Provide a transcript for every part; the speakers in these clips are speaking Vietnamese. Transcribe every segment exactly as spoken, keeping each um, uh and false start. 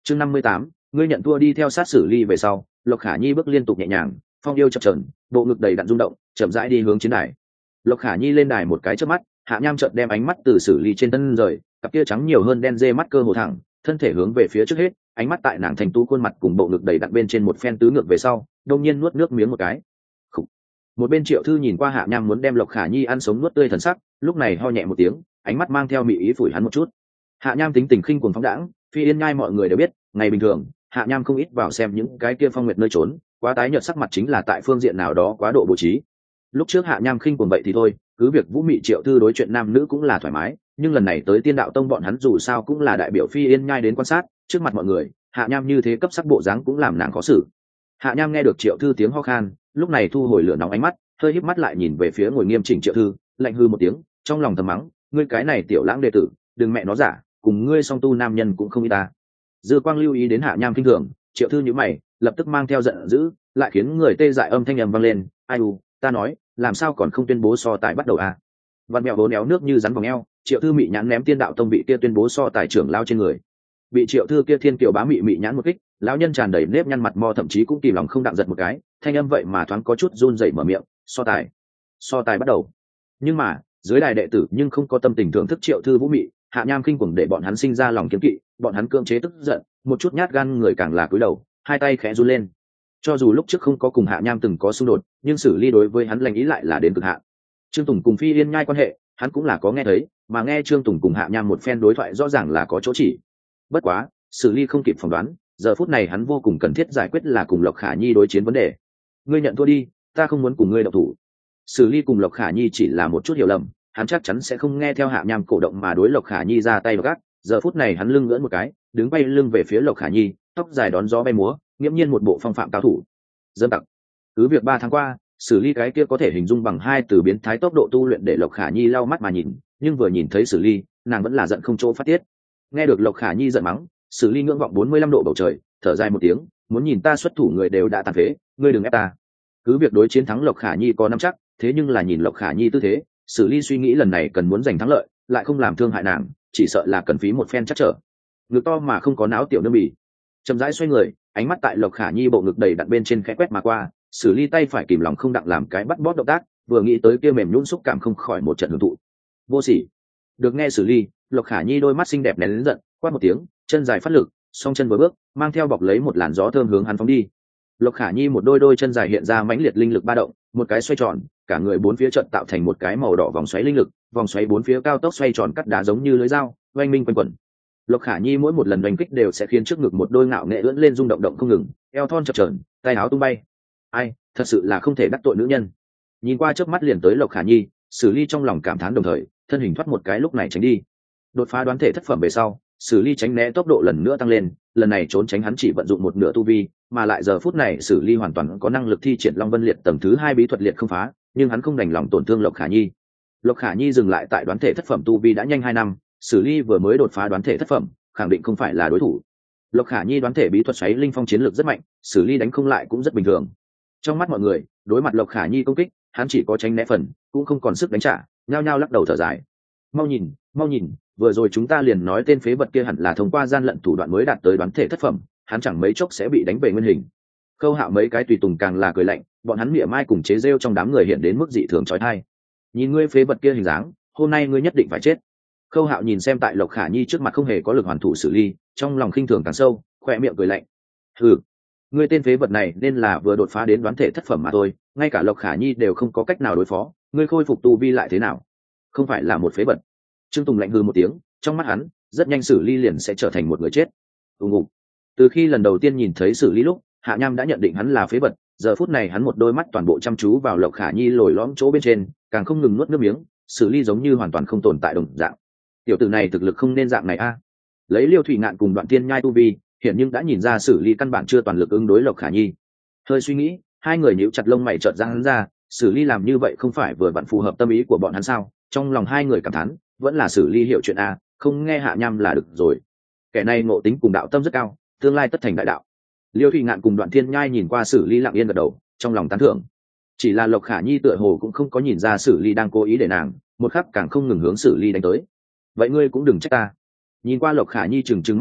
chương năm mươi tám, ngươi nhận thua đi. Theo sát xử ly về sau, Lộc Khả Nhi bước liên tục nhẹ nhàng, phong yêu chập chờn, bộ ngực đầy đặn rung động, chậm rãi đi hướng chiến đài. Lộc Khả Nhi lên đài một cái chớp mắt, Hạ Nham chợt đem ánh mắt từ xử ly trên thân rời, cặp kia trắng nhiều hơn đen dê mắt cơ hồ thẳng, thân thể hướng về phía trước hết, ánh mắt tại nàng thành tú khuôn mặt cùng bộ ngực đầy đặn bên trên một phen tứ ngược về sau, đột nhiên nuốt nước miếng một cái. Khủ. Một bên Triệu Thư nhìn qua Hạ Nham muốn đem Lộc Khả Nhi ăn sống nuốt tươi thần sắc, lúc này ho nhẹ một tiếng, ánh mắt mang theo mị ý phủi hắn một chút. Hạ Nham tính tình khinh cuồng phóng đãng, Phi Yên Nhai mọi người đều biết, ngày bình thường, Hạ Nham không ít vào xem những cái kia phong nguyệt nơi trốn, quá tái nhợt sắc mặt chính là tại phương diện nào đó quá độ bố trí. Lúc trước Hạ Nham khinh cuồng vậy thì thôi, cứ việc Vũ Mị Triệu Thư đối chuyện nam nữ cũng là thoải mái, nhưng lần này tới Tiên Đạo Tông bọn hắn dù sao cũng là đại biểu Phi Yên Nhai đến quan sát, trước mặt mọi người, Hạ Nham như thế cấp sắc bộ dáng cũng làm nàng khó xử. Hạ Nham nghe được Triệu Thư tiếng ho khan, lúc này thu hồi lửa nóng ánh mắt, hơi híp mắt lại nhìn về phía ngồi nghiêm chỉnh Triệu Thư, lạnh hư một tiếng, trong lòng thầm mắng, ngươi cái này tiểu lãng đệ tử, đừng mẹ nó giả, cùng ngươi song tu nam nhân cũng không y ta. Dư Quang lưu ý đến Hạ Nham kinh thường, Triệu Thư nhíu mày, lập tức mang theo giận dữ, lại khiến người tê dại âm thanh ầm vang lên, ai u, ta nói, làm sao còn không tuyên bố so tài bắt đầu à? Vặn mèo vốn éo nước như rắn vòng eo, Triệu Thư mị nhãn ném Tiên Đạo Tông bị kia tuyên bố so tài trưởng lao trên người. Bị Triệu Thư kia thiên kiều bá mị mị nhãn một kích, lão nhân tràn đầy nếp nhăn mặt mo thậm chí cũng kìm lòng không đặng giật một cái, thanh âm vậy mà thoáng có chút run rẩy mở miệng, so tài, so tài bắt đầu. Nhưng mà, dưới đài đệ tử nhưng không có tâm tình thưởng thức Triệu Thư vũ mị, Hạ Nham khinh cuồng để bọn hắn sinh ra lòng kiêng kỵ, bọn hắn cưỡng chế tức giận, một chút nhát gan người càng là cúi đầu, hai tay khẽ run lên. Cho dù lúc trước không có cùng Hạ Nham từng có xung đột, nhưng xử lý đối với hắn lành ý lại là đến cực hạn. Trương Tùng cùng Phi Yên Nhai quan hệ, hắn cũng là có nghe thấy, mà nghe Trương Tùng cùng Hạ Nham một phen đối thoại rõ ràng là có chỗ chỉ. Bất quá, xử lý không kịp phỏng đoán, giờ phút này hắn vô cùng cần thiết giải quyết là cùng Lộc Khả Nhi đối chiến vấn đề. Ngươi nhận thua đi, ta không muốn cùng ngươi động thủ. Xử lý cùng Lộc Khả Nhi chỉ là một chút hiểu lầm, hắn chắc chắn sẽ không nghe theo Hạ Nham cổ động mà đối Lộc Khả Nhi ra tay gắt. Giờ phút này hắn lưng ngưỡng một cái, đứng bay lưng về phía Lộc Khả Nhi, tóc dài đón gió bay múa, nghiễm nhiên một bộ phong phạm cao thủ. Dâm tặc. Cứ việc ba tháng qua, xử lý cái kia có thể hình dung bằng hai từ biến thái tốc độ tu luyện để Lộc Khả Nhi lau mắt mà nhìn, nhưng vừa nhìn thấy xử lý, nàng vẫn là giận không chỗ phát tiết. Nghe được Lộc Khả Nhi giận mắng, xử lý ngưỡng vọng bốn mươi lăm độ bầu trời, thở dài một tiếng, muốn nhìn ta xuất thủ người đều đã tàn phế, ngươi đừng ép ta. Cứ việc đối chiến thắng Lộc Khả Nhi có nắm chắc, thế nhưng là nhìn Lộc Khả Nhi tư thế, xử lý suy nghĩ lần này cần muốn giành thắng lợi, lại không làm thương hại nàng, chỉ sợ là cần phí một phen chắc trở. Ngực to mà không có não tiểu nương bỉ. Chậm rãi xoay người, ánh mắt tại Lộc Khả Nhi bộ ngực đầy đặn bên trên khẽ quét mà qua, xử lý tay phải kìm lòng không đặng làm cái bắt bóp động tác, vừa nghĩ tới kia mềm nhũn xúc cảm không khỏi một trận hưởng thụ. Vô sỉ. Được nghe xử lý, Lộc Khả Nhi đôi mắt xinh đẹp nén lớn giận, quát một tiếng, chân dài phát lực, song chân vừa bước, mang theo bọc lấy một làn gió thơm hướng hắn phóng đi. Lộc Khả Nhi một đôi đôi chân dài hiện ra mãnh liệt linh lực ba động, một cái xoay tròn, cả người bốn phía trận tạo thành một cái màu đỏ vòng xoáy linh lực, vòng xoáy bốn phía cao tốc xoay tròn cắt đá giống như lưới dao, oanh minh quanh quẩn. Lộc Khả Nhi mỗi một lần đánh kích đều sẽ khiến trước ngực một đôi ngạo nghệ ưỡn lên rung động động không ngừng, eo thon chập chờn, tay áo tung bay. Ai, thật sự là không thể đắc tội nữ nhân. Nhìn qua chớp mắt liền tới Lộc Khả Nhi, Sử Ly trong lòng cảm thán đồng thời, thân hình thoát một cái lúc này tránh đi. Đột phá đoán thể thất phẩm về sau, Sử Ly tránh né tốc độ lần nữa tăng lên, lần này trốn tránh hắn chỉ vận dụng một nửa tu vi, mà lại giờ phút này Sử Ly hoàn toàn có năng lực thi triển Long Vân Liệt tầng thứ hai bí thuật liệt không phá, nhưng hắn không đành lòng tổn thương Lộc Khả Nhi. Lộc Khả Nhi dừng lại tại đoán thể thất phẩm tu vi đã nhanh hai năm, Sử Ly vừa mới đột phá đoán thể thất phẩm, khẳng định không phải là đối thủ. Lộc Khả Nhi đoán thể bí thuật xoáy linh phong chiến lược rất mạnh, Sử Ly đánh không lại cũng rất bình thường. Trong mắt mọi người, đối mặt Lộc Khả Nhi công kích, hắn chỉ có tránh né phần, cũng không còn sức đánh trả, nhao nhao lắc đầu thở dài. Mau nhìn, mau nhìn, vừa rồi chúng ta liền nói tên phế vật kia hẳn là thông qua gian lận thủ đoạn mới đạt tới đoán thể thất phẩm, hắn chẳng mấy chốc sẽ bị đánh về nguyên hình. Khâu Hạo mấy cái tùy tùng càng là cười lạnh, bọn hắn mỉa mai cùng chế rêu trong đám người hiện đến mức dị thường chói tai. Nhìn ngươi phế vật kia hình dáng, hôm nay ngươi nhất định phải chết. Khâu Hạo nhìn xem tại Lộc Khả Nhi trước mặt không hề có lực hoàn thủ xử lý, trong lòng khinh thường càng sâu, khoe miệng cười lạnh. Hừ, ngươi tên phế vật này nên là vừa đột phá đến đoán thể thất phẩm mà thôi, ngay cả Lộc Khả Nhi đều không có cách nào đối phó, ngươi khôi phục tu vi lại thế nào? Không phải là một phế vật. Trương Tùng lạnh hừ một tiếng, trong mắt hắn, rất nhanh xử lý liền sẽ trở thành một người chết. Ùng ục. Từ khi lần đầu tiên nhìn thấy xử lý lúc, Hạ Nham đã nhận định hắn là phế vật, giờ phút này hắn một đôi mắt toàn bộ chăm chú vào Lộc Khả Nhi lồi lõm chỗ bên trên, càng không ngừng nuốt nước miếng, xử lý giống như hoàn toàn không tồn tại đồng dạng. Tiểu tử này thực lực không nên dạng này a. Lấy Liêu Thủy Ngạn cùng Đoạn Tiên Nhai tu vi, hiện nhưng đã nhìn ra xử lý căn bản chưa toàn lực ứng đối Lộc Khả Nhi. Hơi suy nghĩ, hai người nhíu chặt lông mày chợt ra hắn ra, xử lý làm như vậy không phải vừa vặn phù hợp tâm ý của bọn hắn sao? Trong lòng hai người cảm thán, vẫn là xử lý hiểu chuyện a, không nghe Hạ Nham là được rồi. Kẻ này ngộ tính cùng đạo tâm rất cao, tương lai tất thành đại đạo. Liêu Thủy Ngạn cùng Đoạn Thiên Nhai nhìn qua xử lý lặng yên gật đầu, trong lòng tán thưởng. Chỉ là Lộc Khả Nhi tựa hồ cũng không có nhìn ra xử lý đang cố ý để nàng, một khắc càng không ngừng hướng xử lý đánh tới. Vậy ngươi cũng đừng trách ta. Nhìn qua Lộc Khả Nhi trừng trừng mắt hạnh,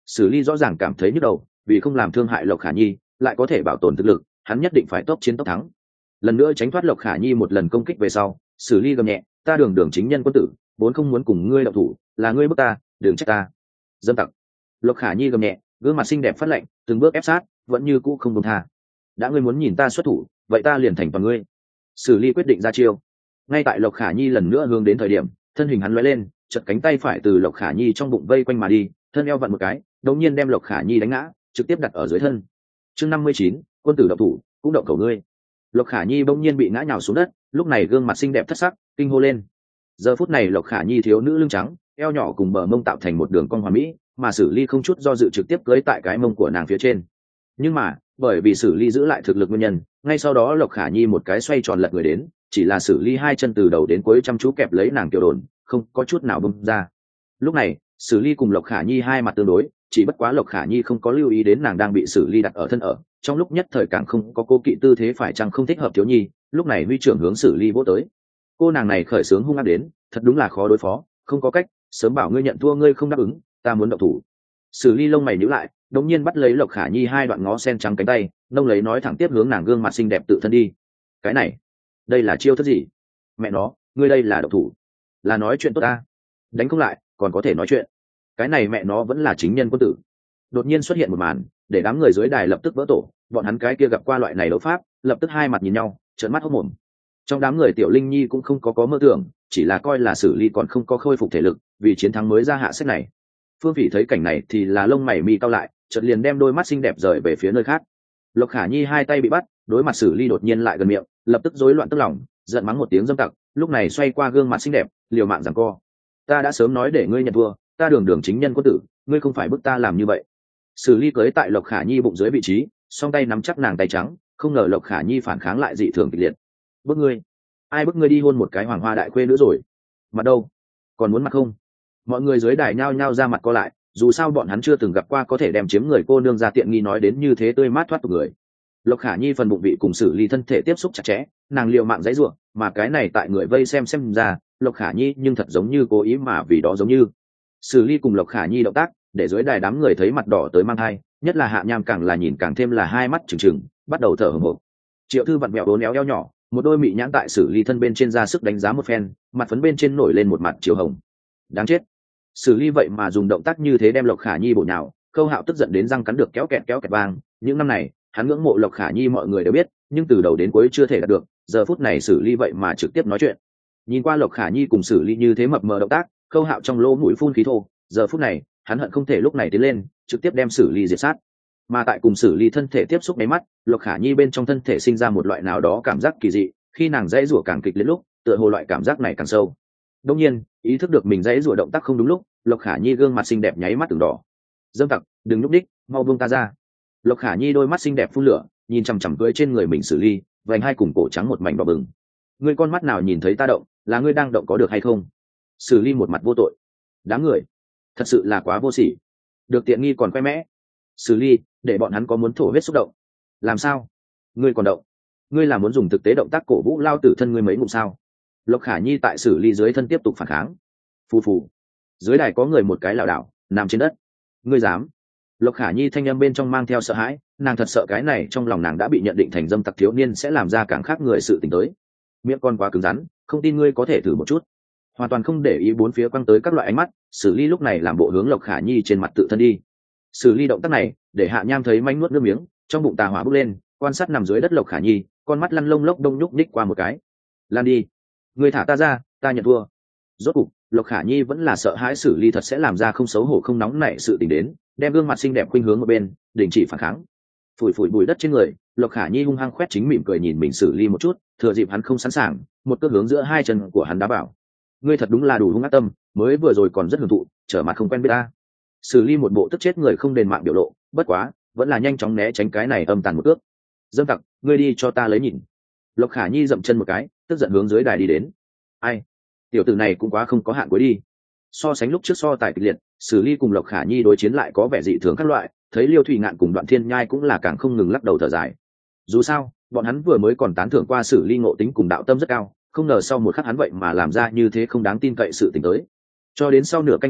Sử ly rõ ràng cảm thấy nhức đầu, vì không làm thương hại Lộc Khả Nhi lại có thể bảo tồn thực lực, hắn nhất định phải tốc chiến tốc thắng. Lần nữa tránh thoát Lộc Khả Nhi một lần công kích về sau, Sử ly gầm nhẹ, ta đường đường chính nhân quân tử vốn không muốn cùng ngươi động thủ, là ngươi bức ta, đừng trách ta. Dâm tặc. Lộc Khả Nhi gầm nhẹ, gương mặt xinh đẹp phát lạnh, từng bước ép sát, vẫn như cũ không buông tha. Đã ngươi muốn nhìn ta xuất thủ, vậy ta liền thành toàn ngươi. Sử ly quyết định ra chiêu. Ngay tại Lộc Khả Nhi lần nữa hướng đến thời điểm, thân hình hắn lóe lên, chợt cánh tay phải từ Lộc Khả Nhi trong bụng vây quanh mà đi, thân eo vặn một cái, đột nhiên đem Lộc Khả Nhi đánh ngã, trực tiếp đặt ở dưới thân. Chương năm mươi chín, quân tử động thủ, cũng động cầu ngươi. Lộc Khả Nhi bỗng nhiên bị ngã nhào xuống đất, lúc này gương mặt xinh đẹp thất sắc, kinh hô lên. Giờ phút này Lộc Khả Nhi thiếu nữ lưng trắng, eo nhỏ cùng bờ mông tạo thành một đường cong hoàn mỹ, mà Sử ly không chút do dự trực tiếp cưỡi tại cái mông của nàng phía trên. Nhưng mà bởi vì Sử ly giữ lại thực lực nguyên nhân, ngay sau đó Lộc Khả Nhi một cái xoay tròn lật người đến, chỉ là Sử ly hai chân từ đầu đến cuối chăm chú kẹp lấy nàng tiểu đồn, không có chút nào bung ra. Lúc này Sử ly cùng Lộc Khả Nhi hai mặt tương đối, chỉ bất quá Lộc Khả Nhi không có lưu ý đến nàng đang bị Sử ly đặt ở thân ở, trong lúc nhất thời càng không có cố kỵ tư thế phải chăng không thích hợp thiếu nhi, lúc này huy trưởng hướng Sử ly vỗ tới. Cô nàng này khởi sướng hung ác đến, thật đúng là khó đối phó, không có cách, sớm bảo ngươi nhận thua ngươi không đáp ứng, ta muốn động thủ. Sử ly lông mày nhíu lại, đống nhiên bắt lấy Lộc Khả Nhi hai đoạn ngó sen trắng cánh tay, nông lấy nói thẳng tiếp hướng nàng gương mặt xinh đẹp tự thân đi. Cái này, đây là chiêu thức gì? Mẹ nó, ngươi đây là động thủ, là nói chuyện tốt ta, đánh không lại còn có thể nói chuyện, cái này mẹ nó vẫn là chính nhân quân tử. Đột nhiên xuất hiện một màn để đám người dưới đài lập tức vỡ tổ, bọn hắn cái kia gặp qua loại này đấu pháp, lập tức hai mặt nhìn nhau, trợn mắt hốt mồm. Trong đám người Tiểu Linh Nhi cũng không có có mơ tưởng, chỉ là coi là Sử ly còn không có khôi phục thể lực, vì chiến thắng mới ra hạ sách này. Phương Phỉ thấy cảnh này thì là lông mày mi cau lại, chợt liền đem đôi mắt xinh đẹp rời về phía nơi khác. Lộc Khả Nhi hai tay bị bắt, đối mặt Sử ly đột nhiên lại gần miệng, lập tức rối loạn tức lòng, giận mắng một tiếng dâm tặc, lúc này xoay qua gương mặt xinh đẹp, liều mạng giằng co. Ta đã sớm nói để ngươi nhận thua, ta đường đường chính nhân quân tử, ngươi không phải bức ta làm như vậy. Sử ly cưới tại Lộc Khả Nhi bụng dưới vị trí, song tay nắm chắc nàng tay trắng, không ngờ Lộc Khả Nhi phản kháng lại dị thường kịch liệt. Bức ngươi? Ai bức ngươi đi hôn một cái hoàng hoa đại khuê nữa rồi? Mặt đâu? Còn muốn mặt không? Mọi người dưới đài nhao nhao ra mặt co lại, dù sao bọn hắn chưa từng gặp qua có thể đem chiếm người cô nương ra tiện nghi nói đến như thế tươi mát thoát tục người. Lộc Khả Nhi phần bụng vị cùng Sử ly thân thể tiếp xúc chặt chẽ, nàng liều mạng giãy giụa, mà cái này tại người vây xem xem ra, Lộc Khả Nhi nhưng thật giống như cố ý mà vì đó giống như. Sử ly cùng Lộc Khả Nhi động tác, để dưới đài đám người thấy mặt đỏ tới mang hai, nhất là Hạ Nham càng là nhìn càng thêm là hai mắt trừng trừng, bắt đầu thở hổn hộc. Triệu Thư vặn mèo đốn éo eo nhỏ, một đôi mị nhãn tại Sử ly thân bên trên ra sức đánh giá một phen, mặt phấn bên trên nổi lên một mặt chiều hồng. Đáng chết, Sử ly vậy mà dùng động tác như thế đem Lộc Khả Nhi bổ nhào. Khâu Hạo tức giận đến răng cắn được kéo kẹt kéo kẹt vang, những năm này hắn ngưỡng mộ Lộc Khả Nhi mọi người đều biết, nhưng từ đầu đến cuối chưa thể đạt được, giờ phút này Sử ly vậy mà trực tiếp nói chuyện. Nhìn qua Lộc Khả Nhi cùng Sử ly như thế mập mờ động tác, Khâu Hạo trong lỗ mũi phun khí thô, giờ phút này hắn hận không thể lúc này tiến lên trực tiếp đem Sử ly diệt sát. Mà tại cùng Sử ly thân thể tiếp xúc mấy mắt, Lộc Khả Nhi bên trong thân thể sinh ra một loại nào đó cảm giác kỳ dị, khi nàng dãy rủa càng kịch liệt lúc, tựa hồ loại cảm giác này càng sâu. Đương nhiên ý thức được mình dãy rủa động tác không đúng lúc, Lộc Khả Nhi gương mặt xinh đẹp nháy mắt từng đỏ. Dâm tặc, đừng núp đích, mau buông ta ra. Lộc Khả Nhi đôi mắt xinh đẹp phun lửa, nhìn chằm chằm cưỡi trên người mình Sử ly, vành hai cùng cổ trắng một mảnh đỏ bừng. Ngươi con mắt nào nhìn thấy ta động, là ngươi đang động có được hay không? Sử ly một mặt vô tội. Đám người thật sự là quá vô sỉ, được tiện nghi còn khoe mẽ. Sử ly, để bọn hắn có muốn thổ huyết xúc động. Làm sao? Ngươi còn động? Ngươi là muốn dùng thực tế động tác cổ vũ lao tử thân ngươi mấy ngụm sao? Lộc Khả Nhi tại Sử ly dưới thân tiếp tục phản kháng. Phù phù. Dưới đài có người một cái lảo đảo nằm trên đất. Ngươi dám? Lộc Khả Nhi thanh âm bên trong mang theo sợ hãi, nàng thật sợ cái này trong lòng nàng đã bị nhận định thành dâm tặc thiếu niên sẽ làm ra càng khác người sự tình tới. Miệng con quá cứng rắn, không tin ngươi có thể thử một chút. Hoàn toàn không để ý bốn phía quăng tới các loại ánh mắt, Sử ly lúc này làm bộ hướng Lộc Khả Nhi trên mặt tự thân đi. Sử ly động tác này để Hạ Nham thấy manh nuốt nước miếng, trong bụng tà hỏa bốc lên, quan sát nằm dưới đất Lộc Khả Nhi, con mắt lăn lông lốc đông nhúc ních qua một cái. Lan đi, ngươi thả ta ra, ta nhận thua. Rốt cục Lộc Khả Nhi vẫn là sợ hãi Sử ly thật sẽ làm ra không xấu hổ không nóng nảy sự tình đến, đem gương mặt xinh đẹp khuynh hướng một bên, đình chỉ phản kháng. Phủi phủi bụi đất trên người, Lộc Khả Nhi hung hăng khoét chính mỉm cười nhìn mình Sử ly một chút, thừa dịp hắn không sẵn sàng, một cước hướng giữa hai chân của hắn đá vào. Ngươi thật đúng là đủ hung ác tâm, mới vừa rồi còn rất hưởng thụ, trở mặt không quen biết ta. Sử ly một bộ tức chết người không đền mạng biểu lộ, bất quá vẫn là nhanh chóng né tránh cái này âm tàn một cước. Dâm tặc, ngươi đi cho ta lấy nhìn. Lộc Khả Nhi dậm chân một cái, tức giận hướng dưới đài đi đến. Ai, tiểu tử này cũng quá không có hạn cuối đi. So sánh lúc trước so tài kịch liệt, Sử ly cùng Lộc Khả Nhi đối chiến lại có vẻ dị thường các loại, thấy Liêu Thủy Ngạn cùng Đoạn Thiên Nhai cũng là càng không ngừng lắc đầu thở dài. Dù sao bọn hắn vừa mới còn tán thưởng qua Sử ly ngộ tính cùng đạo tâm rất cao, không ngờ sau một khắc hắn vậy mà làm ra như thế không đáng tin cậy sự tình tới. Cho đến sau nửa canh giờ,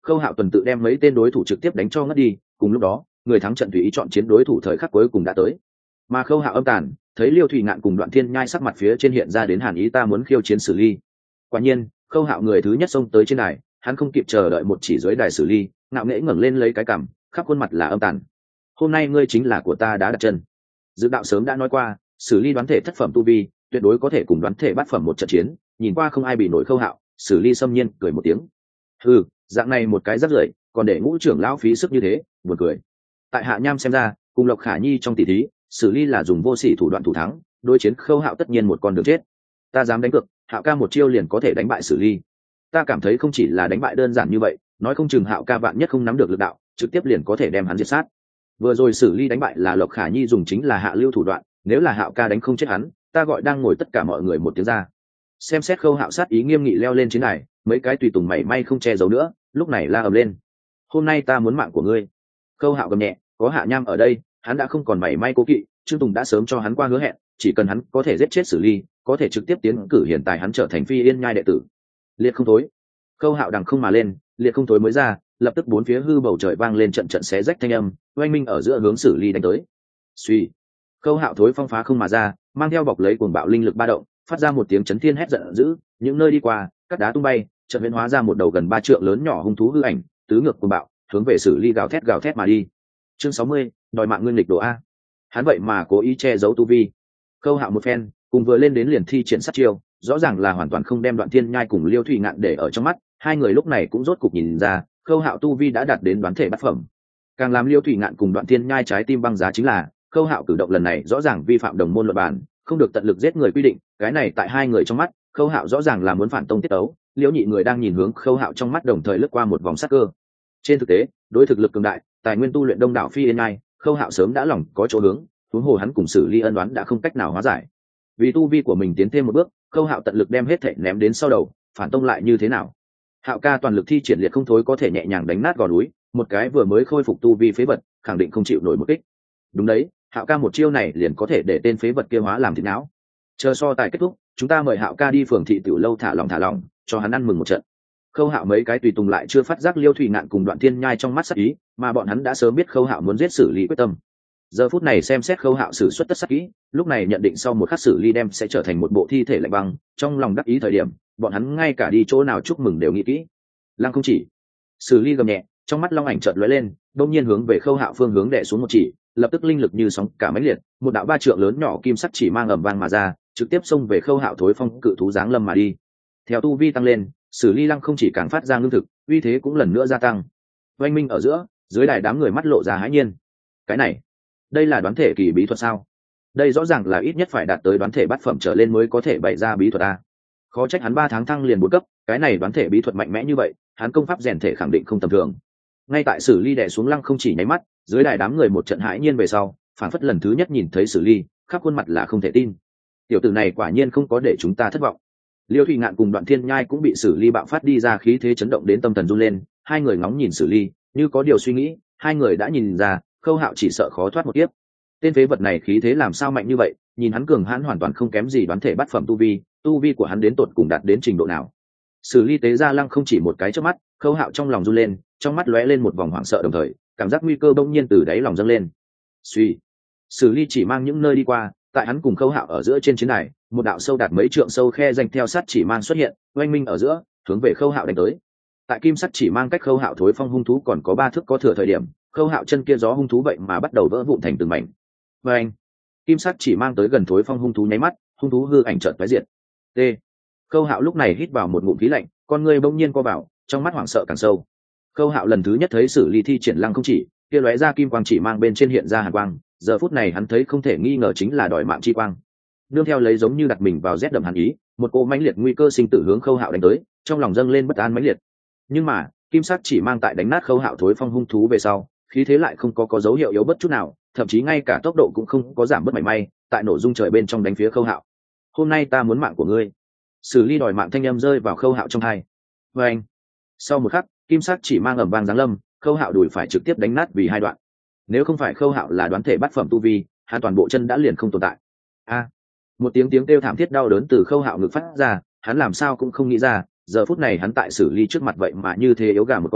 Khâu Hạo tuần tự đem mấy tên đối thủ trực tiếp đánh cho ngất đi, cùng lúc đó người thắng trận tùy ý chọn chiến đối thủ thời khắc cuối cùng đã tới. Mà Khâu Hạo âm tàn thấy Liêu Thủy Ngạn cùng Đoạn Thiên Nhai sắc mặt phía trên hiện ra đến hàn ý, ta muốn khiêu chiến xử ly. Quả nhiên Khâu Hạo người thứ nhất xông tới trên đài, hắn không kịp chờ đợi một chỉ dưới đài xử ly, ngạo nghễ ngẩng lên lấy cái cằm, khắp khuôn mặt là âm tàn. Hôm nay ngươi chính là của ta đã đặt chân. Dự đạo sớm đã nói qua, xử ly đoán thể thất phẩm tu vi, tuyệt đối có thể cùng đoán thể bát phẩm một trận chiến, nhìn qua không ai bị nổi Khâu Hạo, xử ly xâm nhiên cười một tiếng. Ừ, dạng này một cái rất rưởi, còn để ngũ trưởng lão phí sức như thế, buồn cười. Tại Hạ Nham xem ra, cùng Lộc Khả Nhi trong tỷ thí, xử ly là dùng vô sỉ thủ đoạn thủ thắng, đối chiến Khâu Hạo tất nhiên một con đường chết. Ta dám đánh cược, Hạo ca một chiêu liền có thể đánh bại xử ly. Ta cảm thấy không chỉ là đánh bại đơn giản như vậy, nói không chừng Hạo ca vạn nhất không nắm được lực đạo, trực tiếp liền có thể đem hắn diệt sát. Vừa rồi xử ly đánh bại là Lộc Khả Nhi dùng chính là hạ lưu thủ đoạn, nếu là Hạo ca đánh không chết hắn, ta gọi đang ngồi tất cả mọi người một tiếng ra. Xem xét Khâu Hạo sát ý nghiêm nghị leo lên chiến đài, mấy cái tùy tùng mảy may không che giấu nữa, lúc này la ầm lên. Hôm nay ta muốn mạng của ngươi. Khâu Hạo gầm nhẹ, có Hạ Nham ở đây, hắn đã không còn mảy may cố kỵ, Trương Tùng đã sớm cho hắn qua hứa hẹn, chỉ cần hắn có thể giết chết xử ly, có thể trực tiếp tiến cử hiện tại hắn trở thành Phi Yên Nhai đệ tử. Liệt không thối. Khâu Hạo đằng không mà lên, liệt không thối mới ra, lập tức bốn phía hư bầu trời vang lên trận trận xé rách thanh âm, oanh minh ở giữa hướng xử ly đánh tới. Suy. Khâu Hạo thối phong phá không mà ra, mang theo bọc lấy cuồng bạo linh lực ba động, phát ra một tiếng chấn thiên hét giận dữ, những nơi đi qua, cát đá tung bay, chợt biến hóa ra một đầu gần ba trượng lớn nhỏ hung thú hư ảnh, tứ ngược cuồng bạo, hướng về xử ly gào thét gào thét mà đi. Chương sáu mươi, đòi mạng nguyên lịch đồ a. Hắn vậy mà cố ý che giấu tu vi. Khâu Hạo một phen, cùng vừa lên đến liền thi triển sát chiêu, rõ ràng là hoàn toàn không đem Đoạn Thiên Nhai cùng Liêu Thủy Ngạn để ở trong mắt, hai người lúc này cũng rốt cục nhìn ra, Khâu Hạo tu vi đã đạt đến đoán thể bát phẩm. Càng làm Liêu Thủy Ngạn cùng Đoạn Thiên Nhai trái tim băng giá chính là, Khâu Hạo cử động lần này rõ ràng vi phạm đồng môn luật bản, không được tận lực giết người quy định, cái này tại hai người trong mắt, Khâu Hạo rõ ràng là muốn phản tông tiết tấu. Liễu Nhị người đang nhìn hướng Khâu Hạo trong mắt đồng thời lướt qua một vòng sắc cơ. Trên thực tế, đối thực lực cường đại, tài nguyên tu luyện đông đảo Phi Yên Nhai, Khâu Hạo sớm đã lòng có chỗ hướng, huống hồ hắn cùng xử ly ân đoán đã không cách nào hóa giải. Vì tu vi của mình tiến thêm một bước, Khâu Hạo tận lực đem hết thể ném đến sau đầu, phản tông lại như thế nào? Hạo ca toàn lực thi triển liệt không thối có thể nhẹ nhàng đánh nát gò núi, một cái vừa mới khôi phục tu vi phế vật, khẳng định không chịu nổi một kích. Đúng đấy, Hạo ca một chiêu này liền có thể để tên phế vật kia hóa làm thịt não. Chờ so tài kết thúc, chúng ta mời Hạo ca đi phường thị tiểu lâu thả lòng thả lòng, cho hắn ăn mừng một trận. Khâu Hạo mấy cái tùy tùng lại chưa phát giác Liêu Thủy Ngạn cùng Đoạn Thiên Nhai trong mắt sắc ý, mà bọn hắn đã sớm biết Khâu Hạo muốn giết xử lý quyết tâm. Giờ phút này xem xét Khâu Hạo sử xuất tất sắc kỹ, lúc này nhận định sau một khắc xử lý đem sẽ trở thành một bộ thi thể lạnh băng, trong lòng đắc ý thời điểm, bọn hắn ngay cả đi chỗ nào chúc mừng đều nghĩ kỹ. Lăng không chỉ, xử lý gầm nhẹ, trong mắt long ảnh chợt lóe lên, đột nhiên hướng về Khâu Hạo phương hướng đè xuống một chỉ, lập tức linh lực như sóng cả mãnh liệt, một đạo ba trượng lớn nhỏ kim sắc chỉ mang ầm vang mà ra, trực tiếp xông về Khâu Hạo thối phong cự thú giáng lâm mà đi. Theo tu vi tăng lên, xử lý lăng không chỉ càng phát ra ngưng thực, uy thế cũng lần nữa gia tăng. Oanh minh ở giữa, dưới đài đám người mắt lộ ra hãi nhiên. Cái này, đây là đoán thể kỳ bí thuật sao? Đây rõ ràng là ít nhất phải đạt tới đoán thể bát phẩm trở lên mới có thể bày ra bí thuật a. Khó trách hắn ba tháng thăng liền bốn cấp, cái này đoán thể bí thuật mạnh mẽ như vậy, hắn công pháp rèn thể khẳng định không tầm thường. Ngay tại xử lý đè xuống lăng không chỉ nháy mắt, dưới đài đám người một trận hãi nhiên về sau, phản phất lần thứ nhất nhìn thấy xử lý, khắp khuôn mặt là không thể tin. Tiểu tử này quả nhiên không có để chúng ta thất vọng. Liêu Thủy Ngạn cùng Đoạn Thiên Nhai cũng bị xử lý bạo phát đi ra khí thế chấn động đến tâm thần run lên, hai người ngóng nhìn xử lý, như có điều suy nghĩ, hai người đã nhìn ra, Khâu Hạo chỉ sợ khó thoát một kiếp. Tên phế vật này khí thế làm sao mạnh như vậy, nhìn hắn cường hãn hoàn toàn không kém gì đoán thể bát phẩm tu vi, tu vi của hắn đến tột cùng đạt đến trình độ nào? Xử lý tế ra lăng không chỉ một cái trước mắt, Khâu Hạo trong lòng run lên, trong mắt lóe lên một vòng hoảng sợ đồng thời, cảm giác nguy cơ bỗng nhiên từ đáy lòng dâng lên. Suy, xử lý chỉ mang những nơi đi qua, tại hắn cùng Khâu Hạo ở giữa trên chiến đài, một đạo sâu đạt mấy trượng sâu khe danh theo sát chỉ mang xuất hiện, oanh minh ở giữa, hướng về Khâu Hạo đánh tới. Tại kim sắt chỉ mang cách Khâu Hạo thối phong hung thú còn có ba thước có thừa thời điểm, Khâu Hạo chân kia gió hung thú vậy mà bắt đầu vỡ vụn thành từng mảnh. Và anh, kim sắt chỉ mang tới gần thối phong hung thú nháy mắt, hung thú hư ảnh chợt tái diệt. T. Khâu Hạo lúc này hít vào một ngụm khí lạnh, con người bỗng nhiên co vào, trong mắt hoảng sợ càng sâu. Khâu Hạo lần thứ nhất thấy xử lý thi triển lăng không chỉ, kia lóe ra kim quang chỉ mang bên trên hiện ra hàn quang, giờ phút này hắn thấy không thể nghi ngờ chính là đòi mạng chi quang. Nương theo lấy giống như đặt mình vào rét đậm hàn ý, một cô mãnh liệt nguy cơ sinh tử hướng Khâu Hạo đánh tới, trong lòng dâng lên bất an mãnh liệt. Nhưng mà, kim sắc chỉ mang tại đánh nát Khâu Hạo thối phong hung thú về sau, khí thế lại không có có dấu hiệu yếu bất chút nào, thậm chí ngay cả tốc độ cũng không có giảm bất mảy may, tại nổ dung trời bên trong đánh phía Khâu Hạo. Hôm nay ta muốn mạng của ngươi. Xử lý đòi mạng thanh âm rơi vào Khâu Hạo trong tai. Và anh, sau một khắc, kim sắc chỉ mang ầm vang giáng lâm, Khâu Hạo đùi phải trực tiếp đánh nát vì hai đoạn. Nếu không phải Khâu Hạo là đoán thể bát phẩm tu vi, hắn toàn bộ chân đã liền không tồn tại. A, một tiếng tiếng kêu thảm thiết đau đớn từ Khâu Hạo ngực phát ra, hắn làm sao cũng không nghĩ ra, giờ phút này hắn tại xử lý trước mặt vậy mà như thế yếu gà một con,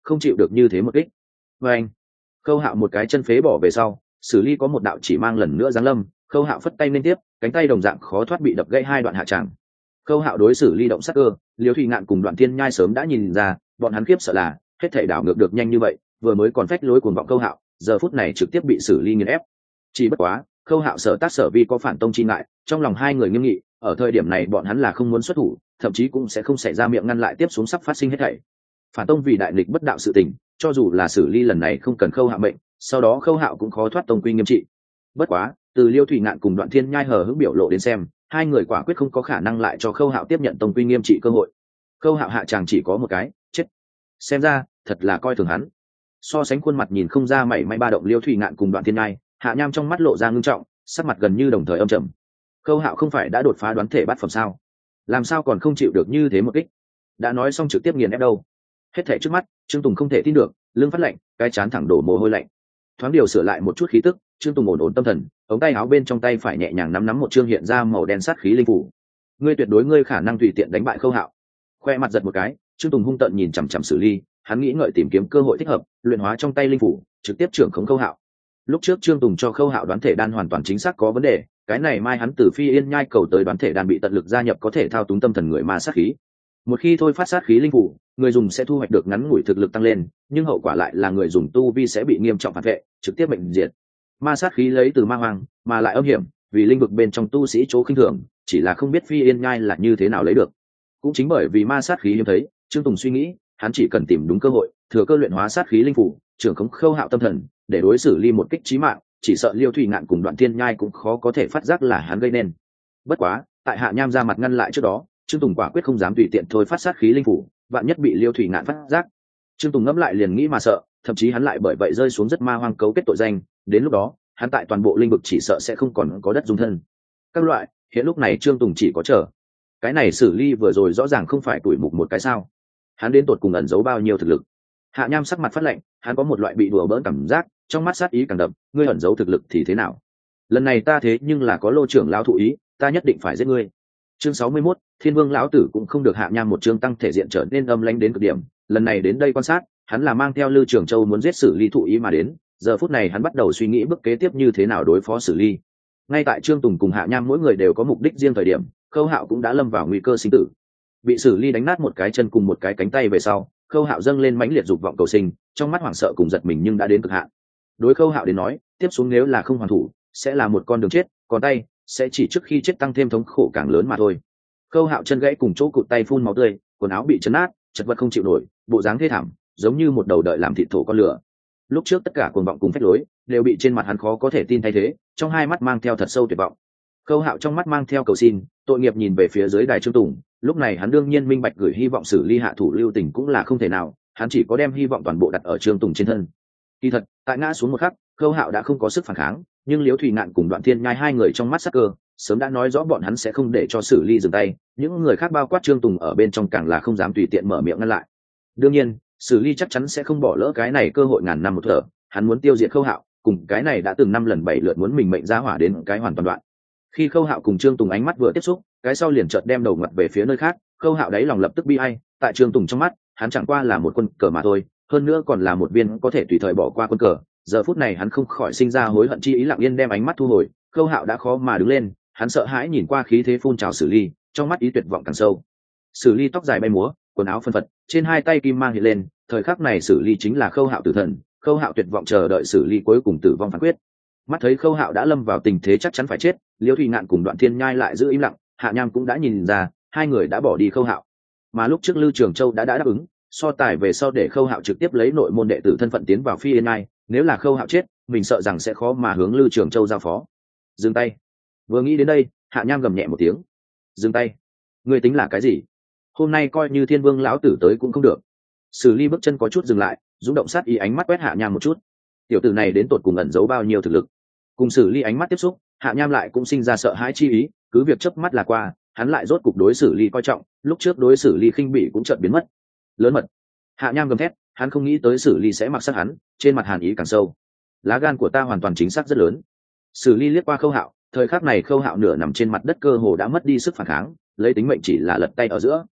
không chịu được như thế một kích. Và anh, Khâu Hạo một cái chân phế bỏ về sau, Sử Ly có một đạo chỉ mang lần nữa giáng lâm, Khâu Hạo phất tay liên tiếp, cánh tay đồng dạng khó thoát bị đập gãy hai đoạn hạ tràng. Khâu Hạo đối xử Ly động sắc cơ, Liễu Thụy Ngạn cùng Đoạn Thiên Nhai sớm đã nhìn ra, bọn hắn khiếp sợ là hết thảy đảo ngược được nhanh như vậy, vừa mới còn phách lối cuồng vọng Khâu Hạo, giờ phút này trực tiếp bị Sử Ly nghiền ép. Chỉ bất quá, Khâu Hạo sở tác sở vi có phản tông chi ngại, trong lòng hai người nghiêm nghị, ở thời điểm này bọn hắn là không muốn xuất thủ, thậm chí cũng sẽ không xảy ra miệng ngăn lại tiếp xuống sắp phát sinh hết thảy. Phản tông vì đại nghịch bất đạo sự tình, cho dù là Sử Ly lần này không cần Khâu Hạo mệnh, sau đó Khâu Hạo cũng khó thoát tông quy nghiêm trị. Bất quá, từ Liêu Thủy Ngạn cùng Đoạn Thiên Nhai hờ hững biểu lộ đến xem, hai người quả quyết không có khả năng lại cho Khâu Hạo tiếp nhận tông quy nghiêm trị cơ hội. Khâu Hạo hạ chàng chỉ có một cái, chết. Xem ra, thật là coi thường hắn. So sánh khuôn mặt nhìn không ra mảy may ba động Liêu Thủy Ngạn cùng Đoạn Thiên Nhai, Hạ Nham trong mắt lộ ra ngưng trọng, sắc mặt gần như đồng thời âm trầm. Khâu Hạo không phải đã đột phá đoán thể bát phẩm sao? Làm sao còn không chịu được như thế một kích? Đã nói xong trực tiếp nghiền ép đâu? Hết thảy trước mắt, Trương Tùng không thể tin được, lưng phát lạnh, cái chán thẳng đổ mồ hôi lạnh. Thoáng điều sửa lại một chút khí tức, Trương Tùng ổn ổn tâm thần, ống tay áo bên trong tay phải nhẹ nhàng nắm nắm một chương hiện ra màu đen sát khí linh phủ. Ngươi tuyệt đối ngươi khả năng tùy tiện đánh bại Khâu Hạo. Khoe mặt giật một cái, Trương Tùng hung tợn nhìn chằm chằm Sử Ly, hắn nghĩ ngợi tìm kiếm cơ hội thích hợp, luyện hóa trong tay linh phủ, trực tiếp trưởng khống Khâu Hạo. Lúc trước Trương Tùng cho Khâu Hạo đoán thể đan hoàn toàn chính xác có vấn đề, cái này mai hắn từ Phi Yên Nhai cầu tới đoán thể đan bị tận lực gia nhập có thể thao túng tâm thần người ma sát khí. Một khi thôi phát sát khí linh phủ, người dùng sẽ thu hoạch được ngắn ngủi thực lực tăng lên, nhưng hậu quả lại là người dùng tu vi sẽ bị nghiêm trọng phản vệ, trực tiếp mệnh diệt. Ma sát khí lấy từ ma hoàng, mà lại âm hiểm, vì linh vực bên trong tu sĩ chỗ khinh thường, chỉ là không biết Phi Yên Nhai là như thế nào lấy được. Cũng chính bởi vì ma sát khí hiếm thấy, Trương Tùng suy nghĩ, hắn chỉ cần tìm đúng cơ hội, thừa cơ luyện hóa sát khí linh phủ, trưởng khống Khâu Hạo tâm thần, để đối xử Ly một kích chí mạng, chỉ sợ Liêu Thủy Ngạn cùng Đoạn Thiên Nhai cũng khó có thể phát giác là hắn gây nên. Bất quá, tại Hạ Nham ra mặt ngăn lại trước đó, Trương Tùng quả quyết không dám tùy tiện thôi phát sát khí linh phủ, vạn nhất bị Liêu Thủy Ngạn phát giác. Trương Tùng ngẫm lại liền nghĩ mà sợ, thậm chí hắn lại bởi vậy rơi xuống rất ma hoang cấu kết tội danh, đến lúc đó, hắn tại toàn bộ linh vực chỉ sợ sẽ không còn có đất dung thân. Các loại, hiện lúc này Trương Tùng chỉ có chờ. Cái này Sử Ly vừa rồi rõ ràng không phải tuổi mục một cái sao? Hắn đến tột cùng ẩn giấu bao nhiêu thực lực? Hạ Nham sắc mặt phát lạnh, hắn có một loại bị đùa bỡn cảm giác, trong mắt sát ý càng đậm, ngươi ẩn giấu thực lực thì thế nào? Lần này ta thế nhưng là có Lô trưởng lão thụ ý, ta nhất định phải giết ngươi. Chương sáu mươi mốt, Thiên Vương lão tử cũng không được Hạ Nham một chương tăng thể diện trở nên âm lãnh đến cực điểm, lần này đến đây quan sát, hắn là mang theo Lư Trường Châu muốn giết Sử Ly thụ ý mà đến, giờ phút này hắn bắt đầu suy nghĩ bước kế tiếp như thế nào đối phó Sử Ly. Ngay tại Trương Tùng cùng Hạ Nham mỗi người đều có mục đích riêng thời điểm, Khâu Hạo cũng đã lâm vào nguy cơ sinh tử. Bị Sử Ly đánh nát một cái chân cùng một cái cánh tay về sau, Khâu Hạo dâng lên mãnh liệt dục vọng cầu sinh, trong mắt hoảng sợ cùng giật mình nhưng đã đến cực hạn. Đối Khâu Hạo đến nói, tiếp xuống nếu là không hoàn thủ, sẽ là một con đường chết, còn tay sẽ chỉ trước khi chết tăng thêm thống khổ càng lớn mà thôi. Khâu Hạo chân gãy cùng chỗ cụt tay phun máu tươi, quần áo bị chấn nát, chật vật không chịu nổi, bộ dáng thê thảm, giống như một đầu đợi làm thịt thổ con lửa. Lúc trước tất cả cuồng vọng cùng phách lối đều bị trên mặt hắn khó có thể tin thay thế, trong hai mắt mang theo thật sâu tuyệt vọng. Khâu Hạo trong mắt mang theo cầu xin, tội nghiệp nhìn về phía dưới đài Trương Tùng, lúc này hắn đương nhiên minh bạch gửi hy vọng Sử Ly hạ thủ lưu tình cũng là không thể nào, hắn chỉ có đem hy vọng toàn bộ đặt ở Trương Tùng trên thân. Kỳ thật, tại ngã xuống một khắc, Khâu Hạo đã không có sức phản kháng, nhưng Liễu Thủy Ngạn cùng Đoạn Thiên Nhai hai người trong mắt sắc cơ, sớm đã nói rõ bọn hắn sẽ không để cho Sử Ly dừng tay, những người khác bao quát Trương Tùng ở bên trong càng là không dám tùy tiện mở miệng ngăn lại. Đương nhiên, Sử Ly chắc chắn sẽ không bỏ lỡ cái này cơ hội ngàn năm một thở, hắn muốn tiêu diệt Khâu Hạo, cùng cái này đã từng năm lần bảy lượt muốn mình mệnh ra hỏa đến cái hoàn toàn đoạn. Khi Khâu Hạo cùng Trương Tùng ánh mắt vừa tiếp xúc, cái sau liền chợt đem đầu ngặt về phía nơi khác, Khâu Hạo đáy lòng lập tức bi ai, tại Trương Tùng trong mắt, hắn chẳng qua là một quân cờ mà thôi, hơn nữa còn là một viên có thể tùy thời bỏ qua quân cờ. Giờ phút này hắn không khỏi sinh ra hối hận chi ý, lặng yên đem ánh mắt thu hồi. Khâu Hạo đã khó mà đứng lên, hắn sợ hãi nhìn qua khí thế phun trào Sử Ly, trong mắt ý tuyệt vọng càng sâu. Sử Ly tóc dài bay múa, quần áo phân phật, trên hai tay kim mang hiện lên, thời khắc này Sử Ly chính là Khâu Hạo tử thần, Khâu Hạo tuyệt vọng chờ đợi Sử Ly cuối cùng tử vong phán quyết. Mắt thấy Khâu Hạo đã lâm vào tình thế chắc chắn phải chết, Liễu Thủy Ngạn cùng Đoạn Thiên Nhai lại giữ im lặng, Hạ Nham cũng đã nhìn ra, hai người đã bỏ đi Khâu Hạo. Mà lúc trước Lư Trường Châu đã đã đáp ứng, so tài về sau để Khâu Hạo trực tiếp lấy nội môn đệ tử thân phận tiến vào Phi Yên Nhai, nếu là Khâu Hạo chết, mình sợ rằng sẽ khó mà hướng Lư Trường Châu giao phó. Dừng tay. Vừa nghĩ đến đây, Hạ Nham gầm nhẹ một tiếng. Dừng tay. Ngươi tính là cái gì? Hôm nay coi như Thiên Vương lão tử tới cũng không được. Sử Ly bước chân có chút dừng lại, rung động sát ý ánh mắt quét Hạ Nham một chút. Tiểu tử này đến tột cùng ẩn giấu bao nhiêu thực lực? Cùng Sử Ly ánh mắt tiếp xúc, Hạ Nham lại cũng sinh ra sợ hãi chi ý, cứ việc chớp mắt là qua, hắn lại rốt cục đối Sử Ly coi trọng, lúc trước đối Sử Ly khinh bỉ cũng chợt biến mất. Lớn mật. Hạ Nham gầm thét, hắn không nghĩ tới Sử Ly sẽ mặc sát hắn, trên mặt hàn ý càng sâu. Lá gan của ta hoàn toàn chính xác rất lớn. Sử Ly liếc qua Khâu Hạo, thời khắc này Khâu Hạo nửa nằm trên mặt đất cơ hồ đã mất đi sức phản kháng, lấy tính mệnh chỉ là lật tay ở giữa.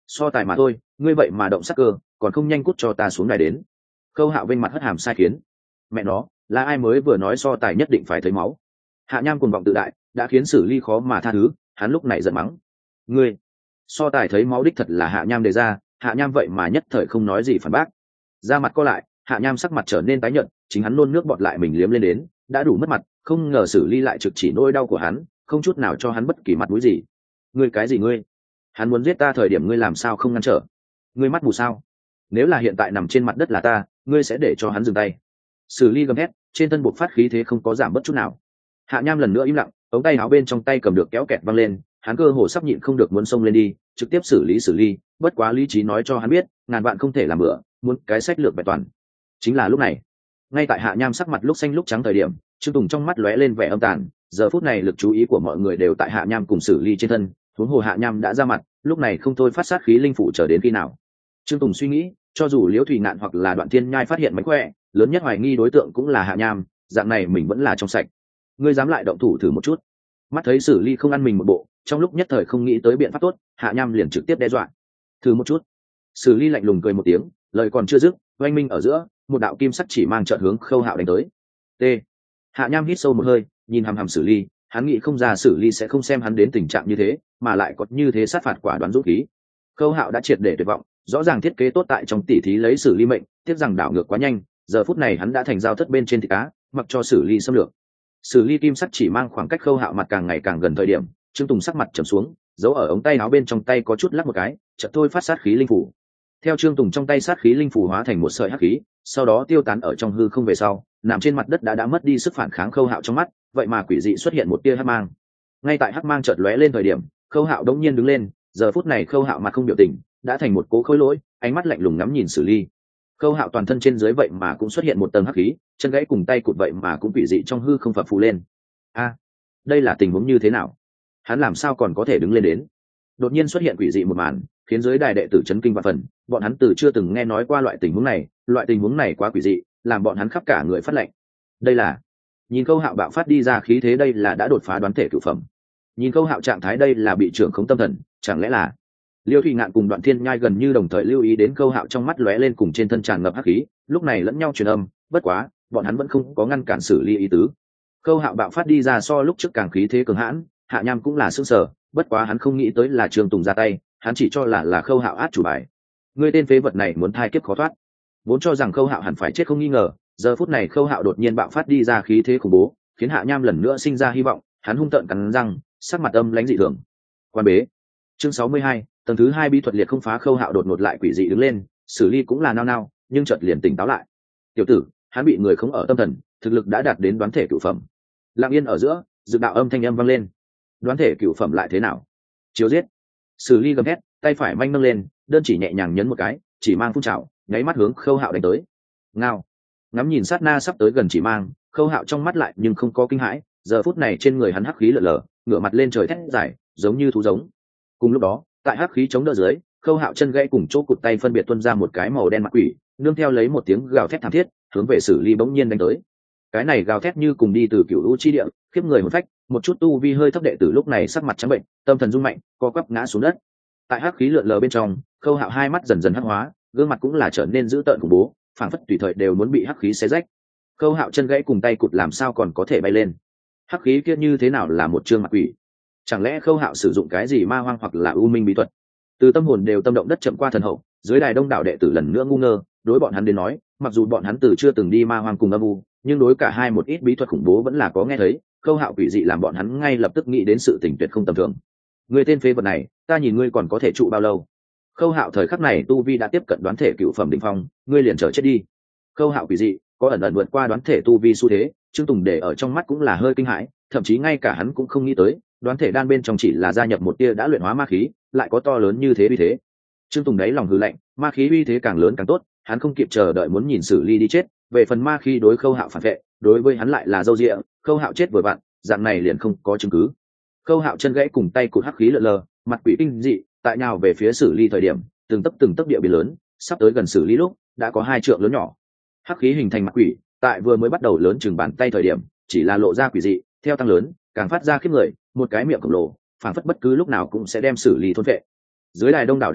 So tài mà thôi, ngươi vậy mà động sắc cơ, còn không nhanh cút cho ta xuống đài đến. Khâu Hạo vênh mặt hất hàm sai khiến. Mẹ nó, là ai mới vừa nói so tài nhất định phải thấy máu? Hạ Nham cuồng vọng tự đại đã khiến Sử Ly khó mà tha thứ, hắn lúc này giận mắng. Ngươi, so tài thấy máu đích thật là Hạ Nham đề ra, Hạ Nham vậy mà nhất thời không nói gì phản bác. Ra mặt co lại, Hạ Nham sắc mặt trở nên tái nhợt, chính hắn nôn nước bọt lại mình liếm lên đến, đã đủ mất mặt, không ngờ Sử Ly lại trực chỉ nỗi đau của hắn, không chút nào cho hắn bất kỳ mặt mũi gì. Ngươi cái gì ngươi? Hắn muốn giết ta thời điểm ngươi làm sao không ngăn trở? Ngươi mắt mù sao? Nếu là hiện tại nằm trên mặt đất là ta, ngươi sẽ để cho hắn dừng tay. Sử Ly gầm hét, trên thân buộc phát khí thế không có giảm bất chút nào. Hạ Nham lần nữa im lặng, ống tay áo bên trong tay cầm được kéo kẹt văng lên, hắn cơ hồ sắp nhịn không được muốn xông lên đi, trực tiếp xử lý Sử Ly, bất quá lý trí nói cho hắn biết, ngàn vạn không thể làm bừa, muốn cái sách lược vẹn toàn. Chính là lúc này, ngay tại Hạ Nham sắc mặt lúc xanh lúc trắng thời điểm, Trương Tùng trong mắt lóe lên vẻ âm tàn, giờ phút này lực chú ý của mọi người đều tại Hạ Nham cùng Sử Ly trên thân, huống hồ Hạ Nham đã ra mặt, lúc này không thôi phát sát khí linh phủ chờ đến khi nào. Trương Tùng suy nghĩ, cho dù Liễu Thủy Ngạn hoặc là Đoạn Thiên Nhai phát hiện mánh khỏe, lớn nhất hoài nghi đối tượng cũng là Hạ Nham, dạng này mình vẫn là trong sạch. Ngươi dám lại động thủ thử một chút? Mắt thấy Sử Ly không ăn mình một bộ, trong lúc nhất thời không nghĩ tới biện pháp tốt, Hạ Nham liền trực tiếp đe dọa. Thử một chút. Sử Ly lạnh lùng cười một tiếng, lời còn chưa dứt, oanh minh ở giữa, một đạo kim sắc chỉ mang chợt hướng Khâu Hạo đánh tới. T. Hạ Nham hít sâu một hơi, nhìn hằm hằm Sử Ly, hắn nghĩ không ra Sử Ly sẽ không xem hắn đến tình trạng như thế, mà lại có như thế sát phạt quả đoán dũng khí. Khâu Hạo đã triệt để tuyệt vọng, rõ ràng thiết kế tốt tại trong tỉ thí lấy Sử Ly mệnh, tiếc rằng đảo ngược quá nhanh, giờ phút này hắn đã thành dao thất bên trên thịt cá, mặc cho Sử Ly xâm lược. Sử Ly kim sắc chỉ mang khoảng cách Khâu Hạo mặt càng ngày càng gần thời điểm, Trương Tùng sắc mặt trầm xuống, giấu ở ống tay áo bên trong tay có chút lắc một cái, chợt thôi phát sát khí linh phủ. Theo Trương Tùng trong tay sát khí linh phủ hóa thành một sợi hắc khí, sau đó tiêu tán ở trong hư không về sau, nằm trên mặt đất đã đã mất đi sức phản kháng Khâu Hạo trong mắt, vậy mà quỷ dị xuất hiện một tia hắc mang. Ngay tại hắc mang chợt lóe lên thời điểm, Khâu Hạo đống nhiên đứng lên, giờ phút này Khâu Hạo mặt không biểu tình, đã thành một cố khối lỗi, ánh mắt lạnh lùng ngắm nhìn Sử Ly. Khâu Hạo toàn thân trên dưới vậy mà cũng xuất hiện một tầng hắc khí, chân gãy cùng tay cụt vậy mà cũng quỷ dị trong hư không phập phù lên. A, đây là tình huống như thế nào? Hắn làm sao còn có thể đứng lên đến? Đột nhiên xuất hiện quỷ dị một màn, khiến dưới đài đệ tử chấn kinh vạn phần, bọn hắn từ chưa từng nghe nói qua loại tình huống này, loại tình huống này quá quỷ dị, làm bọn hắn khắp cả người phát lạnh. Đây là, nhìn Khâu Hạo bạo phát đi ra khí thế, đây là đã đột phá đoán thể cửu phẩm. Nhìn Khâu Hạo trạng thái, đây là bị trưởng khống tâm thần, chẳng lẽ là Liêu Thủy Ngạn cùng Đoạn Thiên Nhai gần như đồng thời lưu ý đến Khâu Hạo trong mắt lóe lên cùng trên thân tràn ngập hắc khí, lúc này lẫn nhau truyền âm, bất quá, bọn hắn vẫn không có ngăn cản Sử Ly ý tứ. Khâu Hạo bạo phát đi ra so lúc trước càng khí thế cường hãn, Hạ Nham cũng là sững sờ, bất quá hắn không nghĩ tới là Trương Tùng ra tay, hắn chỉ cho là là Khâu Hạo át chủ bài. Ngươi tên phế vật này muốn thai kiếp khó thoát. Vốn cho rằng Khâu Hạo hẳn phải chết không nghi ngờ, giờ phút này Khâu Hạo đột nhiên bạo phát đi ra khí thế khủng bố, khiến Hạ Nham lần nữa sinh ra hy vọng, hắn hung tợn cắn răng, sắc mặt âm lãnh dị thường. Quan bế. Chương sáu mươi hai, tầng thứ hai bí thuật liệt không phá. Khâu Hạo đột ngột lại quỷ dị đứng lên, Sử Ly cũng là nao nao, nhưng chợt liền tỉnh táo lại. Tiểu tử, hắn bị người khống ở tâm thần, thực lực đã đạt đến đoán thể cửu phẩm. Lặng yên ở giữa, dự đạo âm thanh âm vang lên. Đoán thể cửu phẩm lại thế nào? Chiếu giết. Sử Ly gầm hét, tay phải manh nâng lên, đơn chỉ nhẹ nhàng nhấn một cái, chỉ mang phun trào, nháy mắt hướng Khâu Hạo đánh tới. Ngao. Ngắm nhìn sát na sắp tới gần chỉ mang, Khâu Hạo trong mắt lại nhưng không có kinh hãi, giờ phút này trên người hắn hắc khí lở lở, ngửa mặt lên trời thét dài, giống như thú giống. Cùng lúc đó, tại hắc khí chống đỡ dưới, Khâu Hạo chân gãy cùng chỗ cụt tay phân biệt tuôn ra một cái màu đen mặt quỷ, nương theo lấy một tiếng gào thét thảm thiết, hướng về Sử Ly bỗng nhiên đánh tới. Cái này gào thét như cùng đi từ cửu u chi địa, khiếp người hồn phách, một chút tu vi hơi thấp đệ tử lúc này sắc mặt trắng bệnh, tâm thần rung mạnh, co quắp ngã xuống đất. Tại hắc khí lượn lờ bên trong, Khâu Hạo hai mắt dần dần hắc hóa, gương mặt cũng là trở nên dữ tợn khủng bố, phảng phất tùy thời đều muốn bị hắc khí xé rách. Khâu Hạo chân gãy cùng tay cụt làm sao còn có thể bay lên? Hắc khí kia như thế nào là một trương mặt quỷ? Chẳng lẽ Khâu Hạo sử dụng cái gì ma hoang hoặc là u minh bí thuật? Từ tâm hồn đều tâm động đất chậm qua thần hậu, dưới đài đông đảo đệ tử lần nữa ngu ngơ, đối bọn hắn đến nói, mặc dù bọn hắn từ chưa từng đi ma hoang cùng âm u, nhưng đối cả hai một ít bí thuật khủng bố vẫn là có nghe thấy. Khâu Hạo quỷ dị làm bọn hắn ngay lập tức nghĩ đến sự tình tuyệt không tầm thường. Người tên phế vật này, ta nhìn ngươi còn có thể trụ bao lâu? Khâu Hạo thời khắc này tu vi đã tiếp cận đoán thể cựu phẩm đỉnh phong, ngươi liền trở chết đi. Khâu Hạo quỷ dị, có ẩn ẩn vượt qua đoán thể tu vi xu thế, Trương Tùng để ở trong mắt cũng là hơi kinh hãi, thậm chí ngay cả hắn cũng không nghĩ tới, đoán thể đan bên trong chỉ là gia nhập một tia đã luyện hóa ma khí, lại có to lớn như thế uy thế. Trương Tùng đáy lòng hừ lạnh, ma khí uy thế càng lớn càng tốt, hắn không kịp chờ đợi muốn nhìn Sử Ly đi chết, về phần ma khí đối Khâu Hạo phản vệ, đối với hắn lại là dâu dịa, Khâu Hạo chết vừa vặn, dạng này liền không có chứng cứ. Khâu Hạo chân gãy cùng tay cụt hắc khí lờ lờ, mặt quỷ kinh dị, tại nhào về phía Sử Ly thời điểm, từng tấc từng tấc địa biến lớn, sắp tới gần Sử Ly lúc, đã có hai trượng lớn nhỏ. Hắc khí hình thành mặt quỷ, tại vừa mới bắt đầu lớn chừng bàn tay thời điểm, chỉ là lộ ra quỷ dị, theo tăng lớn, càng phát ra khiếp người, một cái miệng khổng lồ, phảng phất bất cứ lúc nào cũng sẽ đem Sử Ly thôn phệ. Dưới đài đông đảo đệ tử,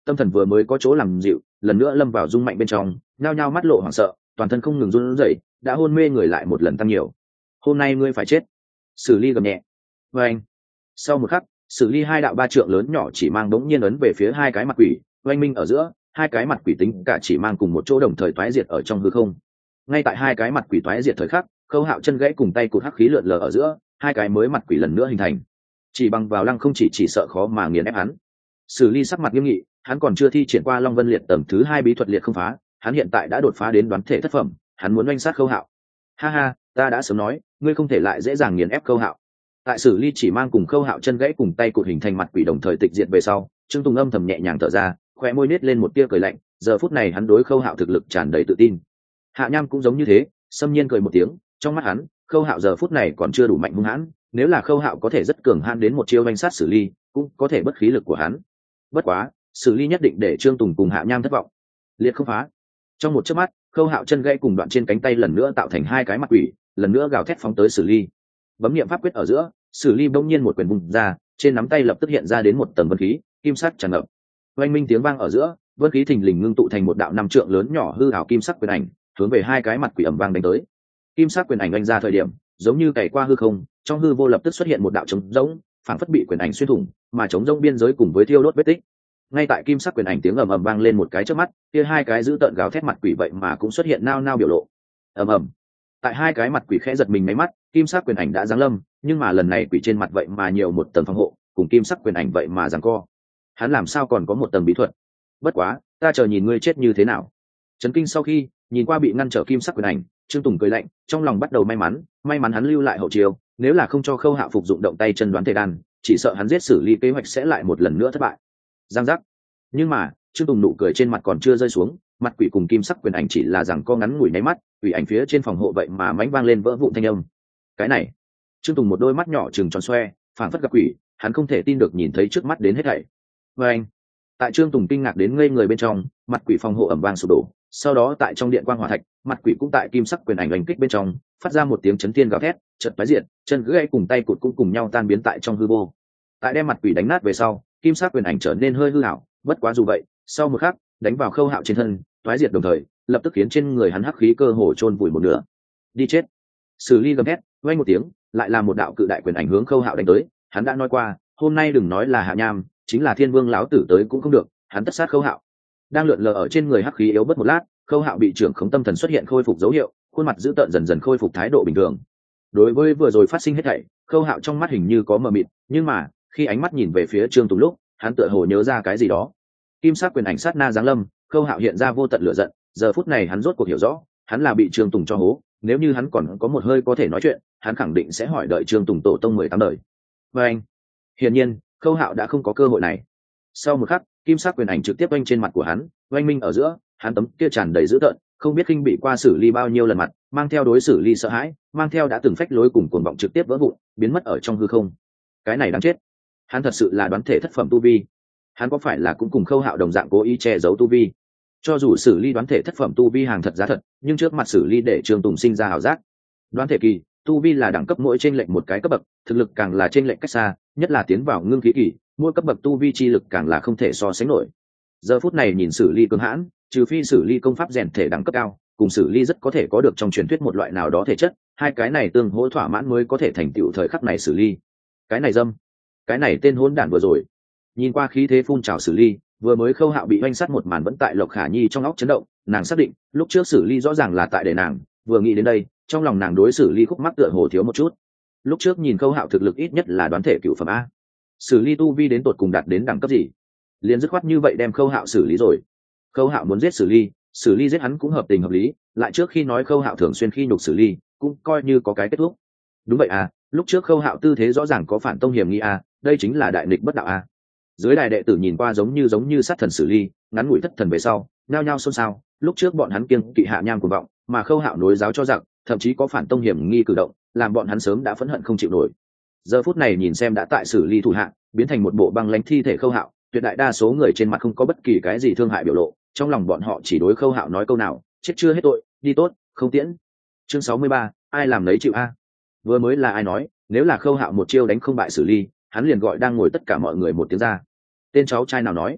tâm thần vừa mới có chỗ làm dịu, lần nữa lâm vào rung mạnh bên trong, nhao nhao mắt lộ hoảng sợ, toàn thân không ngừng run rẩy, đã hôn mê người lại một lần tăng nhiều. Hôm nay ngươi phải chết. Sử Ly gầm nhẹ. Và anh. Sau một khắc, Sử Ly hai đạo ba trượng lớn nhỏ chỉ mang đống nhiên ấn về phía hai cái mặt quỷ, oanh minh ở giữa, hai cái mặt quỷ tính cả chỉ mang cùng một chỗ đồng thời toái diệt ở trong hư không. Ngay tại hai cái mặt quỷ toái diệt thời khắc, Khâu Hạo chân gãy cùng tay cụt hắc khí lượn lờ ở giữa, hai cái mới mặt quỷ lần nữa hình thành. Chỉ bằng vào lăng không chỉ chỉ sợ khó mà nghiền ép hắn. Sử Ly sắc mặt nghiêm nghị, hắn còn chưa thi triển qua Long Vân Liệt tầng thứ hai bí thuật liệt không phá, hắn hiện tại đã đột phá đến đoán thể thất phẩm, hắn muốn oanh sát Khâu Hạo. Ha ha, ta đã sớm nói, ngươi không thể lại dễ dàng nghiền ép Khâu Hạo. Tại Sử Ly chỉ mang cùng Khâu Hạo chân gãy cùng tay cụt hình thành mặt quỷ đồng thời tịch diệt về sau, Trương Tùng âm thầm nhẹ nhàng thở ra, khóe môi nết lên một tia cười lạnh, giờ phút này hắn đối Khâu Hạo thực lực tràn đầy tự tin. Hạ Nham cũng giống như thế, xâm nhiên cười một tiếng, trong mắt hắn, Khâu Hạo giờ phút này còn chưa đủ mạnh hung hãn, nếu là Khâu Hạo có thể rất cường hãn đến một chiêu oanh sát Sử Ly, cũng có thể bất khí lực của hắn. Bất quá, Sử Ly nhất định để Trương Tùng cùng Hạ Nham thất vọng. Liệt không phá. Trong một chớp mắt, Khâu Hạo chân gãy cùng đoạn trên cánh tay lần nữa tạo thành hai cái mặt quỷ, lần nữa gào thét phóng tới Sử Ly. Bấm niệm pháp quyết ở giữa, Sử Ly bỗng nhiên một quyền vung ra, trên nắm tay lập tức hiện ra đến một tầng vân khí, kim sắc tràn ngập. Oanh minh tiếng vang ở giữa, vân khí thình lình ngưng tụ thành một đạo năm trượng lớn nhỏ hư ảo kim sắc quyền ảnh, hướng về hai cái mặt quỷ ầm vang đánh tới. Kim sắc quyền ảnh đánh ra thời điểm, giống như cày qua hư không, trong hư vô lập tức xuất hiện một đạo trống rỗng, phảng phất bị quyền ảnh xuyên thủng, mà trống rỗng biên giới cùng với thiêu đốt vết tích. Ngay tại kim sắc quyền ảnh tiếng ầm ầm vang lên một cái chớp mắt, kia hai cái giữ tợn gào thét mặt quỷ vậy mà cũng xuất hiện nao nao biểu lộ. Ầm ầm. Tại hai cái mặt quỷ khẽ giật mình mấy mắt, kim sắc quyền ảnh đã giáng lâm, nhưng mà lần này quỷ trên mặt vậy mà nhiều một tầng phòng hộ, cùng kim sắc quyền ảnh vậy mà giằng co. Hắn làm sao còn có một tầng bí thuật? Bất quá, ta chờ nhìn ngươi chết như thế nào. Chấn kinh sau khi nhìn qua bị ngăn trở kim sắc quyền ảnh, Trương Tùng cười lạnh, trong lòng bắt đầu may mắn, may mắn hắn lưu lại hậu chiêu, nếu là không cho Khâu Hạo phục dụng động tay chân đoán thể đan, chỉ sợ hắn giết Sử Ly kế hoạch sẽ lại một lần nữa thất bại. Giang giác. Nhưng mà, Trương Tùng nụ cười trên mặt còn chưa rơi xuống, mặt quỷ cùng kim sắc quyền ảnh chỉ là rằng co ngắn ngủi nháy mắt, quỷ ảnh phía trên phòng hộ vậy mà mánh vang lên vỡ vụn thanh âm. Cái này, Trương Tùng một đôi mắt nhỏ trừng tròn xoe, phảng phất gặp quỷ, hắn không thể tin được nhìn thấy trước mắt đến hết thảy. Và anh, tại Trương Tùng kinh ngạc đến ngây người bên trong, mặt quỷ phòng hộ ầm vang sụp đổ, sau đó tại trong điện quang hỏa thạch, mặt quỷ cũng tại kim sắc quyền ảnh đánh kích bên trong, phát ra một tiếng chấn thiên gào thét, chợt tái diệt, chân gãy cùng tay cụt cũng cùng nhau tan biến tại trong hư vô. Tại đem mặt quỷ đánh nát về sau, kim sắc quyền ảnh trở nên hơi hư ảo, bất quá dù vậy, sau một khắc, đánh vào Khâu Hạo trên thân, toái diệt đồng thời, lập tức khiến trên người hắn hắc khí cơ hồ chôn vùi một nửa. Đi chết. Sử Ly gầm hét, vang một tiếng, lại là một đạo cự đại quyền ảnh hướng Khâu Hạo đánh tới, hắn đã nói qua, hôm nay đừng nói là Hạ Nham, chính là Thiên Vương lão tử tới cũng không được, hắn tất sát Khâu Hạo. Đang lượn lờ ở trên người hắc khí yếu bớt một lát, Khâu Hạo bị trưởng khống tâm thần xuất hiện khôi phục dấu hiệu, khuôn mặt dữ tợn dần dần khôi phục thái độ bình thường. Đối với vừa rồi phát sinh hết thảy, Khâu Hạo trong mắt hình như có mờ mịt, nhưng mà, khi ánh mắt nhìn về phía Trương Tùng lúc, hắn tựa hồ nhớ ra cái gì đó. Kim sắc quyền ảnh sát na giáng lâm, Khâu Hạo hiện ra vô tận lửa giận, giờ phút này hắn rốt cuộc hiểu rõ, hắn là bị Trương Tùng cho hố, nếu như hắn còn có một hơi có thể nói chuyện, hắn khẳng định sẽ hỏi đợi Trương Tùng tổ tông mười tám đời. Và anh, hiển nhiên, Khâu Hạo đã không có cơ hội này. Sau một khắc, kim sắc quyền ảnh trực tiếp oanh trên mặt của hắn, oanh minh ở giữa, hắn tấm kia tràn đầy dữ tợn, không biết kinh bị qua xử lý bao nhiêu lần mặt, mang theo đối xử ly sợ hãi, mang theo đã từng phách lối cùng cuồng vọng trực tiếp vỡ vụn, biến mất ở trong hư không. Cái này đáng chết. Hắn thật sự là đoán thể thất phẩm tu vi. Hắn có phải là cũng cùng Khâu Hạo đồng dạng cố ý che giấu tu vi? Cho dù xử lý đoán thể thất phẩm tu vi hàng thật giá thật, nhưng trước mặt xử lý để Trương Tùng sinh ra ảo giác. Đoán thể kỳ, tu vi là đẳng cấp mỗi trên lệnh một cái cấp bậc, thực lực càng là trên lệnh cách xa, nhất là tiến vào ngưng khí kỳ, mỗi cấp bậc tu vi chi lực càng là không thể so sánh nổi. Giờ phút này nhìn xử lý cường hãn, trừ phi xử lý công pháp rèn thể đẳng cấp cao, cùng xử lý rất có thể có được trong truyền thuyết một loại nào đó thể chất, hai cái này tương hỗ thỏa mãn mới có thể thành tựu thời khắc này xử lý. Cái này dâm, cái này tên hỗn đản vừa rồi. Nhìn qua khí thế phun trào xử lý, vừa mới Khâu Hạo bị oanh sát một màn vẫn tại Lộc Khả Nhi trong óc chấn động, nàng xác định, lúc trước xử lý rõ ràng là tại để nàng, vừa nghĩ đến đây, trong lòng nàng đối xử lý khúc mắc tựa hồ thiếu một chút. Lúc trước nhìn Khâu Hạo thực lực ít nhất là đoán thể cửu phẩm a. Xử lý tu vi đến tột cùng đạt đến đẳng cấp gì? Liền dứt khoát như vậy đem Khâu Hạo xử lý rồi. Khâu Hạo muốn giết xử lý, xử lý giết hắn cũng hợp tình hợp lý, lại trước khi nói Khâu Hạo thường xuyên khi nhục xử lý, cũng coi như có cái kết thúc. Đúng vậy à, lúc trước Khâu Hạo tư thế rõ ràng có phản tông hiểm nghi a, đây chính là đại nghịch bất đạo a. Dưới đài đệ tử nhìn qua giống như giống như sát thần xử lý, ngắn ngủi thất thần về sau, nhao nhao xôn xao, lúc trước bọn hắn kiêng kỵ Hạ Nham cuồng vọng, mà Khâu Hạo nối giáo cho rằng, thậm chí có phản tông hiểm nghi cử động, làm bọn hắn sớm đã phẫn hận không chịu nổi. Giờ phút này nhìn xem đã tại xử lý thủ hạ, biến thành một bộ băng lãnh thi thể Khâu Hạo, tuyệt đại đa số người trên mặt không có bất kỳ cái gì thương hại biểu lộ, trong lòng bọn họ chỉ đối Khâu Hạo nói câu nào, chết chưa hết tội, đi tốt, không tiễn. Chương sáu mươi ba, ai làm lấy chịu a. Vừa mới là ai nói, nếu là Khâu Hạo một chiêu đánh không bại xử lý, hắn liền gọi đang ngồi tất cả mọi người một tiếng ra. Tên cháu trai nào nói?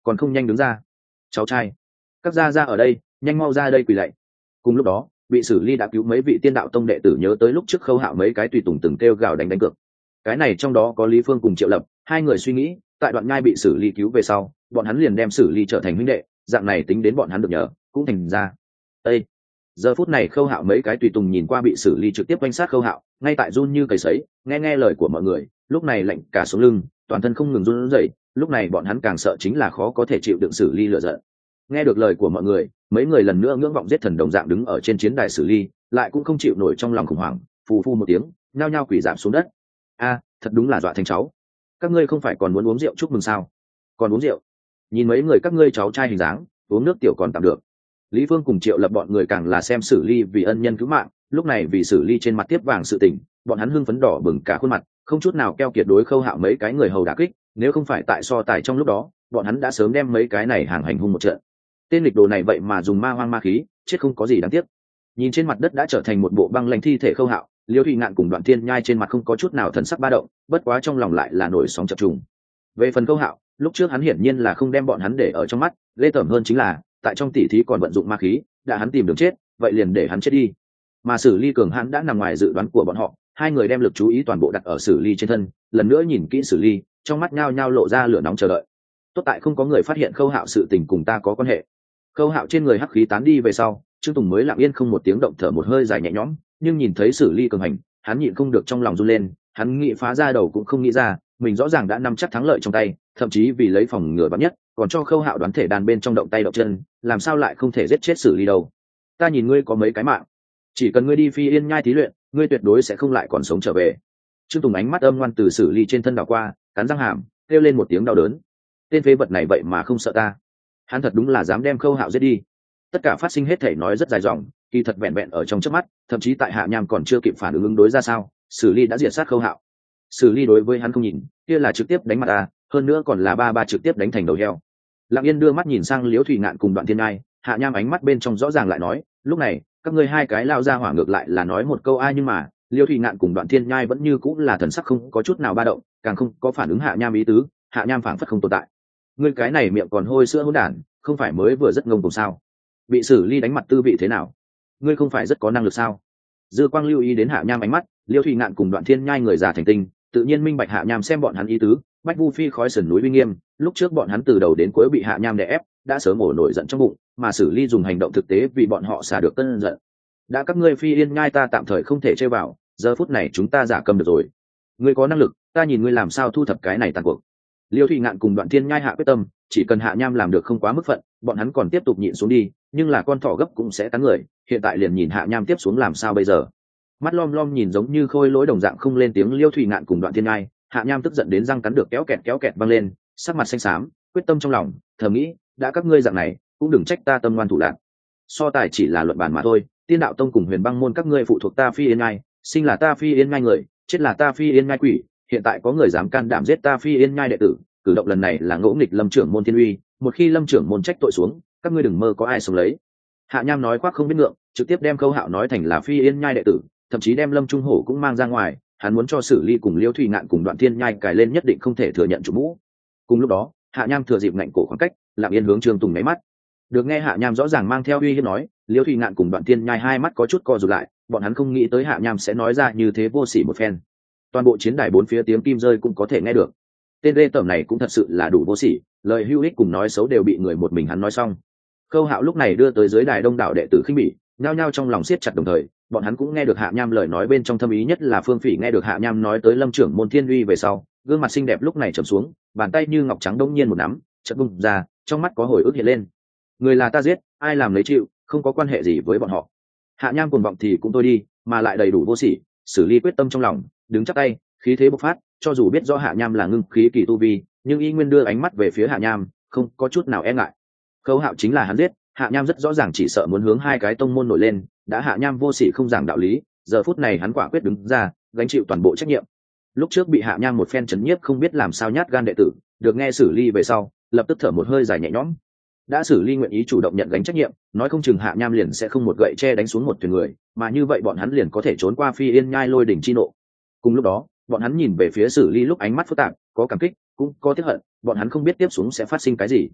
còn không nhanh đứng ra. Cháu trai, các gia gia ở đây, nhanh mau ra đây quỳ lạy. Cùng lúc đó, bị xử ly đã cứu mấy vị tiên đạo tông đệ tử nhớ tới lúc trước Khâu Hạo mấy cái tùy tùng từng kêu gào đánh đánh cược. Cái này trong đó có Lý Phương cùng Triệu Lập, hai người suy nghĩ, tại đoạn nhai bị xử ly cứu về sau, bọn hắn liền đem xử ly trở thành huynh đệ, dạng này tính đến bọn hắn được nhờ, cũng thành ra. Ê! Giờ phút này Khâu Hạo mấy cái tùy tùng nhìn qua bị xử ly trực tiếp quanh sát Khâu Hạo, ngay tại run như cầy sấy, nghe nghe lời của mọi người, lúc này lạnh cả sống lưng, toàn thân không ngừng run rẩy, lúc này bọn hắn càng sợ chính là khó có thể chịu đựng xử ly lựa giận. Nghe được lời của mọi người, mấy người lần nữa ngưỡng vọng giết thần đồng dạng đứng ở trên chiến đài xử ly, lại cũng không chịu nổi trong lòng khủng hoảng, phù phu một tiếng, nhao nhao quỳ giảm xuống đất. A, thật đúng là dọa thành cháu. Các ngươi không phải còn muốn uống rượu chúc mừng sao? Còn uống rượu? Nhìn mấy người các ngươi cháu trai hình dáng, uống nước tiểu còn tạm được. Lý Phương cùng Triệu Lập bọn người càng là xem xử ly vì ân nhân cứu mạng, lúc này vì xử ly trên mặt tiếp vàng sự tình, bọn hắn hưng phấn đỏ bừng cả khuôn mặt, không chút nào keo kiệt đối Khâu Hạo mấy cái người hầu đả kích, nếu không phải tại so tài trong lúc đó, bọn hắn đã sớm đem mấy cái này hàng hành hung một trận. Tên lịch đồ này vậy mà dùng ma hoang ma khí, chết không có gì đáng tiếc. Nhìn trên mặt đất đã trở thành một bộ băng lãnh thi thể Khâu Hạo, Liêu Thụy Ngạn cùng Đoạn Thiên Nhai trên mặt không có chút nào thần sắc ba động, bất quá trong lòng lại là nổi sóng chập trùng. Về phần Khâu Hạo, lúc trước hắn hiển nhiên là không đem bọn hắn để ở trong mắt, ghê tởm hơn chính là tại trong tỉ thí còn vận dụng ma khí, đã hắn tìm đường chết, vậy liền để hắn chết đi. Mà Sử Ly cường hắn đã nằm ngoài dự đoán của bọn họ, hai người đem lực chú ý toàn bộ đặt ở Sử Ly trên thân, lần nữa nhìn kỹ Sử Ly, trong mắt nhao nhao lộ ra lửa nóng chờ đợi. Tốt tại không có người phát hiện Khâu Hạo sự tình cùng ta có quan hệ. Khâu Hạo trên người hắc khí tán đi về sau, Trương Tùng mới lặng yên không một tiếng động thở một hơi dài nhẹ nhõm, nhưng nhìn thấy Sử Ly cường hành, hắn nhịn không được trong lòng run lên, hắn nghĩ phá ra đầu cũng không nghĩ ra, mình rõ ràng đã nắm chắc thắng lợi trong tay, thậm chí vì lấy phòng ngừa vạn nhất, còn cho Khâu Hạo đoán thể đàn bên trong động tay động chân, làm sao lại không thể giết chết Sử Ly đâu. Ta nhìn ngươi có mấy cái mạng, chỉ cần ngươi đi Phi Yên Nhai thí luyện, ngươi tuyệt đối sẽ không lại còn sống trở về. Trương Tùng ánh mắt âm ngoan từ Sử Ly trên thân đảo qua, cắn răng hàm, kêu lên một tiếng đau đớn. Tên phế vật này vậy mà không sợ ta, hắn thật đúng là dám đem Khâu Hạo giết đi. Tất cả phát sinh hết thể nói rất dài dòng, kỳ thật vẹn vẹn ở trong chớp mắt, thậm chí tại Hạ Nham còn chưa kịp phản ứng ứng đối ra sao, Sử Ly đã diệt sát Khâu Hạo. Sử Ly đối với hắn không nhìn, kia là trực tiếp đánh mặt ta, hơn nữa còn là ba ba trực tiếp đánh thành đầu heo. Lặng Yên đưa mắt nhìn sang Liễu Thụy Ngạn cùng Đoạn Thiên Ngai, Hạ Nham ánh mắt bên trong rõ ràng lại nói, lúc này các ngươi hai cái lao ra hỏa ngược lại là nói một câu ai, nhưng mà Liễu Thụy Ngạn cùng Đoạn Thiên Nhai vẫn như cũng là thần sắc không có chút nào ba động, càng không có phản ứng Hạ Nham ý tứ. Hạ Nham phảng phất không tồn tại. Ngươi cái này miệng còn hôi sữa hỗn đản, không phải mới vừa rất ngông cuồng sao? Bị Sử Ly đánh mặt tư vị thế nào? Ngươi không phải rất có năng lực sao? Dư Quang lưu ý đến Hạ Nham ánh mắt, Liễu Thụy Ngạn cùng Đoạn Thiên Nhai người già thành tinh, tự nhiên minh bạch Hạ Nham xem bọn hắn ý tứ. Bách Vu Phi khói sườn núi uy nghiêm, lúc trước bọn hắn từ đầu đến cuối bị Hạ Nham đè ép, đã sớm ổ nổi giận trong bụng, mà Sử Ly dùng hành động thực tế vì bọn họ xả được cơn giận. Đã các ngươi Phi Yên Nhai ta tạm thời không thể chơi vào, giờ phút này chúng ta giả cầm được rồi. Ngươi có năng lực, ta nhìn ngươi làm sao thu thập cái này tàn cuộc. Liêu Thụy Ngạn cùng Đoạn Thiên Nhai hạ quyết tâm, chỉ cần Hạ Nham làm được không quá mức phận, bọn hắn còn tiếp tục nhịn xuống đi, nhưng là con thỏ gấp cũng sẽ cắn người, hiện tại liền nhìn Hạ Nham tiếp xuống làm sao bây giờ. Mắt lom lom nhìn giống như khôi lỗi đồng dạng không lên tiếng Liêu Thụy Ngạn cùng Đoạn Thiên Nhai, Hạ Nham tức giận đến răng cắn được kéo kẹt kéo kẹt văng lên, sắc mặt xanh xám, quyết tâm trong lòng, thầm nghĩ, đã các ngươi dạng này, cũng đừng trách ta tâm ngoan thủ lạn. So tài chỉ là luận bàn mà thôi, Tiên Đạo Tông cùng Huyền Băng môn các ngươi phụ thuộc ta Phi Yên Nhai, sinh là ta Phi Yên Nhai người, chết là ta Phi Yên Nhai quỷ, hiện tại có người dám can đảm giết ta Phi Yên Nhai đệ tử, cử động lần này là ngỗ nghịch Lâm trưởng môn thiên uy, một khi Lâm trưởng môn trách tội xuống, các ngươi đừng mơ có ai sống lấy. Hạ Nham nói khoác không biết ngượng, trực tiếp đem Khâu Hạo nói thành là Phi Yên Nhai đệ tử, thậm chí đem Lâm Trung Hổ cũng mang ra ngoài, hắn muốn cho Sử Ly cùng Liêu Thụy Ngạn cùng Đoạn Thiên Nhai cài lên nhất định không thể thừa nhận chủ mũ. Cùng lúc đó, Hạ Nham thừa dịp ngạnh cổ khoảng cách, lặng yên hướng Trương Tùng nháy mắt. Được nghe Hạ Nham rõ ràng mang theo uy hiếp nói, Liêu Thụy Ngạn cùng Đoạn Thiên Nhai hai mắt có chút co rụt lại, bọn hắn không nghĩ tới Hạ Nham sẽ nói ra như thế vô sỉ một phen. Toàn bộ chiến đài bốn phía tiếng kim rơi cũng có thể nghe được. Tên lê tẩm này cũng thật sự là đủ vô sỉ, lời hữu ích cùng nói xấu đều bị người một mình hắn nói xong. Khâu Hạo lúc này đưa tới dưới đài đông đảo đệ tử khinh bỉ, nhao nhao trong lòng siết chặt, đồng thời bọn hắn cũng nghe được Hạ Nham lời nói bên trong thâm ý, nhất là Phương Phỉ nghe được Hạ Nham nói tới Lâm trưởng môn thiên uy về sau, gương mặt xinh đẹp lúc này trầm xuống, bàn tay như ngọc trắng đông nhiên một nắm, chợt bung ra, trong mắt có hồi ức hiện lên. Người là ta giết, ai làm lấy chịu, không có quan hệ gì với bọn họ. Hạ Nham cuồng vọng thì cũng tôi đi, mà lại đầy đủ vô sỉ. Sử Ly quyết tâm trong lòng, đứng chắp tay, khí thế bộc phát, cho dù biết rõ Hạ Nham là ngưng khí kỳ tu vi, nhưng y nguyên đưa ánh mắt về phía Hạ Nham, không có chút nào e ngại. Khâu Hạo chính là hắn giết, Hạ Nham rất rõ ràng chỉ sợ muốn hướng hai cái tông môn nổi lên, đã Hạ Nham vô sỉ không giảng đạo lý, giờ phút này hắn quả quyết đứng ra, gánh chịu toàn bộ trách nhiệm. Lúc trước bị Hạ Nham một phen chấn nhiếp không biết làm sao nhát gan đệ tử, được nghe Sử Ly về sau, lập tức thở một hơi dài nhẹ nhõm. Đã Sử Ly nguyện ý chủ động nhận gánh trách nhiệm, nói không chừng Hạ Nham liền sẽ không một gậy che đánh xuống một thuyền người, mà như vậy bọn hắn liền có thể trốn qua Phi Yên Nhai lôi đỉnh chi nộ. Cùng lúc đó, bọn hắn nhìn về phía Sử Ly lúc ánh mắt phức tạp, có cảm kích, cũng có tiếc hận, bọn hắn không biết tiếp xuống sẽ phát sinh cái gì.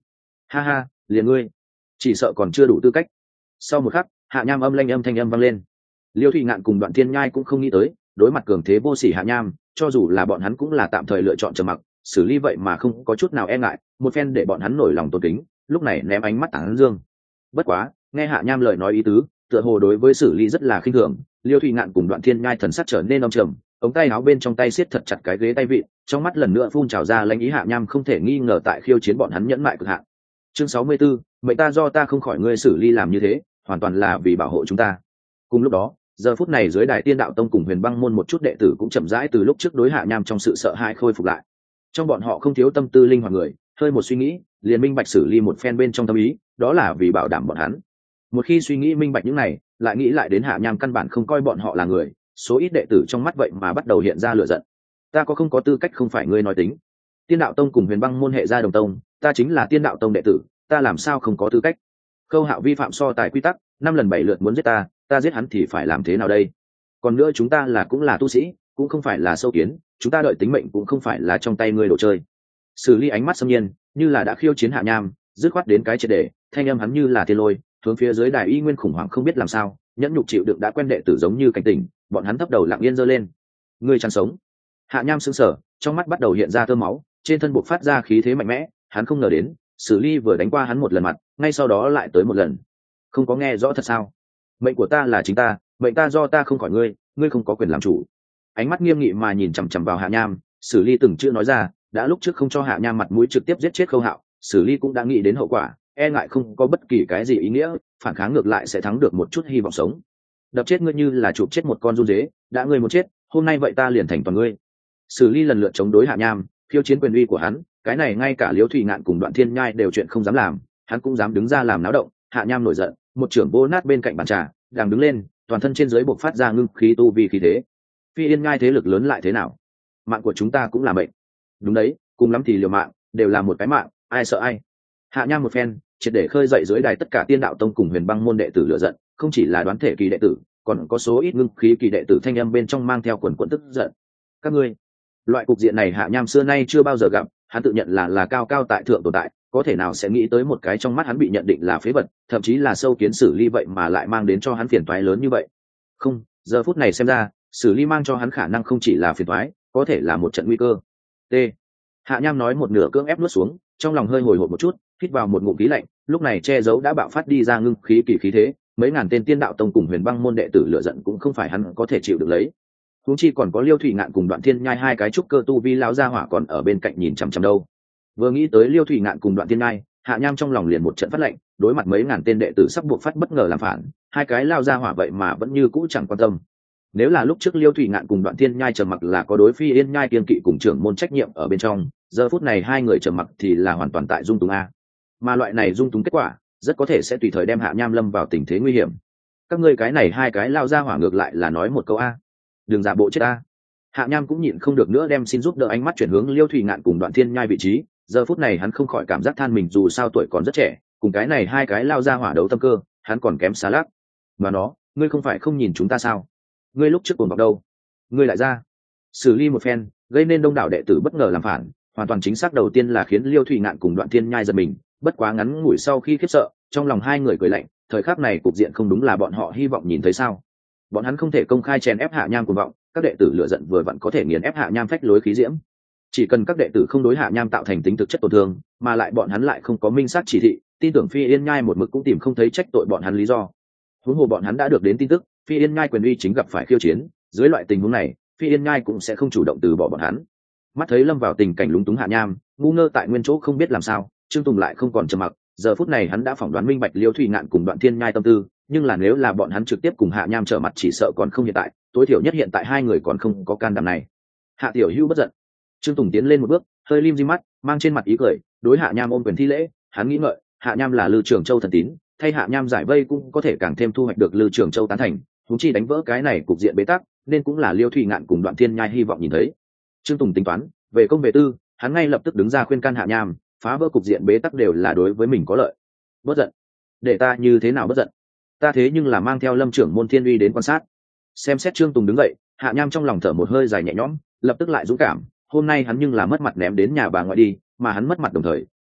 Ha ha, liền ngươi chỉ sợ còn chưa đủ tư cách. Sau một khắc, Hạ Nham âm lanh âm thanh âm vang lên. Liêu Thụy Ngạn cùng Đoạn Thiên Nhai cũng không nghĩ tới, đối mặt cường thế vô sỉ Hạ Nham, cho dù là bọn hắn cũng là tạm thời lựa chọn trầm mặc, xử lý vậy mà không có chút nào e ngại, một phen để bọn hắn nổi lòng tôn kính, lúc này ném ánh mắt tán dương. Bất quá, nghe Hạ Nham lời nói ý tứ, tựa hồ đối với xử lý rất là khinh thường. Liêu Thụy Ngạn cùng Đoạn Thiên Nhai thần sắc trở nên âm trầm, ống tay áo bên trong tay siết thật chặt cái ghế tay vịn, trong mắt lần nữa phun trào ra lãnh ý. Hạ Nham không thể nghi ngờ tại khiêu chiến bọn hắn nhẫn mại cực hạn. Chương sáu mươi 64, mệnh ta do ta không khỏi ngươi xử lý làm như thế, hoàn toàn là vì bảo hộ chúng ta. Cùng lúc đó, giờ phút này dưới đài Tiên Đạo Tông cùng Huyền Băng môn một chút đệ tử cũng chậm rãi từ lúc trước đối Hạ Nham trong sự sợ hãi khôi phục lại. Trong bọn họ không thiếu tâm tư linh hoạt người, hơi một suy nghĩ, liền minh bạch xử lý một phen bên trong tâm ý, đó là vì bảo đảm bọn hắn. Một khi suy nghĩ minh bạch những này, lại nghĩ lại đến Hạ Nham căn bản không coi bọn họ là người, số ít đệ tử trong mắt vậy mà bắt đầu hiện ra lửa giận. Ta có không có tư cách không phải ngươi nói tính. Tiên Đạo Tông cùng Huyền Băng môn hệ gia đồng tông, ta chính là Tiên Đạo Tông đệ tử, ta làm sao không có tư cách? Khâu Hạo vi phạm so tài quy tắc, năm lần bảy lượt muốn giết ta, ta giết hắn thì phải làm thế nào đây? Còn nữa chúng ta là cũng là tu sĩ, cũng không phải là sâu kiến, chúng ta đợi tính mệnh cũng không phải là trong tay ngươi đồ chơi. Xử lý ánh mắt xâm nhiên, như là đã khiêu chiến Hạ Nham, dứt khoát đến cái triệt để, thanh âm hắn như là thiên lôi, hướng phía dưới đài y nguyên khủng hoảng không biết làm sao, nhẫn nhục chịu đựng đã quen đệ tử giống như cảnh tỉnh, bọn hắn thấp đầu lặng yên giơ lên. Ngươi chẳng sống. Hạ Nham sững sờ, trong mắt bắt đầu hiện ra tơ máu, trên thân buộc phát ra khí thế mạnh mẽ, hắn không ngờ đến, Sử Ly vừa đánh qua hắn một lần mặt, ngay sau đó lại tới một lần. Không có nghe rõ thật sao? Mệnh của ta là chính ta, mệnh ta do ta không khỏi ngươi, ngươi không có quyền làm chủ. Ánh mắt nghiêm nghị mà nhìn chằm chằm vào Hạ Nham, Sử Ly từng chữ nói ra, đã lúc trước không cho Hạ Nham mặt mũi trực tiếp giết chết Khâu Hạo, Sử Ly cũng đã nghĩ đến hậu quả, e ngại không có bất kỳ cái gì ý nghĩa, phản kháng ngược lại sẽ thắng được một chút hy vọng sống. Đập chết ngươi như là chụp chết một con run dế, đã ngươi muốn chết, hôm nay vậy ta liền thành toàn ngươi. Sử Ly lần lượt chống đối Hạ Nham, khiêu chiến quyền uy của hắn, cái này ngay cả Liễu Thụy Ngạn cùng Đoạn Thiên Nhai đều chuyện không dám làm, hắn cũng dám đứng ra làm náo động. Hạ Nham nổi giận, một trưởng vô nát bên cạnh bàn trà, đang đứng lên, toàn thân trên dưới bộc phát ra ngưng khí tu vi khí thế. Phi Yên Nhai thế lực lớn lại thế nào? Mạng của chúng ta cũng là mệnh. Đúng đấy, cùng lắm thì liều mạng, đều là một cái mạng, ai sợ ai. Hạ Nham một phen, triệt để khơi dậy dưới đài tất cả Tiên Đạo Tông cùng Huyền Băng môn đệ tử lửa giận, không chỉ là đoán thể kỳ đệ tử, còn có số ít ngưng khí kỳ đệ tử thanh âm bên trong mang theo quần quần tức giận. Các ngươi, loại cục diện này Hạ Nham xưa nay chưa bao giờ gặp, hắn tự nhận là là cao cao tại thượng tồn tại, có thể nào sẽ nghĩ tới một cái trong mắt hắn bị nhận định là phế vật, thậm chí là sâu kiến Sử Ly vậy mà lại mang đến cho hắn phiền toái lớn như vậy. Không, giờ phút này xem ra, Sử Ly mang cho hắn khả năng không chỉ là phiền toái, có thể là một trận nguy cơ. T. Hạ Nham nói một nửa cưỡng ép nuốt xuống, trong lòng hơi hồi hộp một chút, hít vào một ngụm khí lạnh, lúc này che giấu đã bạo phát đi ra ngưng khí kỳ khí thế, mấy ngàn tên Tiên Đạo Tông cùng Huyền Băng môn đệ tử lựa giận cũng không phải hắn có thể chịu được lấy. Huống chi còn có Liêu Thụy Ngạn cùng Đoạn Thiên Nhai hai cái trúc cơ tu vi lão gia hỏa còn ở bên cạnh nhìn chằm chằm đâu. Vừa nghĩ tới Liêu Thụy Ngạn cùng Đoạn Thiên Nhai, Hạ Nham trong lòng liền một trận phát lạnh, đối mặt mấy ngàn tên đệ tử sắp buộc phát bất ngờ làm phản, hai cái lao gia hỏa vậy mà vẫn như cũ chẳng quan tâm. Nếu là lúc trước Liêu Thụy Ngạn cùng Đoạn Thiên Nhai trầm mặc là có đối Phi Yên Nhai kiên kỵ cùng trưởng môn trách nhiệm ở bên trong, giờ phút này hai người trầm mặc thì là hoàn toàn tại dung túng a. Mà loại này dung túng kết quả, rất có thể sẽ tùy thời đem Hạ Nham lâm vào tình thế nguy hiểm. Các ngươi cái này hai cái lao gia hỏa ngược lại là nói một câu a. Đừng giả bộ chết a. Hạ Nham cũng nhịn không được nữa đem xin giúp đỡ ánh mắt chuyển hướng Liêu Thụy Ngạn cùng Đoạn Thiên Nhai vị trí, giờ phút này hắn không khỏi cảm giác than mình dù sao tuổi còn rất trẻ, cùng cái này hai cái lao ra hỏa đấu tâm cơ, hắn còn kém xa lác. Mà nó, ngươi không phải không nhìn chúng ta sao? Ngươi lúc trước cuồng vọng đâu? Ngươi lại ra. Xử lý một phen, gây nên đông đảo đệ tử bất ngờ làm phản, hoàn toàn chính xác đầu tiên là khiến Liêu Thụy Ngạn cùng Đoạn Thiên Nhai giật mình, bất quá ngắn ngủi sau khi khiếp sợ, trong lòng hai người cười lạnh, thời khắc này cục diện không đúng là bọn họ hy vọng nhìn thấy sao? Bọn hắn không thể công khai chèn ép Hạ Nham cuồng vọng, các đệ tử lựa giận vừa vặn có thể nghiền ép Hạ Nham phách lối khí diễm. Chỉ cần các đệ tử không đối Hạ Nham tạo thành tính thực chất tổn thương, mà lại bọn hắn lại không có minh xác chỉ thị, tin tưởng Phi Yên Nhai một mực cũng tìm không thấy trách tội bọn hắn lý do. Huống hồ bọn hắn đã được đến tin tức, Phi Yên Nhai quyền uy chính gặp phải khiêu chiến, dưới loại tình huống này, Phi Yên Nhai cũng sẽ không chủ động từ bỏ bọn hắn. Mắt thấy lâm vào tình cảnh lúng túng Hạ Nham, ngu ngơ tại nguyên chỗ không biết làm sao, Trương Tùng lại không còn trầm mặc, giờ phút này hắn đã phỏng đoán minh bạch Liêu Thụy Ngạn cùng Đoạn Thiên Nhai tâm tư, nhưng là nếu là bọn hắn trực tiếp cùng Hạ Nham trở mặt chỉ sợ còn không hiện tại, tối thiểu nhất hiện tại hai người còn không có can đảm này. Hạ tiểu hữu bất giận. Trương Tùng tiến lên một bước, hơi lim di mắt, mang trên mặt ý cười, đối Hạ Nham ôm quyền thi lễ, hắn nghĩ ngợi, Hạ Nham là Lư Trường Châu thần tín, thay Hạ Nham giải vây cũng có thể càng thêm thu hoạch được Lư Trường Châu tán thành, huống chi đánh vỡ cái này cục diện bế tắc, nên cũng là Liêu Thụy Ngạn cùng Đoạn Thiên Nhai hy vọng nhìn thấy. Trương Tùng tính toán, về công về tư, hắn ngay lập tức đứng ra khuyên can Hạ Nham, phá vỡ cục diện bế tắc đều là đối với mình có lợi. Bất giận. Để ta như thế nào bất giận? Ta thế nhưng là mang theo Lâm trưởng môn Thiên Uy đến quan sát. Xem xét Trương Tùng đứng dậy, Hạ Nham trong lòng thở một hơi dài nhẹ nhõm, lập tức lại dũng cảm, hôm nay hắn nhưng là mất mặt ném đến nhà bà ngoại đi, mà hắn mất mặt đồng thời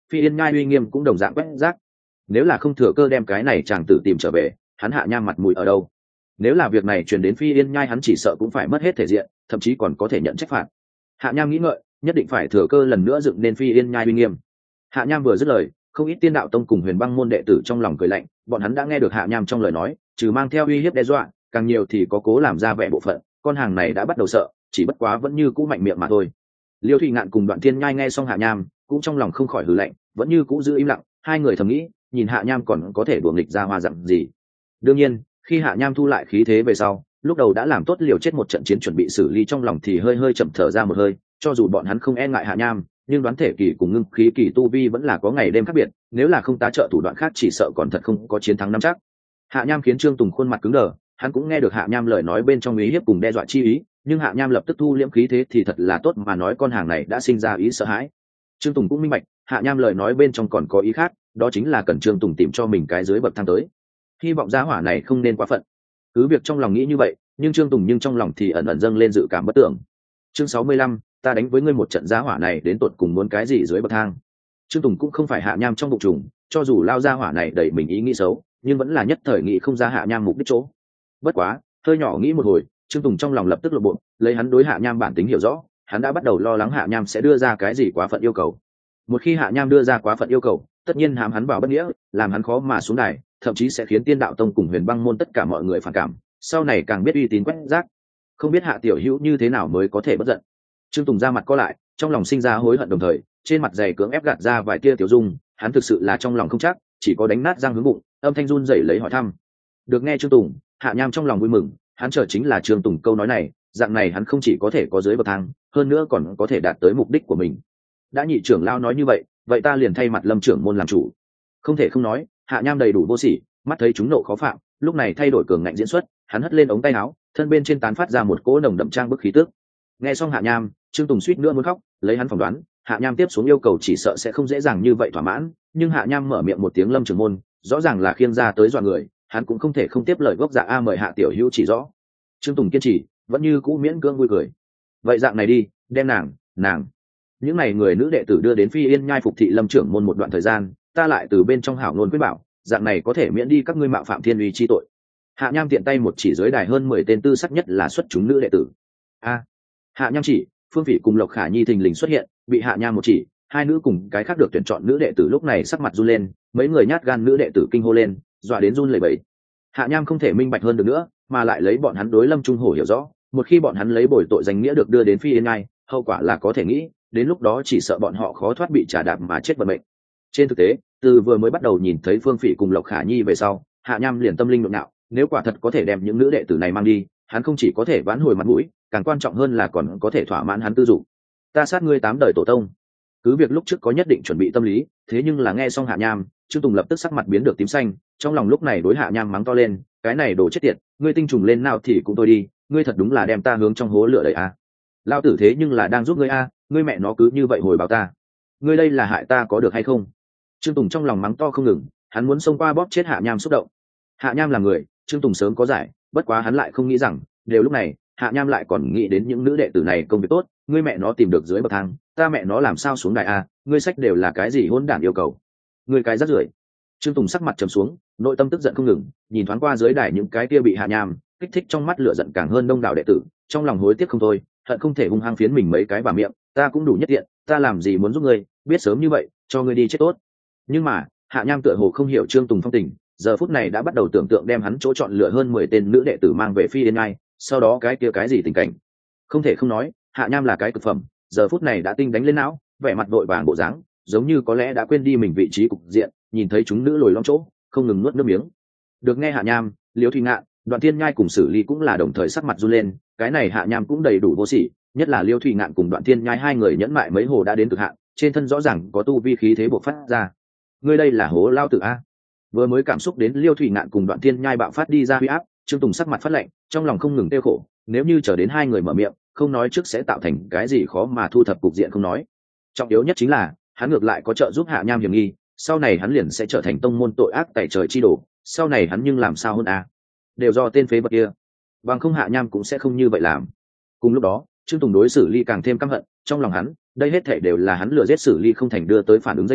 Phi Yên Nhai uy nghiêm cũng đồng dạng quét rác. Nếu là không thừa cơ đem cái này chàng tử tìm trở về, hắn Hạ Nham mặt mũi ở đâu? Nếu là việc này truyền đến Phi Yên Nhai, hắn chỉ sợ cũng phải mất hết thể diện, thậm chí còn có thể nhận trách phạt. Hạ Nham nghĩ ngợi, nhất định phải thừa cơ lần nữa dựng nên Phi Yên Nhai uy nghiêm. Hạ Nham vừa dứt lời, không ít Tiên Đạo Tông cùng Huyền Băng môn đệ tử trong lòng cười lạnh, bọn hắn đã nghe được Hạ Nham trong lời nói, trừ mang theo uy hiếp đe dọa, càng nhiều thì có cố làm ra vẻ bộ phận, con hàng này đã bắt đầu sợ, chỉ bất quá vẫn như cũ mạnh miệng mà thôi. Liêu Thụy Ngạn cùng Đoạn Thiên Nhai nghe xong Hạ Nham, cũng trong lòng không khỏi hừ lạnh, vẫn như cũ giữ im lặng, hai người thầm nghĩ, nhìn Hạ Nham còn có thể đùa nghịch ra hoa dạng gì. Đương nhiên, khi Hạ Nham thu lại khí thế về sau, lúc đầu đã làm tốt liều chết một trận chiến chuẩn bị xử lý, trong lòng thì hơi hơi chậm thở ra một hơi, cho dù bọn hắn không e ngại Hạ Nham, nhưng đoán thể kỳ cùng ngưng khí kỳ tu vi vẫn là có ngày đêm khác biệt, nếu là không tá trợ thủ đoạn khác chỉ sợ còn thật không có chiến thắng nắm chắc. Hạ Nham khiến Trương Tùng khuôn mặt cứng đờ, hắn cũng nghe được Hạ Nham lời nói bên trong ý hiếp cùng đe dọa chi ý, nhưng Hạ Nham lập tức thu liễm khí thế thì thật là tốt mà nói con hàng này đã sinh ra ý sợ hãi. Trương Tùng cũng minh bạch, Hạ Nham lời nói bên trong còn có ý khác, đó chính là cần Trương Tùng tìm cho mình cái dưới bậc thang tới. Hy vọng gia hỏa này không nên quá phận. Cứ việc trong lòng nghĩ như vậy, nhưng Trương Tùng nhưng trong lòng thì ẩn ẩn dâng lên dự cảm bất tưởng. Chương sáu mươi lăm, ta đánh với ngươi một trận gia hỏa này đến tột cùng muốn cái gì dưới bậc thang. Trương Tùng cũng không phải Hạ Nham trong bụng trùng, cho dù lao gia hỏa này đẩy mình ý nghĩ xấu, nhưng vẫn là nhất thời nghĩ không ra Hạ Nham mục đích chỗ. Bất quá, hơi nhỏ nghĩ một hồi, Trương Tùng trong lòng lập tức lộ bộ, lấy hắn đối Hạ Nham bản tính hiểu rõ, hắn đã bắt đầu lo lắng Hạ Nham sẽ đưa ra cái gì quá phận yêu cầu. Một khi Hạ Nham đưa ra quá phận yêu cầu, tất nhiên hàm hắn vào bất nghĩa, làm hắn khó mà xuống đài, thậm chí sẽ khiến Tiên Đạo Tông cùng Huyền Băng môn tất cả mọi người phản cảm, sau này càng biết uy tín quét rác. Không biết Hạ tiểu hữu như thế nào mới có thể bất giận. Trương Tùng ra mặt co lại, trong lòng sinh ra hối hận, đồng thời trên mặt dày cưỡng ép gạt ra vài tia tiểu dung, hắn thực sự là trong lòng không chắc, chỉ có đánh nát răng hướng bụng, âm thanh run rẩy lấy hỏi thăm. Được nghe Trương Tùng, Hạ Nham trong lòng vui mừng, hắn chờ chính là Trương Tùng câu nói này, dạng này hắn không chỉ có thể có dưới bậc thang, hơn nữa còn có thể đạt tới mục đích của mình. Đã nhị trưởng lao nói như vậy, vậy ta liền thay mặt Lâm trưởng môn làm chủ. Không thể không nói, Hạ Nham đầy đủ vô sỉ, mắt thấy chúng nộ khó phạm, lúc này thay đổi cường ngạnh diễn xuất, hắn hất lên ống tay áo, thân bên trên tán phát ra một cỗ nồng đậm trang bức khí tức. Nghe xong Hạ Nham, Trương Tùng suýt nữa muốn khóc, lấy hắn phỏng đoán, Hạ Nham tiếp xuống yêu cầu chỉ sợ sẽ không dễ dàng như vậy thỏa mãn, nhưng Hạ Nham mở miệng một tiếng Lâm trưởng môn, rõ ràng là khiêng ra tới dọa người, hắn cũng không thể không tiếp lời gốc dạ a mời Hạ tiểu hữu chỉ rõ. Trương Tùng kiên trì, vẫn như cũ miễn cưỡng vui cười. Vậy dạng này đi, đem nàng, nàng, những này người nữ đệ tử đưa đến Phi Yên Nhai phục thị Lâm trưởng môn một đoạn thời gian, ta lại từ bên trong hảo ngôn quyết bảo, dạng này có thể miễn đi các ngươi mạo phạm thiên uy chi tội. Hạ Nham tiện tay một chỉ dưới đài hơn mười tên tư sắc nhất là xuất chúng nữ đệ tử. A, Hạ Nham chỉ, Phương Phỉ cùng Lộc Khả Nhi thình lình xuất hiện, bị Hạ Nham một chỉ, hai nữ cùng cái khác được tuyển chọn nữ đệ tử lúc này sắc mặt run lên, mấy người nhát gan nữ đệ tử kinh hô lên, dọa đến run lẩy bẩy. Hạ Nham không thể minh bạch hơn được nữa, mà lại lấy bọn hắn đối Lâm Trung Hổ hiểu rõ, một khi bọn hắn lấy bồi tội danh nghĩa được đưa đến Phi Yên Nhai, hậu quả là có thể nghĩ, đến lúc đó chỉ sợ bọn họ khó thoát bị trả đạp mà chết vận mệnh. Trên thực tế, từ vừa mới bắt đầu nhìn thấy Phương Phỉ cùng Lộc Khả Nhi về sau, Hạ Nham liền tâm linh nhộn nhạo, nếu quả thật có thể đem những nữ đệ tử này mang đi, hắn không chỉ có thể vãn hồi mặt mũi, càng quan trọng hơn là còn có thể thỏa mãn hắn tư dục. Ta sát ngươi tám đời tổ tông. Cứ việc lúc trước có nhất định chuẩn bị tâm lý, thế nhưng là nghe xong Hạ Nham, Trương Tùng lập tức sắc mặt biến được tím xanh, trong lòng lúc này đối Hạ Nham mắng to lên, cái này đồ chết tiệt, ngươi tinh trùng lên nào thì cũng tôi đi, ngươi thật đúng là đem ta hướng trong hố lửa đẩy a. Lao tử thế nhưng là đang giúp ngươi a, ngươi mẹ nó cứ như vậy hồi báo ta, ngươi đây là hại ta có được hay không? Trương Tùng trong lòng mắng to không ngừng, hắn muốn xông qua bóp chết Hạ Nham xúc động. Hạ Nham là người, Trương Tùng sớm có giải, bất quá hắn lại không nghĩ rằng, đều lúc này, Hạ Nham lại còn nghĩ đến những nữ đệ tử này công việc tốt, ngươi mẹ nó tìm được dưới bậc thang, ta mẹ nó làm sao xuống đài a, ngươi sách đều là cái gì hỗn đản yêu cầu, ngươi cái rác rưởi. Trương Tùng sắc mặt trầm xuống, nội tâm tức giận không ngừng, nhìn thoáng qua dưới đài những cái kia bị Hạ Nham kích thích, trong mắt lửa giận càng hơn đông đảo đệ tử, trong lòng hối tiếc không thôi, hận không thể hung hăng phiến mình mấy cái vào miệng, ta cũng đủ nhất tiện, ta làm gì muốn giúp ngươi, biết sớm như vậy, cho ngươi đi chết tốt. Nhưng mà, Hạ Nham tựa hồ không hiểu Trương Tùng phong tình, giờ phút này đã bắt đầu tưởng tượng đem hắn chỗ chọn lựa hơn mười tên nữ đệ tử mang về Phi Yên Nhai, sau đó cái kia cái gì tình cảnh. Không thể không nói, Hạ Nham là cái cực phẩm, giờ phút này đã tinh đánh lên não, vẻ mặt vội vàng bộ dáng, giống như có lẽ đã quên đi mình vị trí cục diện, nhìn thấy chúng nữ lồi lõm chỗ, không ngừng nuốt nước miếng. Được nghe Hạ Nham, Liễu Thụy Ngạn, Đoạn Thiên Nhai cùng Sử Ly cũng là đồng thời sắc mặt run lên, cái này Hạ Nham cũng đầy đủ vô sỉ, nhất là Liễu Thụy Ngạn cùng Đoạn Thiên Nhai hai người nhẫn mại mấy hồ đã đến cực hạn, trên thân rõ ràng có tu vi khí thế bộc phát ra. Ngươi đây là hố lao tử a. Vừa mới cảm xúc đến Liễu Thụy Ngạn cùng Đoạn Thiên Nhai bạo phát đi ra huy áp, Trương Tùng sắc mặt phát lạnh, trong lòng không ngừng tiêu khổ, nếu như chờ đến hai người mở miệng, không nói trước sẽ tạo thành cái gì khó mà thu thập cục diện không nói. Trọng yếu nhất chính là, hắn ngược lại có trợ giúp Hạ Nham hiểm nghi, sau này hắn liền sẽ trở thành tông môn tội ác tày trời chi đổ, sau này hắn nhưng làm sao hơn a? Đều do tên phế vật kia. Bằng không Hạ Nham cũng sẽ không như vậy làm. Cùng lúc đó, Trương Tùng đối xử Ly càng thêm căm hận, trong lòng hắn, đây hết thảy đều là hắn lừa giết xử Ly không thành đưa tới phản ứng dây chuyền,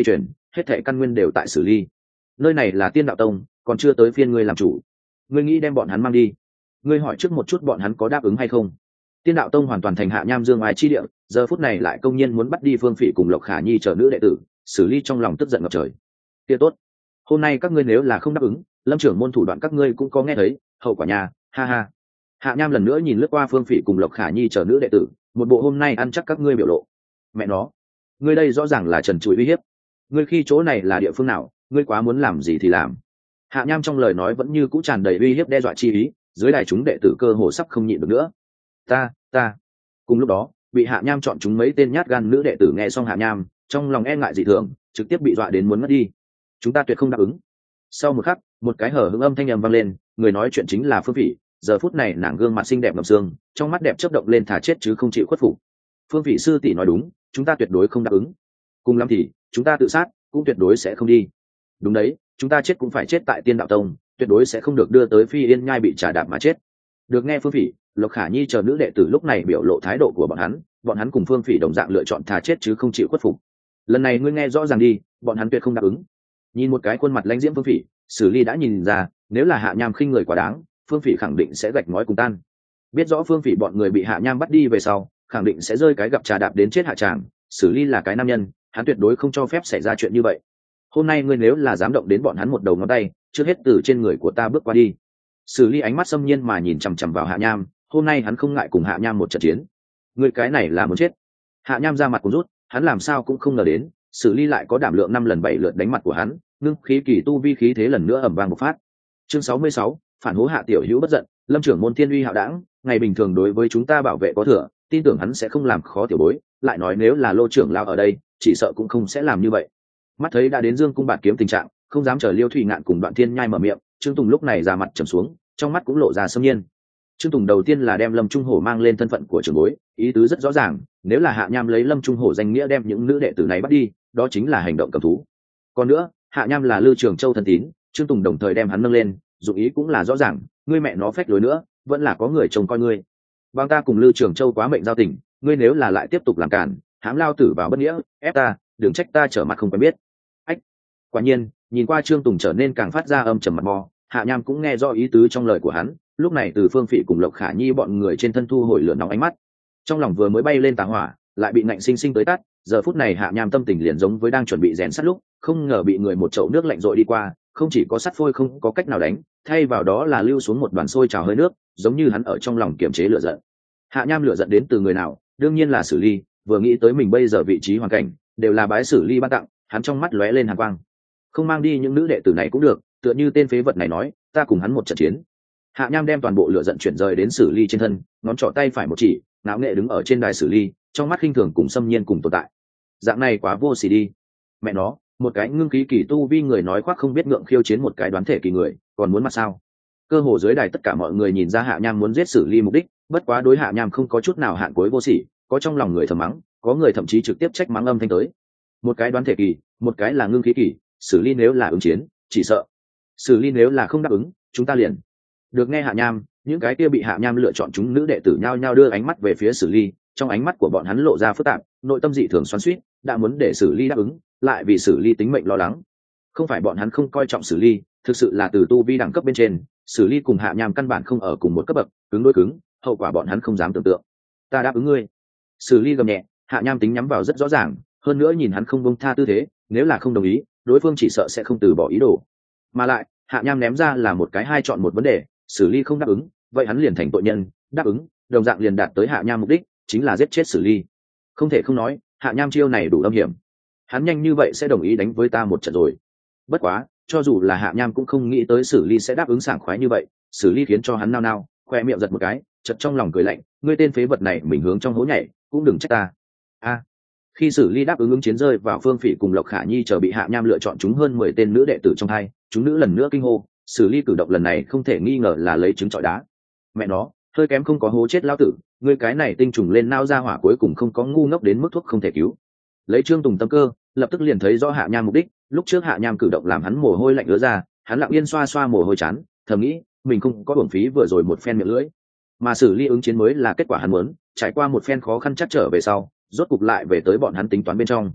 hết thệ căn nguyên đều tại Sử Ly. Nơi này là Tiên Đạo Tông, còn chưa tới phiên ngươi làm chủ. Ngươi nghĩ đem bọn hắn mang đi? Ngươi hỏi trước một chút bọn hắn có đáp ứng hay không? Tiên Đạo Tông hoàn toàn thành Hạ Nham Dương ai chi địa, giờ phút này lại công nhiên muốn bắt đi Phương Phỉ cùng Lộc Khả Nhi chờ nữ đệ tử, Sử Ly trong lòng tức giận ngập trời. Kia tốt, hôm nay các ngươi nếu là không đáp ứng, Lâm trưởng môn thủ đoạn các ngươi cũng có nghe thấy, hậu quả nhà, ha ha. Hạ Nham lần nữa nhìn lướt qua Phương Phỉ cùng Lộc Khả Nhi chờ nữ đệ tử, một bộ hôm nay ăn chắc các ngươi biểu lộ. Mẹ nó, ngươi đây rõ ràng là trần trụi uy hiếp. Ngươi khi chỗ này là địa phương nào, ngươi quá muốn làm gì thì làm. Hạ Nham trong lời nói vẫn như cũ tràn đầy uy hiếp đe dọa chi ý, dưới đài chúng đệ tử cơ hồ sắp không nhịn được nữa. Ta, ta. Cùng lúc đó, bị Hạ Nham chọn chúng mấy tên nhát gan nữ đệ tử nghe xong Hạ Nham, trong lòng e ngại dị thường, trực tiếp bị dọa đến muốn mất đi. Chúng ta tuyệt không đáp ứng. Sau một khắc, một cái hở hững âm thanh ầm vang lên, người nói chuyện chính là Phương Phỉ. Giờ phút này nàng gương mặt xinh đẹp ngập sương, trong mắt đẹp chớp động lên thả chết chứ không chịu khuất phục. Phương Phỉ sư tỷ nói đúng, chúng ta tuyệt đối không đáp ứng. Cùng lắm thì chúng ta tự sát, cũng tuyệt đối sẽ không đi. Đúng đấy, chúng ta chết cũng phải chết tại Tiên Đạo Tông, tuyệt đối sẽ không được đưa tới Phi Yên Nhai bị trả đạp mà chết. Được nghe Phương Phỉ, Lộc Khả Nhi chờ nữ đệ tử lúc này biểu lộ thái độ của bọn hắn, bọn hắn cùng Phương Phỉ đồng dạng lựa chọn thà chết chứ không chịu khuất phục. Lần này ngươi nghe rõ ràng đi, bọn hắn tuyệt không đáp ứng. Nhìn một cái khuôn mặt lãnh diễm Phương Phỉ, Sử Ly đã nhìn ra, nếu là Hạ Nham khinh người quá đáng, Phương Phỉ khẳng định sẽ gạch ngói cùng tan. Biết rõ Phương Phỉ bọn người bị Hạ Nham bắt đi về sau, khẳng định sẽ rơi cái gặp trà đạp đến chết hạ tràng. Sử Ly là cái nam nhân, hắn tuyệt đối không cho phép xảy ra chuyện như vậy. Hôm nay ngươi nếu là dám động đến bọn hắn một đầu ngón tay, trước hết từ trên người của ta bước qua đi. Sử Ly ánh mắt xâm nhiên mà nhìn chằm chằm vào Hạ Nham, hôm nay hắn không ngại cùng Hạ Nham một trận chiến. Ngươi cái này là muốn chết. Hạ Nham ra mặt cũng rút, hắn làm sao cũng không ngờ đến, Sử Ly lại có đảm lượng năm lần bảy lượt đánh mặt của hắn, ngưng khí kỳ tu vi khí thế lần nữa ầm vang bộc phát. Chương sáu mươi sáu, phản hố Hạ tiểu hữu bất giận, Lâm trưởng môn thiên uy hạo đảng, ngày bình thường đối với chúng ta bảo vệ có thừa, tin tưởng hắn sẽ không làm khó tiểu bối, lại nói nếu là Lô trưởng lao ở đây, chỉ sợ cũng không sẽ làm như vậy. Mắt thấy đã đến Dương cung bạt kiếm tình trạng, không dám chờ Liêu Thủy Ngạn cùng Đoạn Thiên Nhai mở miệng, Trương Tùng lúc này ra mặt trầm xuống, trong mắt cũng lộ ra sâm nhiên. Trương Tùng đầu tiên là đem Lâm Trung Hổ mang lên thân phận của trưởng bối, ý tứ rất rõ ràng, nếu là Hạ Nham lấy Lâm Trung Hổ danh nghĩa đem những nữ đệ tử này bắt đi, đó chính là hành động cầm thú. Còn nữa, Hạ Nham là Lư Trường Châu thân tín, Trương Tùng đồng thời đem hắn nâng lên, dụng ý cũng là rõ ràng, ngươi mẹ nó phách lối nữa, vẫn là có người trông coi ngươi. Bằng ta cùng Lư Trường Châu quá mệnh giao tình, ngươi nếu là lại tiếp tục làm cản, hãm lao tử vào bất nghĩa, ép ta, đừng trách ta trở mặt không quen biết. Ách. Quả nhiên, nhìn qua Trương Tùng trở nên càng phát ra âm trầm mặt mò, Hạ Nham cũng nghe rõ ý tứ trong lời của hắn, lúc này từ Phương Phỉ cùng Lộc Khả Nhi bọn người trên thân thu hồi lửa nóng ánh mắt. Trong lòng vừa mới bay lên tà hỏa, lại bị nạnh sinh sinh tới tắt, giờ phút này Hạ Nham tâm tình liền giống với đang chuẩn bị rèn sắt lúc, không ngờ bị người một chậu nước lạnh rội đi qua, không chỉ có sắt phôi không có cách nào đánh, thay vào đó là lưu xuống một đoàn sôi trào hơi nước, giống như hắn ở trong lòng kiềm chế lửa giận. Hạ Nham lửa giận đến từ người nào? Đương nhiên là Sử Ly, vừa nghĩ tới mình bây giờ vị trí hoàn cảnh, đều là bái Sử Ly ban tặng, hắn trong mắt lóe lên hàn quang. Không mang đi những nữ đệ tử này cũng được, tựa như tên phế vật này nói, ta cùng hắn một trận chiến. Hạ Nham đem toàn bộ lửa giận chuyển rời đến Sử Ly trên thân, ngón trỏ tay phải một chỉ, ngạo nghệ đứng ở trên đài Sử Ly, trong mắt khinh thường cùng xâm nhiên cùng tồn tại. Dạng này quá vô sỉ đi. Mẹ nó, một cái ngưng khí kỳ tu vi người nói khoác không biết ngượng khiêu chiến một cái đoán thể kỳ người, còn muốn mặt sao? Cơ hồ dưới đài tất cả mọi người nhìn ra Hạ Nham muốn giết Sử Ly mục đích, bất quá đối Hạ Nham không có chút nào hạn cuối vô sỉ, có trong lòng người thầm mắng, có người thậm chí trực tiếp trách mắng âm thanh tới. Một cái đoán thể kỳ, một cái là ngưng khí kỳ, Sử Ly nếu là ứng chiến, chỉ sợ. Sử Ly nếu là không đáp ứng, chúng ta liền. Được nghe Hạ Nham, những cái kia bị Hạ Nham lựa chọn chúng nữ đệ tử nhao nhao đưa ánh mắt về phía Sử Ly, trong ánh mắt của bọn hắn lộ ra phức tạp, nội tâm dị thường xoắn xuýt, đã muốn để Sử Ly đáp ứng, lại vì Sử Ly tính mệnh lo lắng. Không phải bọn hắn không coi trọng Sử Ly, thực sự là từ tu vi đẳng cấp bên trên, Sử Ly cùng Hạ Nham căn bản không ở cùng một cấp bậc, cứng đối cứng, hậu quả bọn hắn không dám tưởng tượng. Ta đáp ứng ngươi. Sử Ly gầm nhẹ, Hạ Nham tính nhắm vào rất rõ ràng, hơn nữa nhìn hắn không buông tha tư thế, nếu là không đồng ý, đối phương chỉ sợ sẽ không từ bỏ ý đồ. Mà lại, Hạ Nham ném ra là một cái hai chọn một vấn đề, Sử Ly không đáp ứng, vậy hắn liền thành tội nhân, đáp ứng, đồng dạng liền đạt tới Hạ Nham mục đích, chính là giết chết Sử Ly. Không thể không nói, Hạ Nham chiêu này đủ âm hiểm. Hắn nhanh như vậy sẽ đồng ý đánh với ta một trận rồi. Bất quá, cho dù là Hạ Nham cũng không nghĩ tới Sử Ly sẽ đáp ứng sảng khoái như vậy, Sử Ly khiến cho hắn nao nao, khoe miệng giật một cái, chợt trong lòng cười lạnh, ngươi tên phế vật này mình hướng trong hố nhảy, cũng đừng trách ta. A. Khi Sử Ly đáp ứng ứng chiến rơi vào Phương Phỉ cùng Lộc Khả Nhi chờ bị Hạ Nham lựa chọn chúng hơn mười tên nữ đệ tử trong hai, chúng nữ lần nữa kinh hô, Sử Ly cử động lần này không thể nghi ngờ là lấy trứng trọi đá. Mẹ nó, hơi kém không có hố chết lão tử, ngươi cái này tinh trùng lên nao ra hỏa cuối cùng không có ngu ngốc đến mức thuốc không thể cứu. Lấy Trương Tùng tâm cơ, lập tức liền thấy rõ Hạ Nham mục đích, lúc trước Hạ Nham cử động làm hắn mồ hôi lạnh ứa ra, hắn lặng yên xoa xoa mồ hôi chán, thầm nghĩ, mình không có uổng phí vừa rồi một phen miệng lưỡi. Mà Sử Ly ứng chiến mới là kết quả hắn muốn, trải qua một phen khó khăn chắc trở về sau, rốt cục lại về tới bọn hắn tính toán bên trong.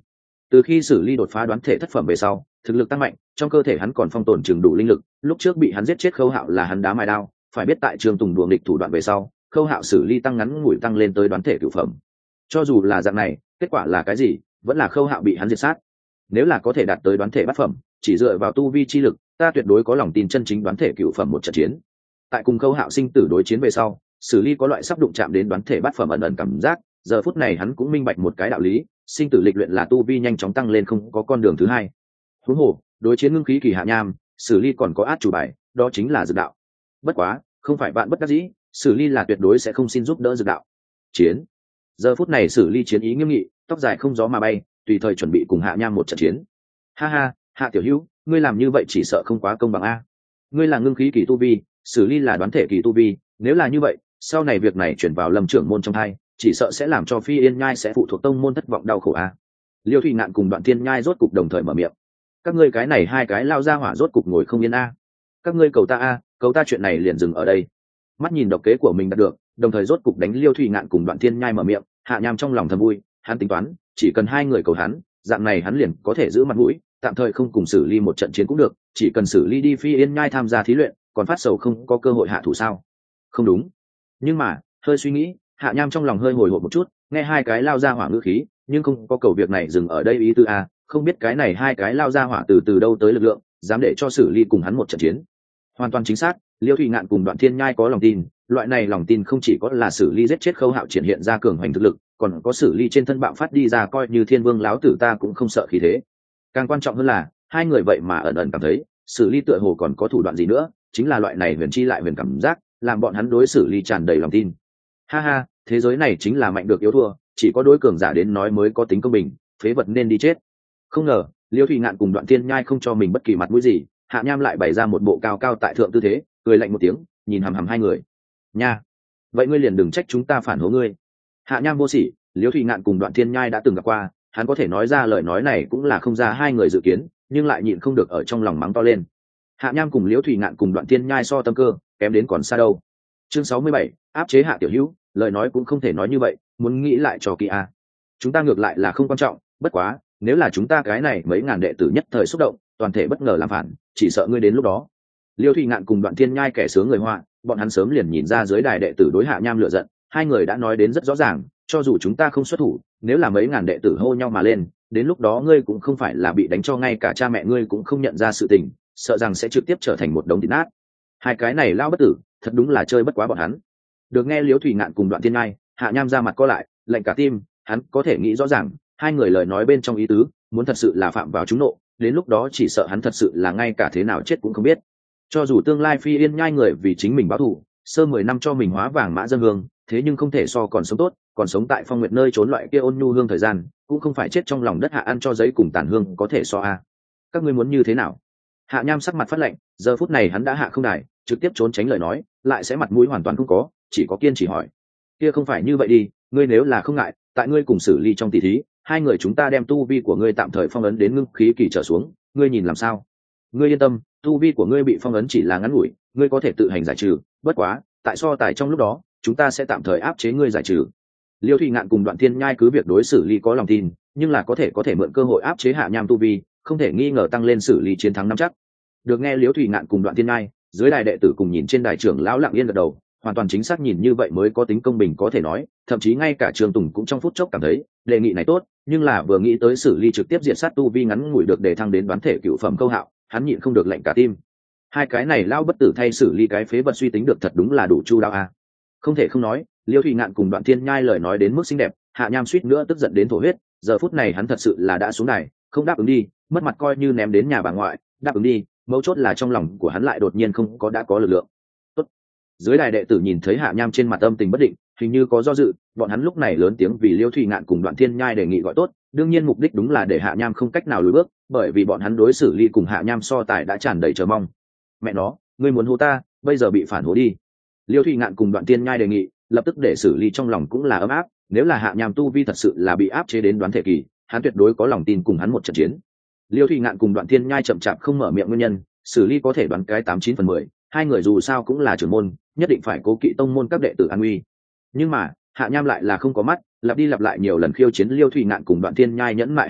Từ khi xử lý đột phá đoán thể thất phẩm về sau, thực lực tăng mạnh, trong cơ thể hắn còn phong tồn chừng đủ linh lực, lúc trước bị hắn giết chết Khâu Hạo là hắn đá mài đao, phải biết tại Trương Tùng đùa nghịch thủ đoạn về sau, Khâu Hạo xử lý tăng ngắn ngủi tăng lên tới đoán thể cửu phẩm. Cho dù là dạng này, kết quả là cái gì, vẫn là Khâu Hạo bị hắn diệt sát. Nếu là có thể đạt tới đoán thể bát phẩm, chỉ dựa vào tu vi chi lực, ta tuyệt đối có lòng tin chân chính đoán thể cửu phẩm một trận chiến. Tại cùng Khâu Hạo sinh tử đối chiến về sau, xử lý có loại sắp đụng chạm đến đoán thể bát phẩm ẩn ẩn cảm giác, giờ phút này hắn cũng minh bạch một cái đạo lý, sinh tử lịch luyện là tu vi nhanh chóng tăng lên không có con đường thứ hai. Huống hồ, đối chiến ngưng khí kỳ Hạ Nham, xử lý còn có át chủ bài, đó chính là dược đạo. Bất quá, không phải bạn bất đắc dĩ, xử lý là tuyệt đối sẽ không xin giúp đỡ dược đạo. Chiến. Giờ phút này xử lý chiến ý nghiêm nghị, tóc dài không gió mà bay, tùy thời chuẩn bị cùng Hạ Nham một trận chiến. Ha ha, Hạ tiểu hữu, ngươi làm như vậy chỉ sợ không quá công bằng a. Ngươi là ngưng khí kỳ tu vi, xử lý là đoán thể kỳ tu vi, nếu là như vậy, sau này việc này chuyển vào Lâm trưởng môn trong hai, chỉ sợ sẽ làm cho Phi Yên Nhai sẽ phụ thuộc tông môn thất vọng đau khổ a. Liêu Thủy Ngạn cùng Đoạn Thiên Nhai rốt cục đồng thời mở miệng. Các ngươi cái này hai cái lao ra hỏa rốt cục ngồi không yên a. Các ngươi cầu ta a, cầu ta chuyện này liền dừng ở đây. Mắt nhìn độc kế của mình đạt được, đồng thời rốt cục đánh Liêu Thủy Ngạn cùng Đoạn Thiên Nhai mở miệng, Hạ Nham trong lòng thầm vui, hắn tính toán, chỉ cần hai người cầu hắn, dạng này hắn liền có thể giữ mặt mũi, tạm thời không cùng xử lý một trận chiến cũng được, chỉ cần xử lý đi Phi Yên Nhai tham gia thí luyện, còn phát sầu không có cơ hội hạ thủ sao? Không đúng. Nhưng mà, hơi suy nghĩ, Hạ Nham trong lòng hơi hồi hộp một chút, nghe hai cái lao ra hỏa ngữ khí, nhưng không có cầu việc này dừng ở đây ý tư a, không biết cái này hai cái lao ra hỏa từ từ đâu tới lực lượng, dám để cho xử lý cùng hắn một trận chiến. Hoàn toàn chính xác, Liêu Thủy Ngạn cùng Đoạn Thiên Nhai có lòng tin, loại này lòng tin không chỉ có là xử lý giết chết Khâu Hạo triển hiện ra cường hoành thực lực, còn có xử lý trên thân bạo phát đi ra coi như Thiên Vương láo tử ta cũng không sợ khí thế. Càng quan trọng hơn là, hai người vậy mà ẩn ẩn cảm thấy, xử lý tựa hồ còn có thủ đoạn gì nữa, chính là loại này huyền chi lại huyền cảm giác, làm bọn hắn đối xử lý tràn đầy lòng tin. Ha ha, thế giới này chính là mạnh được yếu thua, chỉ có đối cường giả đến nói mới có tính công bình, phế vật nên đi chết. Không ngờ, Liêu Thủy Ngạn cùng Đoạn Thiên Nhai không cho mình bất kỳ mặt mũi gì, Hạ Nham lại bày ra một bộ cao cao tại thượng tư thế, cười lạnh một tiếng, nhìn hằm hằm hai người. Nha, vậy ngươi liền đừng trách chúng ta phản hố ngươi. Hạ Nham vô sỉ, Liêu Thủy Ngạn cùng Đoạn Thiên Nhai đã từng gặp qua, hắn có thể nói ra lời nói này cũng là không ra hai người dự kiến, nhưng lại nhịn không được ở trong lòng mắng to lên. Hạ Nham cùng Liêu Thủy Ngạn cùng Đoạn Thiên Nhai so tâm cơ, kém đến còn xa đâu. Chương sáu mươi bảy, áp chế Hạ tiểu hữu, lời nói cũng không thể nói như vậy, muốn nghĩ lại cho kỳ a. Chúng ta ngược lại là không quan trọng, bất quá, nếu là chúng ta cái này mấy ngàn đệ tử nhất thời xúc động, toàn thể bất ngờ làm phản, chỉ sợ ngươi đến lúc đó. Liêu Thủy Ngạn cùng Đoạn Thiên Nhai kẻ sướng người họa, bọn hắn sớm liền nhìn ra dưới đài đệ tử đối Hạ Nham lựa giận, hai người đã nói đến rất rõ ràng, cho dù chúng ta không xuất thủ, nếu là mấy ngàn đệ tử hô nhau mà lên, đến lúc đó ngươi cũng không phải là bị đánh cho ngay cả cha mẹ ngươi cũng không nhận ra sự tình, sợ rằng sẽ trực tiếp trở thành một đống thịt nát. Hai cái này lao bất tử, thật đúng là chơi bất quá bọn hắn. Được nghe Liêu Thủy Ngạn cùng Đoạn Thiên Nhai, Hạ Nham ra mặt co lại, lạnh cả tim, hắn có thể nghĩ rõ ràng, hai người lời nói bên trong ý tứ, muốn thật sự là phạm vào chúng nộ, đến lúc đó chỉ sợ hắn thật sự là ngay cả thế nào chết cũng không biết. Cho dù tương lai Phi Yên Nhai người vì chính mình báo thù, sơ mười năm cho mình hóa vàng mã dân hương, thế nhưng không thể so còn sống tốt, còn sống tại Phong Nguyệt nơi trốn loại kia ôn nhu hương thời gian, cũng không phải chết trong lòng đất hạ ăn cho giấy cùng tàn hương có thể so a. Các ngươi muốn như thế nào? Hạ Nham sắc mặt phát lạnh, giờ phút này hắn đã hạ không đài, trực tiếp trốn tránh lời nói, lại sẽ mặt mũi hoàn toàn không có, chỉ có kiên trì hỏi. Kia không phải như vậy đi, ngươi nếu là không ngại, tại ngươi cùng xử lý trong tỷ thí, hai người chúng ta đem tu vi của ngươi tạm thời phong ấn đến ngưng khí kỳ trở xuống, ngươi nhìn làm sao? Ngươi yên tâm, tu vi của ngươi bị phong ấn chỉ là ngắn ngủi, ngươi có thể tự hành giải trừ, bất quá, tại so tài trong lúc đó, chúng ta sẽ tạm thời áp chế ngươi giải trừ. Liêu Thủy Ngạn cùng Đoạn Thiên Nhai cứ việc đối xử lý có lòng tin, nhưng là có thể có thể mượn cơ hội áp chế Hạ Nham tu vi, không thể nghi ngờ tăng lên xử lý chiến thắng năm chắc. Được nghe Liêu Thủy Ngạn cùng Đoạn Thiên Nhai, dưới đài đệ tử cùng nhìn trên đài trưởng lão lặng yên gật đầu, hoàn toàn chính xác nhìn như vậy mới có tính công bình có thể nói, thậm chí ngay cả Trường Tùng cũng trong phút chốc cảm thấy đề nghị này tốt, nhưng là vừa nghĩ tới xử lý trực tiếp diệt sát tu vi ngắn ngủi được để thăng đến đoán thể cựu phẩm Câu Hạo, hắn nhịn không được lạnh cả tim. Hai cái này lão bất tử thay xử lý cái phế vật suy tính được thật đúng là đủ chu đáo a. Không thể không nói, Liêu Thủy Ngạn cùng Đoạn Thiên Nhai lời nói đến mức xinh đẹp, Hạ Nham suýt nữa tức giận đến thổ huyết, giờ phút này hắn thật sự là đã xuống đài, không đáp ứng đi, mất mặt coi như ném đến nhà bà ngoại, đáp ứng đi, mấu chốt là trong lòng của hắn lại đột nhiên không có đã có lực lượng. Tốt. Dưới đài đệ tử nhìn thấy Hạ Nham trên mặt âm tình bất định, hình như có do dự, bọn hắn lúc này lớn tiếng vì Liêu Thủy Ngạn cùng Đoạn Thiên Nhai đề nghị gọi tốt, đương nhiên mục đích đúng là để Hạ Nham không cách nào lùi bước, bởi vì bọn hắn đối xử Ly cùng Hạ Nham so tài đã tràn đầy chờ mong. Mẹ nó, ngươi muốn hô ta, bây giờ bị phản hố đi. Liêu Thủy Ngạn cùng Đoạn Thiên Nhai đề nghị, lập tức để xử Ly trong lòng cũng là ấm áp, nếu là Hạ Nham tu vi thật sự là bị áp chế đến đoán thể kỳ, hắn tuyệt đối có lòng tin cùng hắn một trận chiến. Liêu Thủy Ngạn cùng Đoạn Thiên Nhai chậm chạp không mở miệng nguyên nhân, xử Ly có thể đoán cái tám chín phần mười, hai người dù sao cũng là trưởng môn, nhất định phải cố kỵ tông môn các đệ tử an uy. Nhưng mà, Hạ Nham lại là không có mắt, lặp đi lặp lại nhiều lần khiêu chiến Liêu Thủy Ngạn cùng Đoạn Thiên Nhai nhẫn mại hạ độ,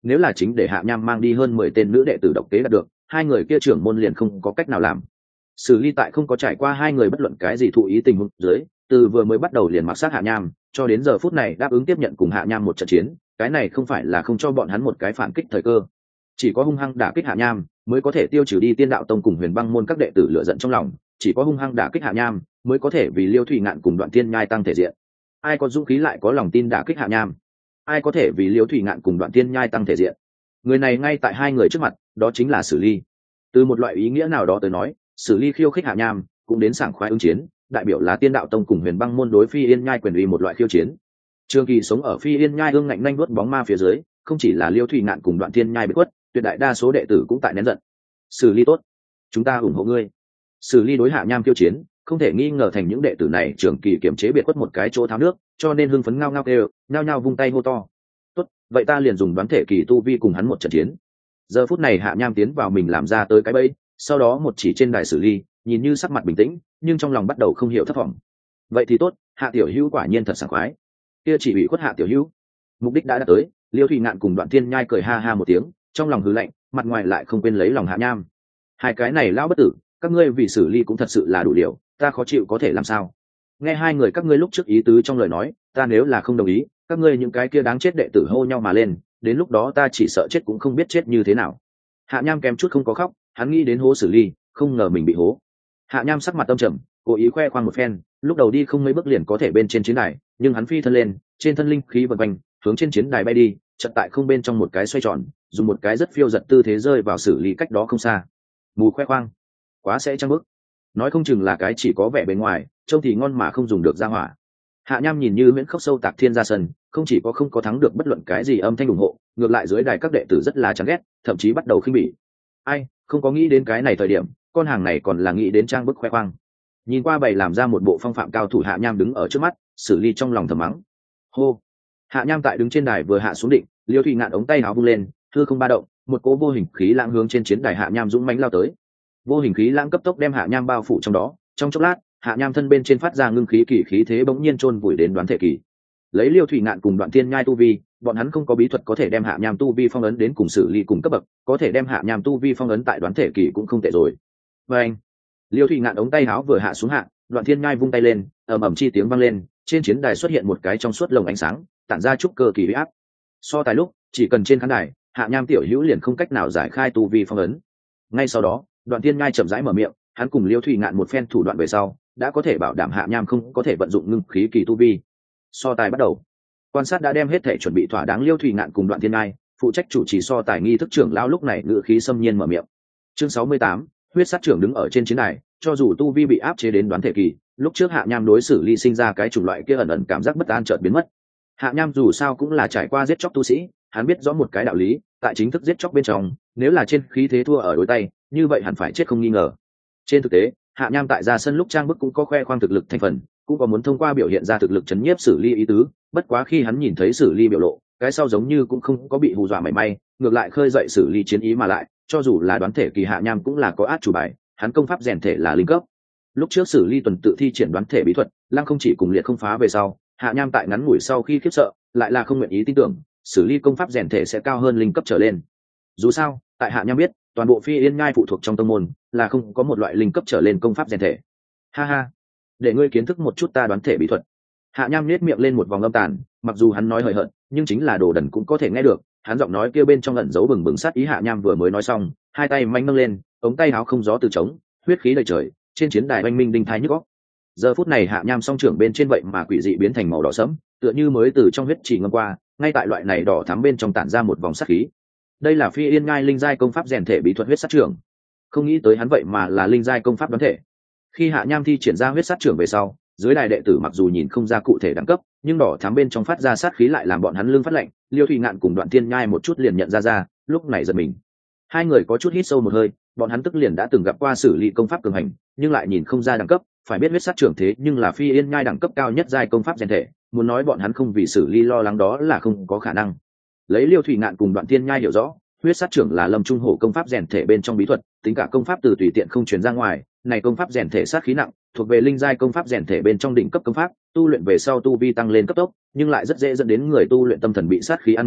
nếu là chính để hạ nham mang đi hơn mười tên nữ đệ tử độc kế đạt được, hai người kia trưởng môn liền không có cách nào làm. Sử ly tại không có trải qua hai người bất luận cái gì thụ ý tình huống dưới, từ vừa mới bắt đầu liền mặc sát hạ nham, cho đến giờ phút này đáp ứng tiếp nhận cùng hạ nham một trận chiến, cái này không phải là không cho bọn hắn một cái phản kích thời cơ. Chỉ có hung hăng đả kích hạ nham mới có thể tiêu trừ đi tiên đạo tông cùng huyền băng môn các đệ tử lựa giận trong lòng, chỉ có hung hăng đả kích hạ nham mới có thể vì liêu thủy ngạn cùng đoạn tiên nhai tăng thể diện. Ai có dũng khí lại có lòng tin đả kích hạ nham? Ai có thể vì liêu thủy ngạn cùng đoạn tiên nhai tăng thể diện? Người này ngay tại hai người trước mặt, đó chính là Sử ly. Từ một loại ý nghĩa nào đó tới nói, Sử ly khiêu khích hạ nham cũng đến sảng khoái ứng chiến, đại biểu là tiên đạo tông cùng huyền băng môn đối phi yên nhai quyền uy một loại khiêu chiến. Trường Kỳ sống ở phi yên nhai ương ngạnh nhanh đuốt bóng ma phía dưới, không chỉ là liêu thủy ngạn cùng đoạn tiên nhai bị quất, tuyệt đại đa số đệ tử cũng tại nén giận. Sử ly tốt, chúng ta ủng hộ ngươi. Sử ly đối hạ nham khiêu chiến, không thể nghi ngờ thành những đệ tử này Trường Kỳ kiểm chế biệt quất một cái chỗ tháo nước, cho nên hưng phấn ngao ngao kêu, nhao nhao vung tay hô to. Tốt, vậy ta liền dùng đoán thể kỳ tu vi cùng hắn một trận chiến. Giờ phút này hạ nham tiến vào mình làm ra tới cái bẫy, sau đó một chỉ trên đài Sử ly, nhìn như sắc mặt bình tĩnh, nhưng trong lòng bắt đầu không hiểu thất vọng. Vậy thì tốt, hạ tiểu hữu quả nhiên thật sảng khoái. Kia chỉ bị khuất hạ tiểu hữu, mục đích đã đạt tới. Liêu thủy ngạn cùng đoạn thiên nhai cười ha ha một tiếng, trong lòng hừ lạnh, mặt ngoài lại không quên lấy lòng hạ nham. Hai cái này lão bất tử, các ngươi vì Sử ly cũng thật sự là đủ điều, ta khó chịu có thể làm sao? Nghe hai người các ngươi lúc trước ý tứ trong lời nói, ta nếu là không đồng ý, các ngươi những cái kia đáng chết đệ tử hô nhau mà lên, đến lúc đó ta chỉ sợ chết cũng không biết chết như thế nào. Hạ nham kém chút không có khóc, hắn nghĩ đến hố Sử ly, không ngờ mình bị hố. Hạ nham sắc mặt tâm trầm, cố ý khoe khoang một phen, lúc đầu đi không mấy bước liền có thể bên trên chiến đài, nhưng hắn phi thân lên, trên thân linh khí vần quanh, hướng trên chiến đài bay đi, chợt tại không bên trong một cái xoay tròn, dùng một cái rất phiêu giật tư thế rơi vào Sử ly cách đó không xa. Mù khoe khoang, quá sẽ trăng bức, nói không chừng là cái chỉ có vẻ bề ngoài, trông thì ngon mà không dùng được ra hỏa. Hạ nham nhìn như miễn khốc sâu tạc thiên ra sân, không chỉ có không có thắng được bất luận cái gì âm thanh ủng hộ, ngược lại dưới đài các đệ tử rất là chán ghét, thậm chí bắt đầu khinh bỉ. Ai, không có nghĩ đến cái này thời điểm, con hàng này còn là nghĩ đến trang bức khoe khoang. Nhìn qua bày làm ra một bộ phong phạm cao thủ hạ nham đứng ở trước mắt, Sử ly trong lòng thầm mắng. Hô. Hạ nham tại đứng trên đài vừa hạ xuống định, liêu thủy ngạn ống tay áo vung lên, thưa không ba động, một cỗ vô hình khí lãng hướng trên chiến đài hạ nham dũng mãnh lao tới. Vô hình khí lãng cấp tốc đem hạ nham bao phủ trong đó, trong chốc lát, hạ nham thân bên trên phát ra ngưng khí kỳ khí thế bỗng nhiên chôn vùi đến đoán thể kỳ. Lấy liêu thủy ngạn cùng đoạn thiên nhai tu vi, bọn hắn không có bí thuật có thể đem hạ nham tu vi phong ấn đến cùng Sử ly cùng cấp bậc, có thể đem hạ nham tu vi phong ấn tại đoán thể kỳ cũng không tệ rồi. Và anh, liêu thủy ngạn ống tay áo vừa hạ xuống hạ, đoạn thiên nhai vung tay lên, ầm ầm chi tiếng vang lên, trên chiến đài xuất hiện một cái trong suốt lồng ánh sáng, tản ra chút cơ kỳ uy áp. So tài lúc, chỉ cần trên khán đài, hạ nham tiểu hữu liền không cách nào giải khai tu vi phong ấn. Ngay sau đó, đoạn thiên nhai chậm rãi mở miệng, hắn cùng liêu thủy ngạn một phen thủ đoạn về sau, đã có thể bảo đảm hạ nham không có thể vận dụng ngưng khí kỳ tu vi. So tài bắt đầu. Quan sát đã đem hết thể chuẩn bị thỏa đáng liêu thủy ngạn cùng đoạn thiên nhai, phụ trách chủ trì so tài nghi thức trưởng lão lúc này ngự khí xâm nhiên mở miệng. Chương sáu mươi tám, huyết sát trưởng đứng ở trên chiến đài, cho dù tu vi bị áp chế đến đoán thể kỳ, lúc trước hạ nham đối xử ly sinh ra cái chủng loại kia ẩn ẩn cảm giác bất an chợt biến mất. Hạ nham dù sao cũng là trải qua giết chóc tu sĩ, hắn biết rõ một cái đạo lý, tại chính thức giết chóc bên trong, nếu là trên khí thế thua ở đối tay, như vậy hẳn phải chết không nghi ngờ. Trên thực tế, hạ nham tại ra sân lúc trang bức cũng có khoe khoang thực lực thành phần, cũng có muốn thông qua biểu hiện ra thực lực chấn nhiếp Sử ly ý tứ, bất quá khi hắn nhìn thấy Sử ly biểu lộ, cái sau giống như cũng không có bị hù dọa mảy may, ngược lại khơi dậy Sử ly chiến ý mà lại, cho dù là đoán thể kỳ hạ nham cũng là có át chủ bài, hắn công pháp rèn thể là linh cấp. Lúc trước Sử ly tuần tự thi triển đoán thể bí thuật, lăng không chỉ cùng liệt không phá về sau, hạ nham tại ngắn ngủi sau khi khiếp sợ, lại là không nguyện ý tin tưởng Sử ly công pháp rèn thể sẽ cao hơn linh cấp trở lên. Dù sao, tại hạ nham biết, toàn bộ phi yên nhai phụ thuộc trong tông môn là không có một loại linh cấp trở lên công pháp rèn thể. Ha ha, để ngươi kiến thức một chút ta đoán thể bí thuật. Hạ nham nết miệng lên một vòng âm tàn, mặc dù hắn nói hời hợt, nhưng chính là đồ đần cũng có thể nghe được. Hắn giọng nói kia bên trong ẩn giấu bừng bừng sát ý. Hạ nham vừa mới nói xong, hai tay manh nâng lên, ống tay áo không gió từ trống, huyết khí đầy trời, trên chiến đài oanh minh đinh thái nhức óc. Giờ phút này hạ nham song trưởng bên trên vậy mà quỷ dị biến thành màu đỏ sẫm, tựa như mới từ trong huyết chỉ ngâm qua, ngay tại loại này đỏ thắm bên trong tản ra một vòng sát khí. Đây là phi yên ngai linh giai công pháp rèn thể bí thuật huyết sát trưởng. Không nghĩ tới hắn vậy mà là linh giai công pháp đoán thể. Khi hạ nham thi triển ra huyết sát trưởng về sau, dưới đài đệ tử mặc dù nhìn không ra cụ thể đẳng cấp, nhưng đỏ thắm bên trong phát ra sát khí lại làm bọn hắn lưng phát lạnh. Liêu thủy ngạn cùng đoạn thiên nhai một chút liền nhận ra ra, lúc này giật mình. Hai người có chút hít sâu một hơi, bọn hắn tức liền đã từng gặp qua xử lý công pháp cường hành, nhưng lại nhìn không ra đẳng cấp. Phải biết huyết sát trưởng thế nhưng là phi yên nhai đẳng cấp cao nhất giai công pháp rèn thể, muốn nói bọn hắn không vì xử lý lo lắng đó là không có khả năng. Lấy Liêu thủy ngạn cùng đoạn thiên nhai hiểu rõ, huyết sát trưởng là lâm trung hổ công pháp rèn thể bên trong bí thuật, tính cả công pháp từ tùy tiện không truyền ra ngoài. Này công pháp rèn thể sát khí nặng, thuộc về linh giai công pháp rèn thể bên trong đỉnh cấp công pháp, tu luyện về sau tu vi tăng lên cấp tốc, nhưng lại rất dễ dẫn đến người tu luyện tâm thần bị sát khí ăn mòn,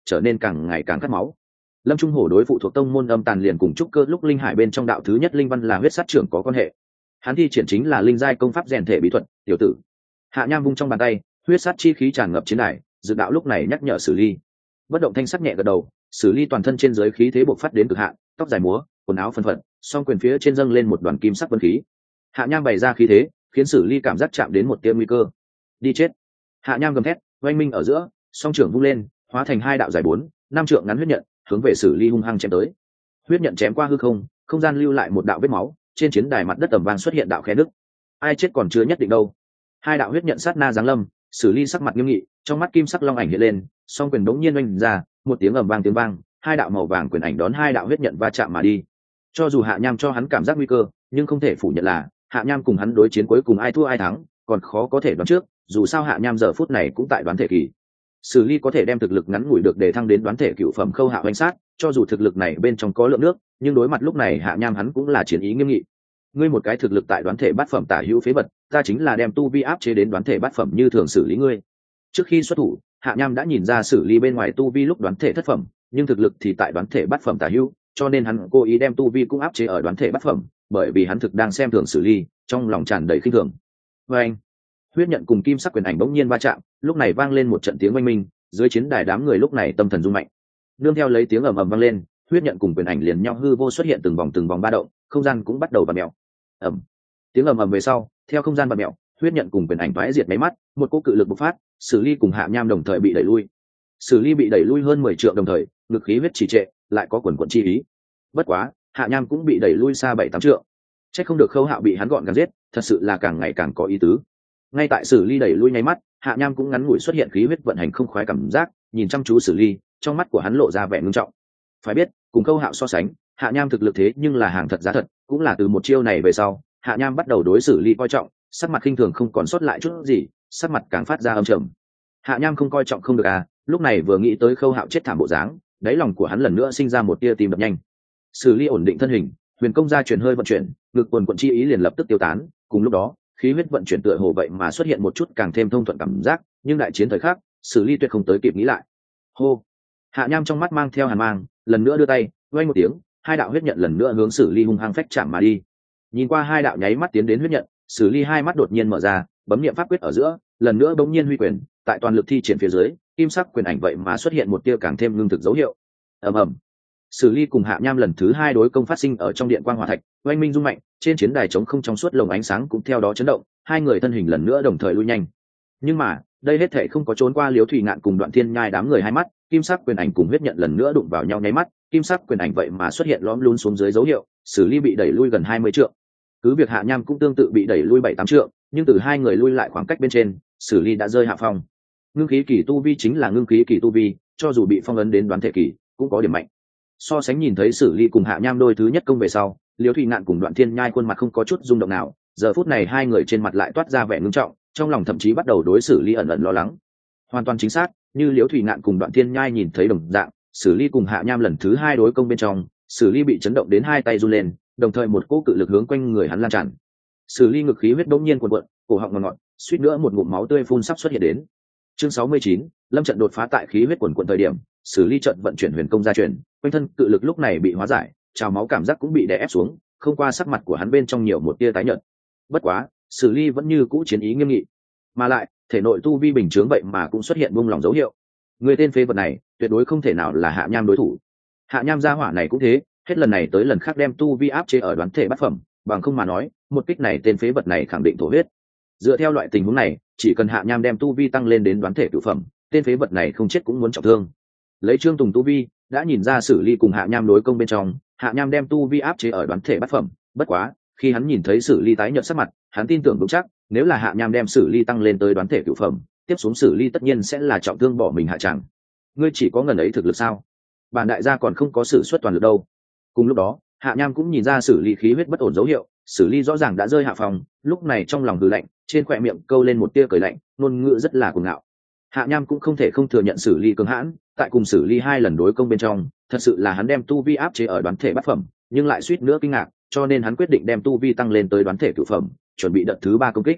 trở nên càng ngày càng khát máu. Lâm Trung Hổ đối phụ thuộc tông môn âm tàn liền cùng trúc cơ lúc linh hải bên trong đạo thứ nhất linh văn là huyết sát trưởng có quan hệ. Hắn thi triển chính là linh giai công pháp rèn thể bí thuật, tiểu tử. Hạ Nham vung trong bàn tay, huyết sát chi khí tràn ngập chiến đài, dự đạo lúc này nhắc nhở Sử Ly. Bất động thanh sắc nhẹ gật đầu, Sử Ly toàn thân trên dưới khí thế bộc phát đến cực hạn, tóc dài múa, quần áo phân phật, song quyền phía trên dâng lên một đoàn kim sắc vân khí. Hạ Nham bày ra khí thế, khiến Sử Ly cảm giác chạm đến một tia nguy cơ. Đi chết! Hạ Nham gầm thét, oanh minh ở giữa, song trưởng vung lên, hóa thành hai đạo dài bốn, năm trượng ngắn huyết nhận, hướng về Sử Ly hung hăng chém tới. Huyết nhận chém qua hư không, không gian lưu lại một đạo vết máu, trên chiến đài mặt đất tầm vang xuất hiện đạo khe nứt. Ai chết còn chưa nhất định đâu. Hai đạo huyết nhận sát na giáng lâm, Sử Ly sắc mặt nghiêm nghị, trong mắt kim sắc long ảnh hiện lên, song quyền đống nhiên oanh ra, một tiếng ầm vang tiếng vang, hai đạo màu vàng quyền ảnh đón hai đạo huyết nhận va chạm mà đi. Cho dù Hạ Nham cho hắn cảm giác nguy cơ, nhưng không thể phủ nhận là Hạ Nham cùng hắn đối chiến cuối cùng ai thua ai thắng, còn khó có thể đoán trước, dù sao Hạ Nham giờ phút này cũng tại đoán thể kỳ. Sử Ly có thể đem thực lực ngắn ngủi được để thăng đến đoán thể cựu phẩm Khâu Hạo Hoành sát, cho dù thực lực này bên trong có lượng nước, nhưng đối mặt lúc này Hạ Nham hắn cũng là chiến ý nghiêm nghị. Ngươi một cái thực lực tại đoán thể bát phẩm tả hữu phế vật, ta chính là đem tu vi áp chế đến đoán thể bát phẩm như thường xử lý ngươi. Trước khi xuất thủ, Hạ Nham đã nhìn ra Sử Ly bên ngoài tu vi lúc đoán thể thất phẩm, nhưng thực lực thì tại đoán thể bát phẩm tả hữu, cho nên hắn cố ý đem tu vi cũng áp chế ở đoán thể bát phẩm, bởi vì hắn thực đang xem thường Sử Ly, trong lòng tràn đầy khinh thường. Và anh, huyết nhận cùng kim sắc quyền ảnh bỗng nhiên va chạm, lúc này vang lên một trận tiếng oanh minh, dưới chiến đài đám người lúc này tâm thần rung mạnh. Nương theo lấy tiếng ầm ầm vang lên, huyết nhận cùng quyền ảnh liền nhau hư vô xuất hiện từng vòng từng vòng ba động, không gian cũng bắt đầu vặn mèo. Ầm. Tiếng ầm ầm về sau, theo không gian vặn mèo, huyết nhận cùng quyền ảnh vãi diệt mấy mắt, một cỗ cự lực bộc phát, Sử Ly cùng Hạ Nham đồng thời bị đẩy lui. Sử Ly bị đẩy lui hơn mười trượng đồng thời, ngực khí huyết trì trệ, lại có quần quần chi ý. Bất quá, Hạ Nham cũng bị đẩy lui xa bảy tám trượng. Chắc không được Khâu Hạo bị hắn gọn gàng giết, thật sự là càng ngày càng có ý tứ. Ngay tại Sử Ly đẩy lui nháy mắt, Hạ Nham cũng ngắn ngủi xuất hiện khí huyết vận hành không khoái cảm giác, nhìn chăm chú Sử Ly, trong mắt của hắn lộ ra vẻ ngưng trọng. Phải biết, cùng Khâu Hạo so sánh, Hạ Nham thực lực thế nhưng là hàng thật giá thật, cũng là từ một chiêu này về sau, Hạ Nham bắt đầu đối Sử Ly coi trọng, sắc mặt khinh thường không còn sót lại chút gì, sắc mặt càng phát ra âm trầm. Hạ Nham không coi trọng không được à, lúc này vừa nghĩ tới Khâu Hạo chết thảm bộ dáng, đáy lòng của hắn lần nữa sinh ra một tia tim đập nhanh. Sử Ly ổn định thân hình, huyền công gia truyền hơi vận chuyển, ngực quần quần chi ý liền lập tức tiêu tán, cùng lúc đó, khí huyết vận chuyển tựa hồ vậy mà xuất hiện một chút càng thêm thông thuận cảm giác, nhưng đại chiến thời khắc, Sử Ly tuyệt không tới kịp nghĩ lại. Hô. Hạ Nham trong mắt mang theo hàn mang, lần nữa đưa tay, vang một tiếng, hai đạo huyết nhận lần nữa hướng Sử Ly hung hăng phách chạm mà đi. Nhìn qua hai đạo nháy mắt tiến đến huyết nhận, Sử Ly hai mắt đột nhiên mở ra, bấm niệm pháp quyết ở giữa, lần nữa bỗng nhiên huy quyền, tại toàn lực thi triển phía dưới, kim sắc quyền ảnh vậy mà xuất hiện một tia càng thêm ngưng thực dấu hiệu. Ầm ầm. Sử Ly cùng Hạ Nham lần thứ hai đối công phát sinh ở trong điện quang hỏa thạch, oanh minh rung mạnh, trên chiến đài trống không trong suốt lồng ánh sáng cũng theo đó chấn động, hai người thân hình lần nữa đồng thời lui nhanh. Nhưng mà, đây hết thảy không có trốn qua Liễu Thủy Ngạn cùng Đoạn Thiên Nhai đám người hai mắt, kim sắc quyền ảnh cùng huyết nhận lần nữa đụng vào nhau nháy mắt, kim sắc quyền ảnh vậy mà xuất hiện lõm lún xuống dưới dấu hiệu, Sử Ly bị đẩy lui gần hai mươi trượng. Cứ việc Hạ Nham cũng tương tự bị đẩy lui bảy tám trượng, nhưng từ hai người lui lại khoảng cách bên trên, Sử Ly đã rơi hạ phong. Ngưng khí kỳ tu vi chính là ngưng khí kỳ tu vi, cho dù bị phong ấn đến đoán thể kỳ, cũng có điểm mạnh. So sánh nhìn thấy Sử Ly cùng Hạ Nham đôi thứ nhất công về sau, Liễu Thủy Ngạn cùng Đoạn Thiên Nhai khuôn mặt không có chút rung động nào, giờ phút này hai người trên mặt lại toát ra vẻ ngưng trọng, trong lòng thậm chí bắt đầu đối Sử Ly ẩn ẩn lo lắng. Hoàn toàn chính xác, như Liễu Thủy Ngạn cùng Đoạn Thiên Nhai nhìn thấy đồng dạng, Sử Ly cùng Hạ Nham lần thứ hai đối công bên trong, Sử Ly bị chấn động đến hai tay run lên, đồng thời một cỗ cự lực hướng quanh người hắn lan tràn. Sử Ly ngực khí huyết bỗng nhiên cuồn cuộn, cổ họng ngọt ngọt, suýt nữa một ngụm máu tươi phun sắp xuất hiện đến. Chương sáu mươi chín, Lâm trận đột phá tại khí huyết cuồn cuộn thời điểm, Sử Ly trận vận chuyển huyền công gia truyền, quanh thân cự lực lúc này bị hóa giải, trào máu cảm giác cũng bị đè ép xuống, không qua sắc mặt của hắn bên trong nhiều một tia tái nhợt. Bất quá, Sử Ly vẫn như cũ chiến ý nghiêm nghị, mà lại thể nội tu vi bình chướng vậy mà cũng xuất hiện buông lỏng dấu hiệu. Người tên phế vật này tuyệt đối không thể nào là Hạ Nham đối thủ. Hạ Nham gia hỏa này cũng thế, hết lần này tới lần khác đem tu vi áp chế ở đoán thể bát phẩm, bằng không mà nói, một kích này tên phế vật này khẳng định thổ huyết. Dựa theo loại tình huống này, chỉ cần Hạ Nham đem tu vi tăng lên đến đoán thể cửu phẩm, tên phế vật này không chết cũng muốn trọng thương. Lấy Trương Tùng tu vi, đã nhìn ra Sử Ly cùng Hạ Nham đối công bên trong, Hạ Nham đem tu vi áp chế ở đoán thể bát phẩm, bất quá, khi hắn nhìn thấy Sử Ly tái nhợt sắc mặt, hắn tin tưởng vững chắc, nếu là Hạ Nham đem Sử Ly tăng lên tới đoán thể cửu phẩm, tiếp xuống Sử Ly tất nhiên sẽ là trọng thương bỏ mình hạ tràng. Ngươi chỉ có ngần ấy thực lực sao? Bản đại gia còn không có sử xuất toàn lực đâu. Cùng lúc đó, Hạ Nham cũng nhìn ra Sử Ly khí huyết bất ổn dấu hiệu, Sử Ly rõ ràng đã rơi hạ phòng, lúc này trong lòng hừ lạnh, trên khóe miệng câu lên một tia cười lạnh, ngôn ngữ rất là cuồng ngạo. Hạ Nham cũng không thể không thừa nhận Sử Ly cường hãn, tại cùng Sử Ly hai lần đối công bên trong, thật sự là hắn đem tu vi áp chế ở đoán thể bát phẩm, nhưng lại suýt nữa kinh ngạc, cho nên hắn quyết định đem tu vi tăng lên tới đoán thể cửu phẩm, chuẩn bị đợt thứ ba công kích.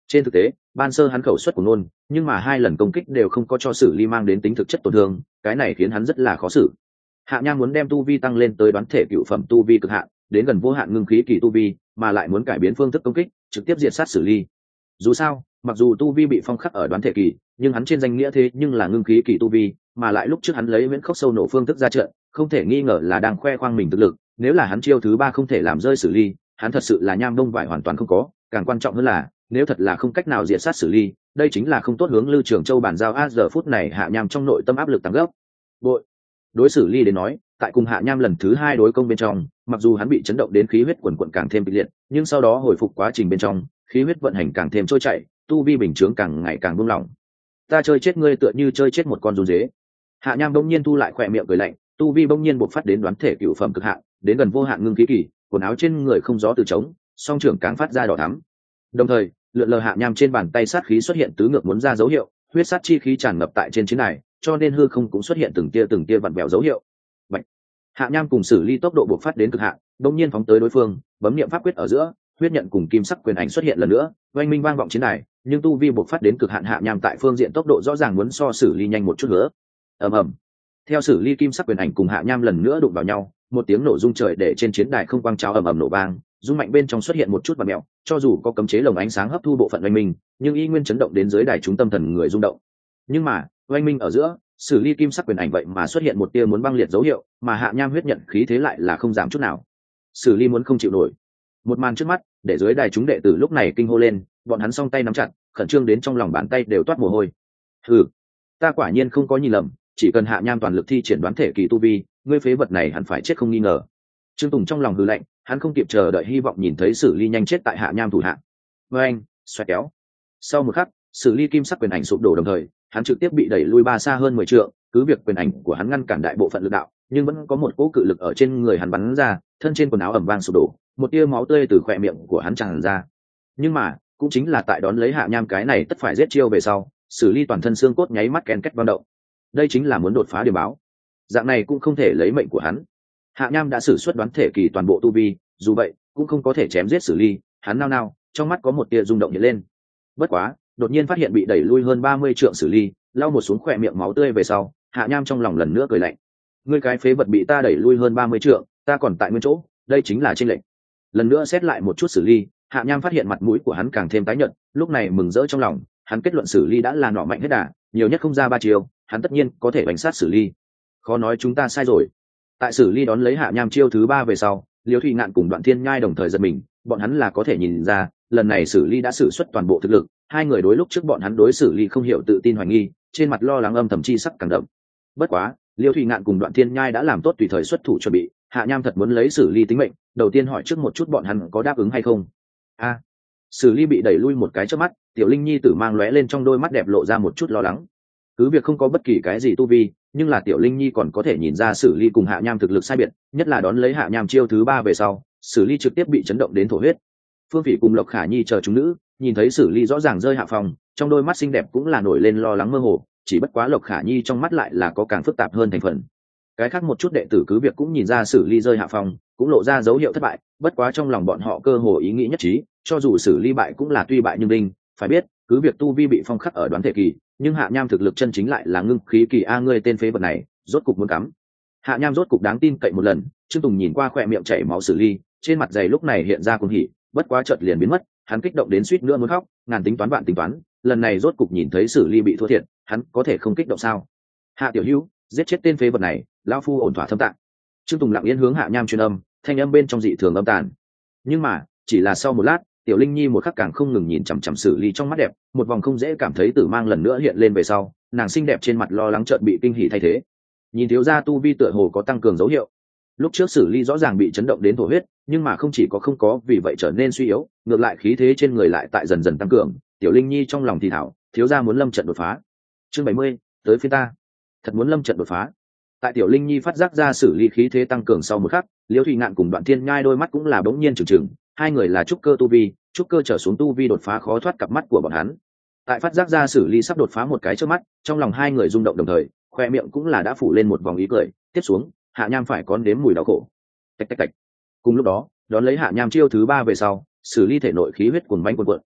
Trên thực tế ban sơ hắn khẩu suất của nôn, nhưng mà hai lần công kích đều không có cho sử ly mang đến tính thực chất tổn thương, cái này khiến hắn rất là khó xử. Hạ Nham muốn đem tu vi tăng lên tới đoán thể cựu phẩm tu vi cực hạn, đến gần vô hạn ngưng khí kỳ tu vi, mà lại muốn cải biến phương thức công kích, trực tiếp diệt sát sử ly. Dù sao, mặc dù tu vi bị phong khắc ở đoán thể kỳ, nhưng hắn trên danh nghĩa thế nhưng là ngưng khí kỳ tu vi, mà lại lúc trước hắn lấy viễn khốc sâu nổ phương thức ra trận, không thể nghi ngờ là đang khoe khoang mình thực lực. Nếu là hắn chiêu thứ ba không thể làm rơi sử ly, hắn thật sự là nham đông vải hoàn toàn không có. Càng quan trọng hơn là, nếu thật là không cách nào diệt sát sử ly, đây chính là không tốt hướng Lưu Trường Châu bàn giao. A giờ phút này Hạ Nham trong nội tâm áp lực tăng gấp bội. Đối xử ly đến nói, tại cùng Hạ Nham lần thứ hai đối công bên trong, mặc dù hắn bị chấn động đến khí huyết quần quần càng thêm kịch liệt, nhưng sau đó hồi phục quá trình bên trong, khí huyết vận hành càng thêm trôi chảy, tu vi bình chướng càng ngày càng buông lỏng. Ta chơi chết ngươi tựa như chơi chết một con run dế. Hạ Nham bỗng nhiên thu lại khỏe miệng cười lạnh, tu vi bỗng nhiên bộc phát đến đoán thể cửu phẩm cực hạn, đến gần vô hạn ngưng khí kỳ, quần áo trên người không gió từ trống, song trưởng càng phát ra đỏ thắm. Đồng thời, lượn lờ Hạ Nham trên bàn tay sát khí xuất hiện tứ ngược muốn ra dấu hiệu, huyết sát chi khí tràn ngập tại trên chiến đài, cho nên hư không cũng xuất hiện từng tia từng tia vặn vẹo dấu hiệu. Bạch. Hạ Nham cùng Sử Ly tốc độ bộc phát đến cực hạn, đột nhiên phóng tới đối phương, bấm niệm pháp quyết ở giữa, huyết nhận cùng kim sắc quyền ảnh xuất hiện lần nữa, oanh minh vang vọng chiến đài, nhưng tu vi bộc phát đến cực hạn Hạ Nham tại phương diện tốc độ rõ ràng muốn so Sử Ly nhanh một chút nữa. Ầm ầm. Theo Sử Ly kim sắc quyền ảnh cùng Hạ Nham lần nữa đụng vào nhau, một tiếng nổ rung trời để trên chiến đài không quang trào ầm ầm nổ vang, rung mạnh bên trong xuất hiện một chút vặn mèo, cho dù có cấm chế lồng ánh sáng hấp thu bộ phận oanh minh, nhưng y nguyên chấn động đến dưới đài chúng tâm thần người rung động. Nhưng mà, oanh minh ở giữa, Sử Ly kim sắc quyền ảnh vậy mà xuất hiện một tia muốn băng liệt dấu hiệu, mà Hạ Nham huyết nhận khí thế lại là không giảm chút nào. Sử Ly muốn không chịu nổi. Một màn trước mắt, để dưới đài chúng đệ tử lúc này kinh hô lên, bọn hắn song tay nắm chặt, khẩn trương đến trong lòng bàn tay đều toát mồ hôi. Hừ, ta quả nhiên không có nhìn lầm, chỉ cần Hạ Nham toàn lực thi triển đoán thể kỳ tu vi, ngươi phế vật này hẳn phải chết không nghi ngờ. Trương Tùng trong lòng hừ lạnh, hắn không kịp chờ đợi hy vọng nhìn thấy Sử Ly nhanh chết tại Hạ Nham thủ hạ. Với anh, xoẹt kéo. Sau một khắc, Sử Ly kim sắc quyền ảnh sụp đổ đồng thời, hắn trực tiếp bị đẩy lui ba xa hơn mười trượng, cứ việc quyền ảnh của hắn ngăn cản đại bộ phận lực đạo, nhưng vẫn có một cỗ cự lực ở trên người hắn bắn ra, thân trên quần áo ầm vang sụp đổ, một tia máu tươi từ khóe miệng của hắn tràn ra. Nhưng mà, cũng chính là tại đón lấy Hạ Nham cái này tất phải giết chiêu về sau, Sử Ly toàn thân xương cốt nháy mắt ken két vang động. Đây chính là muốn đột phá điểm báo. Dạng này cũng không thể lấy mệnh của hắn. Hạ Nham đã sử xuất đoán thể kỳ toàn bộ tu vi, dù vậy, cũng không có thể chém giết Sử Ly, hắn nao nao, trong mắt có một tia rung động hiện lên. Bất quá, đột nhiên phát hiện bị đẩy lui hơn ba mươi trượng Sử Ly, lau một xuống khỏe miệng máu tươi về sau, Hạ Nham trong lòng lần nữa cười lạnh. Ngươi cái phế vật bị ta đẩy lui hơn ba mươi trượng, ta còn tại nguyên chỗ, đây chính là chênh lệch. Lần nữa xét lại một chút Sử Ly, Hạ Nham phát hiện mặt mũi của hắn càng thêm tái nhợt, lúc này mừng rỡ trong lòng, hắn kết luận Sử Ly đã là nọ mạnh hết đà, nhiều nhất không ra ba chiêu, hắn tất nhiên có thể bành sát Sử Ly. Khó nói chúng ta sai rồi. Tại Sử Ly đón lấy Hạ Nham chiêu thứ ba về sau, Liễu Thụy Ngạn cùng Đoạn Thiên Nhai đồng thời giật mình, bọn hắn là có thể nhìn ra, lần này Sử Ly đã sử xuất toàn bộ thực lực, hai người đối lúc trước bọn hắn đối Sử Ly không hiểu tự tin hoài nghi, trên mặt lo lắng âm thầm chi sắc càng đậm. Bất quá, Liễu Thụy Ngạn cùng Đoạn Thiên Nhai đã làm tốt tùy thời xuất thủ chuẩn bị, Hạ Nham thật muốn lấy Sử Ly tính mệnh, đầu tiên hỏi trước một chút bọn hắn có đáp ứng hay không. A, à, Sử Ly bị đẩy lui một cái trước mắt, Tiểu Linh Nhi tử mang lóe lên trong đôi mắt đẹp lộ ra một chút lo lắng. Cứ việc không có bất kỳ cái gì tu vi, nhưng là Tiểu Linh Nhi còn có thể nhìn ra Sử Ly cùng Hạ Nham thực lực sai biệt, nhất là đón lấy Hạ Nham chiêu thứ ba về sau, Sử Ly trực tiếp bị chấn động đến thổ huyết. Phương Phỉ cùng Lộc Khả Nhi chờ chúng nữ, nhìn thấy Sử Ly rõ ràng rơi hạ phòng, trong đôi mắt xinh đẹp cũng là nổi lên lo lắng mơ hồ, chỉ bất quá Lộc Khả Nhi trong mắt lại là có càng phức tạp hơn thành phần. Cái khác một chút đệ tử cứ việc cũng nhìn ra Sử Ly rơi hạ phòng, cũng lộ ra dấu hiệu thất bại, bất quá trong lòng bọn họ cơ hồ ý nghĩ nhất trí, cho dù Sử Ly bại cũng là tuy bại nhưng đinh, phải biết, cứ việc tu vi bị phong khắc ở đoán thể kỳ, nhưng Hạ Nham thực lực chân chính lại là ngưng khí kỳ. A ngươi tên phế vật này, rốt cục muốn cắm. Hạ Nham rốt cục đáng tin cậy một lần, Trương Tùng nhìn qua khỏe miệng chảy máu Sử Ly, trên mặt dày lúc này hiện ra cuồng hỉ, bất quá chợt liền biến mất, hắn kích động đến suýt nữa muốn khóc, ngàn tính toán vạn tính toán, lần này rốt cục nhìn thấy Sử Ly bị thua thiệt, hắn có thể không kích động sao? Hạ tiểu hữu, giết chết tên phế vật này, lão phu ổn thỏa thâm tạng. Trương Tùng lặng yên hướng Hạ Nham truyền âm, thanh âm bên trong dị thường âm tàn. Nhưng mà, chỉ là sau một lát, Tiểu Linh Nhi một khắc càng không ngừng nhìn chằm chằm Sử Ly trong mắt đẹp, một vòng không dễ cảm thấy tử mang lần nữa hiện lên về sau, nàng xinh đẹp trên mặt lo lắng chợt bị kinh hỉ thay thế. Nhìn thiếu gia tu vi tựa hồ có tăng cường dấu hiệu. Lúc trước Sử Ly rõ ràng bị chấn động đến thổ huyết, nhưng mà không chỉ có không có vì vậy trở nên suy yếu, ngược lại khí thế trên người lại tại dần dần tăng cường. Tiểu Linh Nhi trong lòng thì thảo, thiếu gia muốn lâm trận đột phá. Chương bảy mươi, tới phía ta. Thật muốn lâm trận đột phá. Tại Tiểu Linh Nhi phát giác ra Sử Ly khí thế tăng cường sau một khắc, Liễu Thụy Ngạn cùng Đoạn Thiên Nhai đôi mắt cũng là bỗng nhiên trừng trừng, hai người là trúc cơ tu vi, trúc cơ trở xuống tu vi đột phá khó thoát cặp mắt của bọn hắn. Tại phát giác ra Sử Ly sắp đột phá một cái trước mắt, trong lòng hai người rung động đồng thời, khoe miệng cũng là đã phủ lên một vòng ý cười. Tiếp xuống, Hạ Nham phải có nếm mùi đau khổ. Tạch tạch tạch. Cùng lúc đó, đón lấy Hạ Nham chiêu thứ ba về sau, Sử Ly thể nội khí huyết cuồn bánh cuồn cuộn,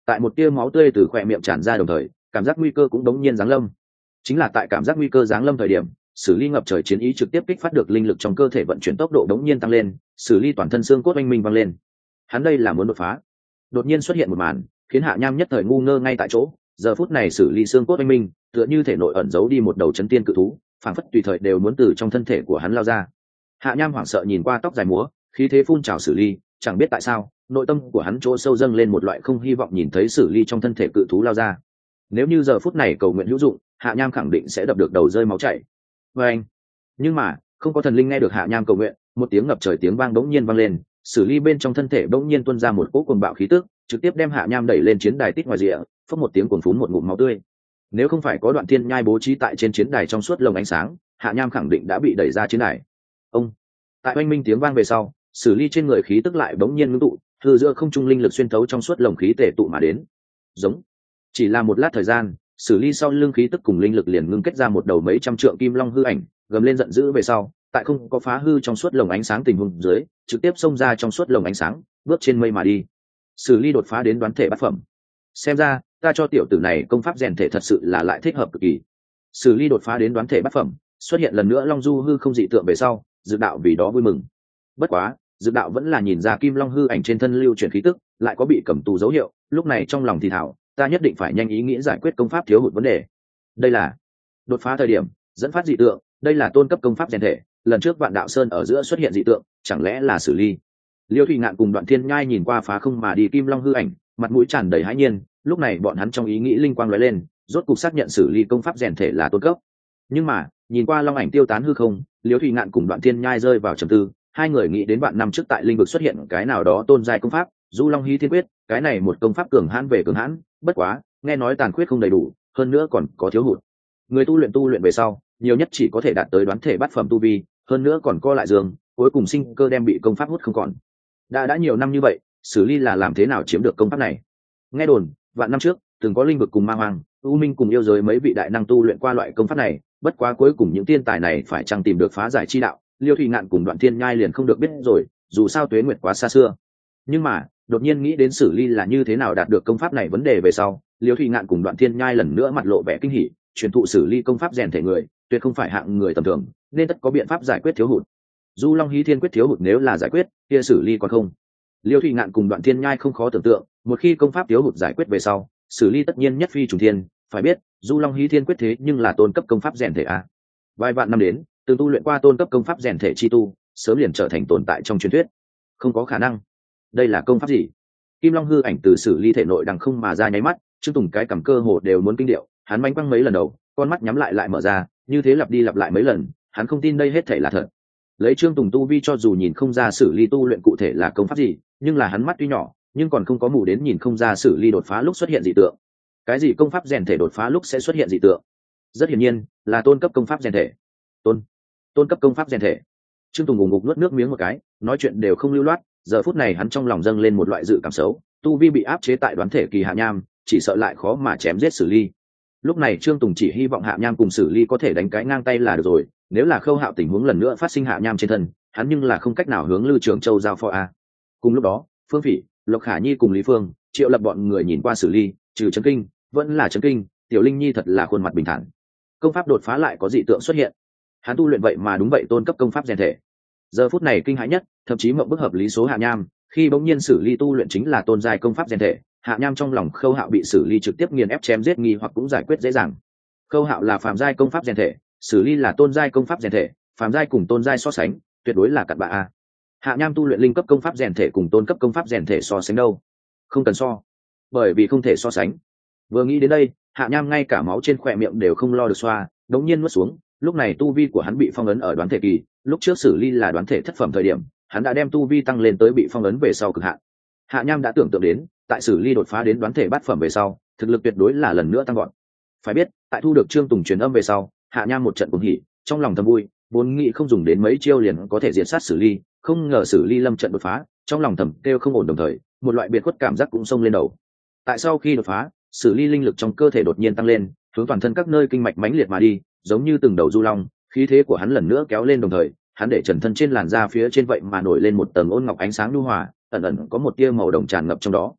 tại một tia máu tươi từ khỏe miệng tràn ra đồng thời cảm giác nguy cơ cũng đống nhiên giáng lâm. Chính là tại cảm giác nguy cơ giáng lâm thời điểm, Sử Ly ngập trời chiến ý trực tiếp kích phát được linh lực trong cơ thể vận chuyển tốc độ đống nhiên tăng lên, Sử Ly toàn thân xương cốt oanh minh vang lên. Hắn đây là muốn đột phá. Đột nhiên xuất hiện một màn khiến Hạ Nham nhất thời ngu ngơ ngay tại chỗ. Giờ phút này Sử Ly xương cốt oanh minh tựa như thể nội ẩn giấu đi một đầu chấn tiên cự thú, phảng phất tùy thời đều muốn từ trong thân thể của hắn lao ra. Hạ Nham hoảng sợ nhìn qua tóc dài múa khí thế phun trào Sử Ly, chẳng biết tại sao nội tâm của hắn chỗ sâu dâng lên một loại không hy vọng nhìn thấy Sử Ly trong thân thể cự thú lao ra. Nếu như giờ phút này cầu nguyện hữu dụng, Hạ Nham khẳng định sẽ đập được đầu rơi máu chảy. Và anh, nhưng mà không có thần linh nghe được Hạ Nham cầu nguyện, một tiếng ngập trời tiếng vang bỗng nhiên vang lên, Sử Ly bên trong thân thể bỗng nhiên tuôn ra một cỗ cuồng bạo khí tức, trực tiếp đem Hạ Nham đẩy lên chiến đài tít ngoài rìa, phất một tiếng cuồng phún một ngụm máu tươi. Nếu không phải có Đoạn Thiên Nhai bố trí tại trên chiến đài trong suốt lồng ánh sáng, Hạ Nham khẳng định đã bị đẩy ra chiến đài. Ông, tại oanh minh tiếng vang về sau, Sử Ly trên người khí tức lại bỗng nhiên ngưng tụ, hư giữa không trung linh lực xuyên thấu trong suốt lồng khí tề tụ mà đến. Giống, chỉ là một lát thời gian, Sử Ly sau lưng khí tức cùng linh lực liền ngưng kết ra một đầu mấy trăm trượng kim long hư ảnh, gầm lên giận dữ về sau, tại không có phá hư trong suốt lồng ánh sáng tình huống dưới, trực tiếp xông ra trong suốt lồng ánh sáng, bước trên mây mà đi. Sử Ly đột phá đến đoán thể bát phẩm. Xem ra, ta cho tiểu tử này công pháp rèn thể thật sự là lại thích hợp cực kỳ. Sử Ly đột phá đến đoán thể bát phẩm, xuất hiện lần nữa long du hư không dị tượng về sau, Dược Đạo vì đó vui mừng. Bất quá, Dược Đạo vẫn là nhìn ra kim long hư ảnh trên thân lưu chuyển khí tức, lại có bị cầm tù dấu hiệu, lúc này trong lòng thì thào, ta nhất định phải nhanh ý nghĩ giải quyết công pháp thiếu hụt vấn đề. Đây là đột phá thời điểm dẫn phát dị tượng, đây là tôn cấp công pháp rèn thể, lần trước Vạn Đạo Sơn ở giữa xuất hiện dị tượng, chẳng lẽ là Sử Ly? Liêu Thủy Ngạn cùng Đoạn Thiên Nhai nhìn qua phá không mà đi kim long hư ảnh, mặt mũi tràn đầy hãi nhiên, lúc này bọn hắn trong ý nghĩ linh quang lóe lên, rốt cục xác nhận Sử Ly công pháp rèn thể là tôn cấp. Nhưng mà, nhìn qua long ảnh tiêu tán hư không, Liêu Thủy Ngạn cùng Đoạn Thiên Nhai rơi vào trầm tư, hai người nghĩ đến vạn năm trước tại linh vực xuất hiện cái nào đó tôn giai công pháp, Du Long Hí Thiên Quyết, cái này một công pháp cường hãn về cường hãn, bất quá, nghe nói tàn khuyết không đầy đủ, hơn nữa còn có thiếu hụt. Người tu luyện tu luyện về sau, nhiều nhất chỉ có thể đạt tới đoán thể bát phẩm tu vi, hơn nữa còn co lại dương, cuối cùng sinh cơ đem bị công pháp hút không còn. Đã đã nhiều năm như vậy, Sử Ly là làm thế nào chiếm được công pháp này? Nghe đồn, vạn năm trước, từng có linh vực cùng ma hoàng, u minh cùng yêu giới mấy vị đại năng tu luyện qua loại công pháp này, bất quá cuối cùng những tiên tài này phải chăng tìm được phá giải chi đạo, Liêu Thủy Ngạn cùng Đoạn Thiên Nhai liền không được biết rồi, dù sao tuế nguyệt quá xa xưa. Nhưng mà, đột nhiên nghĩ đến Sử Ly là như thế nào đạt được công pháp này vấn đề về sau, Liêu Thủy Ngạn cùng Đoạn Thiên Nhai lần nữa mặt lộ vẻ kinh hỉ, truyền thụ Sử Ly công pháp rèn thể người, tuyệt không phải hạng người tầm thường, nên tất có biện pháp giải quyết thiếu hụt. Du Long Hí Thiên Quyết thiếu hụt nếu là giải quyết, kia Sử Ly còn không. Liêu Thủy Ngạn cùng Đoạn Thiên Nhai không khó tưởng tượng, một khi công pháp thiếu hụt giải quyết về sau, Sử Ly tất nhiên nhất phi trùng thiên, phải biết, Du Long Hí Thiên Quyết thế nhưng là tôn cấp công pháp rèn thể a. Vài vạn năm đến, từng tu luyện qua tôn cấp công pháp rèn thể chi tu, sớm liền trở thành tồn tại trong truyền thuyết. Không có khả năng. Đây là công pháp gì? Kim Long hư ảnh từ Sử Ly thể nội đằng không mà ra nháy mắt, Trương Tùng cái cầm cơ hồ đều muốn kinh điệu, hắn bánh quăng mấy lần đầu, con mắt nhắm lại lại mở ra, như thế lặp đi lặp lại mấy lần, hắn không tin đây hết thảy là thật. Lấy Trương Tùng tu vi cho dù nhìn không ra Sử Ly tu luyện cụ thể là công pháp gì, nhưng là hắn mắt tuy nhỏ, nhưng còn không có mù đến nhìn không ra Sử Ly đột phá lúc xuất hiện dị tượng. Cái gì công pháp rèn thể đột phá lúc sẽ xuất hiện dị tượng? Rất hiển nhiên, là tôn cấp công pháp rèn thể. Tôn, tôn cấp công pháp rèn thể. Trương Tùng ngủ ngục nuốt nước miếng một cái, nói chuyện đều không lưu loát, giờ phút này hắn trong lòng dâng lên một loại dự cảm xấu, tu vi bị áp chế tại đoán thể kỳ Hạ Nham, chỉ sợ lại khó mà chém giết Sử Ly. Lúc này Trương Tùng chỉ hy vọng Hạ Nham cùng Sử Ly có thể đánh cái ngang tay là được rồi, nếu là Khâu Hạo tình huống lần nữa phát sinh Hạ Nham trên thân, hắn nhưng là không cách nào hướng Lư Trường Châu giao phó a. Cùng lúc đó, Phương Phỉ, Lộc Khả Nhi cùng Lý Phương, Triệu Lập bọn người nhìn qua Sử Ly, trừ chấn kinh, vẫn là chấn kinh, Tiểu Linh Nhi thật là khuôn mặt bình thản. Công pháp đột phá lại có dị tượng xuất hiện. Hắn tu luyện vậy mà đúng vậy tôn cấp công pháp rèn thể. Giờ phút này kinh hãi nhất, thậm chí mộng bức hợp lý số Hạ Nham, khi bỗng nhiên Sử Ly tu luyện chính là tôn giai công pháp rèn thể, Hạ Nham trong lòng Khâu Hạo bị Sử Ly trực tiếp nghiền ép chém giết nghi hoặc cũng giải quyết dễ dàng. Khâu Hạo là phàm giai công pháp rèn thể, Sử Ly là tôn giai công pháp rèn thể, phàm giai cùng tôn giai so sánh, tuyệt đối là cặn bã a. Hạ Nham tu luyện linh cấp công pháp rèn thể cùng tôn cấp công pháp rèn thể so sánh đâu? Không cần so, bởi vì không thể so sánh. Vừa nghĩ đến đây, Hạ Nham ngay cả máu trên khóe miệng đều không lo được xoa, đống nhiên nuốt xuống. Lúc này tu vi của hắn bị phong ấn ở đoán thể kỳ, lúc trước Sử Ly là đoán thể thất phẩm thời điểm, hắn đã đem tu vi tăng lên tới bị phong ấn về sau cực hạn. Hạ Nham đã tưởng tượng đến, tại Sử Ly đột phá đến đoán thể bát phẩm về sau, thực lực tuyệt đối là lần nữa tăng vọt. Phải biết, tại thu được Trương Tùng truyền âm về sau, Hạ Nham một trận cuồng hỉ, trong lòng thầm vui, vốn nghĩ không dùng đến mấy chiêu liền có thể diệt sát Sử Ly, không ngờ Sử Ly lâm trận đột phá, trong lòng thầm kêu không ổn, đồng thời, một loại biệt khuất cảm giác cũng xông lên đầu. Tại sau khi đột phá, Sử Ly linh lực trong cơ thể đột nhiên tăng lên, hướng toàn thân các nơi kinh mạch mãnh liệt mà đi, giống như từng đầu du long, khí thế của hắn lần nữa kéo lên, đồng thời, hắn để trần thân trên làn da phía trên vậy mà nổi lên một tầng ôn ngọc ánh sáng nhu hòa, ẩn ẩn có một tia màu đồng tràn ngập trong đó.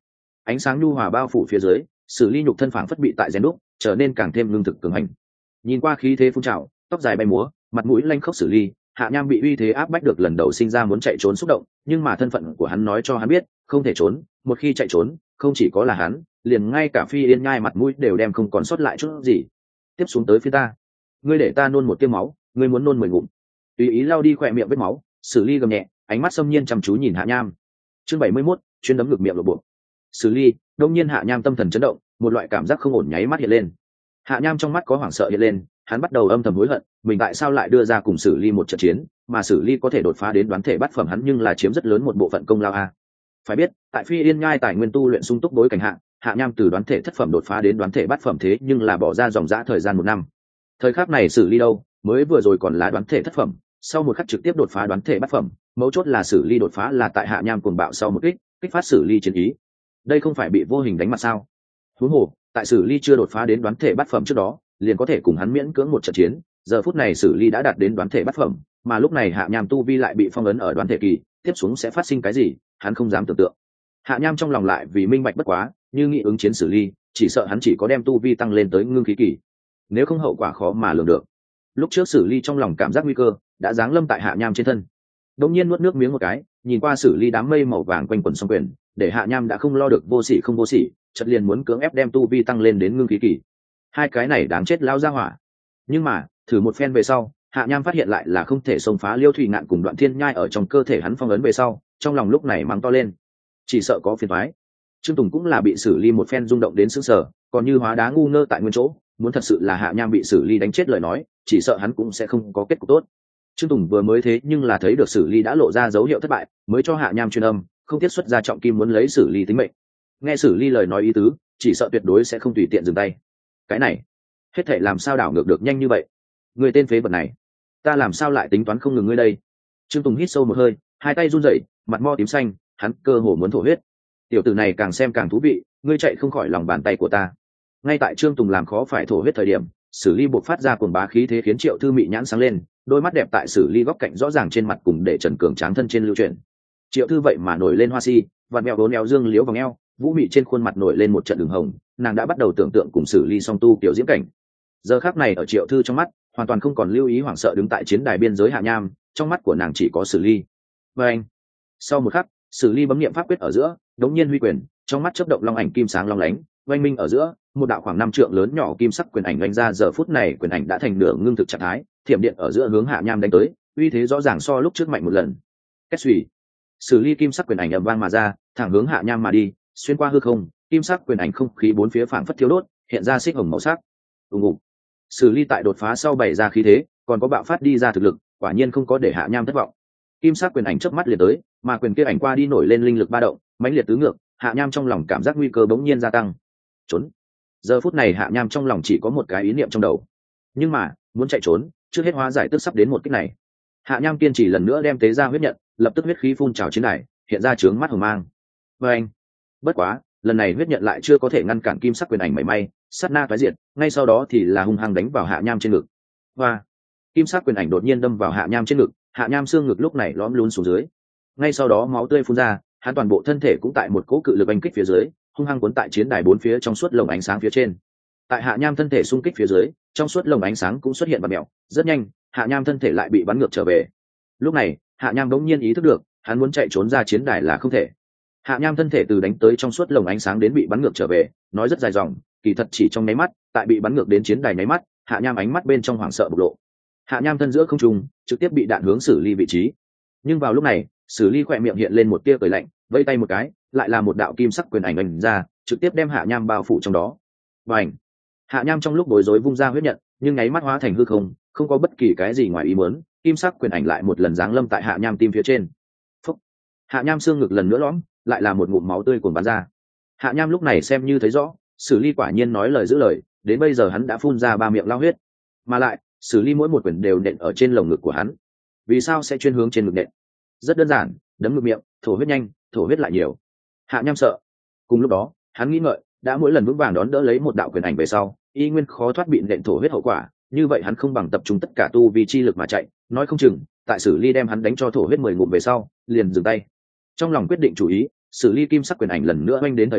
ánh sáng nhu hòa bao phủ phía dưới, Sử Ly nhục thân phảng phất bị tại rèn đúc, trở nên càng thêm lương thực cường hành. Nhìn qua khí thế phun trào, tóc dài bay múa, mặt mũi lanh khốc Sử Ly, Hạ Nham bị uy thế áp bách được lần đầu sinh ra muốn chạy trốn xúc động, nhưng mà thân phận của hắn nói cho hắn biết, không thể trốn, một khi chạy trốn, không chỉ có là hắn, liền ngay cả Phi Yên Nhai mặt mũi đều đem không còn sót lại chút gì. Tiếp xuống tới phía ta, ngươi để ta nôn một tiêm máu, ngươi muốn nôn mười ngụm. Tùy ý lau đi khỏe miệng vết máu, Sử Ly gầm nhẹ, ánh mắt xâm nhiên chăm chú nhìn Hạ Nham. Chương bảy mươi mốt, chuyên đấm ngực miệng lộ bộ. Sử Ly, đông nhiên Hạ Nham tâm thần chấn động, một loại cảm giác không ổn nháy mắt hiện lên. Hạ Nham trong mắt có hoảng sợ hiện lên, hắn bắt đầu âm thầm hối hận, mình tại sao lại đưa ra cùng Sử Ly một trận chiến, mà Sử Ly có thể đột phá đến đoán thể bát phẩm hắn nhưng là chiếm rất lớn một bộ phận công lao a. Phải biết, tại Phi Yên Nhai tài nguyên tu luyện sung túc bối cảnh hạ, Hạ Nham từ đoán thể thất phẩm đột phá đến đoán thể bát phẩm thế nhưng là bỏ ra dòng dã thời gian một năm. Thời khắc này Sử Ly đâu, mới vừa rồi còn là đoán thể thất phẩm, sau một khắc trực tiếp đột phá đoán thể bát phẩm, mấu chốt là Sử Ly đột phá là tại Hạ Nham cuồng bạo sau một kích, kích phát Sử Ly chiến ý. Đây không phải bị vô hình đánh mặt sao? Huống hồ, tại Sử Ly chưa đột phá đến đoán thể bát phẩm trước đó, liền có thể cùng hắn miễn cưỡng một trận chiến, giờ phút này Sử Ly đã đạt đến đoán thể bát phẩm, mà lúc này Hạ Nham tu vi lại bị phong ấn ở đoán thể kỳ, tiếp xuống sẽ phát sinh cái gì, hắn không dám tưởng tượng. Hạ Nham trong lòng lại vì minh bạch bất quá, như nghĩ ứng chiến Sử Ly, chỉ sợ hắn chỉ có đem tu vi tăng lên tới ngưng khí kỳ, nếu không hậu quả khó mà lường được. Lúc trước Sử Ly trong lòng cảm giác nguy cơ đã giáng lâm tại Hạ Nham trên thân, đột nhiên nuốt nước miếng một cái, nhìn qua Sử Ly đám mây màu vàng quanh quẩn song quyền, để Hạ Nham đã không lo được vô sỉ không vô sỉ, chợt liền muốn cưỡng ép đem tu vi tăng lên đến ngưng khí kỳ. Hai cái này đáng chết lao ra hỏa. Nhưng mà thử một phen về sau, Hạ Nham phát hiện lại là không thể xông phá Liêu Thủy Ngạn cùng Đoạn Thiên Nhai ở trong cơ thể hắn phong ấn về sau, trong lòng lúc này mắng to lên, chỉ sợ có phiền toái. Trương Tùng cũng là bị Sử Ly một phen rung động đến sững sờ, còn như hóa đá ngu ngơ tại nguyên chỗ, muốn thật sự là Hạ Nham bị Sử Ly đánh chết lời nói, chỉ sợ hắn cũng sẽ không có kết cục tốt. Trương Tùng vừa mới thế nhưng là thấy được Sử Ly đã lộ ra dấu hiệu thất bại, mới cho Hạ Nham truyền âm, không thiết xuất ra trọng kim muốn lấy Sử Ly tính mệnh. Nghe Sử Ly lời nói ý tứ, chỉ sợ tuyệt đối sẽ không tùy tiện dừng tay. Cái này, hết thảy làm sao đảo ngược được nhanh như vậy? Người tên phế vật này, ta làm sao lại tính toán không ngừng ngươi đây? Trương Tùng hít sâu một hơi, hai tay run rẩy, mặt mo tím xanh, hắn cơ hồ muốn thổ huyết. Tiểu tử này càng xem càng thú vị, ngươi chạy không khỏi lòng bàn tay của ta. Ngay tại Trương Tùng làm khó phải thổ huyết thời điểm, Sử Ly buộc phát ra cuồng bá khí thế khiến Triệu Thư Mị nhãn sáng lên, đôi mắt đẹp tại Sử Ly góc cạnh rõ ràng trên mặt cùng để Trần Cường tráng thân trên lưu chuyển. Triệu Thư vậy mà nổi lên hoa si, vặn mèo vốn éo dương liếu vòng eo, Vũ Mị trên khuôn mặt nổi lên một trận đường hồng, nàng đã bắt đầu tưởng tượng cùng Sử Ly song tu kiểu diễm cảnh. Giờ khắc này ở Triệu Thư trong mắt, hoàn toàn không còn lưu ý hoảng sợ đứng tại chiến đài biên giới Hạ Nham, trong mắt của nàng chỉ có Sử Ly. Và anh, sau một khắc, Sử Ly bấm niệm pháp quyết ở giữa, đống nhiên huy quyền, trong mắt chớp động long ảnh kim sáng long lánh, oanh minh ở giữa, một đạo khoảng năm trượng lớn nhỏ kim sắc quyền ảnh đánh ra, giờ phút này quyền ảnh đã thành nửa ngưng thực trạng thái, thiểm điện ở giữa hướng Hạ Nham đánh tới, uy thế rõ ràng so lúc trước mạnh một lần. Kết suy, Sử Ly kim sắc quyền ảnh ầm vang mà ra, thẳng hướng Hạ Nham mà đi, xuyên qua hư không, kim sắc quyền ảnh không khí bốn phía phảng phất thiêu đốt, hiện ra xích hồng màu sắc. Ùng ùng. Sử Ly tại đột phá sau bày ra khí thế, còn có bạo phát đi ra thực lực, quả nhiên không có để Hạ Nham thất vọng. Kim sắc quyền ảnh chớp mắt liền tới, mà quyền kia ảnh qua đi nổi lên linh lực ba động, mãnh liệt tứ ngược, Hạ Nham trong lòng cảm giác nguy cơ bỗng nhiên gia tăng. Trốn. Giờ phút này Hạ Nham trong lòng chỉ có một cái ý niệm trong đầu, nhưng mà muốn chạy trốn, trước hết hóa giải tức sắp đến một kích này. Hạ Nham kiên trì lần nữa đem tế ra huyết nhận, lập tức huyết khí phun trào chiến đài, hiện ra trướng mắt hồng mang. Và anh, bất quá lần này huyết nhận lại chưa có thể ngăn cản kim sắc quyền ảnh mảy may, sát na toái diệt, ngay sau đó thì là hung hăng đánh vào Hạ Nham trên ngực. Và kim sắc quyền ảnh đột nhiên đâm vào Hạ Nham trên ngực, Hạ Nham xương ngực lúc này lõm lún xuống dưới, ngay sau đó máu tươi phun ra, hắn toàn bộ thân thể cũng tại một cỗ cự lực đánh kích phía dưới, hung hăng cuốn tại chiến đài bốn phía trong suốt lồng ánh sáng phía trên. Tại Hạ Nham thân thể xung kích phía dưới, trong suốt lồng ánh sáng cũng xuất hiện bạt mèo, rất nhanh, Hạ Nham thân thể lại bị bắn ngược trở về. Lúc này, Hạ Nham đống nhiên ý thức được, hắn muốn chạy trốn ra chiến đài là không thể. Hạ Nham thân thể từ đánh tới trong suốt lồng ánh sáng đến bị bắn ngược trở về, nói rất dài dòng, kỳ thật chỉ trong nháy mắt, tại bị bắn ngược đến chiến đài nháy mắt, Hạ Nham ánh mắt bên trong hoảng sợ bộc lộ. Hạ Nham thân giữa không trung, trực tiếp bị đạn hướng Sử Ly vị trí. Nhưng vào lúc này, Sử Ly khỏe miệng hiện lên một tia cười lạnh, vẫy tay một cái, lại là một đạo kim sắc quyền ảnh ảnh ra, trực tiếp đem Hạ Nham bao phủ trong đó. Bành! Hạ Nham trong lúc bối rối vung ra huyết nhận, nhưng nháy mắt hóa thành hư không, không có bất kỳ cái gì ngoài ý muốn, kim sắc quyền ảnh lại một lần giáng lâm tại Hạ Nham tim phía trên. Phúc! Hạ Nham xương ngực lần nữa lõm, lại là một ngụm máu tươi cuồn bắn ra. Hạ Nham lúc này xem như thấy rõ, Sử Ly quả nhiên nói lời giữ lời, đến bây giờ hắn đã phun ra ba miệng lao huyết, mà lại, Sử Ly mỗi một quyền đều nện ở trên lồng ngực của hắn. Vì sao sẽ chuyên hướng trên ngực nện? Rất đơn giản, đấm ngực miệng, thổ huyết nhanh, thổ huyết lại nhiều. Hạ Nham sợ. Cùng lúc đó, hắn nghĩ ngợi, đã mỗi lần vững vàng đón đỡ lấy một đạo quyền ảnh về sau, y nguyên khó thoát bị nện thổ huyết hậu quả, như vậy hắn không bằng tập trung tất cả tu vi chi lực mà chạy, nói không chừng, tại Sử Ly đem hắn đánh cho thổ huyết mười ngụm về sau, liền dừng tay. Trong lòng quyết định chủ ý, Sử Ly kim sắc quyền ảnh lần nữa oanh đến thời điểm,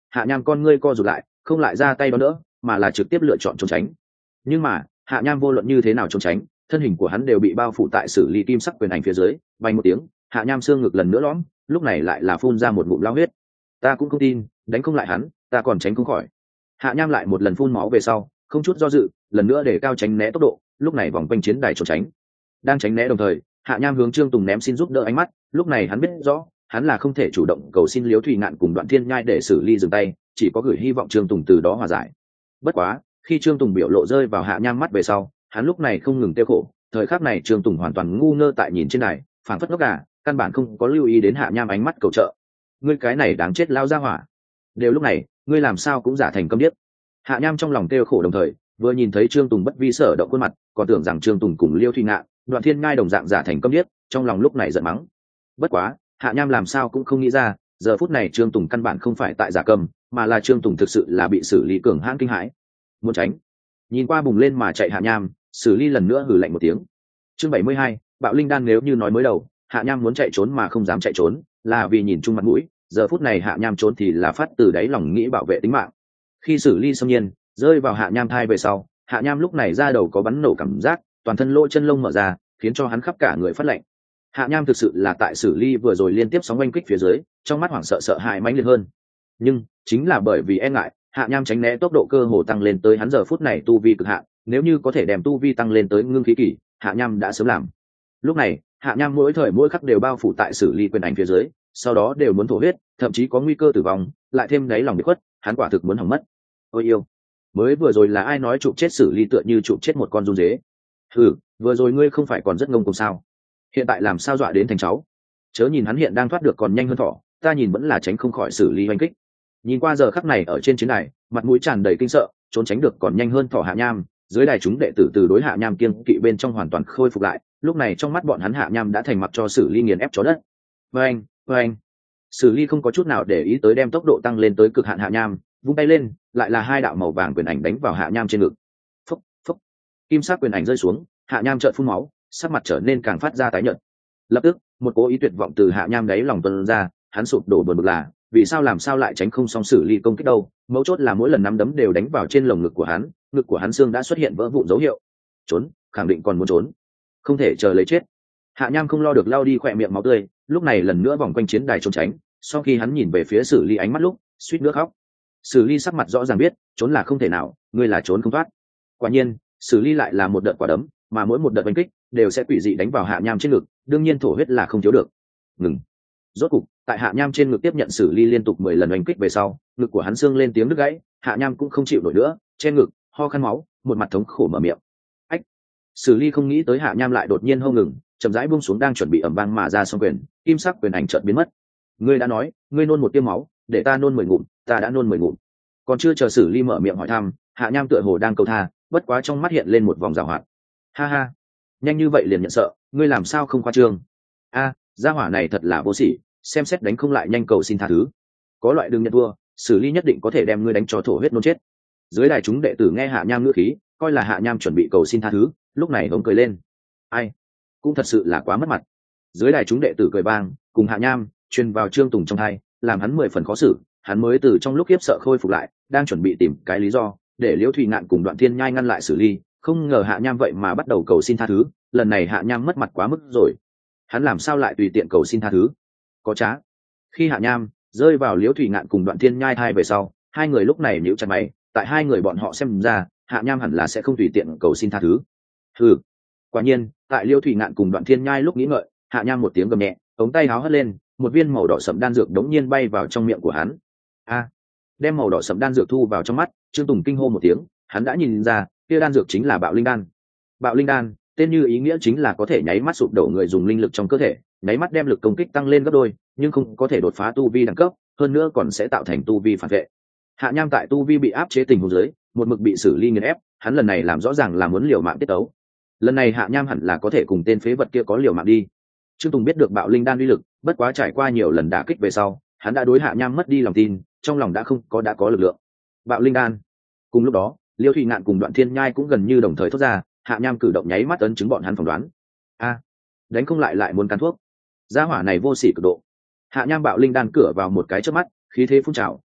hạ nham con ngươi co rụt lại, không lại ra tay đó nữa, mà là trực tiếp lựa chọn trốn tránh. Nhưng mà hạ nham vô luận như thế nào trốn tránh, thân hình của hắn đều bị bao phủ tại xử lý kim sắc quyền ảnh phía dưới. Vang một tiếng, hạ nham xương ngực lần nữa lõm, lúc này lại là phun ra một ngụm lao huyết. Ta cũng không tin, đánh không lại hắn, ta còn tránh không khỏi. Hạ nham lại một lần phun máu về sau, không chút do dự, lần nữa để cao tránh né tốc độ, lúc này vòng quanh chiến đài trốn tránh. Đang tránh né đồng thời, hạ nham hướng Trương Tùng ném xin giúp đỡ ánh mắt, lúc này hắn biết rõ, hắn là không thể chủ động cầu xin Liễu Thùy Ngạn cùng Đoạn Thiên Nhai để xử lý dừng tay, chỉ có gửi hy vọng Trương Tùng từ đó hòa giải. Bất quá, khi Trương Tùng biểu lộ rơi vào hạ nham mắt về sau, hắn lúc này không ngừng tiêu khổ. Thời khắc này Trương Tùng hoàn toàn ngu ngơ tại nhìn trên đài, phảng phất ngốc gà, căn bản không có lưu ý đến hạ nham ánh mắt cầu trợ. Ngươi cái này đáng chết lao ra hỏa. Đều lúc này, ngươi làm sao cũng giả thành câm điếc. Hạ nham trong lòng tiêu khổ đồng thời, vừa nhìn thấy Trương Tùng bất vi sở động khuôn mặt, còn tưởng rằng Trương Tùng cùng Liêu Thùy Ngạn, Đoạn Thiên Ngai đồng dạng giả thành câm điếc, trong lòng lúc này giận mắng. Bất quá, hạ nham làm sao cũng không nghĩ ra, giờ phút này Trương Tùng căn bản không phải tại giả cầm, mà là Trương Tùng thực sự là bị xử lý cường hãn kinh hãi. Muốn tránh, nhìn qua bùng lên mà chạy hạ nham, xử lý lần nữa hừ lạnh một tiếng. Chương bảy mươi hai, Bạo Linh Đan. Nếu như nói mới đầu, hạ nham muốn chạy trốn mà không dám chạy trốn, là vì nhìn chung mặt mũi, giờ phút này hạ nham trốn thì là phát từ đáy lòng nghĩ bảo vệ tính mạng. Khi xử lý xâm nhiên rơi vào hạ nham thai về sau, hạ nham lúc này ra đầu có bắn nổ cảm giác, toàn thân lỗ chân lông mở ra, khiến cho hắn khắp cả người phát lạnh. Hạ nham thực sự là tại xử lý vừa rồi liên tiếp sóng oanh kích phía dưới, trong mắt hoảng sợ sợ hãi mãnh liệt hơn. Nhưng chính là bởi vì e ngại, hạ nham tránh né tốc độ cơ hồ tăng lên tới hắn giờ phút này tu vi cực hạn, nếu như có thể đem tu vi tăng lên tới ngưng khí kỳ, hạ nham đã sớm làm. Lúc này hạ nham mỗi thời mỗi khắc đều bao phủ tại xử lý quyền ảnh phía dưới, sau đó đều muốn thổ huyết, thậm chí có nguy cơ tử vong, lại thêm đáy lòng bị khuất, hắn quả thực muốn hỏng mất. Ôi yêu, mới vừa rồi là ai nói chụp chết xử lý tựa như chụp chết một con run dế? Ừ, vừa rồi ngươi không phải còn rất ngông cuồng sao? Hiện tại làm sao dọa đến thành cháu? Chớ nhìn hắn hiện đang thoát được còn nhanh hơn thỏ, ta nhìn vẫn là tránh không khỏi xử lý oanh kích. Nhìn qua giờ khắc này ở trên chiến đài, mặt mũi tràn đầy kinh sợ, trốn tránh được còn nhanh hơn thỏ hạ nham, dưới đài chúng đệ tử từ đối hạ nham kiêng kỵ bên trong hoàn toàn khôi phục lại, lúc này trong mắt bọn hắn hạ nham đã thành mặc cho xử lý nghiền ép chó đất. Vâng, vâng. Xử lý không có chút nào để ý tới đem tốc độ tăng lên tới cực hạn hạ nham, vung tay lên, lại là hai đạo màu vàng quyền ảnh đánh vào hạ nham trên ngực. Phúc, phúc. Kim sắc quyền ảnh rơi xuống, hạ nham trợn phun máu, sắc mặt trở nên càng phát ra tái nhợt. Lập tức, một cố ý tuyệt vọng từ hạ nham đáy lòng tuôn ra, hắn sụp đổ buồn bực là, vì sao làm sao lại tránh không xong xử lý công kích đâu? Mấu chốt là mỗi lần nắm đấm đều đánh vào trên lồng ngực của hắn, ngực của hắn xương đã xuất hiện vỡ vụn dấu hiệu. Trốn, khẳng định còn muốn trốn, không thể chờ lấy chết. Hạ nham không lo được lao đi khỏe miệng máu tươi, lúc này lần nữa vòng quanh chiến đài trốn tránh. Sau khi hắn nhìn về phía xử lý ánh mắt lúc suýt nước khóc. Xử lý sắc mặt rõ ràng biết trốn là không thể nào, ngươi là trốn không thoát. Quả nhiên xử lý lại là một đợt quả đấm, mà mỗi một đợt đánh kích đều sẽ quỷ dị đánh vào hạ nham trên ngực, đương nhiên thổ huyết là không thiếu được. Ngừng. Rốt cục tại hạ nham trên ngực tiếp nhận xử lý liên tục mười lần đánh kích về sau, ngực của hắn xương lên tiếng đứt gãy, hạ nham cũng không chịu nổi nữa, trên ngực ho khan máu, một mặt thống khổ mở miệng. Ách. Xử lý không nghĩ tới hạ nham lại đột nhiên hô ngừng, chậm rãi buông xuống đang chuẩn bị ầm vang mà ra xong quyền, kim sắc quyền ảnh chợt biến mất. Ngươi đã nói ngươi nôn một tiêm máu, để ta nôn mười ngụm, ta đã nôn mười ngụm. Còn chưa chờ xử lý mở miệng hỏi thăm, hạ nham tựa hồ đang cầu tha, bất quá trong mắt hiện lên một vòng giảo hoạt. Ha ha, nhanh như vậy liền nhận sợ, ngươi làm sao không khoa trương? A, gia hỏa này thật là vô sỉ, xem xét đánh không lại nhanh cầu xin tha thứ. Có loại đừng nhận thua, xử lý nhất định có thể đem ngươi đánh cho thổ huyết nôn chết. Dưới đài chúng đệ tử nghe hạ nham ngữ khí, coi là hạ nham chuẩn bị cầu xin tha thứ, lúc này ông cười lên. Ai, cũng thật sự là quá mất mặt. Dưới đài chúng đệ tử cười vang, cùng hạ nham truyền vào Trương Tùng trong hai, làm hắn mười phần khó xử. Hắn mới từ trong lúc khiếp sợ khôi phục lại, đang chuẩn bị tìm cái lý do để Liễu Thùy Ngạn cùng Đoạn Thiên Nhai ngăn lại xử lý, không ngờ hạ nham vậy mà bắt đầu cầu xin tha thứ. Lần này hạ nham mất mặt quá mức rồi, hắn làm sao lại tùy tiện cầu xin tha thứ? Có trá. Khi hạ nham rơi vào Liễu Thùy Ngạn cùng Đoạn Thiên Nhai hai về sau, hai người lúc này nhíu chặt mày, tại hai người bọn họ xem ra hạ nham hẳn là sẽ không tùy tiện cầu xin tha thứ. Ừ, quả nhiên tại Liễu Thùy Ngạn cùng Đoạn Thiên Nhai lúc nghĩ ngợi, hạ nham một tiếng gầm nhẹ, ống tay háo hất lên, một viên màu đỏ sẫm đan dược đống nhiên bay vào trong miệng của hắn. A, đem màu đỏ sẫm đan dược thu vào trong mắt, Trương Tùng kinh hô một tiếng, hắn đã nhìn ra kia đan dược chính là Bạo Linh Đan. Bạo Linh Đan tên như ý nghĩa chính là có thể nháy mắt sụp đổ người dùng linh lực trong cơ thể, nháy mắt đem lực công kích tăng lên gấp đôi, nhưng không có thể đột phá tu vi đẳng cấp, hơn nữa còn sẽ tạo thành tu vi phản vệ. Hạ nham tại tu vi bị áp chế tình huống dưới, một mực bị xử lý nghiền ép, hắn lần này làm rõ ràng là muốn liều mạng tiết tấu. Lần này hạ nham hẳn là có thể cùng tên phế vật kia có liều mạng đi. Trương Tùng biết được Bạo Linh Đan uy lực, bất quá trải qua nhiều lần đả kích về sau, hắn đã đối hạ nham mất đi lòng tin, trong lòng đã không có đã có lực lượng. Bạo Linh Đan. Cùng lúc đó, Liễu Thùy Ngạn cùng Đoạn Thiên Nhai cũng gần như đồng thời thốt ra, hạ nham cử động nháy mắt ấn chứng bọn hắn phỏng đoán. A, đánh không lại lại muốn cắn thuốc, gia hỏa này vô sỉ cực độ. Hạ nham Bạo Linh Đan cửa vào một cái chớp mắt, khí thế phun trào,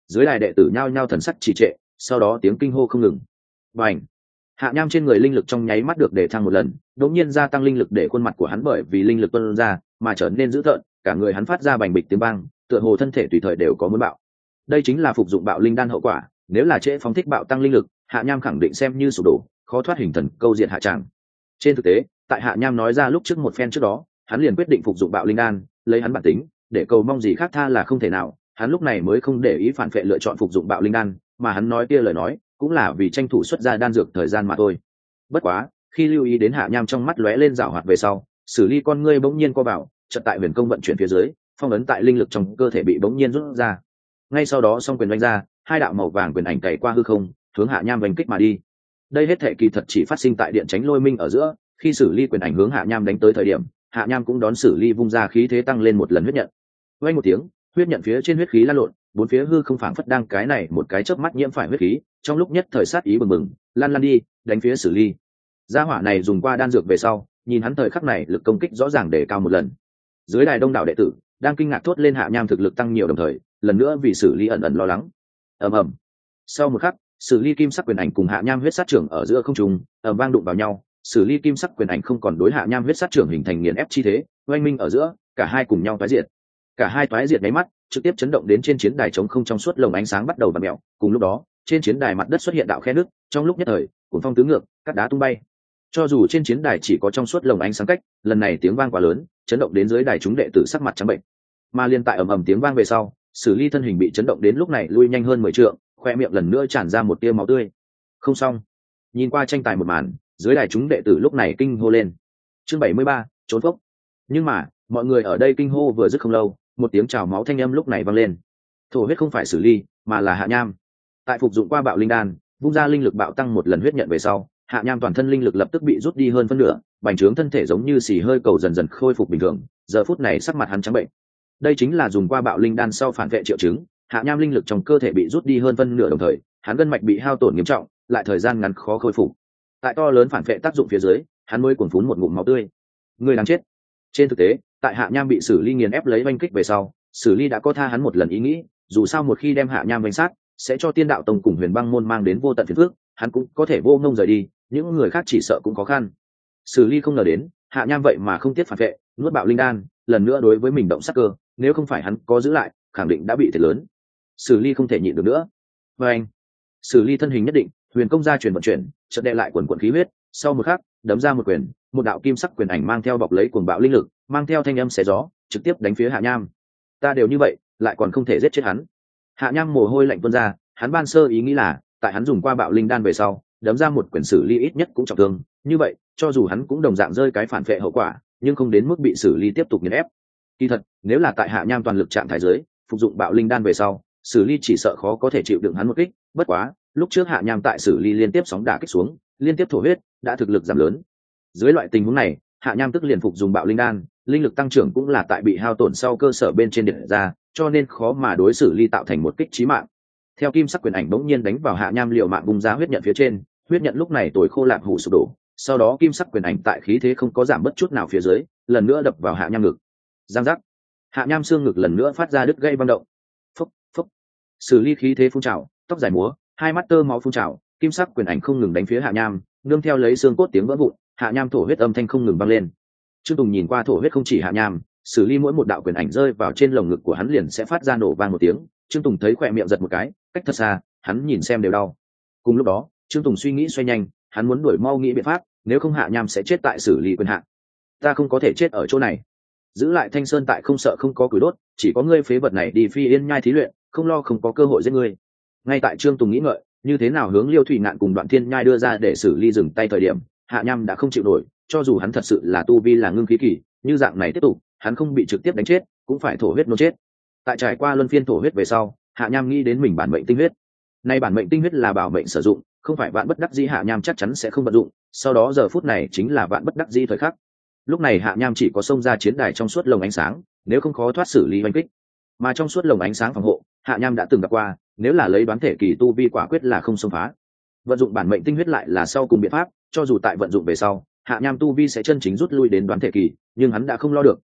dưới đài đệ tử nhao nhao thần sắc trì trệ, sau đó tiếng kinh hô không ngừng. Bành! Hạ Nham trên người linh lực trong nháy mắt được để thăng một lần, đột nhiên gia tăng linh lực để khuôn mặt của hắn bởi vì linh lực tuôn ra mà trở nên dữ tợn, cả người hắn phát ra bành bịch tiếng vang, tựa hồ thân thể tùy thời đều có muốn bạo. Đây chính là phục dụng bạo linh đan hậu quả, nếu là trễ phóng thích bạo tăng linh lực, Hạ Nham khẳng định xem như sụp đổ, khó thoát hình thần câu diện hạ tràng. Trên thực tế, tại Hạ Nham nói ra lúc trước một phen trước đó, hắn liền quyết định phục dụng bạo linh đan, lấy hắn bản tính, để cầu mong gì khác tha là không thể nào, hắn lúc này mới không để ý phản phệ lựa chọn phục dụng bạo linh đan, mà hắn nói kia lời nói, cũng là vì tranh thủ xuất ra đan dược thời gian mà thôi. Bất quá, khi lưu ý đến Hạ Nham trong mắt lóe lên rảo hoạt về sau, Sử Ly con ngươi bỗng nhiên co vào, chợt tại huyền công vận chuyển phía dưới, phong ấn tại linh lực trong cơ thể bị bỗng nhiên rút ra. Ngay sau đó song quyền đánh ra, hai đạo màu vàng quyền ảnh cày qua hư không, hướng Hạ Nham đánh kích mà đi. Đây hết thể kỳ thật chỉ phát sinh tại điện tránh lôi minh ở giữa, khi Sử Ly quyền ảnh hướng Hạ Nham đánh tới thời điểm, Hạ Nham cũng đón Sử Ly vung ra khí thế tăng lên một lần huyết nhận. Vang một tiếng, huyết nhận phía trên huyết khí lan lộn, bốn phía hư không phảng phất đang cái này một cái chớp mắt nhiễm phải huyết khí, trong lúc nhất thời sát ý bừng bừng, lan lan đi, đánh phía Sử Ly. Gia hỏa này dùng qua đan dược về sau, nhìn hắn thời khắc này lực công kích rõ ràng đề cao một lần. Dưới đài đông đảo đệ tử đang kinh ngạc thốt lên Hạ Nham thực lực tăng nhiều đồng thời, lần nữa vì Sử Ly ẩn ẩn lo lắng. Ầm ầm. Sau một khắc, Sử Ly kim sắc quyền ảnh cùng Hạ Nham huyết sát trưởng ở giữa không trung, ầm vang đụng vào nhau, Sử Ly kim sắc quyền ảnh không còn đối Hạ Nham huyết sát trưởng hình thành nghiền ép chi thế, oanh minh ở giữa, cả hai cùng nhau toái diệt. Cả hai toái diệt nháy mắt, trực tiếp chấn động đến trên chiến đài trống không trong suốt lồng ánh sáng bắt đầu vặn mèo, cùng lúc đó, trên chiến đài mặt đất xuất hiện đạo khe nước, trong lúc nhất thời, cuồng phong tứ ngược, cát đá tung bay. Cho dù trên chiến đài chỉ có trong suốt lồng ánh sáng cách, lần này tiếng vang quá lớn, chấn động đến dưới đài chúng đệ tử sắc mặt trắng bệnh. Mà liên tại ầm ầm tiếng vang về sau, Sử Ly thân hình bị chấn động đến lúc này lui nhanh hơn mười trượng, khoe miệng lần nữa tràn ra một tia máu tươi. Không xong. Nhìn qua tranh tài một màn, dưới đài chúng đệ tử lúc này kinh hô lên. Chương bảy mươi ba, trốn phốc. Nhưng mà, mọi người ở đây kinh hô vừa dứt không lâu, một tiếng trào máu thanh âm lúc này vang lên. Thổ huyết không phải Sử Ly, mà là Hạ Nham. Tại phục dụng qua bạo linh đan, vung ra linh lực bạo tăng một lần huyết nhận về sau, Hạ Nham toàn thân linh lực lập tức bị rút đi hơn phân nửa, bành trướng thân thể giống như xì hơi cầu dần dần khôi phục bình thường, giờ phút này sắc mặt hắn trắng bệnh. Đây chính là dùng qua bạo linh đan sau phản vệ triệu chứng, Hạ Nham linh lực trong cơ thể bị rút đi hơn phân nửa đồng thời, hắn gân mạch bị hao tổn nghiêm trọng, lại thời gian ngắn khó khôi phục. Tại to lớn phản vệ tác dụng phía dưới, hắn mới cuồn phún một ngụm máu tươi. Người đáng chết. Trên thực tế, tại Hạ Nham bị Sử Ly nghiền ép lấy oanh kích về sau, Sử Ly đã có tha hắn một lần ý nghĩ, dù sao một khi đem Hạ Nham vây sát, sẽ cho Tiên Đạo Tông cùng Huyền Băng môn mang đến vô tận phiền phức, hắn cũng có thể vô ngông rời đi, những người khác chỉ sợ cũng khó khăn. Sử Ly không ngờ đến, Hạ Nham vậy mà không tiếc phản vệ, nuốt bạo linh đan, lần nữa đối với mình động sát cơ, nếu không phải hắn có giữ lại, khẳng định đã bị thiệt lớn. Sử Ly không thể nhịn được nữa. Và anh, Sử Ly thân hình nhất định, huyền công gia truyền vận chuyển, chợt đè lại quần quần khí huyết, sau một khắc, đấm ra một quyền, một đạo kim sắc quyền ảnh mang theo bọc lấy cuồng bạo linh lực, mang theo thanh âm xé gió, trực tiếp đánh phía Hạ Nham. Ta đều như vậy, lại còn không thể giết chết hắn. Hạ Nham mồ hôi lạnh tuôn ra, hắn ban sơ ý nghĩ là, tại hắn dùng qua bạo linh đan về sau, đấm ra một quyền Sử Ly ít nhất cũng trọng thương, như vậy, cho dù hắn cũng đồng dạng rơi cái phản vệ hậu quả, nhưng không đến mức bị Sử Ly tiếp tục nghiền ép. Kỳ thật, nếu là tại Hạ Nham toàn lực trạng thái dưới, phục dụng bạo linh đan về sau, Sử Ly chỉ sợ khó có thể chịu đựng hắn một kích, bất quá, lúc trước Hạ Nham tại Sử Ly liên tiếp sóng đả kích xuống, liên tiếp thổ huyết, đã thực lực giảm lớn. Dưới loại tình huống này, Hạ Nham tức liền phục dùng bạo linh đan, linh lực tăng trưởng cũng là tại bị hao tổn sau cơ sở bên trên điện ra, cho nên khó mà đối Sử Ly tạo thành một kích chí mạng. Theo kim sắc quyền ảnh bỗng nhiên đánh vào Hạ Nham liều mạng bung ra huyết nhận phía trên, huyết nhận lúc này tồi khô lạc hủ sụp đổ, sau đó kim sắc quyền ảnh tại khí thế không có giảm bất chút nào phía dưới, lần nữa đập vào Hạ Nham ngực. Giang giác. Hạ Nham xương ngực lần nữa phát ra đứt gây vang động. Phốc, phốc. Sử Ly khí thế phun trào, tóc dài múa, hai mắt tơ máu phun trào, kim sắc quyền ảnh không ngừng đánh phía Hạ Nham, nương theo lấy xương cốt tiếng vỡ vụn, Hạ Nham thổ huyết âm thanh không ngừng vang lên. Trương Tùng nhìn qua thổ huyết không chỉ Hạ Nham, Sử Ly mỗi một đạo quyền ảnh rơi vào trên lồng ngực của hắn liền sẽ phát ra nổ vang một tiếng. Trương Tùng thấy khỏe miệng giật một cái, cách thật xa, hắn nhìn xem đều đau. Cùng lúc đó, Trương Tùng suy nghĩ xoay nhanh, hắn muốn đuổi mau nghĩ biện pháp, nếu không Hạ Nham sẽ chết tại Sử Ly quyền hạ. Ta không có thể chết ở chỗ này. Giữ lại Thanh Sơn tại không sợ không có củi đốt, chỉ có ngươi phế vật này đi Phi Yên nhai thí luyện, không lo không có cơ hội giết ngươi. Ngay tại Trương Tùng nghĩ ngợi, như thế nào hướng Liêu Thủy Ngạn cùng Đoạn Thiên Nhai đưa ra để Sử Ly dừng tay thời điểm, Hạ Nham đã không chịu nổi, cho dù hắn thật sự là tu vi là ngưng khí kỳ, như dạng này tiếp tục, hắn không bị trực tiếp đánh chết, cũng phải thổ huyết nôn chết. Tại trải qua luân phiên thổ huyết về sau, Hạ Nham nghĩ đến mình bản mệnh tinh huyết. Nay bản mệnh tinh huyết là bảo mệnh sử dụng, không phải vạn bất đắc dĩ Hạ Nham chắc chắn sẽ không vận dụng, sau đó giờ phút này chính là vạn bất đắc dĩ thời khắc. Lúc này Hạ Nham chỉ có xông ra chiến đài trong suốt lồng ánh sáng, nếu không khó thoát Sử Ly oanh kích. Mà trong suốt lồng ánh sáng phòng hộ, Hạ Nham đã từng gặp qua, nếu là lấy đoán thể kỳ tu vi quả quyết là không xông phá. Vận dụng bản mệnh tinh huyết lại là sau cùng biện pháp, cho dù tại vận dụng về sau, Hạ Nham tu vi sẽ chân chính rút lui đến đoán thể kỳ, nhưng hắn đã không lo được,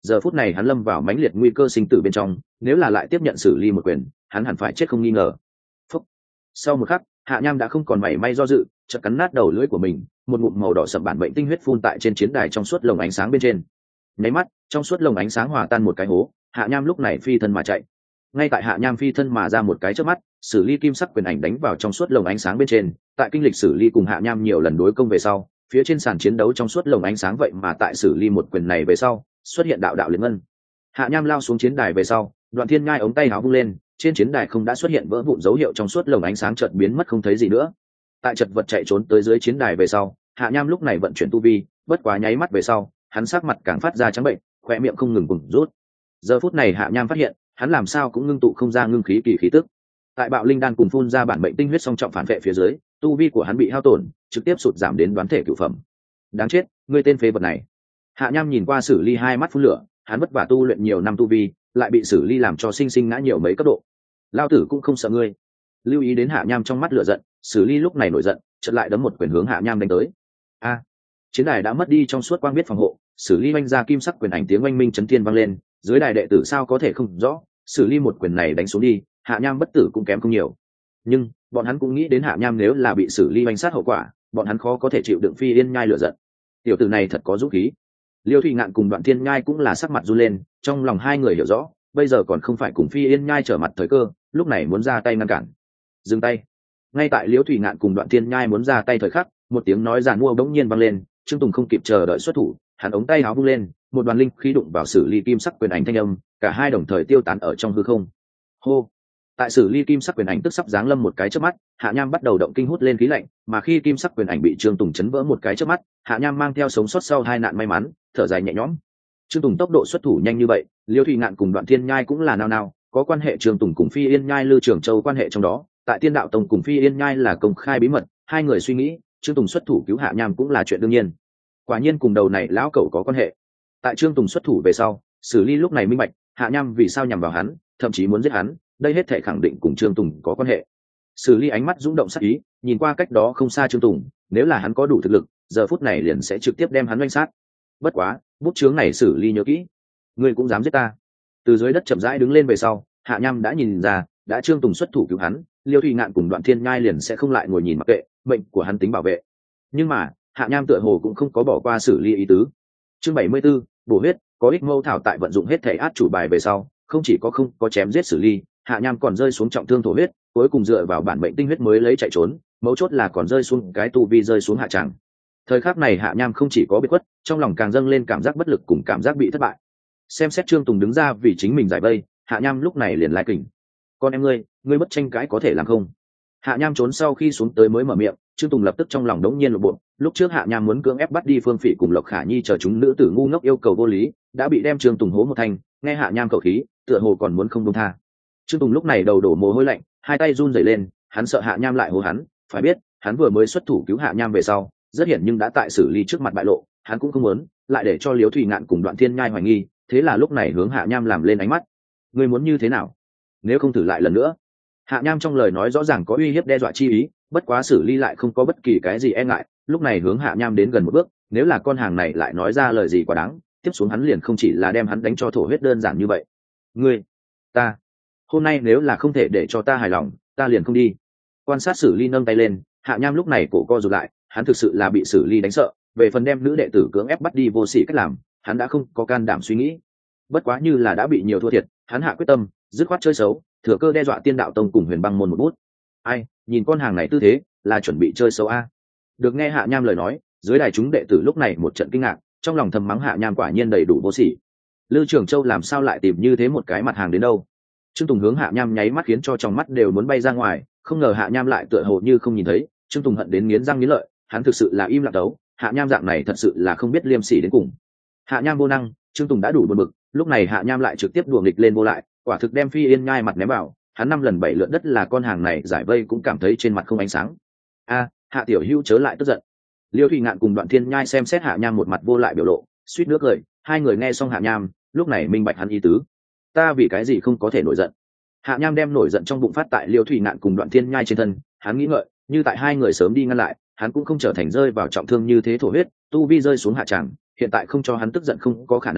giờ phút này hắn lâm vào mãnh liệt nguy cơ sinh tử bên trong, nếu là lại tiếp nhận xử lý một quyền, hắn hẳn phải chết không nghi ngờ. Phúc. Sau một khắc, Hạ Nham đã không còn mảy may do dự, chợt cắn nát đầu lưỡi của mình, một ngụm màu đỏ sậm bản bệnh tinh huyết phun tại trên chiến đài trong suốt lồng ánh sáng bên trên. Nháy mắt, trong suốt lồng ánh sáng hòa tan một cái hố, Hạ Nham lúc này phi thân mà chạy. Ngay tại Hạ Nham phi thân mà ra một cái chớp mắt, xử lý kim sắc quyền ảnh đánh vào trong suốt lồng ánh sáng bên trên. Tại kinh lịch xử lý cùng Hạ Nham nhiều lần đối công về sau, phía trên sàn chiến đấu trong suốt lồng ánh sáng vậy mà tại xử lý một quyền này về sau, xuất hiện đạo đạo liên ngân. Hạ Nham lao xuống chiến đài về sau, Đoạn Thiên Nhai ống tay áo vung lên, trên chiến đài không đã xuất hiện vỡ vụn dấu hiệu trong suốt lồng ánh sáng chợt biến mất không thấy gì nữa. Tại chật vật chạy trốn tới dưới chiến đài về sau, Hạ Nham lúc này vận chuyển tu vi, bất quá nháy mắt về sau, hắn sắc mặt càng phát ra trắng bệnh, khóe miệng không ngừng bùng rút. Giờ phút này Hạ Nham phát hiện, hắn làm sao cũng ngưng tụ không ra ngưng khí kỳ khí tức. Tại bạo linh đan cùng phun ra bản mệnh tinh huyết song trọng phản vệ phía dưới, tu vi của hắn bị hao tổn, trực tiếp sụt giảm đến đoán thể cửu phẩm. Đáng chết, ngươi tên phế vật này. Hạ Nham nhìn qua Sử Ly hai mắt phun lửa, hắn vất vả tu luyện nhiều năm tu vi, lại bị Sử Ly làm cho sinh sinh ngã nhiều mấy cấp độ. Lao tử cũng không sợ ngươi. Lưu ý đến Hạ Nham trong mắt lửa giận, Sử Ly lúc này nổi giận, chợt lại đấm một quyền hướng Hạ Nham đánh tới. A! Chiến đài đã mất đi trong suốt quang biết phòng hộ, Sử Ly oanh ra kim sắc quyền ảnh tiếng oanh minh chấn thiên vang lên, dưới đài đệ tử sao có thể không rõ, Sử Ly một quyền này đánh xuống đi, Hạ Nham bất tử cũng kém không nhiều. Nhưng bọn hắn cũng nghĩ đến Hạ Nham nếu là bị Sử Ly oanh sát hậu quả, bọn hắn khó có thể chịu đựng Phi Yên Nhai lửa giận. Tiểu tử này thật có dũng khí. Liêu Thụy Ngạn cùng Đoạn Thiên Nhai cũng là sắc mặt run lên, trong lòng hai người hiểu rõ, bây giờ còn không phải cùng Phi Yên Nhai trở mặt thời cơ, lúc này muốn ra tay ngăn cản. Dừng tay. Ngay tại Liêu Thụy Ngạn cùng Đoạn Thiên Nhai muốn ra tay thời khắc, một tiếng nói giàn mua bỗng nhiên vang lên, Trương Tùng không kịp chờ đợi xuất thủ, hắn ống tay áo vung lên, một đoàn linh khí đụng vào Sử Ly kim sắc quyền ảnh thanh âm, cả hai đồng thời tiêu tán ở trong hư không. Hô. Tại Sử Ly kim sắc quyền ảnh tức sắp giáng lâm một cái chớp mắt, Hạ Nham bắt đầu động kinh hút lên khí lạnh, mà khi kim sắc quyền ảnh bị Trương Tùng chấn vỡ một cái chớp mắt, Hạ Nham mang theo sống sót sau hai nạn may mắn, thở dài nhẹ nhõm. Trương Tùng tốc độ xuất thủ nhanh như vậy, Liêu Thụy Ngạn cùng Đoạn Thiên Nhai cũng là nao nao, có quan hệ Trương Tùng cùng Phi Yên Nhai Lư Trường Châu quan hệ trong đó, tại Tiên Đạo Tông cùng Phi Yên Nhai là công khai bí mật, hai người suy nghĩ, Trương Tùng xuất thủ cứu Hạ Nham cũng là chuyện đương nhiên. Quả nhiên cùng đầu này lão cẩu có quan hệ. Tại Trương Tùng xuất thủ về sau, Sử Ly lúc này minh bạch, Hạ Nham vì sao nhằm vào hắn, thậm chí muốn giết hắn, đây hết thể khẳng định cùng Trương Tùng có quan hệ. Sử Ly ánh mắt rung động sắc ý, nhìn qua cách đó không xa Trương Tùng, nếu là hắn có đủ thực lực, giờ phút này liền sẽ trực tiếp đem hắn oanh sát. Bất quá, bút chướng này Sử Ly nhớ kỹ, ngươi cũng dám giết ta. Từ dưới đất chậm rãi đứng lên về sau, Hạ Nham đã nhìn ra, đã Trương Tùng xuất thủ cứu hắn, Liêu Thụy Ngạn cùng Đoạn Thiên Nhai liền sẽ không lại ngồi nhìn mặc kệ, mệnh của hắn tính bảo vệ. Nhưng mà, Hạ Nham tựa hồ cũng không có bỏ qua Sử Ly ý tứ. Chương bảy mươi 74, bổ huyết, có ích mâu thảo tại vận dụng hết thể át chủ bài về sau, không chỉ có không có chém giết Sử Ly, Hạ Nham còn rơi xuống trọng thương thổ huyết, cuối cùng dựa vào bản mệnh tinh huyết mới lấy chạy trốn, mấu chốt là còn rơi xuống cái tu vi rơi xuống hạ tràng. Thời khắc này Hạ Nham không chỉ có biệt khuất, trong lòng càng dâng lên cảm giác bất lực cùng cảm giác bị thất bại. Xem xét Trương Tùng đứng ra vì chính mình giải vây, Hạ Nham lúc này liền lai kình. Con em ngươi, ngươi bất tranh cãi có thể làm không? Hạ Nham trốn sau khi xuống tới mới mở miệng, Trương Tùng lập tức trong lòng đống nhiên lộ bộ. Lúc trước Hạ Nham muốn cưỡng ép bắt đi Phương Phỉ cùng Lộc Khả Nhi chờ chúng nữ tử ngu ngốc yêu cầu vô lý, đã bị đem Trương Tùng hố một thanh, nghe Hạ Nham khẩu khí, tựa hồ còn muốn không buông tha. Trương Tùng lúc này đầu đổ mồ hôi lạnh, hai tay run rẩy lên, hắn sợ Hạ Nham lại hố hắn, phải biết, hắn vừa mới xuất thủ cứu Hạ Nham về sau, rất hiển nhưng đã tại Sử Ly trước mặt bại lộ, hắn cũng không muốn lại để cho Liễu Thụy Ngạn cùng Đoạn Thiên Nhai hoài nghi, thế là lúc này hướng Hạ Nham làm lên ánh mắt. Ngươi muốn như thế nào? Nếu không thử lại lần nữa. Hạ Nham trong lời nói rõ ràng có uy hiếp đe dọa chi ý, bất quá Sử Ly lại không có bất kỳ cái gì e ngại, lúc này hướng Hạ Nham đến gần một bước, nếu là con hàng này lại nói ra lời gì quá đáng, tiếp xuống hắn liền không chỉ là đem hắn đánh cho thổ huyết đơn giản như vậy. Ngươi, ta, hôm nay nếu là không thể để cho ta hài lòng, ta liền không đi. Quan sát Sử Ly nâng tay lên, Hạ Nham lúc này cổ co rụt lại, hắn thực sự là bị Sử Ly đánh sợ, về phần đem nữ đệ tử cưỡng ép bắt đi vô sỉ cách làm, hắn đã không có can đảm suy nghĩ. Bất quá như là đã bị nhiều thua thiệt, hắn hạ quyết tâm, dứt khoát chơi xấu, thừa cơ đe dọa Tiên Đạo Tông cùng Huyền Băng môn một bút. Ai, nhìn con hàng này tư thế, là chuẩn bị chơi xấu a. Được nghe Hạ Nham lời nói, dưới đài chúng đệ tử lúc này một trận kinh ngạc, trong lòng thầm mắng Hạ Nham quả nhiên đầy đủ vô sỉ. Lư Trường Châu làm sao lại tìm như thế một cái mặt hàng đến đâu? Trương Tùng hướng Hạ Nham nháy mắt khiến cho trong mắt đều muốn bay ra ngoài, không ngờ Hạ Nham lại tựa hồ như không nhìn thấy. Trương Tùng hận đến nghiến răng nghiến lợi, hắn thực sự là im lặng đấu, Hạ Nham dạng này thật sự là không biết liêm sỉ đến cùng. Hạ Nham vô năng, Trương Tùng đã đủ buồn bực, lúc này Hạ Nham lại trực tiếp đùa nghịch lên vô lại, quả thực đem Phi Yên Nhai mặt ném vào, hắn năm lần bảy lượt đất là con hàng này giải vây cũng cảm thấy trên mặt không ánh sáng. A, Hạ tiểu hữu chớ lại tức giận. Liêu Thụy Ngạn cùng Đoạn Thiên Nhai xem xét Hạ Nham một mặt vô lại biểu lộ, suýt nước cười, hai người nghe xong Hạ Nham, lúc này minh bạch hắn ý tứ. Ta vì cái gì không có thể nổi giận? Hạ Nham đem nổi giận trong bụng phát tại Liêu Thụy Ngạn cùng Đoạn Thiên Nhai trên thân, hắn nghĩ ngợi, như tại hai người sớm đi ngăn lại, hắn cũng không trở thành rơi vào trọng thương như thế thổ huyết, tu vi rơi xuống hạ tràng, hiện tại không cho hắn tức giận không có khả năng,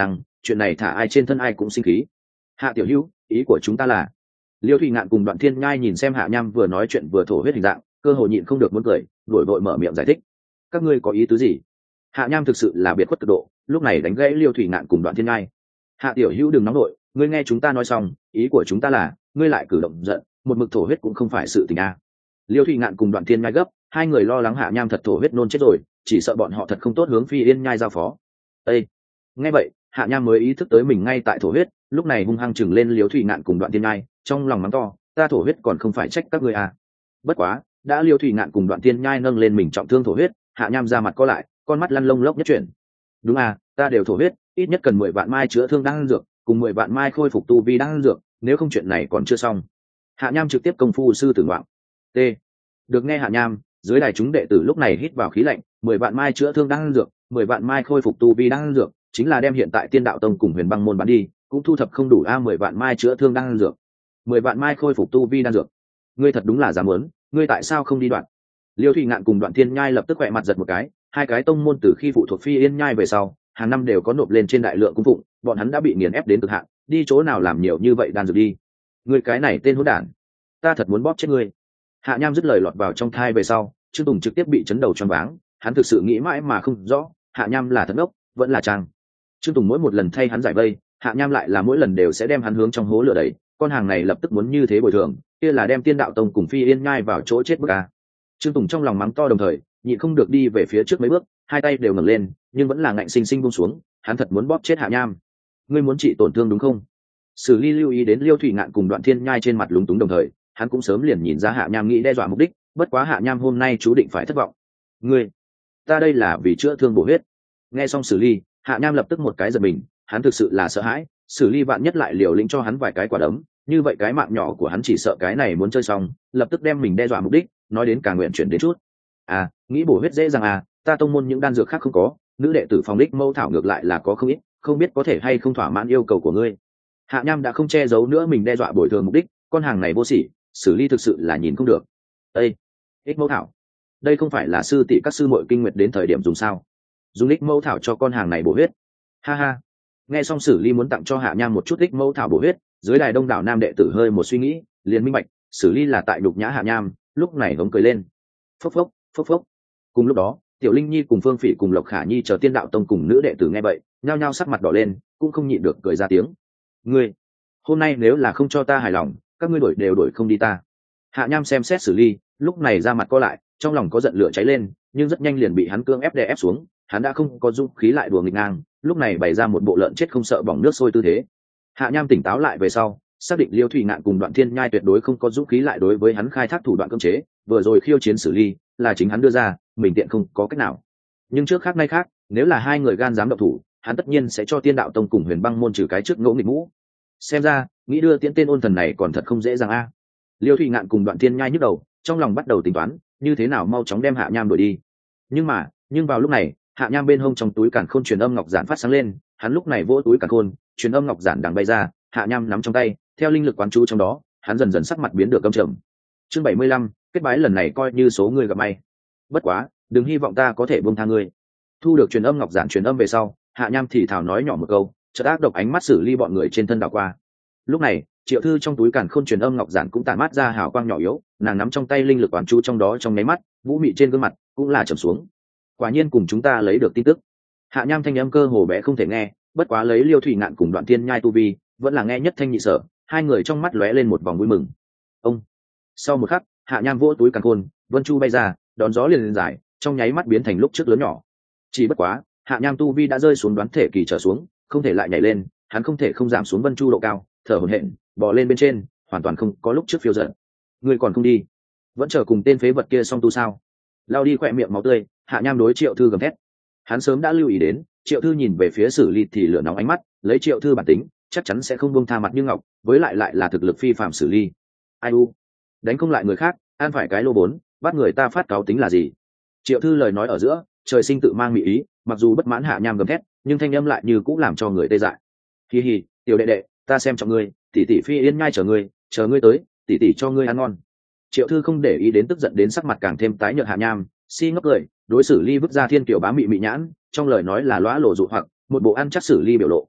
chuyện này thả ai trên thân ai cũng sinh khí. Hạ tiểu hữu, ý của chúng ta là. Liêu Thụy Ngạn cùng Đoạn Thiên Nhai nhìn xem Hạ Nham vừa nói chuyện vừa thổ huyết hình dạng, cơ hội nhịn không được muốn cười, đổi vội mở miệng giải thích. Các ngươi có ý tứ gì? Hạ Nham thực sự là biệt khuất cực độ, lúc này đánh gãy Liêu Thụy Ngạn cùng Đoạn Thiên Nhai. Hạ tiểu hữu đừng nóng nổi, ngươi nghe chúng ta nói xong, ý của chúng ta là, ngươi lại cử động giận, một mực thổ huyết cũng không phải sự tình a. Liêu Thụy Ngạn cùng Đoạn Thiên Nhai gấp, hai người lo lắng Hạ Nham thật thổ huyết nôn chết rồi, chỉ sợ bọn họ thật không tốt hướng Phi Yên Nhai giao phó. Ê! Nghe vậy, Hạ Nham mới ý thức tới mình ngay tại thổ huyết, lúc này hung hăng chừng lên Liêu Thụy Ngạn cùng Đoạn Thiên Nhai, trong lòng mắng to, ta thổ huyết còn không phải trách các ngươi à. Bất quá, đã Liêu Thụy Ngạn cùng Đoạn Thiên Nhai nâng lên mình trọng thương thổ huyết, Hạ Nham ra mặt có lại, con mắt lăn lông lốc nhất chuyển. Đúng à, ta đều thổ huyết, ít nhất cần mười vạn mai chữa thương đang dược, cùng mười vạn mai khôi phục tu vi đang dược, nếu không chuyện này còn chưa xong. Hạ Nham trực tiếp công phu sư tử ngoạm. T. Được nghe Hạ Nham, dưới đài chúng đệ tử lúc này hít vào khí lạnh, mười vạn mai chữa thương đang dược, mười vạn mai khôi phục tu vi đang dược, chính là đem hiện tại Tiên Đạo Tông cùng Huyền Băng môn bán đi, cũng thu thập không đủ a mười vạn mai chữa thương đang dược, mười vạn mai khôi phục tu vi đang dược. Ngươi thật đúng là dám muốn, ngươi tại sao không đi đoạn? Liêu Thụy Ngạn cùng Đoạn Thiên Nhai lập tức quẹ mặt giật một cái, hai cái tông môn từ khi phụ thuộc Phi Yên Nhai về sau, hàng năm đều có nộp lên trên đại lượng cung phụng, bọn hắn đã bị nghiền ép đến cực hạn, đi chỗ nào làm nhiều như vậy đan dược đi. Ngươi cái này tên hỗn đản, ta thật muốn bóp chết ngươi. Hạ Nham dứt lời lọt vào trong thai về sau, Trương Tùng trực tiếp bị chấn đầu choáng váng, hắn thực sự nghĩ mãi mà không rõ, Hạ Nham là thật ngốc, vẫn là trang. Trương Tùng mỗi một lần thay hắn giải vây, Hạ Nham lại là mỗi lần đều sẽ đem hắn hướng trong hố lửa đẩy, con hàng này lập tức muốn như thế bồi thường, kia là đem Tiên Đạo Tông cùng Phi Yên Nhai vào chỗ chết bức a. Trương Tùng trong lòng mắng to đồng thời, nhịn không được đi về phía trước mấy bước, hai tay đều ngẩng lên, nhưng vẫn là ngạnh sinh sinh buông xuống, hắn thật muốn bóp chết Hạ Nham. Ngươi muốn trị tổn thương đúng không? Sử Ly lưu ý đến Liêu Thụy Ngạn cùng Đoạn Thiên Nhai trên mặt lúng túng đồng thời, hắn cũng sớm liền nhìn ra Hạ Nham nghĩ đe dọa mục đích, bất quá Hạ Nham hôm nay chú định phải thất vọng. Ngươi, ta đây là vì chữa thương bổ huyết. Nghe xong Sử Ly, Hạ Nham lập tức một cái giật mình, hắn thực sự là sợ hãi, Sử Ly vạn nhất lại liều lĩnh cho hắn vài cái quả đấm, như vậy cái mạng nhỏ của hắn chỉ sợ cái này muốn chơi xong, lập tức đem mình đe dọa mục đích, nói đến càng nguyện chuyển đến chút. À, nghĩ bổ huyết dễ dàng à, ta tông môn những đan dược khác không có, nữ đệ tử phòng đích mâu thảo ngược lại là có không ít, không biết có thể hay không thỏa mãn yêu cầu của ngươi. Hạ Nham đã không che giấu nữa mình đe dọa bồi thường mục đích, con hàng này vô sỉ, Sử Ly thực sự là nhìn không được. Ê, ích mâu thảo, đây không phải là sư tỷ các sư muội kinh nguyệt đến thời điểm dùng sao? Dùng ích mâu thảo cho con hàng này bổ huyết. Ha ha. Nghe xong Sử Ly muốn tặng cho Hạ Nham một chút ích mâu thảo bổ huyết, dưới đài đông đảo nam đệ tử hơi một suy nghĩ, liền minh bạch, Sử Ly là tại đục nhã Hạ Nham, lúc này hống cười lên. Phốc phốc, phốc phốc. Cùng lúc đó, Tiểu Linh Nhi cùng Phương Phỉ cùng Lộc Khả Nhi chờ Tiên Đạo Tông cùng nữ đệ tử nghe vậy, nhao nhao sắc mặt đỏ lên, cũng không nhịn được cười ra tiếng. Ngươi, hôm nay nếu là không cho ta hài lòng, các ngươi đổi đều đổi không đi ta. Hạ Nham xem xét Sử Ly, lúc này ra mặt co lại, trong lòng có giận lửa cháy lên, nhưng rất nhanh liền bị hắn cương ép đè ép xuống, hắn đã không có dũng khí lại đùa nghịch ngang, lúc này bày ra một bộ lợn chết không sợ bỏng nước sôi tư thế. Hạ Nham tỉnh táo lại về sau, xác định Liêu Thụy Ngạn cùng Đoạn Thiên Nhai tuyệt đối không có dũng khí lại đối với hắn khai thác thủ đoạn cưỡng chế, vừa rồi khiêu chiến Sử Ly là chính hắn đưa ra, mình tiện không có cách nào. Nhưng trước khác nay khác, nếu là hai người gan dám động thủ, hắn tất nhiên sẽ cho Tiên Đạo Tông cùng Huyền Băng môn trừ cái trước ngỗ nghịch mũ. Xem ra, nghĩ đưa tiễn tên ôn thần này còn thật không dễ dàng a. Liêu Thụy Ngạn cùng Đoạn Thiên Nhai nhức đầu, trong lòng bắt đầu tính toán, như thế nào mau chóng đem Hạ Nham đuổi đi. Nhưng mà, nhưng vào lúc này, Hạ Nham bên hông trong túi càn khôn truyền âm ngọc giản phát sáng lên, hắn lúc này vỗ túi càn khôn, truyền âm ngọc giản đằng bay ra, Hạ Nham nắm trong tay, theo linh lực quán chú trong đó, hắn dần dần sắc mặt biến được căm trầm. Chương bảy mươi lăm, kết bái lần này coi như số người gặp may. Bất quá, đừng hy vọng ta có thể buông tha ngươi. Thu được truyền âm ngọc giản truyền âm về sau, Hạ Nham thì thào nói nhỏ một câu, chợt ác độc ánh mắt Sử Ly bọn người trên thân đảo qua. Lúc này, Triệu Thư trong túi càn khôn truyền âm ngọc giản cũng tản mát ra hào quang nhỏ yếu, nàng nắm trong tay linh lực quán chú trong đó trong nháy mắt, vũ mị trên gương mặt cũng là trầm xuống. Quả nhiên cùng chúng ta lấy được tin tức. Hạ Nham thanh âm cơ hồ bé không thể nghe, bất quá lấy Liêu Thụy Ngạn cùng Đoạn Thiên Nhai tu vi, vẫn là nghe nhất thanh nhị sở, hai người trong mắt lóe lên một vòng vui mừng. Ông. Sau một khắc, Hạ Nham vỗ túi càn khôn, vân chu bay ra, đón gió liền lên dài, trong nháy mắt biến thành lúc trước lớn nhỏ. Chỉ bất quá, Hạ Nham tu vi đã rơi xuống đoán thể kỳ trở xuống, không thể lại nhảy lên, hắn không thể không giảm xuống vân chu độ cao, thở hổn hển, bò lên bên trên, hoàn toàn không có lúc trước phiêu dật. Ngươi còn không đi, vẫn chờ cùng tên phế vật kia song tu sao? Lao đi khỏe miệng máu tươi, Hạ Nham đối Triệu Thư gầm thét. Hắn sớm đã lưu ý đến, Triệu Thư nhìn về phía Sử Ly thì lửa nóng ánh mắt, lấy Triệu Thư bản tính, chắc chắn sẽ không buông tha mặt như ngọc, với lại lại là thực lực phi phàm Sử Ly. Ai u, đánh không lại người khác, ăn phải cái lô bốn, bắt người ta phát cáo tính là gì? Triệu Thư lời nói ở giữa, trời sinh tự mang mỹ ý, mặc dù bất mãn Hạ Nham gầm thét, nhưng thanh âm lại như cũng làm cho người tê dại. Hi hi, tiểu đệ đệ, ta xem trọng ngươi, tỷ tỷ Phi Yên Nhai chờ ngươi, chờ ngươi tới, tỷ tỷ cho ngươi ăn ngon. Triệu Thư không để ý đến tức giận đến sắc mặt càng thêm tái nhợt Hạ Nham, si ngốc cười, đối Sử Ly vứt ra thiên kiểu bá mị mị nhãn, trong lời nói là lóa lộ dụ hoặc, một bộ ăn chắc Sử Ly biểu lộ.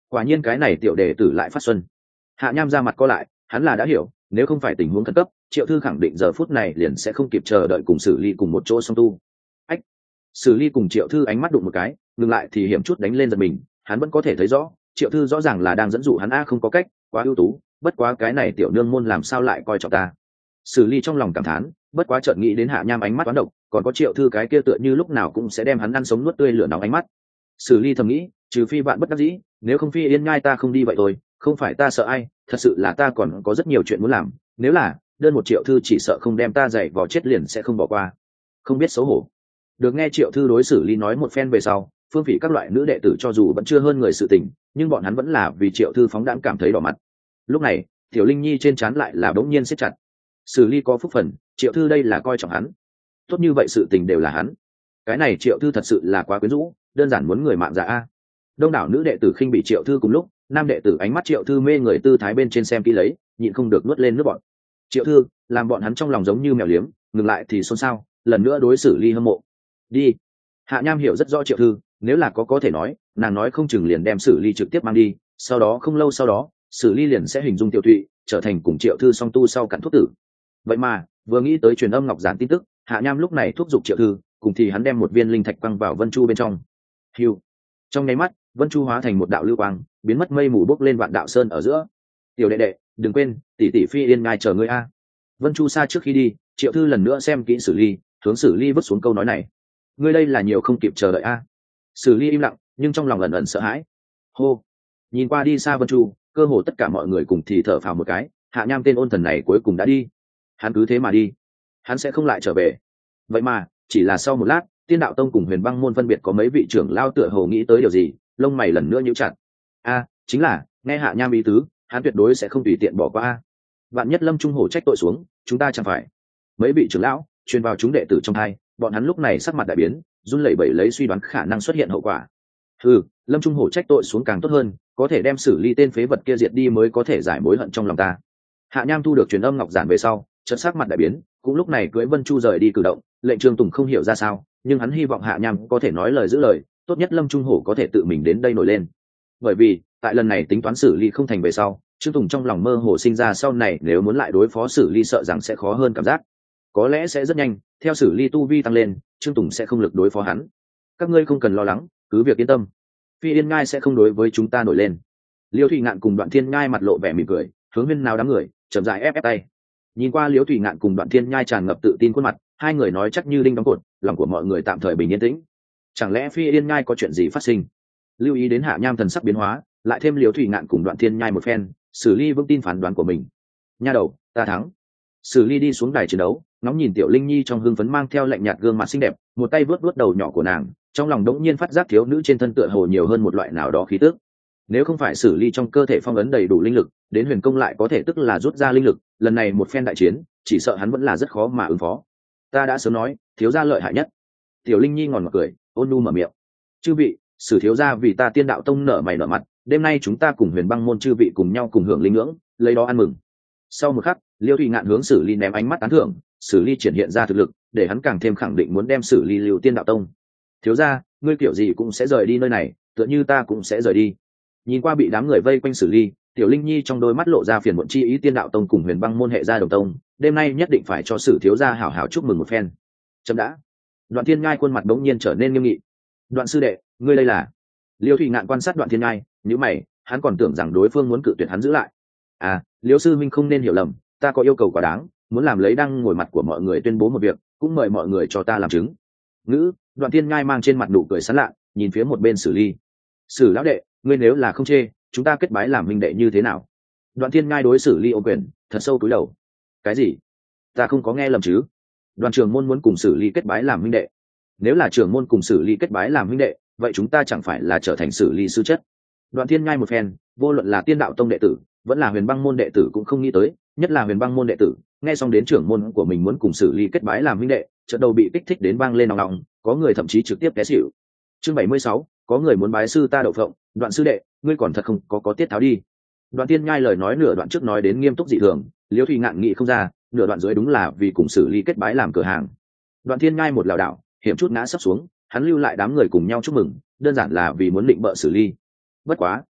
Quả nhiên cái này tiểu đệ tử lại phát xuân. Hạ Nham ra mặt co lại, hắn là đã hiểu, nếu không phải tình huống khẩn cấp, Triệu Thư khẳng định giờ phút này liền sẽ không kịp chờ đợi cùng Sử Ly cùng một chỗ song tu. Ách. Sử Ly cùng Triệu Thư ánh mắt đụng một cái, ngừng lại thì hiểm chút đánh lên giật mình, hắn vẫn có thể thấy rõ, Triệu Thư rõ ràng là đang dẫn dụ hắn a không có cách, quá ưu tú, bất quá cái này tiểu nương môn làm sao lại coi trọng ta. Sử Ly trong lòng cảm thán, bất quá chợt nghĩ đến Hạ Nham ánh mắt toán độc, còn có Triệu Thư cái kia tựa như lúc nào cũng sẽ đem hắn ăn sống nuốt tươi lửa nóng ánh mắt. Sử Ly thầm nghĩ, trừ phi bạn bất đắc dĩ, nếu không Phi Yên Nhai ta không đi vậy thôi, không phải ta sợ ai, thật sự là ta còn có rất nhiều chuyện muốn làm, nếu là đơn một Triệu Thư chỉ sợ không đem ta dạy vò chết liền sẽ không bỏ qua. Không biết xấu hổ. Được nghe Triệu Thư đối xử Ly nói một phen về sau, phương phỉ các loại nữ đệ tử cho dù vẫn chưa hơn người sự tình, nhưng bọn hắn vẫn là vì Triệu Thư phóng đãng cảm thấy đỏ mặt. Lúc này, Tiểu Linh Nhi trên trán lại là bỗng nhiên siết chặt. Sử Ly có phúc phần, Triệu Thư đây là coi trọng hắn. Tốt như vậy sự tình đều là hắn. Cái này Triệu Thư thật sự là quá quyến rũ, đơn giản muốn người mạng dạ a. Đông đảo nữ đệ tử khinh bị Triệu Thư cùng lúc, nam đệ tử ánh mắt Triệu Thư mê người tư thái bên trên xem kỹ lấy, nhịn không được nuốt lên nước bọn. Triệu Thư làm bọn hắn trong lòng giống như mèo liếm, ngừng lại thì xôn xao, lần nữa đối xử Ly hâm mộ. Đi. Hạ Nham hiểu rất rõ Triệu Thư, nếu là có có thể nói, nàng nói không chừng liền đem Sử Ly trực tiếp mang đi, sau đó không lâu sau đó, Sử Ly liền sẽ hình dung tiểu thụy, trở thành cùng Triệu Thư song tu sau cặn thuốc tử. Vậy mà, vừa nghĩ tới truyền âm ngọc giản tin tức, Hạ Nham lúc này thúc giục Triệu Thư, cùng thì hắn đem một viên linh thạch quăng vào Vân Chu bên trong. Hưu. Trong nháy mắt, Vân Chu hóa thành một đạo lưu quang, biến mất mây mù bốc lên vạn đạo sơn ở giữa. Tiểu đệ đệ, đừng quên, tỷ tỷ Phi Yên Nhai chờ ngươi a. Vân Chu xa trước khi đi, Triệu Thư lần nữa xem kỹ Sử Ly, hướng Sử Ly vứt xuống câu nói này. Ngươi đây là nhiều không kịp chờ đợi a. Sử Ly im lặng, nhưng trong lòng ẩn ẩn sợ hãi. Hô. Nhìn qua đi xa Vân Chu, cơ hồ tất cả mọi người cùng thì thở phào một cái, Hạ Nham tên ôn thần này cuối cùng đã đi. Hắn cứ thế mà đi, hắn sẽ không lại trở về. Vậy mà, chỉ là sau một lát, Tiên Đạo Tông cùng Huyền Băng môn phân biệt có mấy vị trưởng lao tựa hồ nghĩ tới điều gì, lông mày lần nữa nhíu chặt. A, chính là, nghe Hạ Nham ý tứ, hắn tuyệt đối sẽ không tùy tiện bỏ qua a. Vạn nhất Lâm Trung Hổ trách tội xuống, chúng ta chẳng phải. Mấy vị trưởng lão truyền vào chúng đệ tử trong hai, bọn hắn lúc này sắc mặt đại biến, run lẩy bẩy lấy suy đoán khả năng xuất hiện hậu quả. Ừ, Lâm Trung Hổ trách tội xuống càng tốt hơn, có thể đem Sử Ly tên phế vật kia diệt đi mới có thể giải mối hận trong lòng ta. Hạ Nham thu được truyền âm ngọc giản về sau, chợt sắc mặt đại biến, cũng lúc này cưỡi Vân Chu rời đi cử động, lệnh Trương Tùng không hiểu ra sao, nhưng hắn hy vọng Hạ Nham có thể nói lời giữ lời, tốt nhất Lâm Trung Hổ có thể tự mình đến đây nổi lên. Bởi vì, tại lần này tính toán Sử Ly không thành về sau, Trương Tùng trong lòng mơ hồ sinh ra sau này nếu muốn lại đối phó Sử Ly sợ rằng sẽ khó hơn cảm giác. Có lẽ sẽ rất nhanh, theo Sử Ly tu vi tăng lên, Trương Tùng sẽ không lực đối phó hắn. Các ngươi không cần lo lắng, cứ việc yên tâm. Phi Yên Ngai sẽ không đối với chúng ta nổi lên. Liêu Thụy Ngạn cùng Đoạn Thiên Ngai mặt lộ vẻ mỉm cười, hướng Huyên nào đám người, chậm rãi ép ép tay. Nhìn qua Liêu Thụy Ngạn cùng Đoạn Thiên Nhai tràn ngập tự tin khuôn mặt, hai người nói chắc như đinh đóng cột, lòng của mọi người tạm thời bình yên tĩnh. Chẳng lẽ Phi Yên Nhai có chuyện gì phát sinh? Lưu ý đến Hạ Nham thần sắc biến hóa, lại thêm Liêu Thụy Ngạn cùng Đoạn Thiên Nhai một phen, Sử Ly vững tin phán đoán của mình. Nha đầu, ta thắng. Sử Ly đi xuống đài chiến đấu, ngóng nhìn Tiểu Linh Nhi trong hưng phấn mang theo lạnh nhạt gương mặt xinh đẹp, một tay vớt vớt đầu nhỏ của nàng, trong lòng đống nhiên phát giác thiếu nữ trên thân tựa hồ nhiều hơn một loại nào đó khí tức. Nếu không phải Sử Ly trong cơ thể phong ấn đầy đủ linh lực, đến Huyền Công lại có thể tức là rút ra linh lực, lần này một phen đại chiến, chỉ sợ hắn vẫn là rất khó mà ứng phó. Ta đã sớm nói, thiếu gia lợi hại nhất. Tiểu Linh Nhi ngòn ngọt cười, ôn nhu mở miệng. Chư vị, Sử thiếu gia vì ta Tiên Đạo Tông nở mày nở mặt, đêm nay chúng ta cùng Huyền Băng môn chư vị cùng nhau cùng hưởng linh ngưỡng, lấy đó ăn mừng. Sau một khắc, Liêu Thụy Ngạn hướng Sử Ly ném ánh mắt tán thưởng, Sử Ly triển hiện ra thực lực, để hắn càng thêm khẳng định muốn đem Sử Ly lưu Tiên Đạo Tông. Thiếu gia, ngươi kiểu gì cũng sẽ rời đi nơi này, tựa như ta cũng sẽ rời đi. Nhìn qua bị đám người vây quanh Sử Ly, Tiểu Linh Nhi trong đôi mắt lộ ra phiền muộn chi ý. Tiên Đạo Tông cùng Huyền Băng môn hệ gia đồng tông, đêm nay nhất định phải cho Sử thiếu gia hảo hảo chúc mừng một phen. Chấm đã. Đoạn Thiên Nhai khuôn mặt đống nhiên trở nên nghiêm nghị. Đoạn sư đệ, ngươi đây là? Liêu Thụy Ngạn quan sát Đoạn Thiên Nhai, nhíu mày, hắn còn tưởng rằng đối phương muốn cự tuyệt hắn giữ lại. À, Liêu sư minh không nên hiểu lầm, ta có yêu cầu quá đáng, muốn làm lấy đăng ngồi mặt của mọi người tuyên bố một việc, cũng mời mọi người cho ta làm chứng. Ngữ, Đoạn Thiên Nhai mang trên mặt nụ cười sán lạ, nhìn phía một bên Sử Ly. Sử lão đệ, ngươi nếu là không chê, chúng ta kết bái làm minh đệ như thế nào? Đoạn Thiên Nhai đối Sử Ly ô quyền, thật sâu cúi đầu. Cái gì? Ta không có nghe lầm chứ? Đoàn trưởng môn muốn cùng Sử Ly kết bái làm minh đệ. Nếu là trưởng môn cùng Sử Ly kết bái làm minh đệ, vậy chúng ta chẳng phải là trở thành Sử Ly sư chất? Đoạn Thiên Nhai một phen, vô luận là Tiên Đạo Tông đệ tử, vẫn là Huyền Băng môn đệ tử cũng không nghĩ tới, nhất là Huyền Băng môn đệ tử, nghe xong đến trưởng môn của mình muốn cùng Sử Ly kết bái làm minh đệ, chợt đầu bị kích thích đến vang lên nòng nòng, có người thậm chí trực tiếp té xỉu. Chương bảy mươi sáu, có người muốn bái sư ta đậu phộng, Đoạn sư đệ, ngươi còn thật không có có tiết tháo đi. Đoạn Thiên Nhai lời nói nửa đoạn trước nói đến nghiêm túc dị thường, Liêu Thụy Ngạn nghĩ không ra, nửa đoạn dưới đúng là vì cùng Sử Ly kết bái làm cửa hàng. Đoạn Thiên Nhai một lảo đảo, hiểm chút ngã sắp xuống, hắn lưu lại đám người cùng nhau chúc mừng, đơn giản là vì muốn định bợ Sử Ly. Bất quá,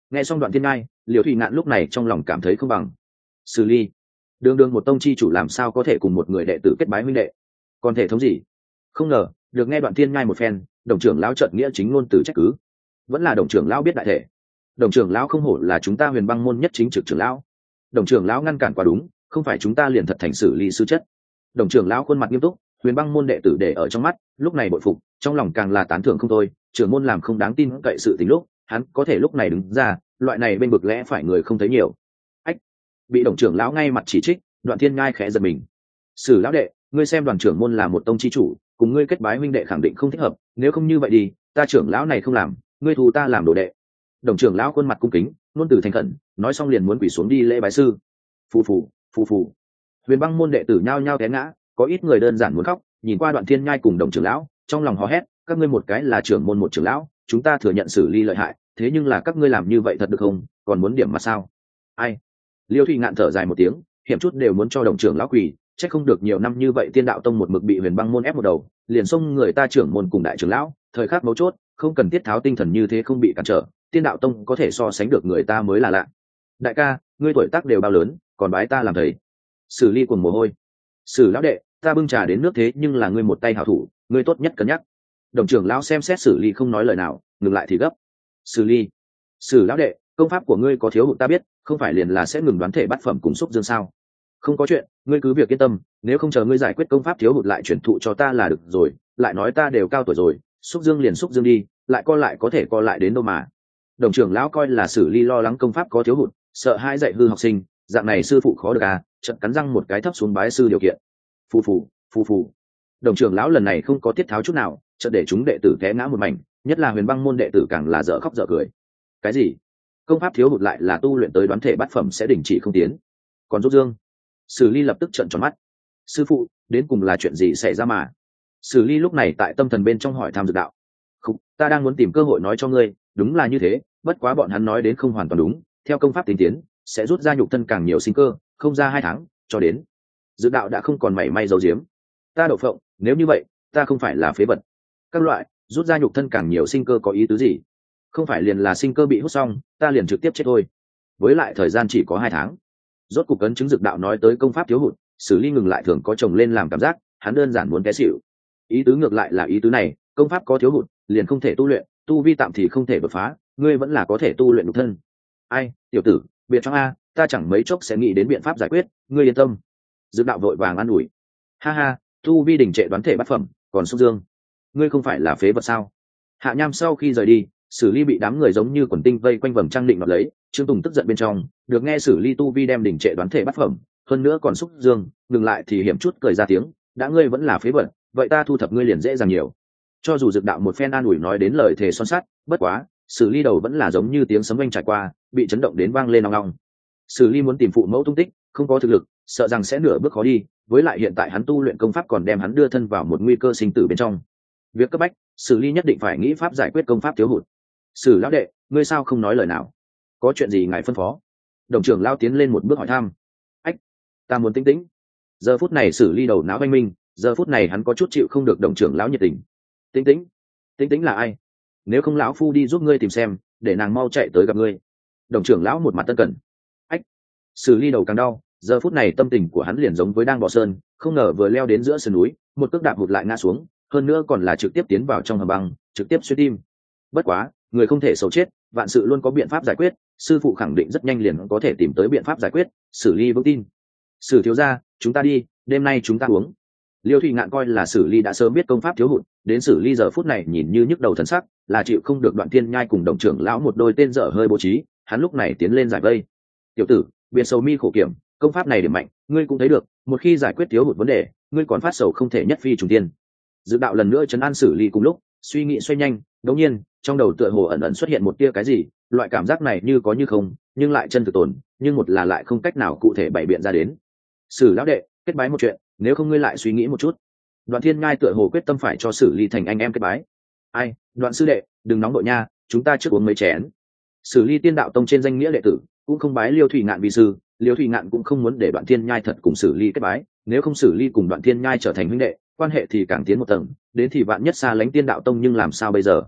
Nghe xong Đoạn Thiên Nhai, Liễu Thụy Ngạn lúc này trong lòng cảm thấy không bằng. Sử ly, đường đường một tông chi chủ làm sao có thể cùng một người đệ tử kết bái huynh đệ, còn thể thống gì? Không ngờ được nghe Đoạn Thiên Nhai một phen, đồng trưởng lão trợn nghĩa chính ngôn từ trách cứ. Vẫn là đồng trưởng lão biết đại thể. Đồng trưởng lão không hổ là chúng ta Huyền Băng môn nhất chính trực trưởng lão. Đồng trưởng lão ngăn cản quá đúng, không phải chúng ta liền thật thành xử ly sư chất. Đồng trưởng lão khuôn mặt nghiêm túc, Huyền Băng môn đệ tử để ở trong mắt, lúc này bội phục, trong lòng càng là tán thưởng không thôi. Trưởng môn làm không đáng tin cậy sự tình lúc, hắn có thể lúc này đứng ra, loại này bên bực lẽ phải người không thấy nhiều. Ách, bị đồng trưởng lão ngay mặt chỉ trích, Đoạn Thiên Nhai khẽ giật mình. Sử lão đệ, ngươi xem Đoàn trưởng môn là một tông chi chủ, cùng ngươi kết bái huynh đệ khẳng định không thích hợp, nếu không như vậy đi, ta trưởng lão này không làm, ngươi thù ta làm đồ đệ. Đồng trưởng lão khuôn mặt cung kính, luôn từ thành khẩn, nói xong liền muốn quỳ xuống đi lễ bái sư. Phù phù, phù phù. Huyền Băng môn đệ tử nhao nhao té ngã, có ít người đơn giản muốn khóc, nhìn qua Đoạn Thiên Nhai cùng đồng trưởng lão, trong lòng hò hét, các ngươi một cái là trưởng môn một trưởng lão, chúng ta thừa nhận xử ly lợi hại, thế nhưng là các ngươi làm như vậy thật được không, còn muốn điểm mà sao? Ai? Liêu Thụy Ngạn thở dài một tiếng, hiểm chút đều muốn cho đồng trưởng lão quỳ, chắc không được nhiều năm như vậy Tiên Đạo tông một mực bị Huyền Băng môn ép một đầu, liền xông người ta trưởng môn cùng đại trưởng lão, thời khắc mấu chốt, không cần thiết tháo tinh thần như thế không bị cản trở, Tiên Đạo tông có thể so sánh được người ta mới là lạ. Đại ca, ngươi tuổi tác đều bao lớn, còn bái ta làm thầy? Sử ly cuồng mồ hôi. Sử lão đệ, ta bưng trà đến nước thế nhưng là ngươi một tay hảo thủ, ngươi tốt nhất cân nhắc. Đồng trưởng lão xem xét Sử ly không nói lời nào, ngừng lại thì gấp. Sử ly, Sử lão đệ, công pháp của ngươi có thiếu hụt ta biết, không phải liền là sẽ ngừng đoán thể bắt phẩm cùng xúc dương sao? Không có chuyện, ngươi cứ việc yên tâm, nếu không chờ ngươi giải quyết công pháp thiếu hụt lại chuyển thụ cho ta là được rồi, lại nói ta đều cao tuổi rồi, xúc dương liền xúc dương đi, lại co lại có thể co lại đến đâu mà. Đồng trưởng lão coi là Sử ly lo lắng công pháp có thiếu hụt, sợ hai dạy hư học sinh, dạng này sư phụ khó được à, chợt cắn răng một cái thấp xuống bái sư điều kiện. Phù phù, phù phù. Đồng trưởng lão lần này không có tiết tháo chút nào, chợt để chúng đệ tử té ngã một mảnh, nhất là Huyền Băng môn đệ tử càng là dở khóc dở cười. Cái gì? Công pháp thiếu hụt lại là tu luyện tới đoán thể bát phẩm sẽ đình chỉ không tiến? Còn rút dương? Sử ly lập tức trợn tròn mắt. Sư phụ, đến cùng là chuyện gì xảy ra mà? Sử ly lúc này tại tâm thần bên trong hỏi thăm Dược đạo. Không, ta đang muốn tìm cơ hội nói cho ngươi, đúng là như thế, bất quá bọn hắn nói đến không hoàn toàn đúng, theo công pháp tinh tiến, sẽ rút ra nhục thân càng nhiều sinh cơ, không ra hai tháng, cho đến Dược đạo đã không còn mảy may giấu giếm. Ta đậu phộng, nếu như vậy, ta không phải là phế vật. Các loại, rút ra nhục thân càng nhiều sinh cơ có ý tứ gì? Không phải liền là sinh cơ bị hút xong, ta liền trực tiếp chết thôi. Với lại thời gian chỉ có hai tháng. Rốt cục ấn chứng Dược đạo nói tới công pháp thiếu hụt, Sử ly ngừng lại thường có chồng lên làm cảm giác, hắn đơn giản muốn té xỉu. Ý tứ ngược lại là ý tứ này, công pháp có thiếu hụt, liền không thể tu luyện, tu vi tạm thì không thể đột phá, ngươi vẫn là có thể tu luyện nhục thân. Ai, tiểu tử, biệt trong a, ta chẳng mấy chốc sẽ nghĩ đến biện pháp giải quyết, ngươi yên tâm. Dược đạo vội vàng an ủi. Ha ha, tu vi đỉnh trệ đoán thể bát phẩm, còn xúc dương, ngươi không phải là phế vật sao? Hạ Nham sau khi rời đi, Sử ly bị đám người giống như quần tinh vây quanh vầng trăng định đoạt lấy, Trương Tùng tức giận bên trong, được nghe Sử ly tu vi đem đỉnh trệ đoán thể bát phẩm, hơn nữa còn xúc dương, ngừng lại thì hiểm chút cười ra tiếng, đã ngươi vẫn là phế vật, vậy ta thu thập ngươi liền dễ dàng nhiều. Cho dù Dược đạo một phen an ủi nói đến lời thề son sắt, bất quá, Sử ly đầu vẫn là giống như tiếng sấm vang trải qua, bị chấn động đến vang lên ong ong. Sử ly muốn tìm phụ mẫu tung tích, không có thực lực, sợ rằng sẽ nửa bước khó đi, với lại hiện tại hắn tu luyện công pháp còn đem hắn đưa thân vào một nguy cơ sinh tử bên trong. Việc cấp bách, Sử ly nhất định phải nghĩ pháp giải quyết công pháp thiếu hụt. Sử lão đệ, ngươi sao không nói lời nào? Có chuyện gì ngài phân phó? Đồng trưởng lao tiến lên một bước hỏi thăm. Ách, ta muốn tĩnh tĩnh. Giờ phút này Sử ly đầu não oanh minh, giờ phút này hắn có chút chịu không được đồng trưởng lão nhiệt tình. Tĩnh tĩnh, tĩnh tĩnh là ai? Nếu không lão phu đi giúp ngươi tìm xem, để nàng mau chạy tới gặp ngươi. Đồng trưởng lão một mặt tân cẩn. Ách, Sử ly đầu càng đau, giờ phút này tâm tình của hắn liền giống với đang bò sơn, không ngờ vừa leo đến giữa sườn núi, một cước đạp hụt lại ngã xuống, hơn nữa còn là trực tiếp tiến vào trong hầm băng, trực tiếp xuyên tim. Bất quá, người không thể xấu chết, vạn sự luôn có biện pháp giải quyết, sư phụ khẳng định rất nhanh liền có thể tìm tới biện pháp giải quyết. Sử ly vững tin. Sử thiếu gia, chúng ta đi, đêm nay chúng ta uống. Liêu Thụy Ngạn coi là Sử ly đã sớm biết công pháp thiếu hụt, đến Sử ly giờ phút này nhìn như nhức đầu thần sắc, là chịu không được Đoạn Thiên Nhai cùng đồng trưởng lão một đôi tên dở hơi bố trí, hắn lúc này tiến lên giải vây. Tiểu tử, biệt sầu mi khổ kiểm, công pháp này điểm mạnh, ngươi cũng thấy được, một khi giải quyết thiếu hụt vấn đề, ngươi còn phát sầu không thể nhất phi trùng tiên. Dược đạo lần nữa trấn an Sử ly cùng lúc, suy nghĩ xoay nhanh, đột nhiên, trong đầu tựa hồ ẩn ẩn xuất hiện một tia cái gì, loại cảm giác này như có như không, nhưng lại chân thực tồn, nhưng một là lại không cách nào cụ thể bày biện ra đến. Sử lão đệ, kết bái một chuyện, nếu không ngươi lại suy nghĩ một chút. Đoạn Thiên Ngai tựa hồ quyết tâm phải cho Sử ly thành anh em kết bái. Ai, Đoạn sư đệ, đừng nóng đội nha, chúng ta trước uống mấy chén. Sử ly Tiên Đạo tông trên danh nghĩa đệ tử, cũng không bái Liêu Thụy Ngạn vi sư, Liêu Thụy Ngạn cũng không muốn để Đoạn Thiên Nhai thật cùng Sử ly kết bái, nếu không Sử ly cùng Đoạn Thiên Nhai trở thành huynh đệ, quan hệ thì càng tiến một tầng, đến thì vạn nhất xa lánh Tiên Đạo tông nhưng làm sao bây giờ?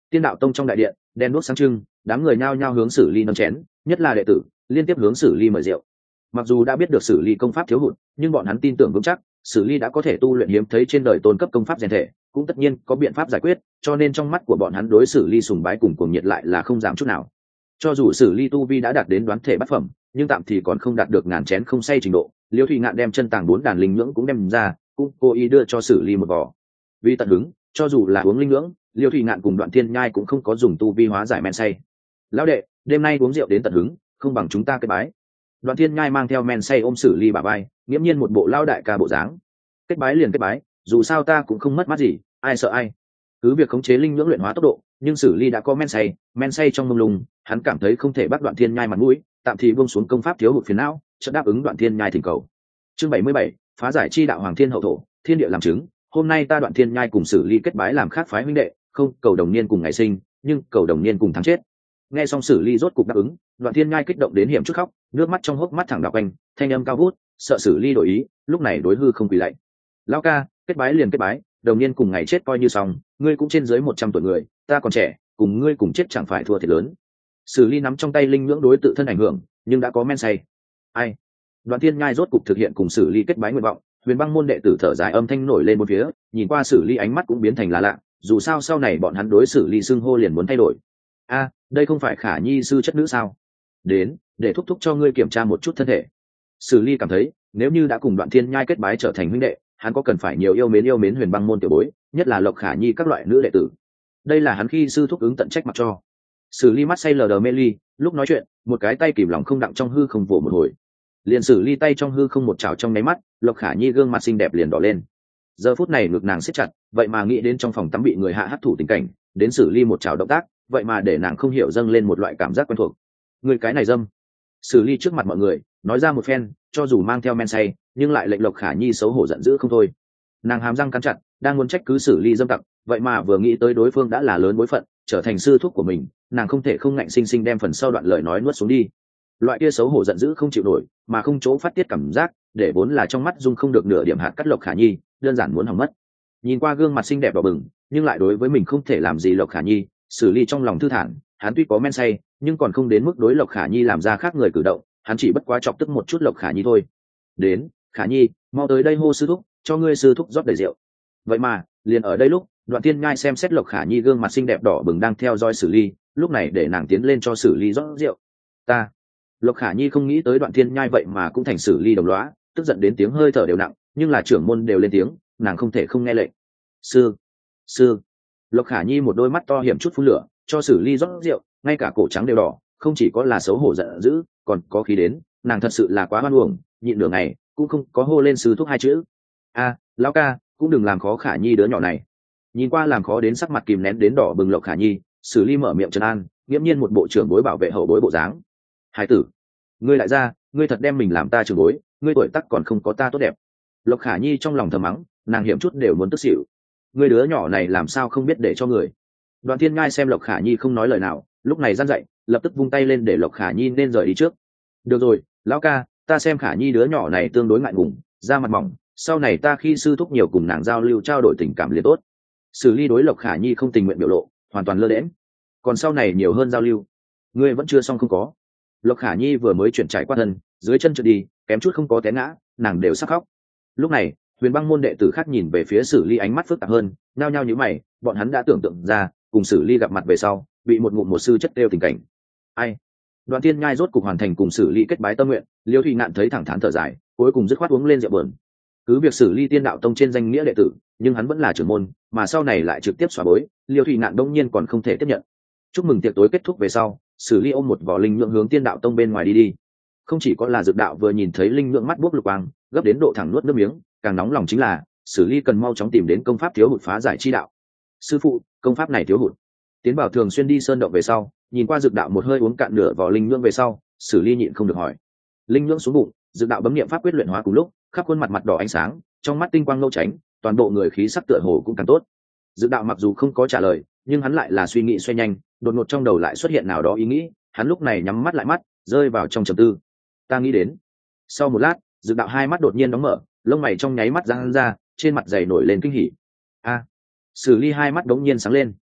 Tiên đạo tông trong đại điện đen đuốc sáng trưng, đám người nhao nhao hướng Sử Ly nâng chén, nhất là đệ tử liên tiếp hướng Sử Ly mời rượu. Mặc dù đã biết được Sử Ly công pháp thiếu hụt, nhưng bọn hắn tin tưởng vững chắc Sử Ly đã có thể tu luyện hiếm thấy trên đời tôn cấp công pháp rèn thể, cũng tất nhiên có biện pháp giải quyết, cho nên trong mắt của bọn hắn đối Sử Ly sùng bái cùng cuồng nhiệt lại là không giảm chút nào. Cho dù Sử Ly tu vi đã đạt đến đoán thể bát phẩm, nhưng tạm thì còn không đạt được ngàn chén không say trình độ. Liêu Thụy Ngạn đem chân tàng bốn đàn linh nhưỡng cũng đem ra, cũng cố ý đưa cho Sử Ly một vò. Vì tận hứng, cho dù là uống linh nhưỡng, Liêu Thụy Ngạn cùng Đoạn Thiên Nhai cũng không có dùng tu vi hóa giải men say. Lão đệ, đêm nay uống rượu đến tận hứng, không bằng chúng ta kết bái. Đoạn Thiên Nhai mang theo men say ôm Sử Ly bả vai, nghiễm nhiên một bộ lao đại ca bộ dáng. Kết bái liền kết bái, dù sao ta cũng không mất mát gì, ai sợ ai. Cứ việc khống chế linh nhưỡng luyện hóa tốc độ, nhưng Sử Ly đã có men say, men say trong mông lung, hắn cảm thấy không thể bắt Đoạn Thiên Nhai mặt mũi, tạm thì buông xuống công pháp thiếu hụt phiền não, chợt đáp ứng Đoạn Thiên Nhai thỉnh cầu. Chương bảy mươi bảy, phá giải chi đạo hoàng thiên hậu thổ, thiên địa làm chứng, hôm nay ta Đoạn Thiên Nhai cùng Sử Ly kết bái làm khác phái huynh đệ, không cầu đồng niên cùng ngày sinh, nhưng cầu đồng niên cùng thắng chết. Nghe xong Sử Ly rốt cục đáp ứng, Đoạn Thiên Nhai kích động đến hiểm chút khóc, nước mắt trong hốc mắt thẳng đảo quanh, thanh âm cao vút, sợ Sử Ly đổi ý, lúc này đối hư không quỳ lạy. Lão ca, kết bái liền kết bái, đồng niên cùng ngày chết coi như xong, ngươi cũng trên dưới một trăm tuổi người, ta còn trẻ, cùng ngươi cùng chết chẳng phải thua thiệt lớn. Sử Ly nắm trong tay linh nhưỡng đối tự thân ảnh hưởng, nhưng đã có men say. Ai? Đoạn Thiên Nhai rốt cục thực hiện cùng Sử Ly kết bái nguyện vọng, Huyền Băng môn đệ tử thở dài âm thanh nổi lên một phía, nhìn qua Sử Ly ánh mắt cũng biến thành là lạ, dù sao sau này bọn hắn đối Sử Ly xưng hô liền muốn thay đổi. A, đây không phải Khả Nhi sư chất nữ sao? Đến, để thúc thúc cho ngươi kiểm tra một chút thân thể. Sử Ly cảm thấy, nếu như đã cùng Đoạn Thiên Nhai kết bái trở thành huynh đệ, hắn có cần phải nhiều yêu mến yêu mến Huyền Băng môn tiểu bối, nhất là Lộc Khả Nhi các loại nữ đệ tử. Đây là hắn khi sư thúc ứng tận trách mặc cho. Sử Ly mắt say lờ đờ mê ly, lúc nói chuyện, một cái tay kìm lòng không đặng trong hư không vỗ một hồi. Liền Sử Ly tay trong hư không một chảo trong nháy mắt, Lộc Khả Nhi gương mặt xinh đẹp liền đỏ lên. Giờ phút này ngực nàng siết chặt, vậy mà nghĩ đến trong phòng tắm bị người hạ hắc thủ tình cảnh, đến Sử Ly một chảo động tác, vậy mà để nàng không hiểu dâng lên một loại cảm giác quen thuộc. Người cái này dâm. Sử Ly trước mặt mọi người nói ra một phen, cho dù mang theo men say, nhưng lại lệnh Lộc Khả Nhi xấu hổ giận dữ không thôi. Nàng hàm răng cắn chặt, đang muốn trách cứ Sử Ly dâm tặc, vậy mà vừa nghĩ tới đối phương đã là lớn bối phận, trở thành sư thúc của mình, nàng không thể không ngạnh sinh sinh đem phần sau đoạn lời nói nuốt xuống đi. Loại kia xấu hổ giận dữ không chịu nổi, mà không chỗ phát tiết cảm giác, để vốn là trong mắt dung không được nửa điểm hạt cắt Lộc Khả Nhi, đơn giản muốn hỏng mất. Nhìn qua gương mặt xinh đẹp đỏ bừng, nhưng lại đối với mình không thể làm gì Lộc Khả Nhi, Sử Ly trong lòng thư thản, hắn tuy có men say, nhưng còn không đến mức đối Lộc Khả Nhi làm ra khác người cử động, hắn chỉ bất quá chọc tức một chút Lộc Khả Nhi thôi. Đến, Khả Nhi, mau tới đây hô sư thúc, cho ngươi sư thúc rót đầy rượu. Vậy mà, liền ở đây lúc, Đoạn Thiên Nhai xem xét Lộc Khả Nhi gương mặt xinh đẹp đỏ bừng đang theo dõi Sử Ly, lúc này để nàng tiến lên cho Sử Ly rót rượu. Ta. Lộc Khả Nhi không nghĩ tới Đoạn Thiên Nhai vậy mà cũng thành Sử Ly đồng lõa, tức giận đến tiếng hơi thở đều nặng, nhưng là trưởng môn đều lên tiếng, nàng không thể không nghe lệnh. Sư, sư. Lộc Khả Nhi một đôi mắt to hiểm chút phun lửa, cho Sử Ly rót rượu, ngay cả cổ trắng đều đỏ, không chỉ có là xấu hổ giận dữ, còn có khí đến, nàng thật sự là quá hoan uổng, nhịn nửa ngày, cũng không có hô lên sư thúc hai chữ. A, lão ca, cũng đừng làm khó Khả Nhi đứa nhỏ này. Nhìn qua làm khó đến sắc mặt kìm nén đến đỏ bừng Lộc Khả Nhi, Sử Ly mở miệng trấn an, nghiễm nhiên một bộ trưởng bối bảo vệ hậu bối bộ dáng. Hải tử, ngươi lại ra, ngươi thật đem mình làm ta trưởng bối, ngươi tuổi tác còn không có ta tốt đẹp. Lộc Khả Nhi trong lòng thầm mắng, nàng hiểm chút đều muốn tức xỉu. Ngươi đứa nhỏ này làm sao không biết để cho người. Đoạn Thiên Ngai xem Lộc Khả Nhi không nói lời nào, lúc này gian dậy, lập tức vung tay lên để Lộc Khả Nhi nên rời đi trước. Được rồi, lão ca, ta xem Khả Nhi đứa nhỏ này tương đối ngại ngùng, da mặt mỏng, sau này ta khi sư thúc nhiều cùng nàng giao lưu trao đổi tình cảm liền tốt. Sử Ly đối Lộc Khả Nhi không tình nguyện biểu lộ, hoàn toàn lơ đễnh. Còn sau này nhiều hơn giao lưu, ngươi vẫn chưa xong không có. Lộc Khả Nhi vừa mới chuyển trải qua thân, dưới chân trượt đi, kém chút không có té ngã, nàng đều sắp khóc. Lúc này, Huyền Băng môn đệ tử khác nhìn về phía Sử Ly ánh mắt phức tạp hơn, nhao nhao nhíu mày, bọn hắn đã tưởng tượng ra, cùng Sử Ly gặp mặt về sau, bị một ngụm một sư chất đeo tình cảnh. Ai? Đoạn Thiên Nhai rốt cục hoàn thành cùng Sử Ly kết bái tâm nguyện, Liêu Thụy Ngạn thấy thẳng thắn thở dài, cuối cùng dứt khoát uống lên rượu buồn. Cứ việc Sử Ly Tiên đạo tông trên danh nghĩa đệ tử, nhưng hắn vẫn là trưởng môn, mà sau này lại trực tiếp xóa bối, Liêu Thụy Ngạn đông nhiên còn không thể tiếp nhận. Chúc mừng tiệc tối kết thúc về sau, Sử Ly ôm một vỏ linh nhượng hướng Tiên đạo tông bên ngoài đi đi. Không chỉ có là Dược đạo vừa nhìn thấy linh nhượng mắt buốc lục quang, gấp đến độ thẳng nuốt nước miếng, càng nóng lòng chính là Sử Ly cần mau chóng tìm đến công pháp thiếu hụt phá giải chi đạo. Sư phụ, công pháp này thiếu hụt. Tiến Bảo thường xuyên đi sơn động về sau, nhìn qua Dược đạo một hơi uống cạn nửa vỏ linh nhượng về sau, Sử Ly nhịn không được hỏi. Linh nhượng xuống bụng, Dược đạo bấm niệm pháp quyết luyện hóa cùng lúc, khắp khuôn mặt mặt đỏ ánh sáng, trong mắt tinh quang lâu tránh, toàn bộ người khí sắc tựa hồ cũng càng tốt. Dược đạo mặc dù không có trả lời, nhưng hắn lại là suy nghĩ xoay nhanh, đột ngột trong đầu lại xuất hiện nào đó ý nghĩ, hắn lúc này nhắm mắt lại mắt, rơi vào trong trầm tư. Ta nghĩ đến. Sau một lát, Dược đạo hai mắt đột nhiên đóng mở, lông mày trong nháy mắt giãn ra, trên mặt dày nổi lên kinh hỉ. A. Sử Ly hai mắt đống nhiên sáng lên.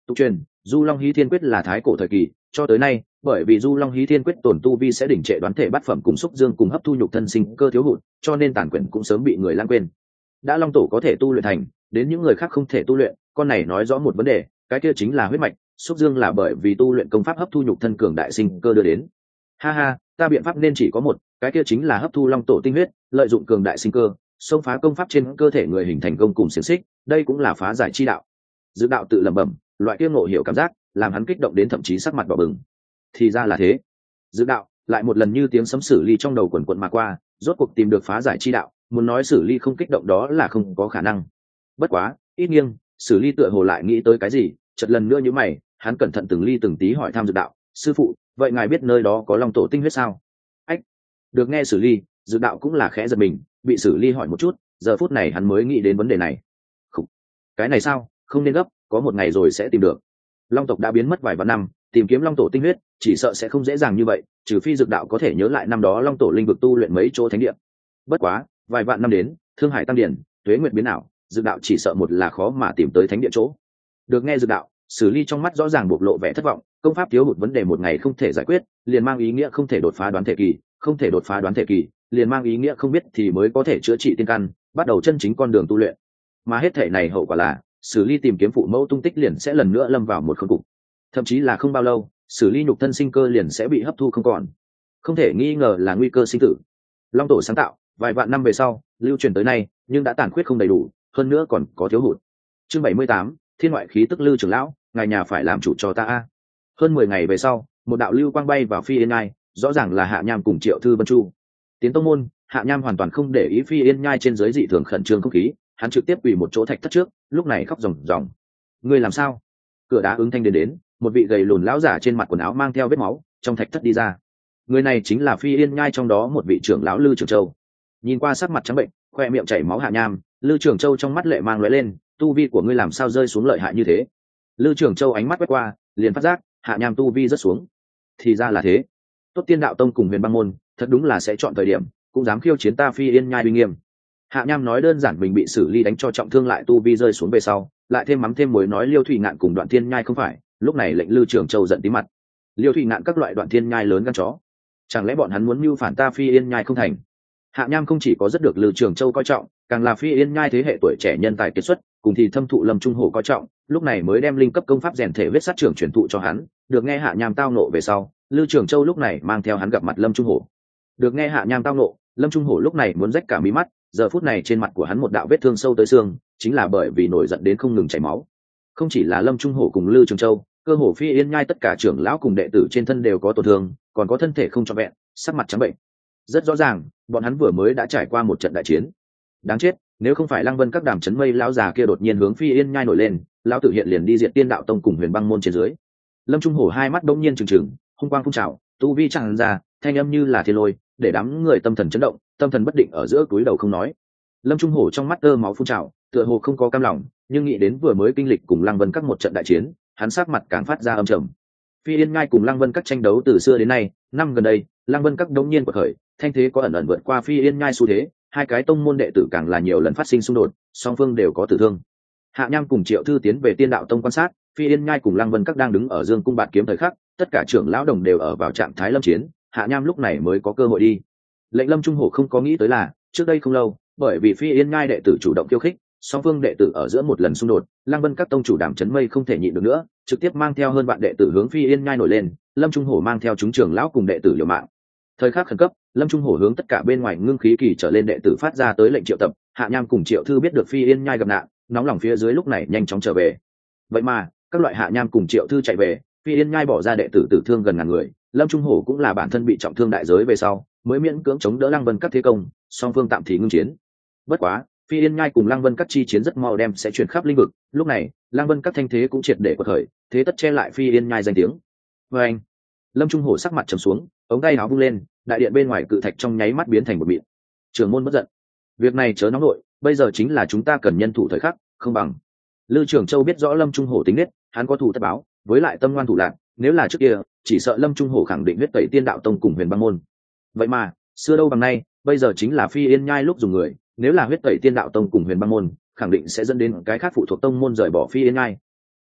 tục truyền du long hí thiên quyết là thái cổ thời kỳ cho tới nay, bởi vì du long hí thiên quyết tổn tu vi sẽ đỉnh trệ đoán thể bát phẩm cùng xúc dương cùng hấp thu nhục thân sinh cơ thiếu hụt, cho nên tản quyển cũng sớm bị người lãng quên. Đã long tổ có thể tu luyện thành, đến những người khác không thể tu luyện, con này nói rõ một vấn đề, cái kia chính là huyết mạch. Xúc dương là bởi vì tu luyện công pháp hấp thu nhục thân cường đại sinh cơ đưa đến. Ha ha, ta biện pháp nên chỉ có một, cái kia chính là hấp thu long tổ tinh huyết, lợi dụng cường đại sinh cơ, xông phá công pháp trên cơ thể người hình thành công cùng xiềng xích, đây cũng là phá giải chi đạo. Dự đạo tự lẩm bẩm, loại kia ngộ hiểu cảm giác, làm hắn kích động đến thậm chí sắc mặt đỏ bừng. Thì ra là thế. Dự đạo lại một lần như tiếng sấm xử ly trong đầu quần quần mà qua, rốt cuộc tìm được phá giải chi đạo, muốn nói xử ly không kích động đó là không có khả năng. Bất quá, ít nghiêng, xử ly tựa hồ lại nghĩ tới cái gì, chợt lần nữa như mày, hắn cẩn thận từng ly từng tí hỏi thăm dự đạo, sư phụ, vậy ngài biết nơi đó có long tổ tinh huyết sao? Ách, được nghe xử ly, dự đạo cũng là khẽ giật mình, bị xử ly hỏi một chút, giờ phút này hắn mới nghĩ đến vấn đề này. Khủ, cái này sao, không nên gấp, có một ngày rồi sẽ tìm được. Long tộc đã biến mất vài vạn năm, tìm kiếm long tổ tinh huyết chỉ sợ sẽ không dễ dàng như vậy, trừ phi dược đạo có thể nhớ lại năm đó long tổ linh vực tu luyện mấy chỗ thánh địa. Bất quá, vài vạn năm đến, thương hải tăng điển, tuế nguyệt biến ảo, dược đạo chỉ sợ một là khó mà tìm tới thánh địa chỗ. Được nghe dược đạo, xử ly trong mắt rõ ràng bộc lộ vẻ thất vọng, công pháp thiếu hụt vấn đề một ngày không thể giải quyết, liền mang ý nghĩa không thể đột phá đoán thể kỳ, không thể đột phá đoán thể kỳ, liền mang ý nghĩa không biết thì mới có thể chữa trị tiên căn, bắt đầu chân chính con đường tu luyện. Mà hết thể này hậu quả là, xử ly tìm kiếm phụ mẫu tung tích liền sẽ lần nữa lâm vào một khốn cục. Thậm chí là không bao lâu, xử ly nhục thân sinh cơ liền sẽ bị hấp thu không còn. Không thể nghi ngờ là nguy cơ sinh tử. Long tổ sáng tạo, vài vạn năm về sau, lưu truyền tới nay, nhưng đã tàn khuyết không đầy đủ, hơn nữa còn có thiếu hụt. Chương bảy mươi tám, Thiên ngoại khí tức Lưu trưởng lão, ngài nhà phải làm chủ cho ta a. Hơn mười ngày về sau, một đạo lưu quang bay vào Phi Yên Nhai, rõ ràng là Hạ Nham cùng Triệu Thư Vân Chu. Tiến tông môn, Hạ Nham hoàn toàn không để ý Phi Yên Nhai trên dưới dị thường khẩn trương không khí, hắn trực tiếp quỳ một chỗ thạch thất trước, lúc này khóc ròng ròng. Ngươi làm sao? Cửa đá ứng thanh đến đến, một vị gầy lùn lão giả trên mặt quần áo mang theo vết máu, trong thạch thất đi ra. Người này chính là Phi Yên Nhai trong đó một vị trưởng lão Lư Trường Châu. Nhìn qua sắc mặt trắng bệnh, khoe miệng chảy máu Hạ Nham, Lư Trường Châu trong mắt lệ mang lóe lên, tu vi của ngươi làm sao rơi xuống lợi hại như thế? Lư Trường Châu ánh mắt quét qua, liền phát giác, Hạ Nham tu vi rất xuống. Thì ra là thế. Tốt Tiên Đạo Tông cùng Huyền Băng môn, thật đúng là sẽ chọn thời điểm, cũng dám khiêu chiến ta Phi Yên Nhai uy nghiêm. Hạ Nham nói đơn giản mình bị xử ly đánh cho trọng thương lại tu vi rơi xuống về sau, lại thêm mắm thêm muối nói Liêu Thủy Ngạn cùng Đoạn Thiên Nhai không phải, lúc này lệnh Lư Trường Châu giận tí mặt. Liêu Thủy Ngạn các loại Đoạn Thiên Nhai lớn gan chó, chẳng lẽ bọn hắn muốn mưu phản ta Phi Yên Nhai không thành? Hạ Nham không chỉ có rất được Lư Trường Châu coi trọng, càng là Phi Yên Nhai thế hệ tuổi trẻ nhân tài kiệt xuất, cùng thì thâm thụ Lâm Trung Hổ coi trọng, lúc này mới đem linh cấp công pháp rèn thể huyết sát trưởng truyền thụ cho hắn. Được nghe Hạ Nham tao nộ về sau, Lư Trường Châu lúc này mang theo hắn gặp mặt Lâm Trung Hổ. Được nghe Hạ Nham tao nộ, Lâm Trung Hổ lúc này muốn rách cả mí mắt, giờ phút này trên mặt của hắn một đạo vết thương sâu tới xương, chính là bởi vì nổi giận đến không ngừng chảy máu. Không chỉ là Lâm Trung Hổ cùng Lư Trường Châu, cơ hồ Phi Yên Nhai tất cả trưởng lão cùng đệ tử trên thân đều có tổn thương, còn có thân thể không trọn vẹn, sắc mặt trắng bệnh. Rất rõ ràng, bọn hắn vừa mới đã trải qua một trận đại chiến. Đáng chết, nếu không phải Lăng Vân các đàm chấn mây lão già kia đột nhiên hướng Phi Yên Nhai nổi lên, lão tử hiện liền đi diệt Tiên Đạo Tông cùng Huyền Băng môn trên dưới. Lâm Trung Hổ hai mắt đống nhiên trừng trừng, hung quang phun trào, tu vi tràn ra, thanh âm như là thiên lôi, để đám người tâm thần chấn động, tâm thần bất định ở giữa túi đầu không nói. Lâm Trung Hổ trong mắt tơ máu phun trào, tựa hồ không có cam lòng, nhưng nghĩ đến vừa mới kinh lịch cùng Lăng Vân các một trận đại chiến, hắn sắc mặt càng phát ra âm trầm. Phi Yên Nhai cùng Lăng Vân các tranh đấu từ xưa đến nay, năm gần đây, Lăng Vân các đống nhiên quật khởi, thanh thế có ẩn ẩn vượt qua Phi Yên Nhai xu thế, hai cái tông môn đệ tử càng là nhiều lần phát sinh xung đột, song phương đều có tử thương. Hạ Nham cùng Triệu Thư tiến về Tiên Đạo Tông quan sát, Phi Yên Nhai cùng Lăng Vân các đang đứng ở Dương cung bạt kiếm thời khắc, tất cả trưởng lão đồng đều ở vào trạng thái lâm chiến, Hạ Nham lúc này mới có cơ hội đi. Lệnh Lâm Trung Hổ không có nghĩ tới là, trước đây không lâu, bởi vì Phi Yên Nhai đệ tử chủ động khiêu khích, song phương đệ tử ở giữa một lần xung đột, Lăng Vân các tông chủ Đàm Chấn Mây không thể nhịn được nữa, trực tiếp mang theo hơn vạn đệ tử hướng Phi Yên Nhai nổi lên, Lâm Trung Hổ mang theo chúng trưởng lão cùng đệ tử liều mạng. Thời khắc khẩn cấp, Lâm Trung Hổ hướng tất cả bên ngoài ngưng khí kỳ trở lên đệ tử phát ra tới lệnh triệu tập. Hạ Nham cùng Triệu Thư biết được Phi Yên Nhai gặp nạn, nóng lòng phía dưới lúc này nhanh chóng trở về. Vậy mà, các loại Hạ Nham cùng Triệu Thư chạy về, Phi Yên Nhai bỏ ra đệ tử tử thương gần ngàn người, Lâm Trung Hổ cũng là bản thân bị trọng thương đại giới về sau, mới miễn cưỡng chống đỡ Lăng Vân các thế công, song phương tạm thì ngưng chiến. Bất quá, Phi Yên Nhai cùng Lăng Vân các chi chiến rất mau đem sẽ truyền khắp lĩnh vực, lúc này, Lăng Vân các thanh thế cũng triệt để quật khởi, thế tất che lại Phi Yên Nhai danh tiếng. Và anh, Lâm Trung Hổ sắc mặt trầm xuống, ống tay áo vung lên, đại điện bên ngoài cự thạch trong nháy mắt biến thành một mịn. Trưởng môn bất giận, việc này chớ nóng nội, bây giờ chính là chúng ta cần nhân thủ thời khắc, không bằng. Lư Trường Châu biết rõ Lâm Trung Hổ tính nết, hắn có thủ tất báo, với lại tâm ngoan thủ lạn, nếu là trước kia, chỉ sợ Lâm Trung Hổ khẳng định huyết tẩy Tiên Đạo Tông cùng Huyền Băng môn. Vậy mà, xưa đâu bằng nay, bây giờ chính là Phi Yên Nhai lúc dùng người, nếu là huyết tẩy Tiên Đạo Tông cùng Huyền Băng môn, khẳng định sẽ dẫn đến cái khác phụ thuộc tông môn rời bỏ Phi Yên Nhai.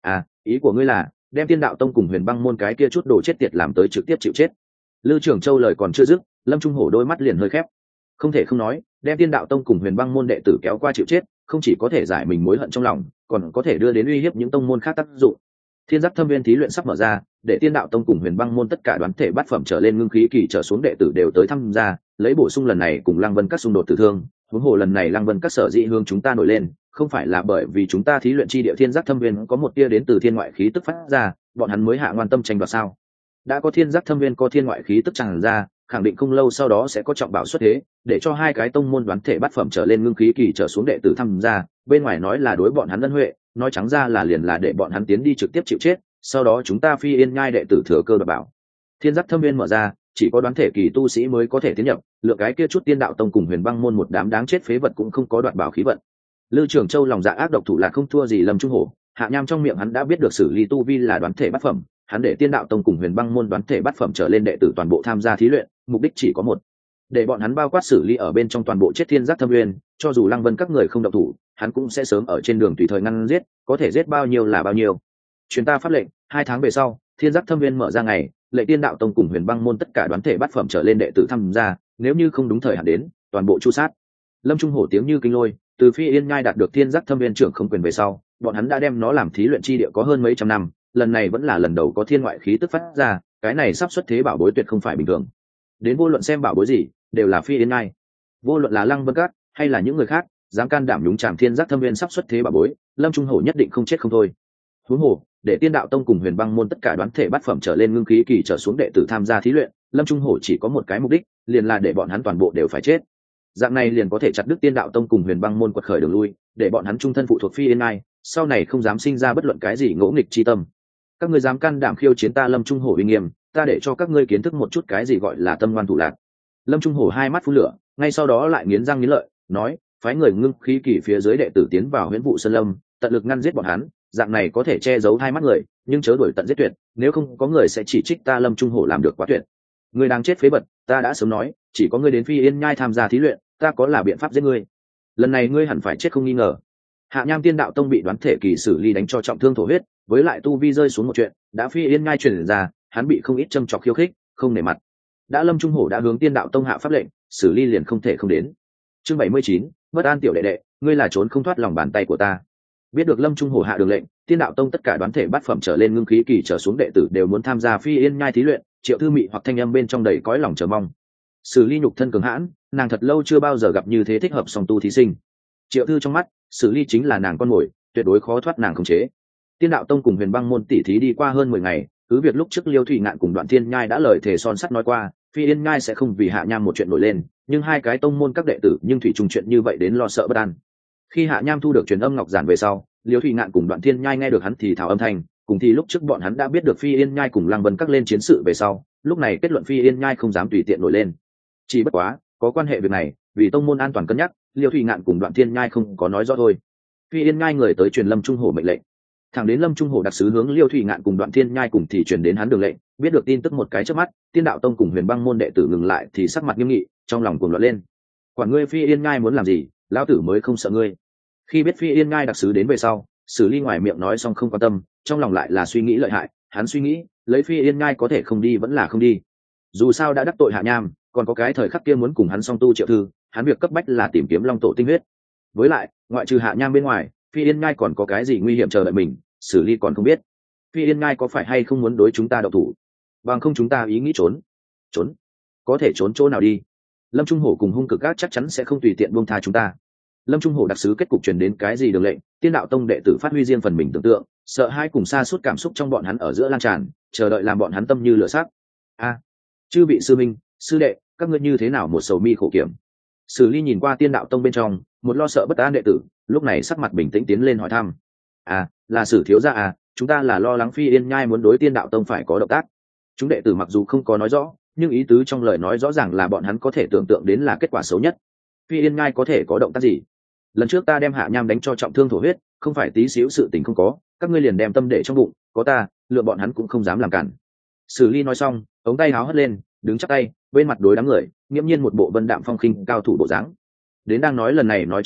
À, ý của ngươi là đem tiên đạo tông cùng huyền băng môn cái kia chút đồ chết tiệt làm tới trực tiếp chịu chết. Lư Trường Châu lời còn chưa dứt, Lâm Trung Hổ đôi mắt liền hơi khép. Không thể không nói, đem tiên đạo tông cùng huyền băng môn đệ tử kéo qua chịu chết, không chỉ có thể giải mình mối hận trong lòng, còn có thể đưa đến uy hiếp những tông môn khác tác dụng. Thiên Giác Thâm Viên thí luyện sắp mở ra, để tiên đạo tông cùng huyền băng môn tất cả đoán thể bát phẩm trở lên ngưng khí kỳ trở xuống đệ tử đều tới tham gia, lấy bổ sung lần này cùng Lăng Vân các xung đột tử thương. Huống hồ lần này Lăng Vân các sở dĩ hướng chúng ta nổi lên, không phải là bởi vì chúng ta thí luyện chi địa Thiên Giác Thâm Viên có một tia đến từ thiên ngoại khí tức phát ra, bọn hắn mới hạ ngoan tâm tranh đoạt sao? Đã có Thiên Giác Thâm Viên có thiên ngoại khí tức tràn ra, khẳng định không lâu sau đó sẽ có trọng bảo xuất thế, để cho hai cái tông môn đoán thể bát phẩm trở lên ngưng khí kỳ trở xuống đệ tử tham gia, bên ngoài nói là đối bọn hắn ân huệ, nói trắng ra là liền là để bọn hắn tiến đi trực tiếp chịu chết, sau đó chúng ta Phi Yên nhai đệ tử thừa cơ đoạt bảo. Thiên Giác Thâm Viên mở ra, chỉ có đoán thể kỳ tu sĩ mới có thể tiến nhập, lượng cái kia chút tiên đạo tông cùng huyền băng môn một đám đáng chết phế vật cũng không có đoạt bảo khí vận. Lư Trường Châu lòng dạ ác độc thủ là không thua gì Lâm Trung Hổ, Hạ Nham trong miệng hắn đã biết được xử lý tu vi là đoán thể bát phẩm, hắn để tiên đạo tông cùng huyền băng môn đoán thể bát phẩm trở lên đệ tử toàn bộ tham gia thí luyện, mục đích chỉ có một, để bọn hắn bao quát xử lý ở bên trong toàn bộ chết Thiên Giác Thâm Viên, cho dù Lăng Vân các người không động thủ, hắn cũng sẽ sớm ở trên đường tùy thời ngăn giết, có thể giết bao nhiêu là bao nhiêu. Truyền ta pháp lệnh, hai tháng về sau, Thiên Giác Thâm Viên mở ra ngày, lệ tiên đạo tông cùng huyền băng môn tất cả đoán thể bát phẩm trở lên đệ tử tham gia, nếu như không đúng thời hạn đến, toàn bộ chu sát. Lâm Trung Hổ tiếng như kinh lôi, từ Phi Yên nhai đạt được Thiên Giác Thâm Viên trưởng không quyền về sau, bọn hắn đã đem nó làm thí luyện chi địa có hơn mấy trăm năm, lần này vẫn là lần đầu có thiên ngoại khí tức phát ra, cái này sắp xuất thế bảo bối tuyệt không phải bình thường. Đến vô luận xem bảo bối gì, đều là Phi Yên nhai. Vô luận là Lăng Vân các hay là những người khác, dám can đảm nhúng chàm Thiên Giác Thâm Viên sắp xuất thế bảo bối, Lâm Trung Hổ nhất định không chết không thôi. Huống hồ, để tiên đạo tông cùng huyền băng môn tất cả đoán thể bát phẩm trở lên ngưng khí kỳ trở xuống đệ tử tham gia thí luyện, Lâm Trung Hổ chỉ có một cái mục đích, liền là để bọn hắn toàn bộ đều phải chết. Dạng này liền có thể chặt đứt tiên đạo tông cùng huyền băng môn quật khởi đường lui, để bọn hắn trung thân phụ thuộc Phi Yên nhai, sau này không dám sinh ra bất luận cái gì ngỗ nghịch chi tâm. Các ngươi dám can đảm khiêu chiến ta Lâm Trung Hổ uy nghiêm, ta để cho các ngươi kiến thức một chút cái gì gọi là tâm ngoan thủ lạc. Lâm Trung Hổ hai mắt phun lửa, ngay sau đó lại nghiến răng nghiến lợi, nói, phái người ngưng khí kỳ phía dưới đệ tử tiến vào Huyễn Vụ Sơn Lâm, tận lực ngăn giết bọn hắn, dạng này có thể che giấu hai mắt người, nhưng chớ đuổi tận giết tuyệt, nếu không có người sẽ chỉ trích ta Lâm Trung Hổ làm được quá tuyệt. Ngươi đang chết phế vật, ta đã sớm nói, chỉ có ngươi đến Phi Yên nhai tham gia thí luyện, ta có là biện pháp giết ngươi. Lần này ngươi hẳn phải chết không nghi ngờ. Hạ Nham tiên đạo tông bị đoán thể kỳ xử lý đánh cho trọng thương thổ huyết, với lại tu vi rơi xuống một chuyện, đã Phi Yên nhai truyền ra, hắn bị không ít châm chọc khiêu khích, không nể mặt. Đã Lâm Trung Hổ đã hướng tiên đạo tông hạ pháp lệnh, xử lý liền không thể không đến. Chương bảy mươi chín, bất an tiểu đệ đệ, ngươi là trốn không thoát lòng bàn tay của ta. Biết được Lâm Trung Hổ hạ đường lệnh, tiên đạo tông tất cả đoán thể bát phẩm trở lên ngưng khí kỳ trở xuống đệ tử đều muốn tham gia Phi Yên nhai thí luyện, Triệu Thư Mị hoặc thanh âm bên trong đầy cõi lòng chờ mong. Xử lý nhục thân cường hãn, nàng thật lâu chưa bao giờ gặp như thế thích hợp song tu thí sinh. Triệu Thư trong mắt, xử lý chính là nàng con mồi, tuyệt đối khó thoát nàng khống chế. Tiên đạo tông cùng huyền băng môn tỷ thí đi qua hơn mười ngày, cứ việc lúc trước Liêu Thủy Ngạn cùng Đoạn Thiên Nhai đã lời thề son sắt nói qua, Phi Yên nhai sẽ không vì Hạ Nham một chuyện nổi lên, nhưng hai cái tông môn các đệ tử nhưng thủy trùng chuyện như vậy đến lo sợ bất an. Khi Hạ Nham thu được truyền âm ngọc giản về sau, Liêu Thủy Ngạn cùng Đoạn Thiên Nhai nghe được hắn thì thào âm thanh, cùng thì lúc trước bọn hắn đã biết được Phi Yên nhai cùng Lăng Vân các lên chiến sự về sau, lúc này kết luận Phi Yên nhai không dám tùy tiện nổi lên. Chỉ bất quá, có quan hệ việc này, vì tông môn an toàn cân nhắc, Liêu Thủy Ngạn cùng Đoạn Thiên Nhai không có nói rõ thôi. Phi Yên nhai người tới truyền Lâm Trung Hổ mệnh lệnh. Thẳng đến Lâm Trung Hổ đặc sứ hướng Liêu Thủy Ngạn cùng Đoạn Thiên Nhai cùng thì truyền đến hắn đường lệnh, biết được tin tức một cái chớp mắt, tiên đạo tông cùng huyền băng môn đệ tử ngừng lại thì sắc mặt nghiêm nghị, trong lòng cuồng loạn lên. Quản ngươi Phi Yên nhai muốn làm gì, lão tử mới không sợ ngươi. Khi biết Phi Yên nhai đặc sứ đến về sau, Sử Ly ngoài miệng nói xong không quan tâm, trong lòng lại là suy nghĩ lợi hại, hắn suy nghĩ, lấy Phi Yên nhai có thể không đi vẫn là không đi. Dù sao đã đắc tội Hạ Nham, còn có cái thời khắc kia muốn cùng hắn song tu Triệu Thư, hắn việc cấp bách là tìm kiếm Long tổ tinh huyết. Với lại, ngoại trừ Hạ Nham bên ngoài, Phi Yên nhai còn có cái gì nguy hiểm chờ đợi mình, Sử Ly còn không biết. Phi Yên nhai có phải hay không muốn đối chúng ta động thủ? Bằng không chúng ta ý nghĩ trốn. Trốn? Có thể trốn chỗ nào đi? Lâm Trung Hổ cùng hung cực các chắc chắn sẽ không tùy tiện buông tha chúng ta. Lâm Trung Hổ đặc sứ kết cục truyền đến cái gì đường lệnh, tiên đạo tông đệ tử phát huy riêng phần mình tưởng tượng, sợ hai cùng xa suốt cảm xúc trong bọn hắn ở giữa lan tràn, chờ đợi làm bọn hắn tâm như lửa sắc. A, chư vị sư minh, sư đệ, các ngươi như thế nào một sầu mi khổ kiểm? Sử Ly nhìn qua tiên đạo tông bên trong, một lo sợ bất an đệ tử, lúc này sắc mặt bình tĩnh tiến lên hỏi thăm. À, là Sử thiếu gia à, chúng ta là lo lắng Phi Yên nhai muốn đối tiên đạo tông phải có động tác. Chúng đệ tử mặc dù không có nói rõ, nhưng ý tứ trong lời nói rõ ràng là bọn hắn có thể tưởng tượng đến là kết quả xấu nhất. Phi Yên nhai có thể có động tác gì? Lần trước ta đem Hạ Nham đánh cho trọng thương thổ huyết, không phải tí xíu sự tình không có, các ngươi liền đem tâm để trong bụng, có ta, lựa bọn hắn cũng không dám làm cản. Sử Ly nói xong, ống tay háo hất lên, đứng chắp tay, bên mặt đối đám người, nghiễm nhiên một bộ vân đạm phong khinh cao thủ bộ dáng. Đến đang nói lần này nói trước đó,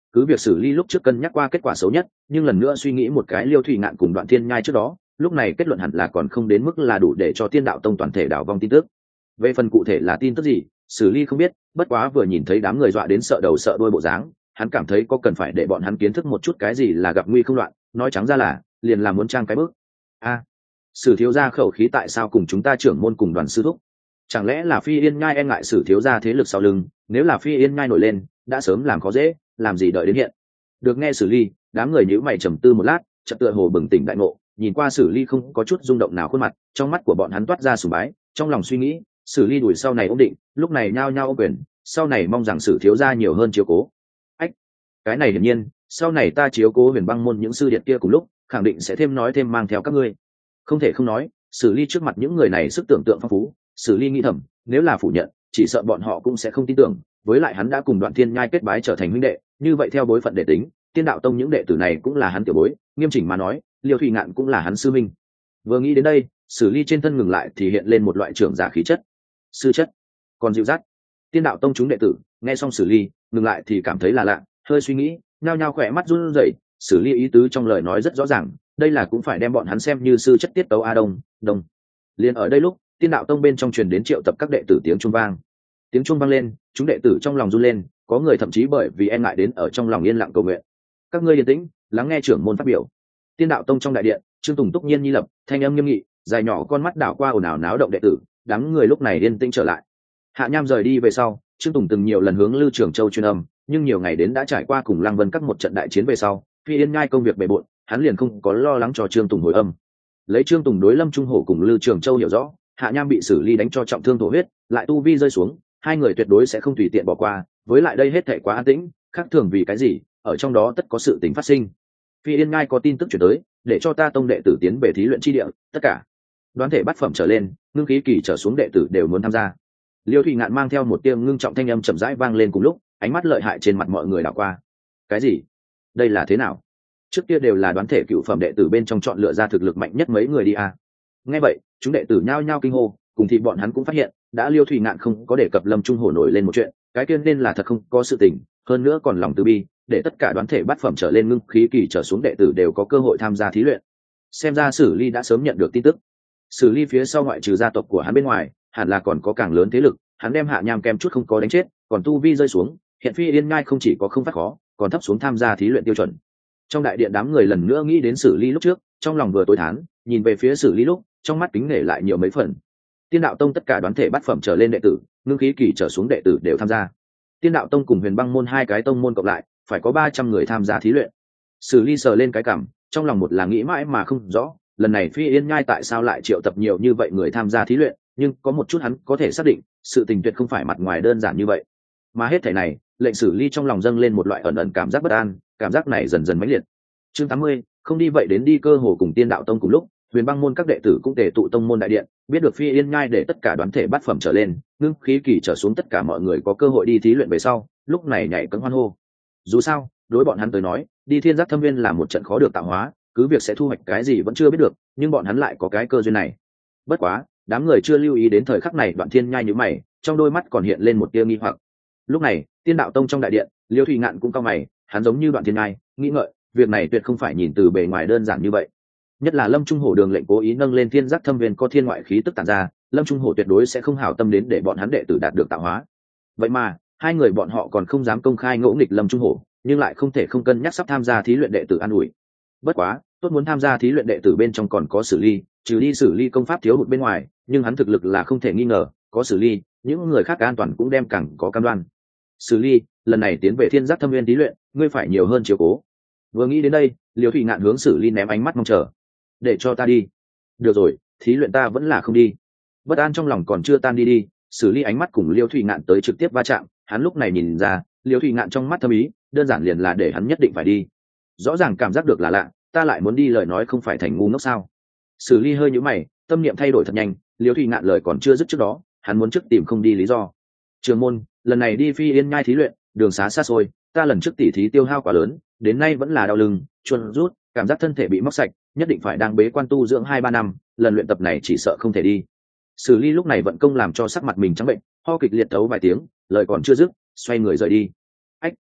cứ việc xử lý lúc trước cân nhắc qua kết quả xấu nhất, nhưng lần nữa suy nghĩ một cái, Liêu Thụy Ngạn cùng Đoạn Thiên Nhai trước đó, lúc này kết luận hẳn là còn không đến mức là đủ để cho Tiên Đạo Tông toàn thể đảo vong tin tức. Về phần cụ thể là tin tức gì, xử lý không biết, bất quá vừa nhìn thấy đám người dọa đến sợ đầu sợ đuôi bộ dáng, hắn cảm thấy có cần phải để bọn hắn kiến thức một chút cái gì là gặp nguy không loạn, nói trắng ra là liền là muốn trang cái bước. A, à, Sử thiếu gia khẩu khí tại sao cùng chúng ta trưởng môn cùng đoàn sư thúc? Chẳng lẽ là Phi Yên Nhai e ngại Sử thiếu gia thế lực sau lưng, nếu là Phi Yên Nhai nổi lên, đã sớm làm khó dễ, làm gì đợi đến hiện. Được nghe Sử Ly, đám người nhíu mày trầm tư một lát, chợt tựa hồ bừng tỉnh đại ngộ, nhìn qua Sử Ly không có chút rung động nào khuôn mặt, trong mắt của bọn hắn toát ra sùng bái, trong lòng suy nghĩ, Sử Ly đuổi sau này ổn định, lúc này nhao nhao ôm quyền, sau này mong rằng Sử thiếu gia nhiều hơn chiếu cố. Ách, cái này hiển nhiên, sau này ta chiếu cố Huyền Băng môn những sư điện kia cùng lúc, khẳng định sẽ thêm nói thêm mang theo các ngươi. Không thể không nói, Sử Ly trước mặt những người này sức tưởng tượng phong phú, Sử Ly nghĩ thầm, nếu là phủ nhận, chỉ sợ bọn họ cũng sẽ không tin tưởng, với lại hắn đã cùng Đoạn Thiên Nhai kết bái trở thành huynh đệ, như vậy theo bối phận đệ tính, Tiên Đạo Tông những đệ tử này cũng là hắn tiểu bối, nghiêm chỉnh mà nói, Liêu Thụy Ngạn cũng là hắn sư minh. Vừa nghĩ đến đây, Sử Ly trên thân ngừng lại thì hiện lên một loại trưởng giả khí chất. Sư chất, còn dịu dắt. Tiên Đạo Tông chúng đệ tử, nghe xong Sử Ly, ngừng lại thì cảm thấy là lạ, hơi suy nghĩ, nhao nhao khỏe mắt run rẩy, Sử Ly ý tứ trong lời nói rất rõ ràng, đây là cũng phải đem bọn hắn xem như sư chất tiết tấu a đông, đông. Liên ở đây lúc, Tiên Đạo Tông bên trong truyền đến triệu tập các đệ tử tiếng chuông vang. Tiếng chuông vang lên, chúng đệ tử trong lòng run lên, có người thậm chí bởi vì e ngại đến ở trong lòng yên lặng cầu nguyện. Các ngươi yên tĩnh, lắng nghe trưởng môn phát biểu. Tiên Đạo Tông trong đại điện, Trương Tùng Túc nhiên nhi lập, thanh âm nghiêm nghị, dài nhỏ con mắt đảo qua ồn ào náo động đệ tử, đám người lúc này yên tĩnh trở lại. Hạ Nham rời đi về sau, Trương Tùng từng nhiều lần hướng Lư Trường Châu truyền âm, nhưng nhiều ngày đến đã trải qua cùng Lăng Vân các một trận đại chiến về sau, Phi Yên Nhai công việc bề bộn, hắn liền không có lo lắng cho Trương Tùng hồi âm. Lấy Trương Tùng đối Lâm Trung Hổ cùng Lư Trường Châu hiểu rõ, Hạ Nham bị xử lý đánh cho trọng thương thổ huyết, lại tu vi rơi xuống, hai người tuyệt đối sẽ không tùy tiện bỏ qua, với lại đây hết thảy quá an tĩnh, khác thường vì cái gì, ở trong đó tất có sự tình phát sinh. Phi Yên Nhai có tin tức chuyển tới, để cho ta tông đệ tử tiến về thí luyện chi địa, tất cả đoán thể bát phẩm trở lên, ngưng khí kỳ trở xuống đệ tử đều muốn tham gia. Liêu Thụy Ngạn mang theo một tiếng ngưng trọng thanh âm chậm rãi vang lên cùng lúc, ánh mắt lợi hại trên mặt mọi người đảo qua. Cái gì? Đây là thế nào? Trước kia đều là đoán thể cựu phẩm đệ tử bên trong chọn lựa ra thực lực mạnh nhất mấy người đi à? Nghe vậy, chúng đệ tử nhao nhao kinh hô, cùng thì bọn hắn cũng phát hiện, đã Liêu Thụy Ngạn không có đề cập Lâm Trung Hổ nổi lên một chuyện, cái kia nên là thật không có sự tình, hơn nữa còn lòng từ bi, để tất cả đoán thể bát phẩm trở lên ngưng khí kỳ trở xuống đệ tử đều có cơ hội tham gia thí luyện. Xem ra Sử Ly đã sớm nhận được tin tức. Sử Ly phía sau ngoại trừ gia tộc của hắn bên ngoài, hẳn là còn có càng lớn thế lực, hắn đem Hạ Nham kem chút không có đánh chết, còn tu vi rơi xuống, hiện Phi Yên Nhai không chỉ có không phát khó, còn thấp xuống tham gia thí luyện tiêu chuẩn. Trong đại điện đám người lần nữa nghĩ đến Sử Ly lúc trước, trong lòng vừa tối thán, nhìn về phía Sử Ly lúc, trong mắt kính nể lại nhiều mấy phần. Tiên Đạo Tông tất cả đoán thể bát phẩm trở lên đệ tử, ngưng khí kỳ trở xuống đệ tử đều tham gia. Tiên Đạo Tông cùng Huyền Băng môn hai cái tông môn cộng lại, phải có ba trăm người tham gia thí luyện. Sử Ly sờ lên cái cằm, trong lòng một là nghĩ mãi mà không rõ, lần này Phi Yên Nhai tại sao lại triệu tập nhiều như vậy người tham gia thí luyện, nhưng có một chút hắn có thể xác định, sự tình tuyệt không phải mặt ngoài đơn giản như vậy. Mà hết thảy này, lệnh Sử Ly trong lòng dâng lên một loại ẩn ẩn cảm giác bất an, cảm giác này dần dần mãnh liệt. Chương tám mươi, không đi vậy đến đi cơ hồ cùng Tiên Đạo Tông cùng lúc, Huyền Băng môn các đệ tử cũng tề tụ tông môn đại điện, biết được Phi Yên Nhai để tất cả đoán thể bát phẩm trở lên, ngưng khí kỳ trở xuống tất cả mọi người có cơ hội đi thí luyện về sau, lúc này nhảy cẫng hoan hô. Dù sao, đối bọn hắn tới nói, đi Thiên Giác Thâm Viên là một trận khó được tạo hóa, cứ việc sẽ thu hoạch cái gì vẫn chưa biết được, nhưng bọn hắn lại có cái cơ duyên này. Bất quá, đám người chưa lưu ý đến thời khắc này, Đoạn Thiên Nhai nhíu mày, trong đôi mắt còn hiện lên một tia nghi hoặc. Lúc này, Tiên Đạo Tông trong đại điện, Liêu Thụy Ngạn cũng cau mày, hắn giống như Đoạn Thiên Nhai, nghĩ ngợi, việc này tuyệt không phải nhìn từ bề ngoài đơn giản như vậy. Nhất là Lâm Trung Hổ đường lệnh cố ý nâng lên Thiên Giác Thâm Viên có thiên ngoại khí tức tản ra, Lâm Trung Hổ tuyệt đối sẽ không hảo tâm đến để bọn hắn đệ tử đạt được tạo hóa. Vậy mà, hai người bọn họ còn không dám công khai ngỗ nghịch Lâm Trung Hổ, nhưng lại không thể không cân nhắc sắp tham gia thí luyện đệ tử an ủi. Bất quá, tốt muốn tham gia thí luyện đệ tử bên trong còn có Sử Ly, trừ đi Sử Ly công pháp thiếu hụt bên ngoài, nhưng hắn thực lực là không thể nghi ngờ, có Sử Ly, những người khác an toàn cũng đem càng có cam đoan. Sử Ly, lần này tiến về Thiên Giác Thâm Viên thí luyện, ngươi phải nhiều hơn chiếu cố. Vừa nghĩ đến đây, Liêu Thụy Ngạn hướng Sử Ly ném ánh mắt mong chờ. Để cho ta đi. Được rồi, thí luyện ta vẫn là không đi. Bất an trong lòng còn chưa tan đi đi, Sử Ly ánh mắt cùng Liêu Thụy Ngạn tới trực tiếp va chạm, hắn lúc này nhìn ra, Liêu Thụy Ngạn trong mắt thâm ý, đơn giản liền là để hắn nhất định phải đi. Rõ ràng cảm giác được là lạ, ta lại muốn đi lời nói không phải thành ngu ngốc sao? Sử Ly hơi nhíu mày, tâm niệm thay đổi thật nhanh, Liêu Thụy Ngạn lời còn chưa dứt trước đó, hắn muốn trước tìm không đi lý do. Trường môn, lần này đi Phi Yên Nhai thí luyện, đường xá xa xôi, ta lần trước tỉ thí tiêu hao quá lớn, đến nay vẫn là đau lưng, chuồn rút, cảm giác thân thể bị móc sạch, nhất định phải đang bế quan tu dưỡng hai ba năm, lần luyện tập này chỉ sợ không thể đi. Sử Ly lúc này vận công làm cho sắc mặt mình trắng bệnh, ho kịch liệt thấu vài tiếng, lời còn chưa dứt, xoay người rời đi. Ách,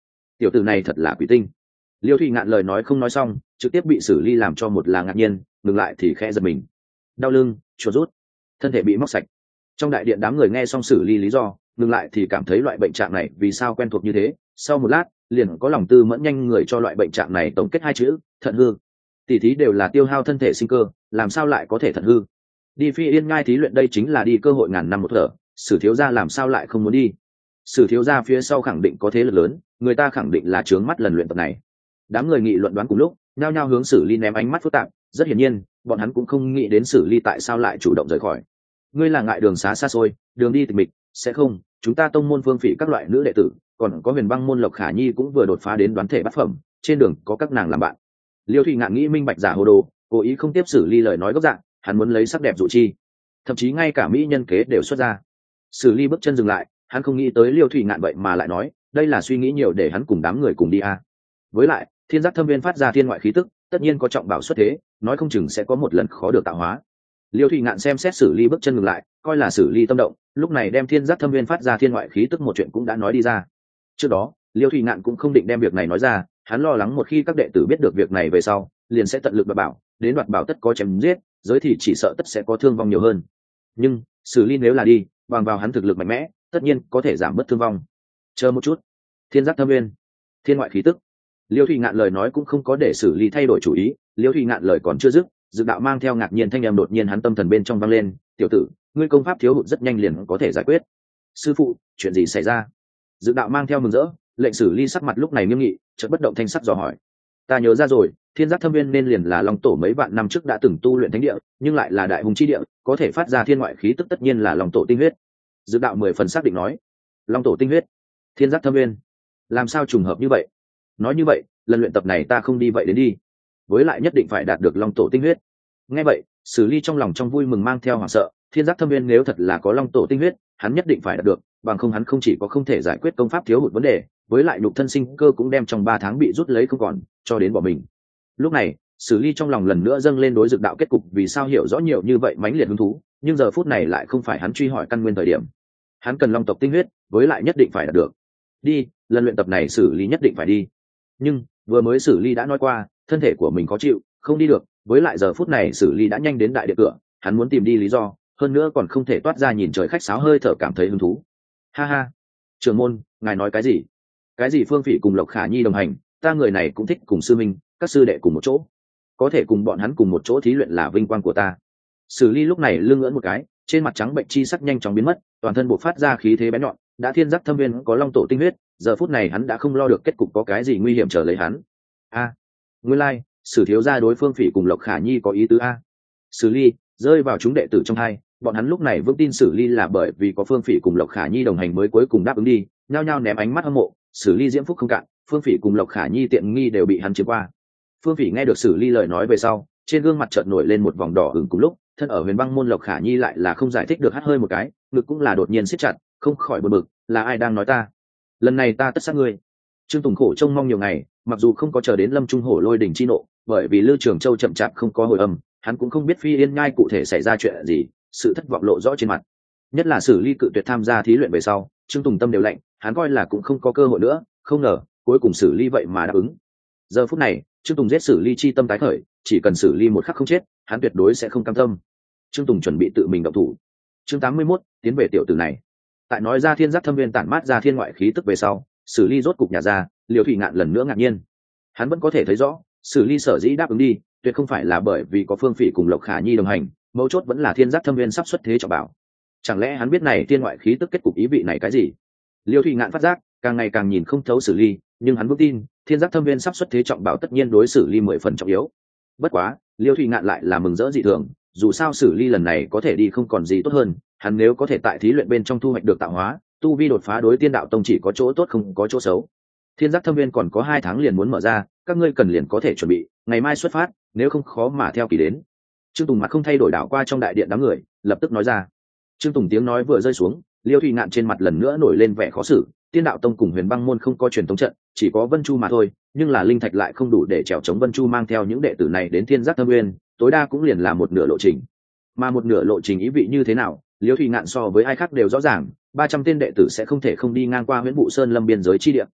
tiểu tử này thật là quỷ tinh. Liêu Thụy Ngạn lời nói không nói xong, trực tiếp bị Sử Ly làm cho một là ngạc nhiên, ngừng lại thì khẽ giật mình. Đau lưng, chuột rút, thân thể bị móc sạch. Trong đại điện đám người nghe xong Sử Ly lý do, ngừng lại thì cảm thấy loại bệnh trạng này vì sao quen thuộc như thế. Sau một lát, liền có lòng tư mẫn nhanh người cho loại bệnh trạng này tổng kết hai chữ: thận hư. Tỷ thí đều là tiêu hao thân thể sinh cơ, làm sao lại có thể thận hư? Đi Phi Yên Ngai thí luyện đây chính là đi cơ hội ngàn năm một thở, Sử thiếu gia làm sao lại không muốn đi? Sử thiếu gia phía sau khẳng định có thế lực lớn, người ta khẳng định là trướng mắt lần luyện tập này. Đám người nghị luận đoán cùng lúc, nhao nhao hướng Sử Ly ném ánh mắt phức tạp, rất hiển nhiên, bọn hắn cũng không nghĩ đến Sử Ly tại sao lại chủ động rời khỏi. Ngươi là ngại đường xá xa xôi, đường đi tịch mịch, sẽ không, chúng ta tông môn Phương Phỉ các loại nữ đệ tử, còn có Huyền Băng môn Lộc Khả Nhi cũng vừa đột phá đến đoán thể bát phẩm, trên đường có các nàng làm bạn. Liêu Thụy Ngạn nghĩ minh bạch giả hồ đồ, cố ý không tiếp Sử Ly lời nói gốc dạng, hắn muốn lấy sắc đẹp dụ chi, thậm chí ngay cả mỹ nhân kế đều xuất ra. Sử Ly bước chân dừng lại, hắn không nghĩ tới Liêu Thụy Ngạn vậy mà lại nói, đây là suy nghĩ nhiều để hắn cùng đám người cùng đi a. À. Với lại, Thiên Giác Thâm Viên phát ra thiên ngoại khí tức, tất nhiên có trọng bảo xuất thế, nói không chừng sẽ có một lần khó được tạo hóa. Liêu Thụy Ngạn xem xét Sử Ly bước chân ngừng lại, coi là Sử Ly tâm động, lúc này đem Thiên Giác Thâm Viên phát ra thiên ngoại khí tức một chuyện cũng đã nói đi ra. Trước đó, Liêu Thụy Ngạn cũng không định đem việc này nói ra, hắn lo lắng một khi các đệ tử biết được việc này về sau, liền sẽ tận lực đoạt bảo, đến đoạt bảo tất có chém giết, giới thì chỉ sợ tất sẽ có thương vong nhiều hơn. Nhưng, Sử Ly nếu là đi, bằng vào hắn thực lực mạnh mẽ, tất nhiên có thể giảm bớt thương vong. Chờ một chút, Thiên Giác Thâm Viên, thiên ngoại khí tức. Liêu Thụy Ngạn lời nói cũng không có để Sử Ly thay đổi chủ ý, Liêu Thụy Ngạn lời còn chưa dứt, Dực Đạo mang theo ngạc nhiên thanh âm đột nhiên hắn tâm thần bên trong vang lên, "Tiểu tử, ngươi công pháp thiếu hụt rất nhanh liền có thể giải quyết." "Sư phụ, chuyện gì xảy ra?" Dực Đạo mang theo mừng rỡ, lệnh Sử Ly sắc mặt lúc này nghiêm nghị, chợt bất động thanh sắc dò hỏi. "Ta nhớ ra rồi, Thiên Giác Thâm Viên nên liền là Long Tổ mấy vạn năm trước đã từng tu luyện thánh địa, nhưng lại là đại hùng chi địa, có thể phát ra thiên ngoại khí tức tất nhiên là Long Tổ tinh huyết." Dực Đạo mười phần xác định nói. "Long Tổ tinh huyết, Thiên Giác Thâm Viên, làm sao trùng hợp như vậy? Nói như vậy, lần luyện tập này ta không đi vậy đến đi, với lại nhất định phải đạt được Long Tổ tinh huyết." Nghe vậy, Sử Ly trong lòng trong vui mừng mang theo hoảng sợ, Thiên Giác Thâm Viên nếu thật là có Long Tổ tinh huyết, hắn nhất định phải đạt được, bằng không hắn không chỉ có không thể giải quyết công pháp thiếu hụt vấn đề, với lại nhục thân sinh cơ cũng đem trong ba tháng bị rút lấy không còn, cho đến bỏ mình. Lúc này, Sử Ly trong lòng lần nữa dâng lên đối Dực Đạo kết cục vì sao hiểu rõ nhiều như vậy mãnh liệt hứng thú, nhưng giờ phút này lại không phải hắn truy hỏi căn nguyên thời điểm. Hắn cần Long tộc tinh huyết, với lại nhất định phải đạt được. Đi, lần luyện tập này Sử Ly nhất định phải đi. Nhưng, vừa mới Sử Ly đã nói qua, thân thể của mình khó chịu, không đi được, với lại giờ phút này Sử Ly đã nhanh đến đại điện cửa, hắn muốn tìm đi lý do, hơn nữa còn không thể toát ra nhìn trời khách sáo hơi thở cảm thấy hứng thú. Ha ha, trưởng môn, ngài nói cái gì? Cái gì Phương Phỉ cùng Lộc Khả Nhi đồng hành, ta người này cũng thích cùng sư minh, các sư đệ cùng một chỗ, có thể cùng bọn hắn cùng một chỗ thí luyện là vinh quang của ta. Sử Ly lúc này lưng ngưỡng một cái, trên mặt trắng bệnh chi sắc nhanh chóng biến mất, toàn thân bộc phát ra khí thế bén nhọn, đã Thiên Giác Thâm Viên có Long Tổ tinh huyết, giờ phút này hắn đã không lo được kết cục có cái gì nguy hiểm chờ lấy hắn. A, nguyên lai, like, Sử thiếu gia đối Phương Phỉ cùng Lộc Khả Nhi có ý tứ a. Sử Ly rơi vào chúng đệ tử trong hai, bọn hắn lúc này vững tin Sử Ly là bởi vì có Phương Phỉ cùng Lộc Khả Nhi đồng hành mới cuối cùng đáp ứng đi, nhao nhao ném ánh mắt hâm mộ, Sử Ly diễm phúc không cạn, Phương Phỉ cùng Lộc Khả Nhi tiện nghi đều bị hắn chiếm qua. Phương Phỉ nghe được Sử Ly lời nói về sau, trên gương mặt chợt nổi lên một vòng đỏ ửng cùng lúc, thân ở Huyền Băng môn Lộc Khả Nhi lại là không giải thích được hắt hơi một cái, ngực cũng là đột nhiên siết chặt, không khỏi buồn bực, là ai đang nói ta? Lần này ta tất sát ngươi. Trương Tùng khổ trông mong nhiều ngày, mặc dù không có chờ đến Lâm Trung Hổ lôi đỉnh chi nộ, bởi vì Lưu Trường Châu chậm chạp không có hồi âm, hắn cũng không biết Phi Yên Nhai cụ thể xảy ra chuyện gì, sự thất vọng lộ rõ trên mặt. Nhất là Sử Ly cự tuyệt tham gia thí luyện về sau, Trương Tùng tâm đều lạnh, hắn coi là cũng không có cơ hội nữa, không ngờ, cuối cùng Sử Ly vậy mà đáp ứng. Giờ phút này, Trương Tùng giết Sử Ly chi tâm tái khởi, chỉ cần Sử Ly một khắc không chết, hắn tuyệt đối sẽ không cam tâm. Trương Tùng chuẩn bị tự mình động thủ. Chương tám mươi mốt, tiến về tiểu tử này. Tại nói ra Thiên Giác Thâm Viên tản mát ra thiên ngoại khí tức về sau, Sử Ly rốt cục nhả ra, Liêu Thụy Ngạn lần nữa ngạc nhiên. Hắn vẫn có thể thấy rõ, Sử Ly sở dĩ đáp ứng đi, tuyệt không phải là bởi vì có Phương Phỉ cùng Lộc Khả Nhi đồng hành, mấu chốt vẫn là Thiên Giác Thâm Viên sắp xuất thế trọng bảo. Chẳng lẽ hắn biết này thiên ngoại khí tức kết cục ý vị này cái gì? Liêu Thụy Ngạn phát giác, càng ngày càng nhìn không thấu Sử Ly, nhưng hắn vững tin, Thiên Giác Thâm Viên sắp xuất thế trọng bảo tất nhiên đối Sử Ly mười phần trọng yếu. Bất quá, Liêu Thụy Ngạn lại là mừng rỡ dị thường, dù sao Sử Ly lần này có thể đi không còn gì tốt hơn, hắn nếu có thể tại thí luyện bên trong thu hoạch được tạo hóa, tu vi đột phá đối Tiên Đạo Tông chỉ có chỗ tốt không có chỗ xấu. Thiên Giác Thâm Viên còn có hai tháng liền muốn mở ra, các ngươi cần liền có thể chuẩn bị, ngày mai xuất phát, nếu không khó mà theo kỳ đến. Trương Tùng mặt không thay đổi đảo qua trong đại điện đám người, lập tức nói ra. Trương Tùng tiếng nói vừa rơi xuống, Liêu Thụy Ngạn trên mặt lần nữa nổi lên vẻ khó xử, Tiên Đạo Tông cùng Huyền Băng môn không có truyền thống trận, chỉ có Vân Chu mà thôi, nhưng là linh thạch lại không đủ để chèo chống Vân Chu mang theo những đệ tử này đến Thiên Giác Thâm Viên, tối đa cũng liền là một nửa lộ trình. Mà một nửa lộ trình ý vị như thế nào, Liêu Thụy Ngạn so với ai khác đều rõ ràng, ba trăm tên đệ tử sẽ không thể không đi ngang qua Huyền Vũ Sơn lâm biên giới chi địa.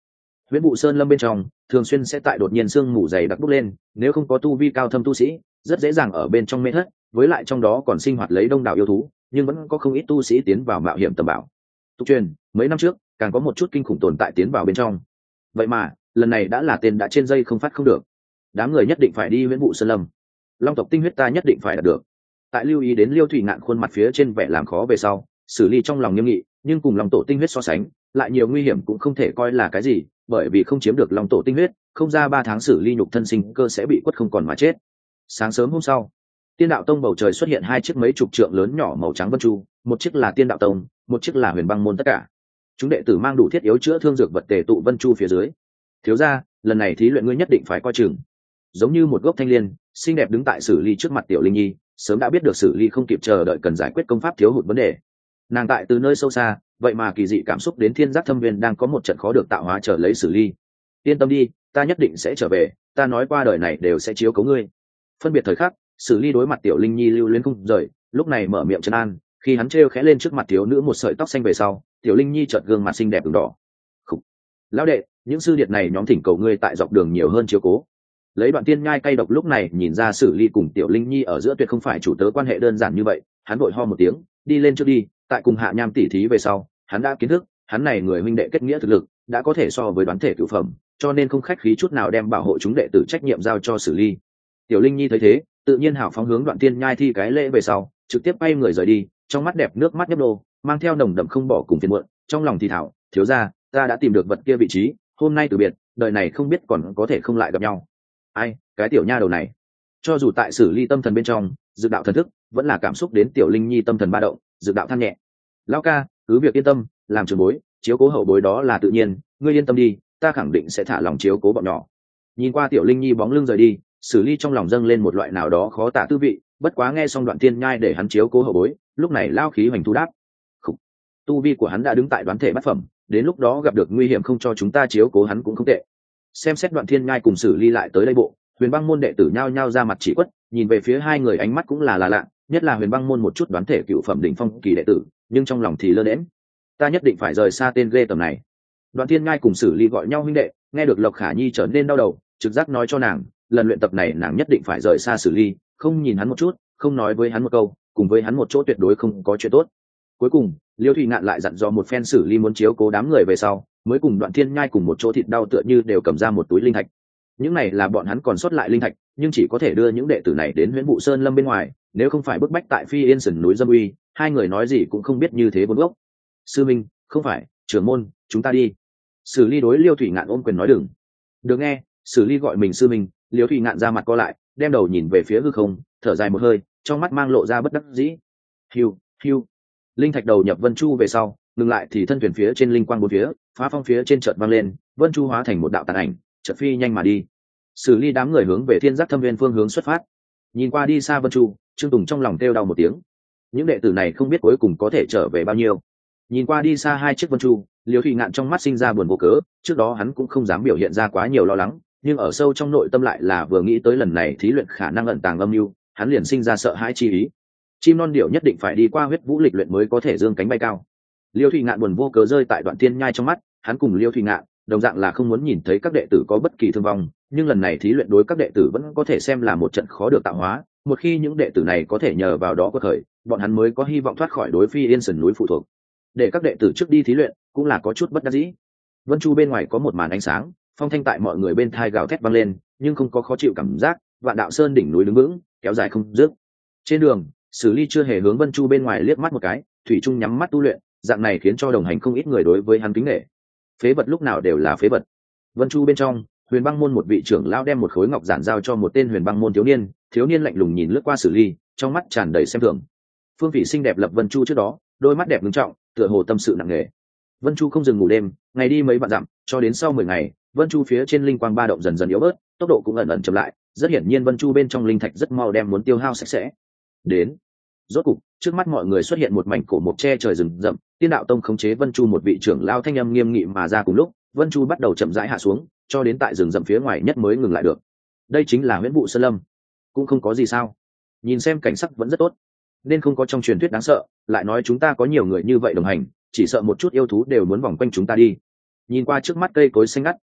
huyễn vụ sơn lâm bên trong thường xuyên sẽ tại đột nhiên sương mù dày đặc bốc lên, nếu không có tu vi cao thâm tu sĩ rất dễ dàng ở bên trong mê thất, với lại trong đó còn sinh hoạt lấy đông đảo yêu thú, nhưng vẫn có không ít tu sĩ tiến vào mạo hiểm tầm bảo. Tục truyền mấy năm trước càng có một chút kinh khủng tồn tại tiến vào bên trong, vậy mà lần này đã là tên đã trên dây không phát không được, đám người nhất định phải đi huyễn vụ sơn lâm, long tộc tinh huyết ta nhất định phải đạt được. Tại lưu ý đến Liêu Thủy Ngạn khuôn mặt phía trên vẻ làm khó về sau, xử lý trong lòng nghiêm nghị, nhưng cùng long tổ tinh huyết so sánh lại nhiều nguy hiểm cũng không thể coi là cái gì, bởi vì không chiếm được long tổ tinh huyết, không ra ba tháng xử lý nhục thân sinh cơ sẽ bị quất không còn mà chết. Sáng sớm hôm sau, Tiên đạo tông bầu trời xuất hiện hai chiếc mấy chục trượng lớn nhỏ màu trắng vân chu, một chiếc là Tiên đạo tông, một chiếc là Huyền Băng môn tất cả. Chúng đệ tử mang đủ thiết yếu chữa thương dược vật tề tụ vân chu phía dưới. Thiếu gia, lần này thí luyện ngươi nhất định phải coi chừng. Giống như một gốc thanh liên, xinh đẹp đứng tại xử lý trước mặt tiểu linh nhi, sớm đã biết được xử lý không kịp chờ đợi cần giải quyết công pháp thiếu hụt vấn đề. Nàng tại từ nơi sâu xa, vậy mà kỳ dị cảm xúc đến thiên giác thâm viên đang có một trận khó được tạo hóa trở lấy xử lý. Yên tâm đi, ta nhất định sẽ trở về, ta nói qua đời này đều sẽ chiếu cố ngươi. Phân biệt thời khắc, xử lý đối mặt tiểu linh nhi lưu luyến không rời, lúc này mở miệng trấn an, khi hắn trêu khẽ lên trước mặt thiếu nữ một sợi tóc xanh về sau, tiểu linh nhi chợt gương mặt xinh đẹp ửng đỏ. Khủ. Lão đệ, những sư điệt này nhóm thỉnh cầu ngươi tại dọc đường nhiều hơn chiếu cố. Lấy đoạn tiên nhai cay độc lúc này nhìn ra xử lý cùng tiểu linh nhi ở giữa tuyệt không phải chủ tớ quan hệ đơn giản như vậy, hắn vội ho một tiếng, đi lên trước đi, tại cùng hạ nham tỉ thí về sau, hắn đã kiến thức, hắn này người huynh đệ kết nghĩa thực lực đã có thể so với đoán thể cửu phẩm, cho nên không khách khí chút nào đem bảo hộ chúng đệ tử trách nhiệm giao cho xử lý. Tiểu linh nhi thấy thế, tự nhiên hảo phóng hướng đoạn tiên nhai thi cái lễ về sau, trực tiếp bay người rời đi, trong mắt đẹp nước mắt nhấp nô, mang theo nồng đậm không bỏ cùng phiền muộn, trong lòng thì thảo, thiếu gia, ta đã tìm được vật kia vị trí, hôm nay từ biệt, đời này không biết còn có thể không lại gặp nhau. Ai, cái tiểu nha đầu này, cho dù tại xử lý tâm thần bên trong, dự đạo thần thức vẫn là cảm xúc đến tiểu linh nhi tâm thần ba động, dự đạo than nhẹ. Lão ca, cứ việc yên tâm, làm trường bối, chiếu cố hậu bối đó là tự nhiên, ngươi yên tâm đi, ta khẳng định sẽ thả lòng chiếu cố bọn nhỏ. Nhìn qua tiểu linh nhi bóng lưng rời đi, xử lý trong lòng dâng lên một loại nào đó khó tả tư vị, bất quá nghe xong đoạn tiên nhai để hắn chiếu cố hậu bối, lúc này lao khí hoành thu đáp. Khủ. Tu vi của hắn đã đứng tại đoán thể bát phẩm, đến lúc đó gặp được nguy hiểm không cho chúng ta chiếu cố hắn cũng không tệ. Xem xét đoạn thiên nhai cùng xử lý lại tới đây bộ, Huyền Băng môn đệ tử nhao nhao ra mặt chỉ quất, nhìn về phía hai người ánh mắt cũng là là lạ, nhất là Huyền Băng môn một chút đoán thể cựu phẩm đỉnh phong kỳ đệ tử, nhưng trong lòng thì lơ đễnh. Ta nhất định phải rời xa tên ghê tầm này. Đoạn thiên nhai cùng xử lý gọi nhau huynh đệ, nghe được Lộc Khả Nhi trở nên đau đầu, trực giác nói cho nàng, lần luyện tập này nàng nhất định phải rời xa xử lý, không nhìn hắn một chút, không nói với hắn một câu, cùng với hắn một chỗ tuyệt đối không có chuyện tốt. Cuối cùng, Liêu Thủy Ngạn lại dặn dò một phen xử lý muốn chiếu cố đám người về sau, mới cùng Đoạn Thiên Nhai cùng một chỗ thịt đau tựa như đều cầm ra một túi linh thạch. Những này là bọn hắn còn sót lại linh thạch, nhưng chỉ có thể đưa những đệ tử này đến Huyễn Vụ Sơn Lâm bên ngoài, nếu không phải bức bách tại Phi Yên sườn núi Dâm Uy, hai người nói gì cũng không biết như thế bốn gốc. Sư minh, không phải, trưởng môn, chúng ta đi. Xử lý đối Liêu Thủy Ngạn ôm quyền nói đừng. Được nghe, xử lý gọi mình sư minh, Liêu Thủy Ngạn ra mặt co lại, đem đầu nhìn về phía hư không, thở dài một hơi, trong mắt mang lộ ra bất đắc dĩ. Hiu, hiu. Linh thạch đầu nhập Vân Chu về sau, ngừng lại thì thân thuyền phía trên linh quang bốn phía, phá phong phía trên chợt vang lên, Vân Chu hóa thành một đạo tàn ảnh, chợt phi nhanh mà đi. Xử lý đám người hướng về Thiên Giác Thâm Viên phương hướng xuất phát. Nhìn qua đi xa Vân Chu, Trương Tùng trong lòng kêu đau một tiếng. Những đệ tử này không biết cuối cùng có thể trở về bao nhiêu. Nhìn qua đi xa hai chiếc Vân Chu, Liêu Thủy Ngạn trong mắt sinh ra buồn vô cớ, trước đó hắn cũng không dám biểu hiện ra quá nhiều lo lắng, nhưng ở sâu trong nội tâm lại là vừa nghĩ tới lần này thí luyện khả năng ẩn tàng âm mưu, hắn liền sinh ra sợ hãi chi ý. Chim non điểu nhất định phải đi qua huyết vũ lịch luyện mới có thể dương cánh bay cao. Liêu Thủy Ngạn buồn vô cớ rơi tại Đoạn Thiên Nhai trong mắt, hắn cùng Liêu Thủy Ngạn đồng dạng là không muốn nhìn thấy các đệ tử có bất kỳ thương vong, nhưng lần này thí luyện đối các đệ tử vẫn có thể xem là một trận khó được tạo hóa, một khi những đệ tử này có thể nhờ vào đó có khởi, bọn hắn mới có hy vọng thoát khỏi đối Phi Yên sườn núi phụ thuộc. Để các đệ tử trước đi thí luyện cũng là có chút bất đắc dĩ. Vân Chu bên ngoài có một màn ánh sáng, phong thanh tại mọi người bên thai gào thét vang lên, nhưng không có khó chịu cảm giác, Vạn Đạo Sơn đỉnh núi đứng vững, kéo dài không dứt. Trên đường, Sử Ly chưa hề hướng Vân Chu bên ngoài liếc mắt một cái, thủy chung nhắm mắt tu luyện, dạng này khiến cho đồng hành không ít người đối với hắn kính nể. Phế vật lúc nào đều là phế vật. Vân Chu bên trong, Huyền Băng môn một vị trưởng lão đem một khối ngọc giản giao cho một tên Huyền Băng môn thiếu niên, thiếu niên lạnh lùng nhìn lướt qua Sử Ly, trong mắt tràn đầy xem thường. Phương Phỉ xinh đẹp lập Vân Chu trước đó, đôi mắt đẹp nghiêm trọng, tựa hồ tâm sự nặng nề. Vân Chu không dừng ngủ đêm, ngày đi mấy vạn dặm, cho đến sau mười ngày, Vân Chu phía trên linh quang ba động dần dần yếu bớt, tốc độ cũng ẩn ẩn chậm lại, rất hiển nhiên Vân Chu bên trong linh thạch rất mau đem muốn tiêu hao sạch sẽ. Đến, rốt cục, trước mắt mọi người xuất hiện một mảnh cổ mộc che trời rừng rậm, Tiên đạo tông khống chế Vân Chu một vị trưởng lao thanh âm nghiêm nghị mà ra cùng lúc, Vân Chu bắt đầu chậm rãi hạ xuống, cho đến tại rừng rậm phía ngoài nhất mới ngừng lại được. Đây chính là Huyễn Vụ Sơn Lâm, cũng không có gì sao? Nhìn xem cảnh sắc vẫn rất tốt, nên không có trong truyền thuyết đáng sợ, lại nói chúng ta có nhiều người như vậy đồng hành, chỉ sợ một chút yêu thú đều muốn vòng quanh chúng ta đi. Nhìn qua trước mắt cây cối xanh ngắt,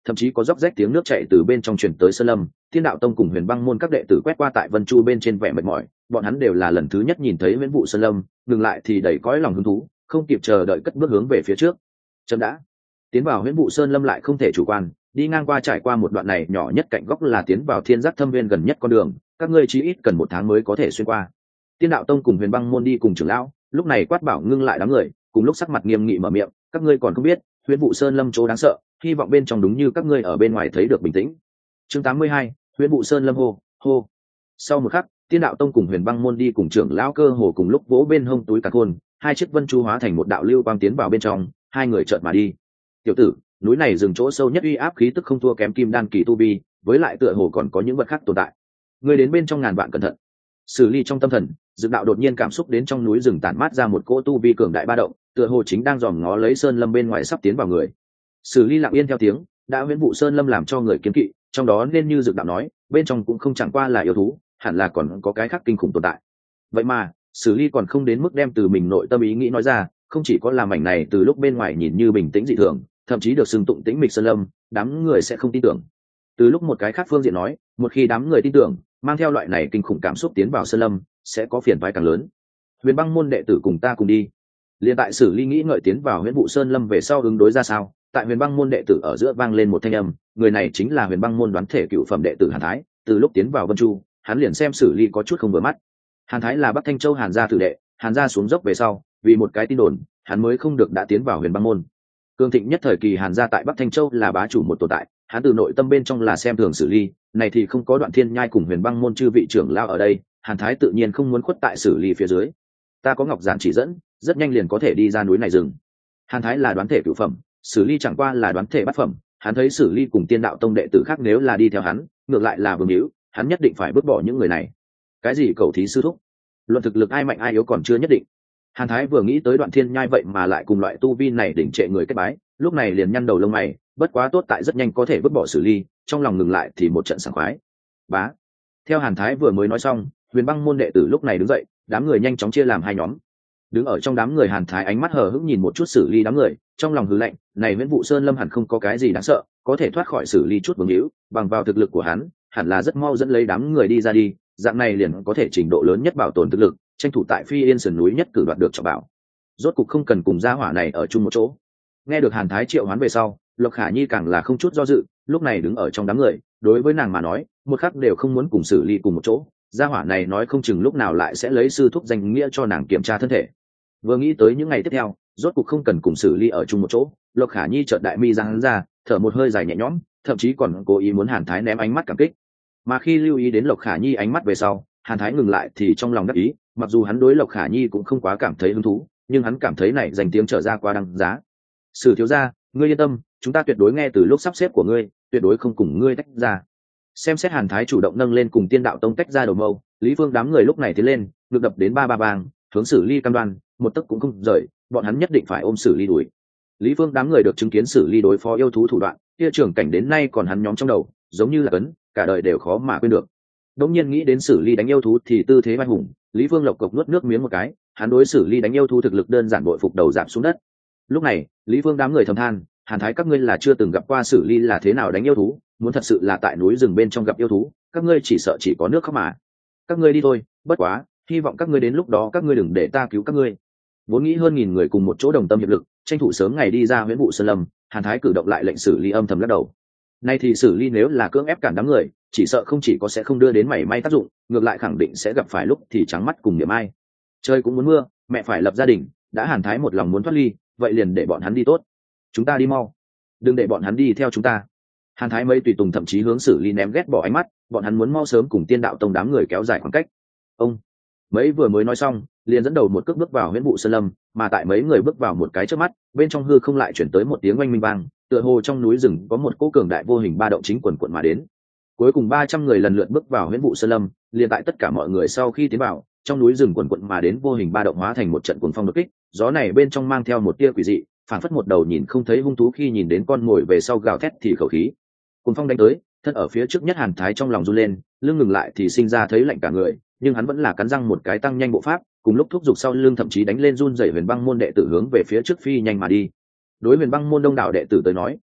thậm chí có róc rách tiếng nước chảy từ bên trong truyền tới sơn lâm. Thiên đạo tông cùng huyền băng môn các đệ tử quét qua tại vân chu bên trên vẻ mệt mỏi, bọn hắn đều là lần thứ nhất nhìn thấy viễn vụ sơn lâm, ngừng lại thì đầy cõi lòng hứng thú, không kịp chờ đợi cất bước hướng về phía trước. Chậm đã. Tiến vào viễn vụ sơn lâm lại không thể chủ quan, đi ngang qua trải qua một đoạn này nhỏ nhất cạnh góc là tiến vào thiên giác thâm viên gần nhất con đường, các ngươi chí ít cần một tháng mới có thể xuyên qua. Tiên đạo tông cùng huyền băng môn đi cùng trưởng lão, lúc này quát bảo ngưng lại đám người, cùng lúc sắc mặt nghiêm nghị mở miệng, các ngươi còn không biết huyễn vụ sơn lâm chỗ đáng sợ, hy vọng bên trong đúng như các ngươi ở bên ngoài thấy được bình tĩnh. Chương tám mươi hai, huyễn vụ sơn lâm hô hô. Sau một khắc, tiên đạo tông cùng huyền băng môn đi cùng trưởng lão cơ hồ cùng lúc vỗ bên hông túi cả khôn, hai chiếc vân chu hóa thành một đạo lưu quang tiến vào bên trong, hai người chợt mà đi. Tiểu tử, núi này dừng chỗ sâu nhất uy áp khí tức không thua kém kim đan kỳ tu vi, với lại tựa hồ còn có những vật khác tồn tại. Ngươi đến bên trong ngàn vạn cẩn thận. Sử Ly trong tâm thần, Dực đạo đột nhiên cảm xúc đến trong núi rừng tản mát ra một cỗ tu vi cường đại ba động, tựa hồ chính đang dòm ngó lấy sơn lâm bên ngoài sắp tiến vào người. Sử Ly lặng yên theo tiếng, đã huyễn vụ sơn lâm làm cho người kiến kỵ, trong đó nên như Dực đạo nói, bên trong cũng không chẳng qua là yêu thú, hẳn là còn có cái khác kinh khủng tồn tại. Vậy mà, Sử Ly còn không đến mức đem từ mình nội tâm ý nghĩ nói ra, không chỉ có làm mảnh này từ lúc bên ngoài nhìn như bình tĩnh dị thường, thậm chí được xưng tụng tĩnh mịch sơn lâm, đám người sẽ không tin tưởng. Từ lúc một cái khác phương diện nói, một khi đám người tin tưởng, mang theo loại này kinh khủng cảm xúc tiến vào sơn lâm, sẽ có phiền toái càng lớn. Huyền băng môn đệ tử cùng ta cùng đi. Liên tại Sử Ly nghĩ ngợi tiến vào huyễn vụ sơn lâm về sau ứng đối ra sao, tại huyền băng môn đệ tử ở giữa vang lên một thanh âm, người này chính là huyền băng môn đoán thể cựu phẩm đệ tử Hàn Thái. Từ lúc tiến vào Vân Chu, hắn liền xem Sử Ly có chút không vừa mắt. Hàn Thái là Bắc Thanh Châu Hàn gia tử đệ, Hàn gia xuống dốc về sau, vì một cái tin đồn, hắn mới không được đã tiến vào huyền băng môn. Cương thịnh nhất thời kỳ Hàn gia tại Bắc Thanh Châu là bá chủ một tồn tại, hắn từ nội tâm bên trong là xem thường Sử Ly, này thì không có Đoạn Thiên Nhai cùng huyền băng môn chư vị trưởng lao ở đây, Hàn Thái tự nhiên không muốn khuất tại Sử Ly phía dưới. Ta có ngọc giản chỉ dẫn, rất nhanh liền có thể đi ra núi này rừng. Hàn Thái là đoán thể cửu phẩm, Sử Ly chẳng qua là đoán thể bát phẩm, hắn thấy Sử Ly cùng Tiên đạo tông đệ tử khác nếu là đi theo hắn, ngược lại là vương hữu, hắn nhất định phải bước bỏ những người này. Cái gì cầu thí sư thúc? Luận thực lực ai mạnh ai yếu còn chưa nhất định. Hàn Thái vừa nghĩ tới Đoạn Thiên Nhai vậy mà lại cùng loại tu vi này đỉnh trệ người kết bái, lúc này liền nhăn đầu lông mày, bất quá tốt tại rất nhanh có thể vứt bỏ Sử Ly, trong lòng ngừng lại thì một trận sảng khoái. Bá. Theo Hàn Thái vừa mới nói xong, huyền băng môn đệ tử lúc này đứng dậy, đám người nhanh chóng chia làm hai nhóm. Đứng ở trong đám người Hàn Thái ánh mắt hờ hững nhìn một chút Sử Ly đám người, trong lòng hừ lạnh, này Viễn Vụ Sơn Lâm hẳn không có cái gì đáng sợ, có thể thoát khỏi Sử Ly chút vương hữu, bằng vào thực lực của hắn, hẳn là rất mau dẫn lấy đám người đi ra đi, dạng này liền có thể trình độ lớn nhất bảo tồn thực lực, tranh thủ tại Phi Yên sườn núi nhất cử đoạt được trọng bảo. Rốt cục không cần cùng gia hỏa này ở chung một chỗ. Nghe được Hàn Thái triệu hoán về sau, Lộc Khả Nhi càng là không chút do dự, lúc này đứng ở trong đám người, đối với nàng mà nói, một khắc đều không muốn cùng Sử Ly cùng một chỗ. Gia hỏa này nói không chừng lúc nào lại sẽ lấy sư thúc danh nghĩa cho nàng kiểm tra thân thể. Vừa nghĩ tới những ngày tiếp theo, rốt cục không cần cùng Sử Ly ở chung một chỗ, Lộc Khả Nhi chợt đại mi giang ra, thở một hơi dài nhẹ nhõm, thậm chí còn cố ý muốn Hàn Thái ném ánh mắt cảm kích. Mà khi lưu ý đến Lộc Khả Nhi ánh mắt về sau, Hàn Thái ngừng lại thì trong lòng đắc ý, mặc dù hắn đối Lộc Khả Nhi cũng không quá cảm thấy hứng thú, nhưng hắn cảm thấy này danh tiếng trở ra quá đăng giá. Sử thiếu gia, ngươi yên tâm, chúng ta tuyệt đối nghe từ lúc sắp xếp của ngươi, tuyệt đối không cùng ngươi tách ra. Xem xét Hàn Thái chủ động nâng lên cùng Tiên đạo tông tách ra đầu mâu, Lý Phương đám người lúc này tiến lên, ngược đập đến ba ba bang, hướng Sử Ly cam đoan, một tấc cũng không rời, bọn hắn nhất định phải ôm Sử Ly đuổi. Lý Phương đám người được chứng kiến Sử Ly đối phó yêu thú thủ đoạn, kia trưởng cảnh đến nay còn hắn nhóm trong đầu, giống như là cấn, cả đời đều khó mà quên được. Đống nhiên nghĩ đến Sử Ly đánh yêu thú thì tư thế vai hùng, Lý Phương lộc cộc nuốt nước miếng một cái, hắn đối Sử Ly đánh yêu thú thực lực đơn giản bội phục đầu giảm xuống đất. Lúc này, Lý Phương đám người thầm than, Hàn Thái các ngươi là chưa từng gặp qua Sử Ly là thế nào đánh yêu thú, muốn thật sự là tại núi rừng bên trong gặp yêu thú, các ngươi chỉ sợ chỉ có nước khóc mà. Các ngươi đi thôi, bất quá, hy vọng các ngươi đến lúc đó các ngươi đừng để ta cứu các ngươi. Vốn nghĩ hơn nghìn người cùng một chỗ đồng tâm hiệp lực, tranh thủ sớm ngày đi ra Huyễn Vụ Sơn Lâm, Hàn Thái cử động lại lệnh Sử Ly âm thầm lắc đầu. Nay thì Sử Ly nếu là cưỡng ép cản đám người, chỉ sợ không chỉ có sẽ không đưa đến mảy may tác dụng, ngược lại khẳng định sẽ gặp phải lúc thì trắng mắt cùng niệm ai. Trời cũng muốn mưa, mẹ phải lập gia đình, đã Hàn Thái một lòng muốn thoát ly, vậy liền để bọn hắn đi tốt. Chúng ta đi mau, đừng để bọn hắn đi theo chúng ta. Hàn Thái mấy tùy tùng thậm chí hướng Sử Ly ném ghét bỏ ánh mắt, bọn hắn muốn mau sớm cùng Tiên đạo tông đám người kéo dài khoảng cách. Ông mấy vừa mới nói xong, liền dẫn đầu một cước bước vào Huyễn Vụ Sơn Lâm, mà tại mấy người bước vào một cái trước mắt, bên trong hư không lại chuyển tới một tiếng oanh minh vang, tựa hồ trong núi rừng có một cỗ cường đại vô hình ba động chính quần quần mà đến. Cuối cùng ba trăm người lần lượt bước vào Huyễn Vụ Sơn Lâm, liền tại tất cả mọi người sau khi tiến vào, trong núi rừng quần quần mà đến vô hình ba động hóa thành một trận cuồng phong đột kích, gió này bên trong mang theo một tia quỷ dị, phản phất một đầu nhìn không thấy hung thú khi nhìn đến con mồi về sau gào thét thì khẩu khí. Cuồng phong đánh tới, thân ở phía trước nhất Hàn Thái trong lòng run lên, lưng ngừng lại thì sinh ra thấy lạnh cả người, nhưng hắn vẫn là cắn răng một cái tăng nhanh bộ pháp, cùng lúc thúc giục sau lưng thậm chí đánh lên run rẩy huyền băng môn đệ tử hướng về phía trước phi nhanh mà đi. Đối huyền băng môn đông đảo đệ tử tới nói,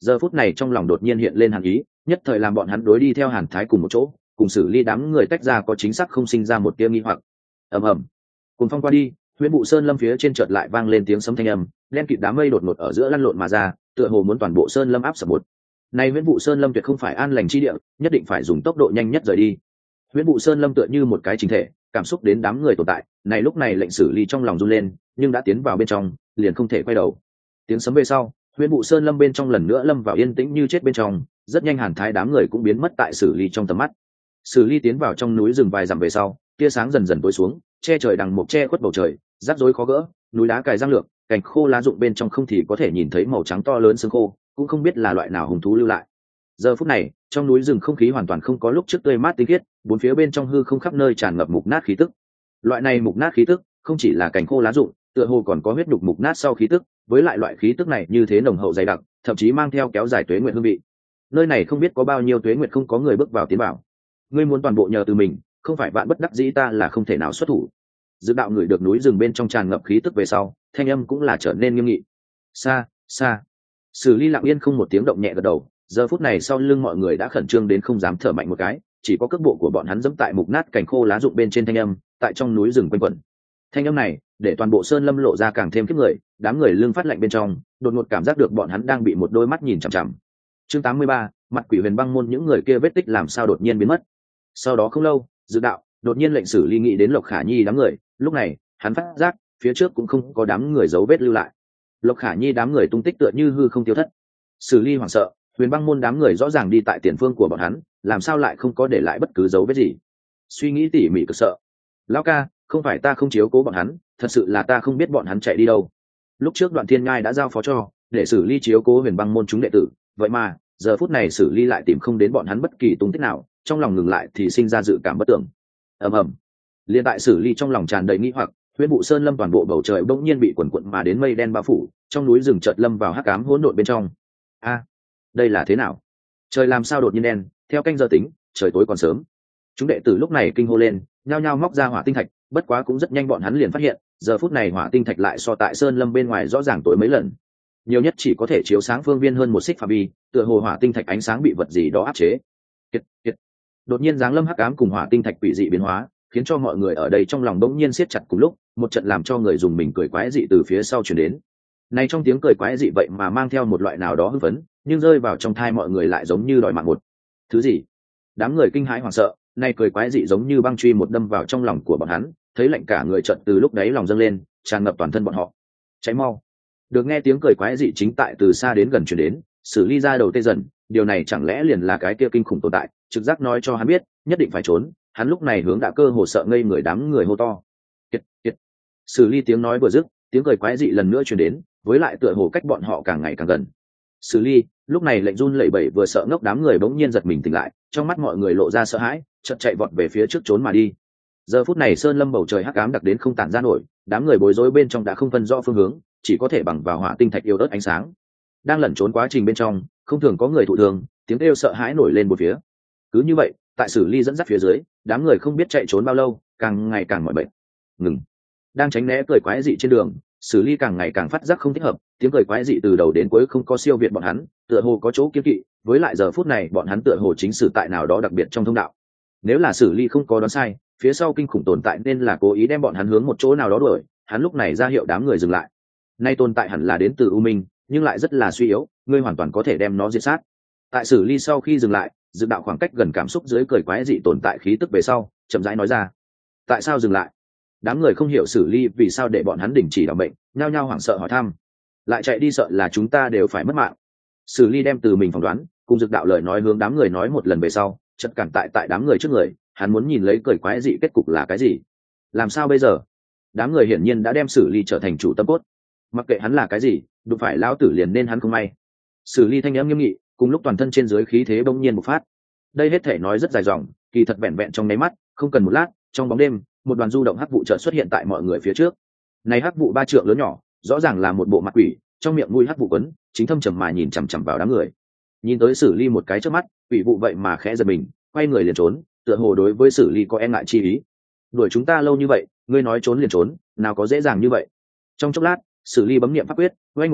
giờ phút này trong lòng đột nhiên hiện lên hàn ý, nhất thời làm bọn hắn đối đi theo Hàn Thái cùng một chỗ, cùng xử lý đám người tách ra có chính xác không sinh ra một tia nghi hoặc. ầm ầm, cùng phong qua đi, Huyền Vụ Sơn Lâm phía trên chợt lại vang lên tiếng sấm thanh âm, đen kịt đám mây đột ngột ở giữa lăn lộn mà ra, tựa hồ muốn toàn bộ sơn lâm áp sập một. Này Huyền Vụ Sơn Lâm tuyệt không phải an lành chi địa, nhất định phải dùng tốc độ nhanh nhất rời đi. Huyền Vụ Sơn Lâm tựa như một cái chính thể, cảm xúc đến đám người tồn tại, này lúc này lệnh xử lý trong lòng run lên, nhưng đã tiến vào bên trong, liền không thể quay đầu. Tiếng sấm về sau, Huyền Vụ Sơn Lâm bên trong lần nữa lâm vào yên tĩnh như chết bên trong, rất nhanh Hàn Thái đám người cũng biến mất tại xử lý trong tầm mắt. Xử lý tiến vào trong núi rừng vài dặm về sau, tia sáng dần dần tối xuống, che trời đằng mục che khuất bầu trời, rắc rối khó gỡ, núi đá cài răng lược, cành khô lá rụng bên trong không thì có thể nhìn thấy màu trắng to lớn xương khô, cũng không biết là loại nào hùng thú lưu lại. Giờ phút này, trong núi rừng không khí hoàn toàn không có lúc trước tươi mát tinh khiết, bốn phía bên trong hư không khắp nơi tràn ngập mục nát khí tức. Loại này mục nát khí tức, không chỉ là cành khô lá rụng, tựa hồ còn có huyết nhục mục nát sau khí tức, với lại loại khí tức này như thế nồng hậu dày đặc, thậm chí mang theo kéo dài tuế nguyện hương vị. Nơi này không biết có bao nhiêu tuế nguyện không có người bước vào tiến vào. Ngươi muốn toàn bộ nhờ từ mình, không phải vạn bất đắc dĩ ta là không thể nào xuất thủ. Dự đạo người được núi rừng bên trong tràn ngập khí tức về sau, thanh âm cũng là trở nên nghiêm nghị. Xa, xa. Sử Ly lặng yên không một tiếng động nhẹ gật đầu, giờ phút này sau lưng mọi người đã khẩn trương đến không dám thở mạnh một cái, chỉ có cước bộ của bọn hắn giẫm tại mục nát cành khô lá rụng bên trên thanh âm, tại trong núi rừng quanh quẩn. Thanh âm này, để toàn bộ sơn lâm lộ ra càng thêm khiếp người, đám người lưng phát lạnh bên trong, đột ngột cảm giác được bọn hắn đang bị một đôi mắt nhìn chằm chằm. Chương tám mươi ba, mặt quỷ huyền băng môn những người kia vết tích làm sao đột nhiên biến mất. Sau đó không lâu, Dự đạo đột nhiên lệnh Sử Ly nghĩ đến Lộc Khả Nhi đám người, lúc này, hắn phát giác, phía trước cũng không có đám người dấu vết lưu lại. Lộc Khả Nhi đám người tung tích tựa như hư không tiêu thất. Sử Ly hoảng sợ, huyền băng môn đám người rõ ràng đi tại tiền phương của bọn hắn, làm sao lại không có để lại bất cứ dấu vết gì. Suy nghĩ tỉ mỉ cực sợ. Lão ca, không phải ta không chiếu cố bọn hắn, thật sự là ta không biết bọn hắn chạy đi đâu. Lúc trước Đoạn Thiên Ngai đã giao phó cho, để Sử Ly chiếu cố huyền băng môn chúng đệ tử, vậy mà, giờ phút này Sử Ly lại tìm không đến bọn hắn bất kỳ tung tích nào, trong lòng ngừng lại thì sinh ra dự cảm bất tưởng. Ầm ầm. Liên tại Sử Ly trong lòng tràn đầy nghi hoặc, Huyền Vụ Sơn Lâm toàn bộ bầu trời bỗng nhiên bị quần quận mà đến mây đen bao phủ, trong núi rừng chợt lâm vào hắc ám hỗn độn bên trong. A, đây là thế nào? Trời làm sao đột nhiên đen, theo canh giờ tính, trời tối còn sớm. Chúng đệ tử lúc này kinh hô lên, nhao nhao móc ra hỏa tinh thạch, bất quá cũng rất nhanh bọn hắn liền phát hiện, giờ phút này hỏa tinh thạch lại so tại Sơn Lâm bên ngoài rõ ràng tối mấy lần. Nhiều nhất chỉ có thể chiếu sáng phương viên hơn một xích phạm vi, tựa hồ hỏa tinh thạch ánh sáng bị vật gì đó áp chế. Kiệt, kiệt. Đột nhiên giáng lâm hắc ám cùng hỏa tinh thạch quỷ dị biến hóa, khiến cho mọi người ở đây trong lòng bỗng nhiên siết chặt cùng lúc, một trận làm cho người dùng mình cười quái dị từ phía sau truyền đến. Này trong tiếng cười quái dị vậy mà mang theo một loại nào đó hưng phấn, nhưng rơi vào trong thai mọi người lại giống như đòi mạng một. Thứ gì? Đám người kinh hãi hoảng sợ, này cười quái dị giống như băng truy một đâm vào trong lòng của bọn hắn, thấy lạnh cả người trận từ lúc đấy lòng dâng lên, tràn ngập toàn thân bọn họ. Cháy mau! Được nghe tiếng cười quái dị chính tại từ xa đến gần truyền đến, Sử Ly ra đầu tê dần, điều này chẳng lẽ liền là cái kia kinh khủng tồn tại, trực giác nói cho hắn biết, nhất định phải trốn. Hắn lúc này hướng đã cơ hồ sợ ngây người đám người hô to. Kiệt, kiệt. Sử Ly tiếng nói vừa dứt, tiếng cười quái dị lần nữa truyền đến, với lại tựa hồ cách bọn họ càng ngày càng gần. Sử Ly, lúc này lệnh run lẩy bẩy vừa sợ ngốc đám người bỗng nhiên giật mình tỉnh lại, trong mắt mọi người lộ ra sợ hãi, chợt chạy vọt về phía trước trốn mà đi. Giờ phút này sơn lâm bầu trời hắc ám đặc đến không tản ra nổi, đám người bối rối bên trong đã không phân rõ phương hướng, chỉ có thể bằng vào hỏa tinh thạch yêu ớt ánh sáng. Đang lẩn trốn quá trình bên trong, không thường có người thụ thương, tiếng kêu sợ hãi nổi lên bốn phía. Cứ như vậy, tại Sử Ly dẫn dắt phía dưới, đám người không biết chạy trốn bao lâu, càng ngày càng mỏi mệt. Ngừng. Đang tránh né cười quái dị trên đường, Sử Ly càng ngày càng phát giác không thích hợp, tiếng cười quái dị từ đầu đến cuối không có siêu việt bọn hắn, tựa hồ có chỗ kiêng kỵ, với lại giờ phút này bọn hắn tựa hồ chính sử tại nào đó đặc biệt trong thông đạo. Nếu là Sử Ly không có đoán sai, phía sau kinh khủng tồn tại nên là cố ý đem bọn hắn hướng một chỗ nào đó đuổi, hắn lúc này ra hiệu đám người dừng lại. Nay tồn tại hẳn là đến từ U Minh, nhưng lại rất là suy yếu, ngươi hoàn toàn có thể đem nó diệt sát. Tại Sử Ly sau khi dừng lại, dự đạo khoảng cách gần cảm xúc dưới cười quái dị tồn tại khí tức về sau, chậm rãi nói ra. Tại sao dừng lại? Đám người không hiểu Sử Ly vì sao để bọn hắn đình chỉ đảm bệnh, nhao nhao hoảng sợ hỏi thăm. Lại chạy đi sợ là chúng ta đều phải mất mạng. Sử Ly đem từ mình phỏng đoán, cùng dực đạo lời nói hướng đám người nói một lần về sau, chợt cản tại tại đám người trước người, hắn muốn nhìn lấy cười quái dị kết cục là cái gì. Làm sao bây giờ? Đám người hiển nhiên đã đem Sử Ly trở thành chủ tâm cốt. Mặc kệ hắn là cái gì, đụng phải lão tử liền nên hắn không may. Sử Ly thanh âm nghiêm nghị, cùng lúc toàn thân trên dưới khí thế bỗng nhiên bộc phát. Đây hết thể nói rất dài dòng, kỳ thật vẹn vẹn trong nháy mắt, không cần một lát, trong bóng đêm, một đoàn du động hắc vụ chợt xuất hiện tại mọi người phía trước. Này hắc vụ ba trượng lớn nhỏ, rõ ràng là một bộ mặt quỷ, trong miệng mũi hắc vụ quấn, chính thâm trầm mà nhìn chằm chằm vào đám người. Nhìn tới Sử Ly một cái trước mắt, quỷ vụ vậy mà khẽ giật mình, quay người liền trốn, tựa hồ đối với Sử Ly có e ngại chi ý. Đuổi chúng ta lâu như vậy, ngươi nói trốn liền trốn, nào có dễ dàng như vậy. Trong chốc lát, Sử Ly bấm niệm pháp quyết, vang một tiếng,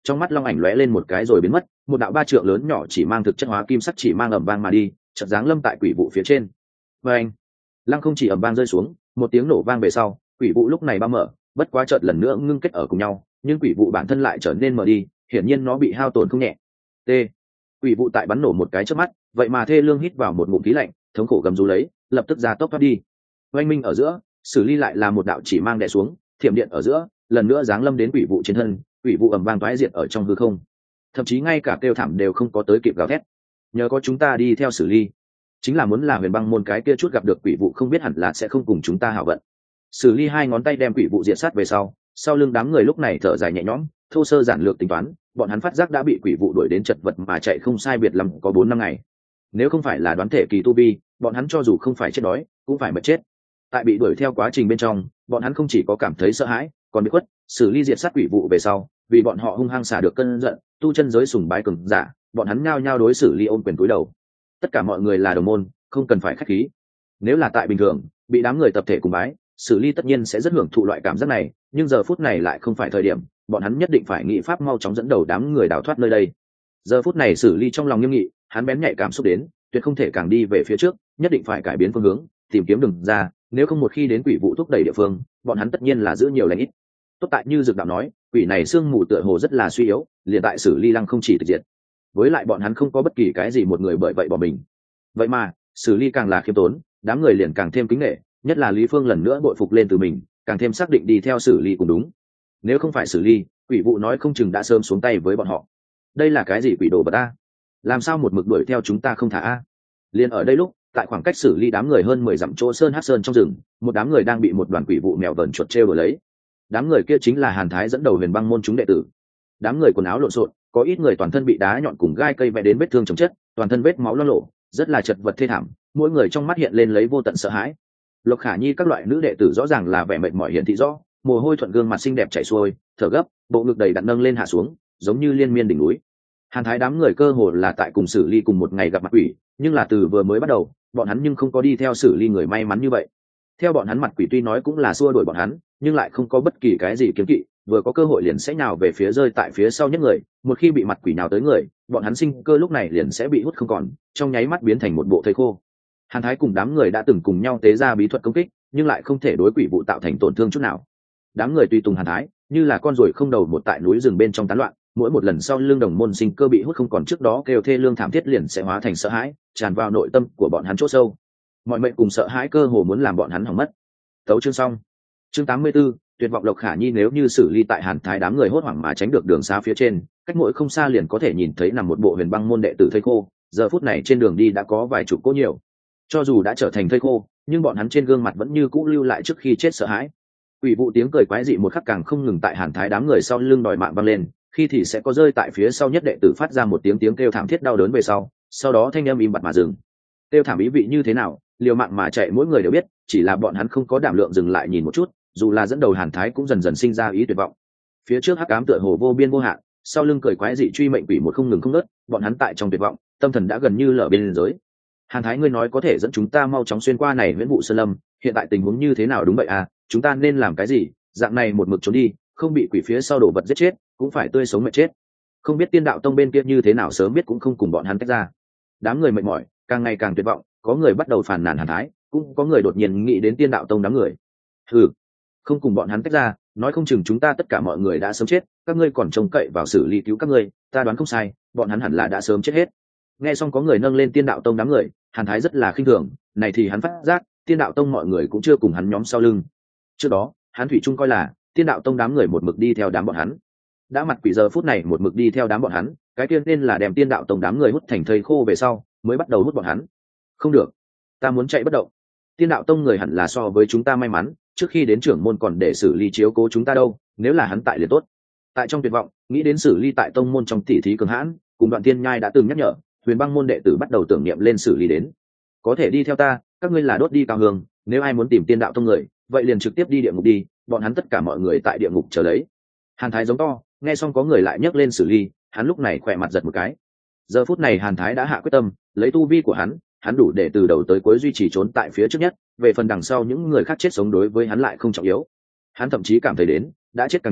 trong mắt long ảnh lóe lên một cái rồi biến mất, một đạo ba trượng lớn nhỏ chỉ mang thực chất hóa kim sắc chỉ mang ầm vang mà đi, chợt giáng lâm tại quỷ vụ phía trên. Và anh, lăng không chỉ ầm vang rơi xuống, một tiếng nổ vang về sau, quỷ vụ lúc này ba mở, bất quá chợt lần nữa ngưng kết ở cùng nhau, nhưng quỷ vụ bản thân lại trở nên mở đi, hiển nhiên nó bị hao tổn không nhẹ. T. Quỷ vụ tại bắn nổ một cái chớp mắt, vậy mà thê lương hít vào một ngụm khí lạnh, thống khổ gầm rú lấy, lập tức ra tốc thoát đi. Oanh minh ở giữa, xử lý lại là một đạo chỉ mang đè xuống, thiểm điện ở giữa, lần nữa giáng lâm đến quỷ vụ trên thân, quỷ vụ ầm vang toái diệt ở trong hư không. Thậm chí ngay cả kêu thảm đều không có tới kịp gào thét. Nhờ có chúng ta đi theo xử lý, chính là muốn là huyền băng môn cái kia chút gặp được quỷ vụ không biết hẳn là sẽ không cùng chúng ta hảo vận. Xử lý hai ngón tay đem quỷ vụ diệt sát về sau, sau lưng đám người lúc này thở dài nhẹ nhõm, thô sơ giản lược tính toán, bọn hắn phát giác đã bị quỷ vụ đuổi đến chật vật mà chạy không sai biệt lắm có bốn năm ngày. Nếu không phải là đoán thể kỳ tu vi, bọn hắn cho dù không phải chết đói, cũng phải mất chết. Tại bị đuổi theo quá trình bên trong, bọn hắn không chỉ có cảm thấy sợ hãi, còn bị khuất. Xử lý diệt sát quỷ vụ về sau, vì bọn họ hung hăng xả được cơn giận, tu chân giới sùng bái cường giả, bọn hắn nhao nhao đối xử lý ôn quyền cúi đầu. Tất cả mọi người là đồng môn, không cần phải khách khí. Nếu là tại bình thường, bị đám người tập thể cùng bái, xử lý tất nhiên sẽ rất hưởng thụ loại cảm giác này, nhưng giờ phút này lại không phải thời điểm, bọn hắn nhất định phải nghĩ pháp mau chóng dẫn đầu đám người đào thoát nơi đây. Giờ phút này xử lý trong lòng nghiêm nghị, hắn bén nhạy cảm xúc đến, tuyệt không thể càng đi về phía trước, nhất định phải cải biến phương hướng, tìm kiếm đường ra, nếu không một khi đến quỷ vụ thúc đẩy địa phương, bọn hắn tất nhiên là giữ nhiều lành ít. Tốt tại như dược đạo nói, quỷ này xương mù tựa hồ rất là suy yếu, liền tại xử lý lăng không chỉ thực diệt. Với lại bọn hắn không có bất kỳ cái gì một người bởi vậy bỏ mình. Vậy mà, xử lý càng là khiêm tốn, đám người liền càng thêm kính nể, nhất là Lý Phương lần nữa bội phục lên từ mình, càng thêm xác định đi theo xử lý cùng đúng. Nếu không phải xử lý, quỷ vụ nói không chừng đã sớm xuống tay với bọn họ. Đây là cái gì quỷ đồ vật a? Làm sao một mực đuổi theo chúng ta không thả a? Liền ở đây lúc, tại khoảng cách xử lý đám người hơn mười dặm chỗ sơn hắc sơn trong rừng, một đám người đang bị một đoàn quỷ vụ mèo vờn chuột trêu đuổi lấy. Đám người kia chính là Hàn Thái dẫn đầu huyền băng môn chúng đệ tử. Đám người quần áo lộn xộn, có ít người toàn thân bị đá nhọn cùng gai cây vẽ đến vết thương chồng chất, toàn thân vết máu loang lổ, rất là chật vật thê thảm, mỗi người trong mắt hiện lên lấy vô tận sợ hãi. Lộc Khả Nhi các loại nữ đệ tử rõ ràng là vẻ mệt mỏi hiện thị rõ, mồ hôi thuận gương mặt xinh đẹp chảy xuôi, thở gấp, bộ ngực đầy đặn nâng lên hạ xuống, giống như liên miên đỉnh núi. Hàn Thái đám người cơ hồ là tại cùng xử lý cùng một ngày gặp mặt quỷ, nhưng là từ vừa mới bắt đầu, bọn hắn nhưng không có đi theo xử lý người may mắn như vậy. Theo bọn hắn mặt quỷ tuy nói cũng là xua đuổi bọn hắn, nhưng lại không có bất kỳ cái gì kiêng kỵ, vừa có cơ hội liền sẽ nhào về phía rơi tại phía sau nhất người, một khi bị mặt quỷ nào tới người, bọn hắn sinh cơ lúc này liền sẽ bị hút không còn, trong nháy mắt biến thành một bộ thây khô. Hàn Thái cùng đám người đã từng cùng nhau tế ra bí thuật công kích, nhưng lại không thể đối quỷ vụ tạo thành tổn thương chút nào. Đám người tùy tùng Hàn Thái, như là con ruồi không đầu một tại núi rừng bên trong tán loạn, mỗi một lần sau lưng đồng môn sinh cơ bị hút không còn trước đó kêu thê lương thảm thiết liền sẽ hóa thành sợ hãi, tràn vào nội tâm của bọn hắn chỗ sâu. Mọi mệnh cùng sợ hãi cơ hồ muốn làm bọn hắn hỏng mất. Tấu chương xong. Chương tám mươi 84, tuyệt vọng Lộc Khả Nhi nếu như xử lý tại Hàn Thái đám người hốt hoảng mà tránh được đường xa phía trên, cách mỗi không xa liền có thể nhìn thấy nằm một bộ huyền băng môn đệ tử thây khô, giờ phút này trên đường đi đã có vài chục cỗ nhiều. Cho dù đã trở thành thây khô, nhưng bọn hắn trên gương mặt vẫn như cũ lưu lại trước khi chết sợ hãi. Quỷ vụ tiếng cười quái dị một khắc càng không ngừng tại Hàn Thái đám người sau lưng đòi mạng vang lên, khi thì sẽ có rơi tại phía sau nhất đệ tử phát ra một tiếng tiếng kêu thảm thiết đau đớn về sau, sau đó thanh âm im bặt mà dừng. Kêu thảm ý vị như thế nào, liều mạng mà chạy mỗi người đều biết, chỉ là bọn hắn không có đảm lượng dừng lại nhìn một chút, dù là dẫn đầu Hàn Thái cũng dần dần sinh ra ý tuyệt vọng. Phía trước hắc ám tựa hồ vô biên vô hạn, sau lưng cười quái dị truy mệnh quỷ một không ngừng không ngớt, bọn hắn tại trong tuyệt vọng, tâm thần đã gần như lở bên giới. Hàn Thái ngươi nói có thể dẫn chúng ta mau chóng xuyên qua này Viễn Vụ Sơn Lâm, hiện tại tình huống như thế nào đúng vậy à, chúng ta nên làm cái gì, dạng này một mực trốn đi, không bị quỷ phía sau đổ vật giết chết, cũng phải tươi sống mệt chết. Không biết Tiên Đạo Tông bên kia như thế nào sớm biết cũng không cùng bọn hắn tách ra. Đám người mệt mỏi, càng ngày càng tuyệt vọng, có người bắt đầu phàn nàn Hàn Thái, cũng có người đột nhiên nghĩ đến Tiên Đạo Tông đám người. Ừ, không cùng bọn hắn tách ra, nói không chừng chúng ta tất cả mọi người đã sớm chết, các ngươi còn trông cậy vào xử lý cứu các ngươi, ta đoán không sai, bọn hắn hẳn là đã sớm chết hết. Nghe xong có người nâng lên Tiên Đạo Tông đám người, Hàn Thái rất là khinh thường, này thì hắn phát giác, Tiên Đạo Tông mọi người cũng chưa cùng hắn nhóm sau lưng. Trước đó, hắn thủy chung coi là Tiên Đạo Tông đám người một mực đi theo đám bọn hắn. Đã mặt quỷ giờ phút này một mực đi theo đám bọn hắn, cái tiên nên là đem Tiên Đạo Tông đám người hút thành thây khô về sau, mới bắt đầu hút bọn hắn. Không được, ta muốn chạy bất động. Tiên Đạo Tông người hẳn là so với chúng ta may mắn, trước khi đến trưởng môn còn để xử lý chiếu cố chúng ta đâu, nếu là hắn tại liền tốt. Tại trong tuyệt vọng, nghĩ đến xử lý tại tông môn trong tỉ thí cường hãn, cùng Đoạn Tiên Nhai đã từng nhắc nhở, Huyền Băng môn đệ tử bắt đầu tưởng niệm lên xử lý đến. Có thể đi theo ta, các ngươi là đốt đi cao hương, nếu ai muốn tìm Tiên Đạo Tông người, vậy liền trực tiếp đi địa ngục đi, bọn hắn tất cả mọi người tại địa ngục chờ lấy. Hàn Thái giống to, nghe xong có người lại nhấc lên xử lý, hắn lúc này khỏe mặt giật một cái. Giờ phút này Hàn Thái đã hạ quyết tâm, lấy tu vi của hắn, hắn đủ để từ đầu tới cuối duy trì trốn tại phía trước nhất, về phần đằng sau những người khác chết sống đối với hắn lại không trọng yếu. Hắn thậm chí cảm thấy đến, đã chết càng nhiều,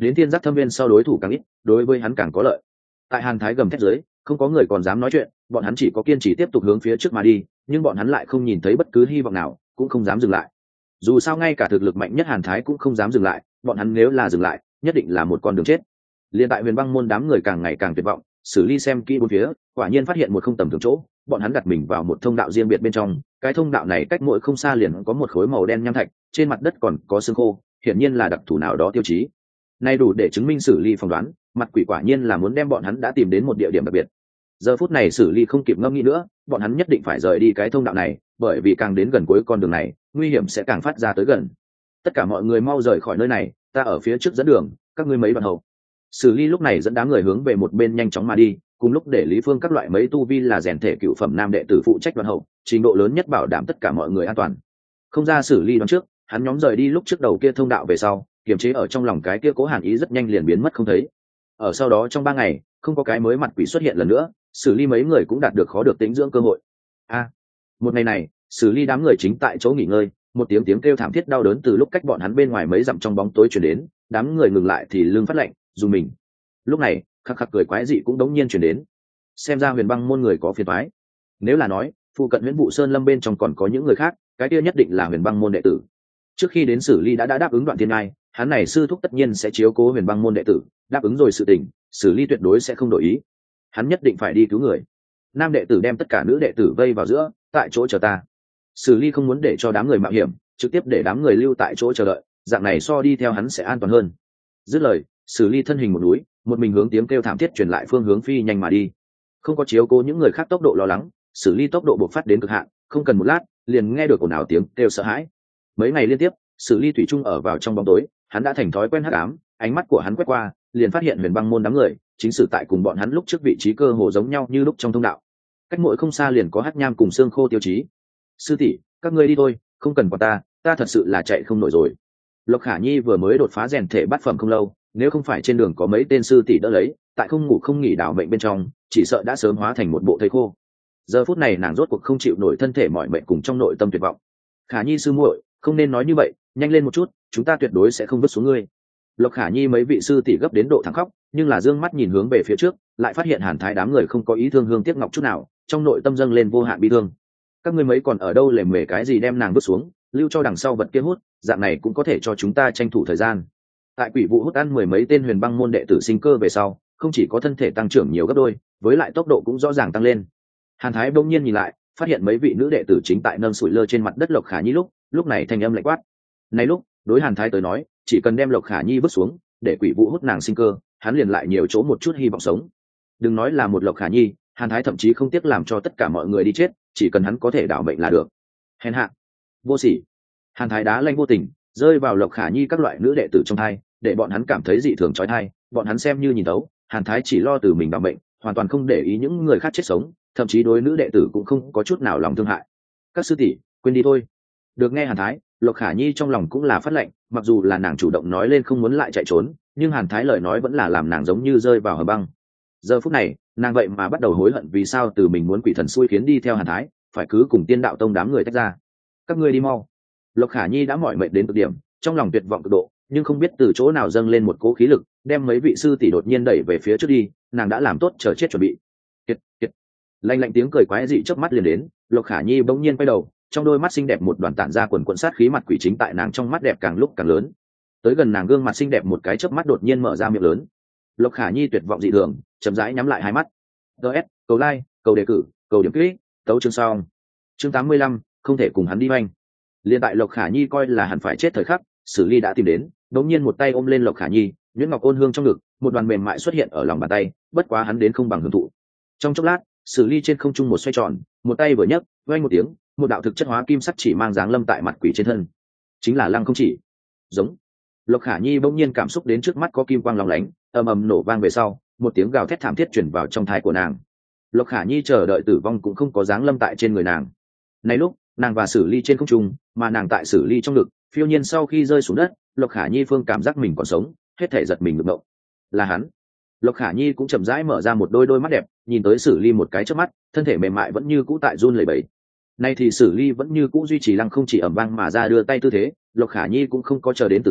đến thiên giác thâm viên sau đối thủ càng ít, đối với hắn càng có lợi. Tại Hàn Thái gầm thét dưới, không có người còn dám nói chuyện, bọn hắn chỉ có kiên trì tiếp tục hướng phía trước mà đi, nhưng bọn hắn lại không nhìn thấy bất cứ hy vọng nào, cũng không dám dừng lại. Dù sao ngay cả thực lực mạnh nhất Hàn Thái cũng không dám dừng lại, bọn hắn nếu là dừng lại, nhất định là một con đường chết. Liên tại Huyền Băng môn đám người càng ngày càng tuyệt vọng, Sử Ly xem kỹ bốn phía, quả nhiên phát hiện một không tầm thường chỗ, bọn hắn đặt mình vào một thông đạo riêng biệt bên trong, cái thông đạo này cách mỗi không xa liền có một khối màu đen nham thạch, trên mặt đất còn có xương khô, hiển nhiên là đặc thù nào đó tiêu chí. Này đủ để chứng minh Sử Ly phỏng đoán, mặt quỷ quả nhiên là muốn đem bọn hắn đã tìm đến một địa điểm đặc biệt. Giờ phút này Sử Ly không kịp ngẫm nghĩ nữa, bọn hắn nhất định phải rời đi cái thông đạo này, bởi vì càng đến gần cuối con đường này, nguy hiểm sẽ càng phát ra tới gần. Tất cả mọi người mau rời khỏi nơi này, ta ở phía trước dẫn đường, các ngươi mấy bạn hầu. Sử Ly lúc này dẫn đám người hướng về một bên nhanh chóng mà đi, cùng lúc để Lý Phương các loại mấy tu vi là rèn thể cựu phẩm nam đệ tử phụ trách đoàn hậu, trình độ lớn nhất bảo đảm tất cả mọi người an toàn. Không ra Sử Ly đoán trước, hắn nhóm rời đi lúc trước đầu kia thông đạo về sau, kiềm chế ở trong lòng cái kia cố hàn ý rất nhanh liền biến mất không thấy. Ở sau đó trong ba ngày, không có cái mới mặt quỷ xuất hiện lần nữa, Sử Ly mấy người cũng đạt được khó được tĩnh dưỡng cơ hội. A, à, một ngày này, Sử Ly đám người chính tại chỗ nghỉ ngơi, một tiếng tiếng kêu thảm thiết đau đớn từ lúc cách bọn hắn bên ngoài mấy dặm trong bóng tối truyền đến, đám người ngừng lại thì lưng phát lạnh, dùng mình. Lúc này, khắc khắc cười quái dị cũng đống nhiên truyền đến. Xem ra Huyền Băng môn người có phiền toái. Nếu là nói, phụ cận Huyền Vũ Sơn Lâm bên trong còn có những người khác, cái kia nhất định là Huyền Băng môn đệ tử. Trước khi đến Sử Ly đã đã đáp ứng Đoạn Thiên Ngai, hắn này sư thúc tất nhiên sẽ chiếu cố Huyền Băng môn đệ tử, đáp ứng rồi sự tình, Sử Ly tuyệt đối sẽ không đổi ý. Hắn nhất định phải đi cứu người. Nam đệ tử đem tất cả nữ đệ tử vây vào giữa, tại chỗ chờ ta. Sử Ly không muốn để cho đám người mạo hiểm, trực tiếp để đám người lưu tại chỗ chờ đợi, dạng này so đi theo hắn sẽ an toàn hơn. Dứt lời, Sử Ly thân hình một núi, một mình hướng tiếng kêu thảm thiết truyền lại phương hướng phi nhanh mà đi. Không có chiếu cố những người khác tốc độ lo lắng, Sử Ly tốc độ bộc phát đến cực hạn, không cần một lát, liền nghe được ồn ào tiếng kêu sợ hãi. Mấy ngày liên tiếp, Sử Ly thủy chung ở vào trong bóng tối, hắn đã thành thói quen hắc ám, ánh mắt của hắn quét qua, liền phát hiện Huyền Băng môn đám người, chính sử tại cùng bọn hắn lúc trước vị trí cơ hồ giống nhau như lúc trong thông đạo. Cách mỗi không xa liền có hắc nham cùng xương khô tiêu chí. Sư tỷ, các ngươi đi thôi, không cần quản ta, ta thật sự là chạy không nổi rồi. Lộc Khả Nhi vừa mới đột phá rèn thể bát phẩm không lâu, nếu không phải trên đường có mấy tên sư tỷ đỡ lấy, tại không ngủ không nghỉ đảo mệnh bên trong, chỉ sợ đã sớm hóa thành một bộ thây khô. Giờ phút này nàng rốt cuộc không chịu nổi thân thể mỏi mệt cùng trong nội tâm tuyệt vọng. Khả Nhi sư muội, không nên nói như vậy, nhanh lên một chút, chúng ta tuyệt đối sẽ không vứt xuống ngươi. Lộc Khả Nhi mấy vị sư tỷ gấp đến độ thẳng khóc, nhưng là dương mắt nhìn hướng về phía trước, lại phát hiện Hàn Thái đám người không có ý thương hương tiếc ngọc chút nào, trong nội tâm dâng lên vô hạn bi thương. Các ngươi mấy còn ở đâu lề mề cái gì đem nàng vứt xuống, lưu cho đằng sau vật kia hút, dạng này cũng có thể cho chúng ta tranh thủ thời gian. Tại quỷ vụ hút ăn mười mấy tên Huyền Băng môn đệ tử sinh cơ về sau, không chỉ có thân thể tăng trưởng nhiều gấp đôi, với lại tốc độ cũng rõ ràng tăng lên. Hàn Thái bỗng nhiên nhìn lại, phát hiện mấy vị nữ đệ tử chính tại nâng sủi lơ trên mặt đất Lộc Khả Nhi lúc, lúc này thanh âm lạnh quát. Này lúc, đối Hàn Thái tới nói, chỉ cần đem Lộc Khả Nhi vứt xuống, để quỷ vụ hút nàng sinh cơ, hắn liền lại nhiều chỗ một chút hy vọng sống. Đừng nói là một Lộc Khả Nhi, Hàn Thái thậm chí không tiếc làm cho tất cả mọi người đi chết, chỉ cần hắn có thể đảo mệnh là được. Hèn hạ, vô sỉ. Hàn Thái đá lanh vô tình, rơi vào Lộc Khả Nhi các loại nữ đệ tử trong thai, để bọn hắn cảm thấy dị thường chói tai, bọn hắn xem như nhìn thấu, Hàn Thái chỉ lo từ mình bảo mệnh, hoàn toàn không để ý những người khác chết sống, thậm chí đối nữ đệ tử cũng không có chút nào lòng thương hại. Các sư tỷ, quên đi thôi. Được nghe Hàn Thái, Lộc Khả Nhi trong lòng cũng là phát lệnh, mặc dù là nàng chủ động nói lên không muốn lại chạy trốn, nhưng Hàn Thái lời nói vẫn là làm nàng giống như rơi vào hầm băng. Giờ phút này, nàng vậy mà bắt đầu hối hận vì sao từ mình muốn quỷ thần xui khiến đi theo Hàn Thái, phải cứ cùng Tiên Đạo Tông đám người tách ra. Các ngươi đi mau. Lộc Khả Nhi đã mỏi mệt đến cực điểm, trong lòng tuyệt vọng cực độ, nhưng không biết từ chỗ nào dâng lên một cỗ khí lực, đem mấy vị sư tỷ đột nhiên đẩy về phía trước đi, nàng đã làm tốt chờ chết chuẩn bị. Kiệt, kiệt. Lạnh lạnh tiếng cười quái dị chớp mắt liền đến, Lộc Khả Nhi bỗng nhiên quay đầu, trong đôi mắt xinh đẹp một đoàn tản ra quần quần sát khí mặt quỷ chính tại nàng trong mắt đẹp càng lúc càng lớn. Tới gần nàng gương mặt xinh đẹp một cái chớp mắt đột nhiên mở ra miệng lớn. Lộc Khả Nhi tuyệt vọng dị thường, chậm rãi nhắm lại hai mắt. ds cầu like, cầu đề cử, cầu điểm kích, tấu chương xong. Chương tám mươi lăm, không thể cùng hắn đi hoành. Liên tại Lộc Khả Nhi coi là hẳn phải chết thời khắc, Sử Ly đã tìm đến, đột nhiên một tay ôm lên Lộc Khả Nhi, nhuyễn ngọc ôn hương trong ngực, một đoàn mềm mại xuất hiện ở lòng bàn tay, bất quá hắn đến không bằng hưởng thụ. Trong chốc lát, Sử Ly trên không trung một xoay tròn, một tay vừa nhấc, vang một tiếng, một đạo thực chất hóa kim sắc chỉ mang dáng lâm tại mặt quỷ trên thân, chính là Lăng Không Chỉ. Giống. Lộc Khả Nhi bỗng nhiên cảm xúc đến trước mắt có kim quang lóng lánh, ầm ầm nổ vang về sau, một tiếng gào thét thảm thiết truyền vào trong tai của nàng. Lộc Khả Nhi chờ đợi tử vong cũng không có dáng lâm tại trên người nàng. Này lúc, nàng và Sử Ly trên không trung, mà nàng tại Sử Ly trong ngực, phiêu nhiên sau khi rơi xuống đất, Lộc Khả Nhi phương cảm giác mình còn sống, hết thể giật mình ngực ngộng. Là hắn. Lộc Khả Nhi cũng chậm rãi mở ra một đôi đôi mắt đẹp, nhìn tới Sử Ly một cái chớp mắt, thân thể mềm mại vẫn như cũ tại run lẩy bẩy. Nay thì Sử Ly vẫn như cũ duy trì Lăng Không Chỉ ầm vang mà ra đưa tay tư thế, Lộc Khả Nhi cũng không có chờ đến tử vong,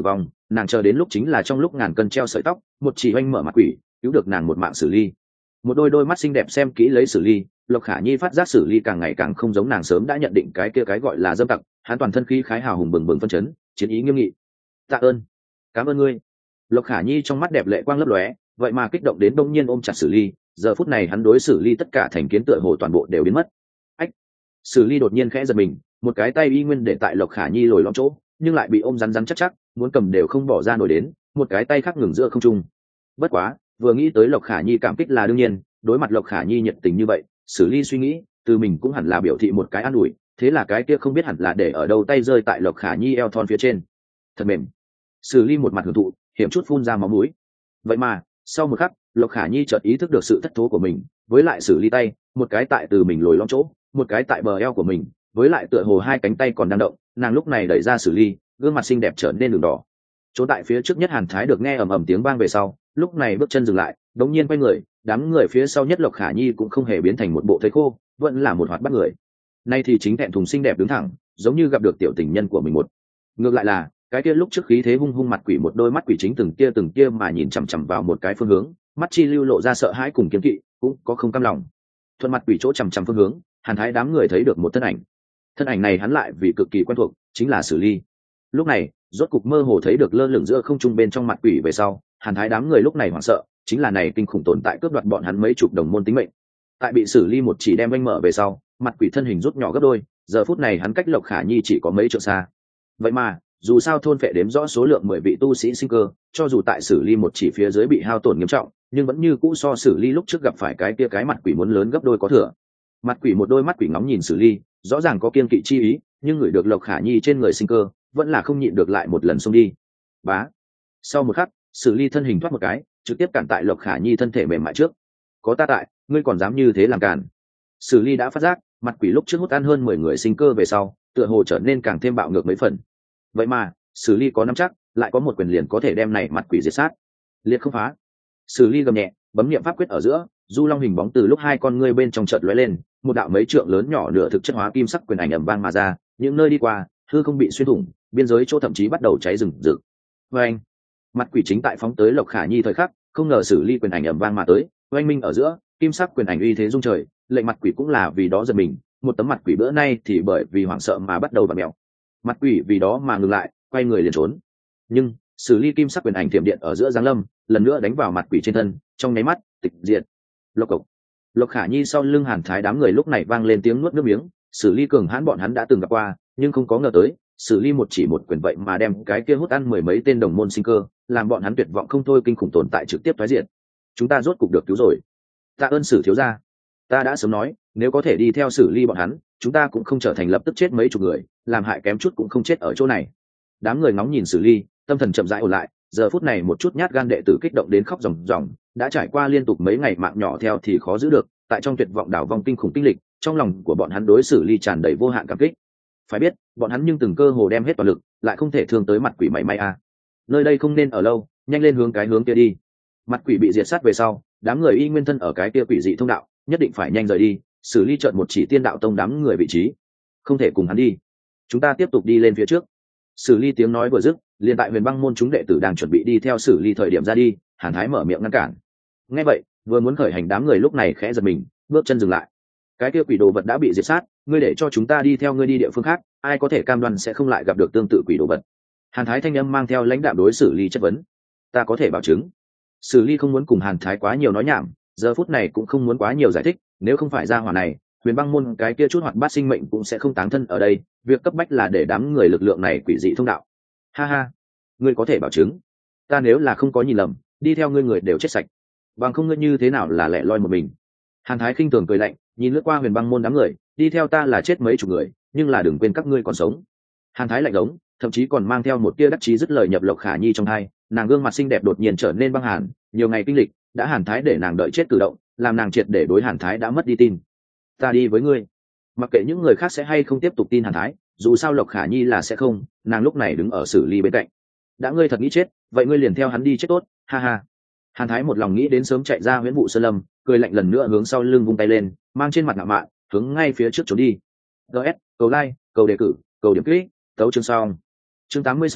nàng chờ đến lúc chính là trong lúc ngàn cân treo sợi tóc, một chỉ oanh mở mặt quỷ cứu được nàng một mạng xử ly. Một đôi đôi mắt xinh đẹp xem kỹ lấy xử ly, Lộc Khả Nhi phát giác xử ly càng ngày càng không giống nàng sớm đã nhận định cái kia cái gọi là dâm tặc. Hắn toàn thân khí khái hào hùng bừng bừng phân chấn, chiến ý nghiêm nghị. Tạ ơn, cảm ơn ngươi. Lộc Khả Nhi trong mắt đẹp lệ quang lấp lóe, vậy mà kích động đến đông nhiên ôm chặt xử ly. Giờ phút này hắn đối xử ly tất cả thành kiến tựa hồ toàn bộ đều biến mất. Ách! Xử ly đột nhiên khẽ giật mình, một cái tay y nguyên để tại Lộc Khả Nhi lồi lõm chỗ, nhưng lại bị ôm rắn rắn chắc chắc, muốn cầm đều không bỏ ra nổi đến, một cái tay khác ngừng giữa không trung. Bất quá, vừa nghĩ tới Lộc Khả Nhi cảm kích là đương nhiên, đối mặt Lộc Khả Nhi nhiệt tình như vậy, xử ly suy nghĩ, từ mình cũng hẳn là biểu thị một cái an ủi, thế là cái kia không biết hẳn là để ở đâu tay rơi tại Lộc Khả Nhi eo thon phía trên. Thật mềm. Xử ly một mặt hưởng thụ, hiểm chút phun ra máu mũi. Vậy mà, sau một khắc, Lộc Khả Nhi chợt ý thức được sự thất thố của mình, với lại xử ly tay, một cái tại từ mình lồi lõm chỗ, một cái tại bờ eo của mình, với lại tựa hồ hai cánh tay còn đang động, nàng lúc này đẩy ra xử ly, gương mặt xinh đẹp trở nên đường đỏ. Chỗ tại phía trước nhất Hàn Thái được nghe ầm ầm tiếng vang về sau, lúc này bước chân dừng lại, đống nhiên quay người, đám người phía sau nhất Lộc Khả Nhi cũng không hề biến thành một bộ thây khô, vẫn là một hoạt bát người. Nay thì chính thẹn thùng xinh đẹp đứng thẳng, giống như gặp được tiểu tình nhân của mình một. Ngược lại là, cái kia lúc trước khí thế hung hung mặt quỷ một đôi mắt quỷ chính từng kia từng kia mà nhìn chằm chằm vào một cái phương hướng, mắt chi lưu lộ ra sợ hãi cùng kiêng kỵ, cũng có không cam lòng. Thuận mặt quỷ chỗ chằm chằm phương hướng, Hàn Thái đám người thấy được một thân ảnh. Thân ảnh này hắn lại vì cực kỳ quen thuộc, chính là Sử Ly. Lúc này, rốt cục mơ hồ thấy được lơ lửng giữa không trung bên trong mặt quỷ về sau, Hàn Thái đám người lúc này hoảng sợ, chính là này kinh khủng tồn tại cướp đoạt bọn hắn mấy chục đồng môn tính mệnh. Tại bị Sử Ly một chỉ đem anh mở về sau, mặt quỷ thân hình rút nhỏ gấp đôi, giờ phút này hắn cách Lộc Khả Nhi chỉ có mấy trượng xa. Vậy mà, dù sao thôn phệ đếm rõ số lượng mười vị tu sĩ sinh cơ, cho dù tại Sử Ly một chỉ phía dưới bị hao tổn nghiêm trọng, nhưng vẫn như cũ so Sử Ly lúc trước gặp phải cái kia cái mặt quỷ muốn lớn gấp đôi có thừa. Mặt quỷ một đôi mắt quỷ ngóng nhìn Sử Ly, rõ ràng có kiên kỵ chi ý, nhưng người được Lộc Khả Nhi trên người sinh cơ, vẫn là không nhịn được lại một lần xông đi. Bá. Sau một khắc, Sử Ly thân hình thoát một cái, trực tiếp cản tại Lộc Khả Nhi thân thể mềm mại trước. Có ta tại, ngươi còn dám như thế làm cản? Sử Ly đã phát giác, mặt quỷ lúc trước hút ăn hơn mười người sinh cơ về sau, tựa hồ trở nên càng thêm bạo ngược mấy phần. Vậy mà, Sử Ly có nắm chắc, lại có một quyền liền có thể đem này mặt quỷ diệt sát. Liệt không phá. Sử Ly gầm nhẹ, bấm niệm pháp quyết ở giữa, du long hình bóng từ lúc hai con ngươi bên trong chợt lóe lên, một đạo mấy trượng lớn nhỏ nửa thực chất hóa kim sắc quyền ảnh ầm vang mà ra, những nơi đi qua, hư không bị xuyên thủng, biên giới chỗ thậm chí bắt đầu cháy rừng rực. Oanh! Mặt quỷ chính tại phóng tới Lộc Khả Nhi thời khắc, không ngờ Sử Ly quyền ảnh ầm vang mà tới, oanh minh ở giữa, kim sắc quyền ảnh uy thế rung trời, lệnh mặt quỷ cũng là vì đó giật mình, một tấm mặt quỷ bữa nay thì bởi vì hoảng sợ mà bắt đầu vặn mèo. Mặt quỷ vì đó mà ngừng lại, quay người liền trốn. Nhưng, Sử Ly kim sắc quyền ảnh tiềm điện ở giữa giáng lâm, lần nữa đánh vào mặt quỷ trên thân, trong nháy mắt, tịch diệt. Lộc cộc. Lộc Khả Nhi sau lưng Hàn Thái đám người lúc này vang lên tiếng nuốt nước miếng, Sử Ly cường hãn bọn hắn đã từng gặp qua, nhưng không có ngờ tới, Sử Ly một chỉ một quyền vậy mà đem cái kia hút ăn mười mấy tên đồng môn sinh cơ, làm bọn hắn tuyệt vọng không thôi, kinh khủng tồn tại trực tiếp thoái diệt. Chúng ta rốt cục được cứu rồi. Tạ ơn Sử thiếu gia. Ta đã sớm nói, nếu có thể đi theo Sử Ly bọn hắn, chúng ta cũng không trở thành lập tức chết mấy chục người, làm hại kém chút cũng không chết ở chỗ này. Đám người ngóng nhìn Sử Ly, tâm thần chậm rãi ổn lại, giờ phút này một chút nhát gan đệ tử kích động đến khóc ròng ròng, đã trải qua liên tục mấy ngày mạng nhỏ theo thì khó giữ được, tại trong tuyệt vọng đảo vong kinh khủng kinh lịch, trong lòng của bọn hắn đối Sử Ly tràn đầy vô hạn cảm kích. Phải biết, bọn hắn nhưng từng cơ hồ đem hết toàn lực, lại không thể thương tới mặt quỷ mảy may a. À. Nơi đây không nên ở lâu, nhanh lên hướng cái hướng kia đi. Mặt quỷ bị diệt sát về sau, đám người y nguyên thân ở cái kia quỷ dị thông đạo, nhất định phải nhanh rời đi. Sử Ly chợt một chỉ tiên đạo tông đám người vị trí, không thể cùng hắn đi, chúng ta tiếp tục đi lên phía trước. Sử Ly tiếng nói vừa dứt, liền tại Huyền Băng môn chúng đệ tử đang chuẩn bị đi theo Sử Ly thời điểm ra đi, Hàn Thái mở miệng ngăn cản. Nghe vậy, vừa muốn khởi hành đám người lúc này khẽ giật mình, bước chân dừng lại. Cái kia quỷ đồ vật đã bị diệt sát, ngươi để cho chúng ta đi theo ngươi đi địa phương khác, ai có thể cam đoan sẽ không lại gặp được tương tự quỷ đồ vật? Hàn Thái thanh âm mang theo lãnh đạm đối Sử Ly chất vấn. Ta có thể bảo chứng. Sử Ly không muốn cùng Hàn Thái quá nhiều nói nhảm, giờ phút này cũng không muốn quá nhiều giải thích, nếu không phải ra hỏa này, Huyền Băng môn cái kia chút hoạt bát sinh mệnh cũng sẽ không táng thân ở đây, việc cấp bách là để đám người lực lượng này quỷ dị thông đạo. Ha ha, ngươi có thể bảo chứng? Ta nếu là không có nhìn lầm, đi theo ngươi người đều chết sạch, bằng không ngươi như thế nào là lẻ loi một mình? Hàn Thái khinh thường cười lạnh, nhìn lướt qua Huyền Băng môn đám người, đi theo ta là chết mấy chục người, nhưng là đừng quên các ngươi còn sống. Hàn Thái lạnh giống, thậm chí còn mang theo một tia đắc chí dứt lời nhập Lộc Khả Nhi trong hai, nàng gương mặt xinh đẹp đột nhiên trở nên băng hàn, nhiều ngày kinh lịch đã Hàn Thái để nàng đợi chết cử động, làm nàng triệt để đối Hàn Thái đã mất đi tin. Ta đi với ngươi, mặc kệ những người khác sẽ hay không tiếp tục tin Hàn Thái, dù sao Lộc Khả Nhi là sẽ không, nàng lúc này đứng ở Sử Ly bên cạnh. Đã ngươi thật nghĩ chết, vậy ngươi liền theo hắn đi chết tốt, ha ha. Hàn Thái một lòng nghĩ đến sớm chạy ra Huyễn Vụ Sơn Lâm, cười lạnh lần nữa hướng sau lưng vung tay lên, mang trên mặt ngạo mạn, hướng ngay phía trước trốn đi. gs cầu like, cầu đề cử, cầu điểm kích, tấu chương xong. Chương tám mươi sáu,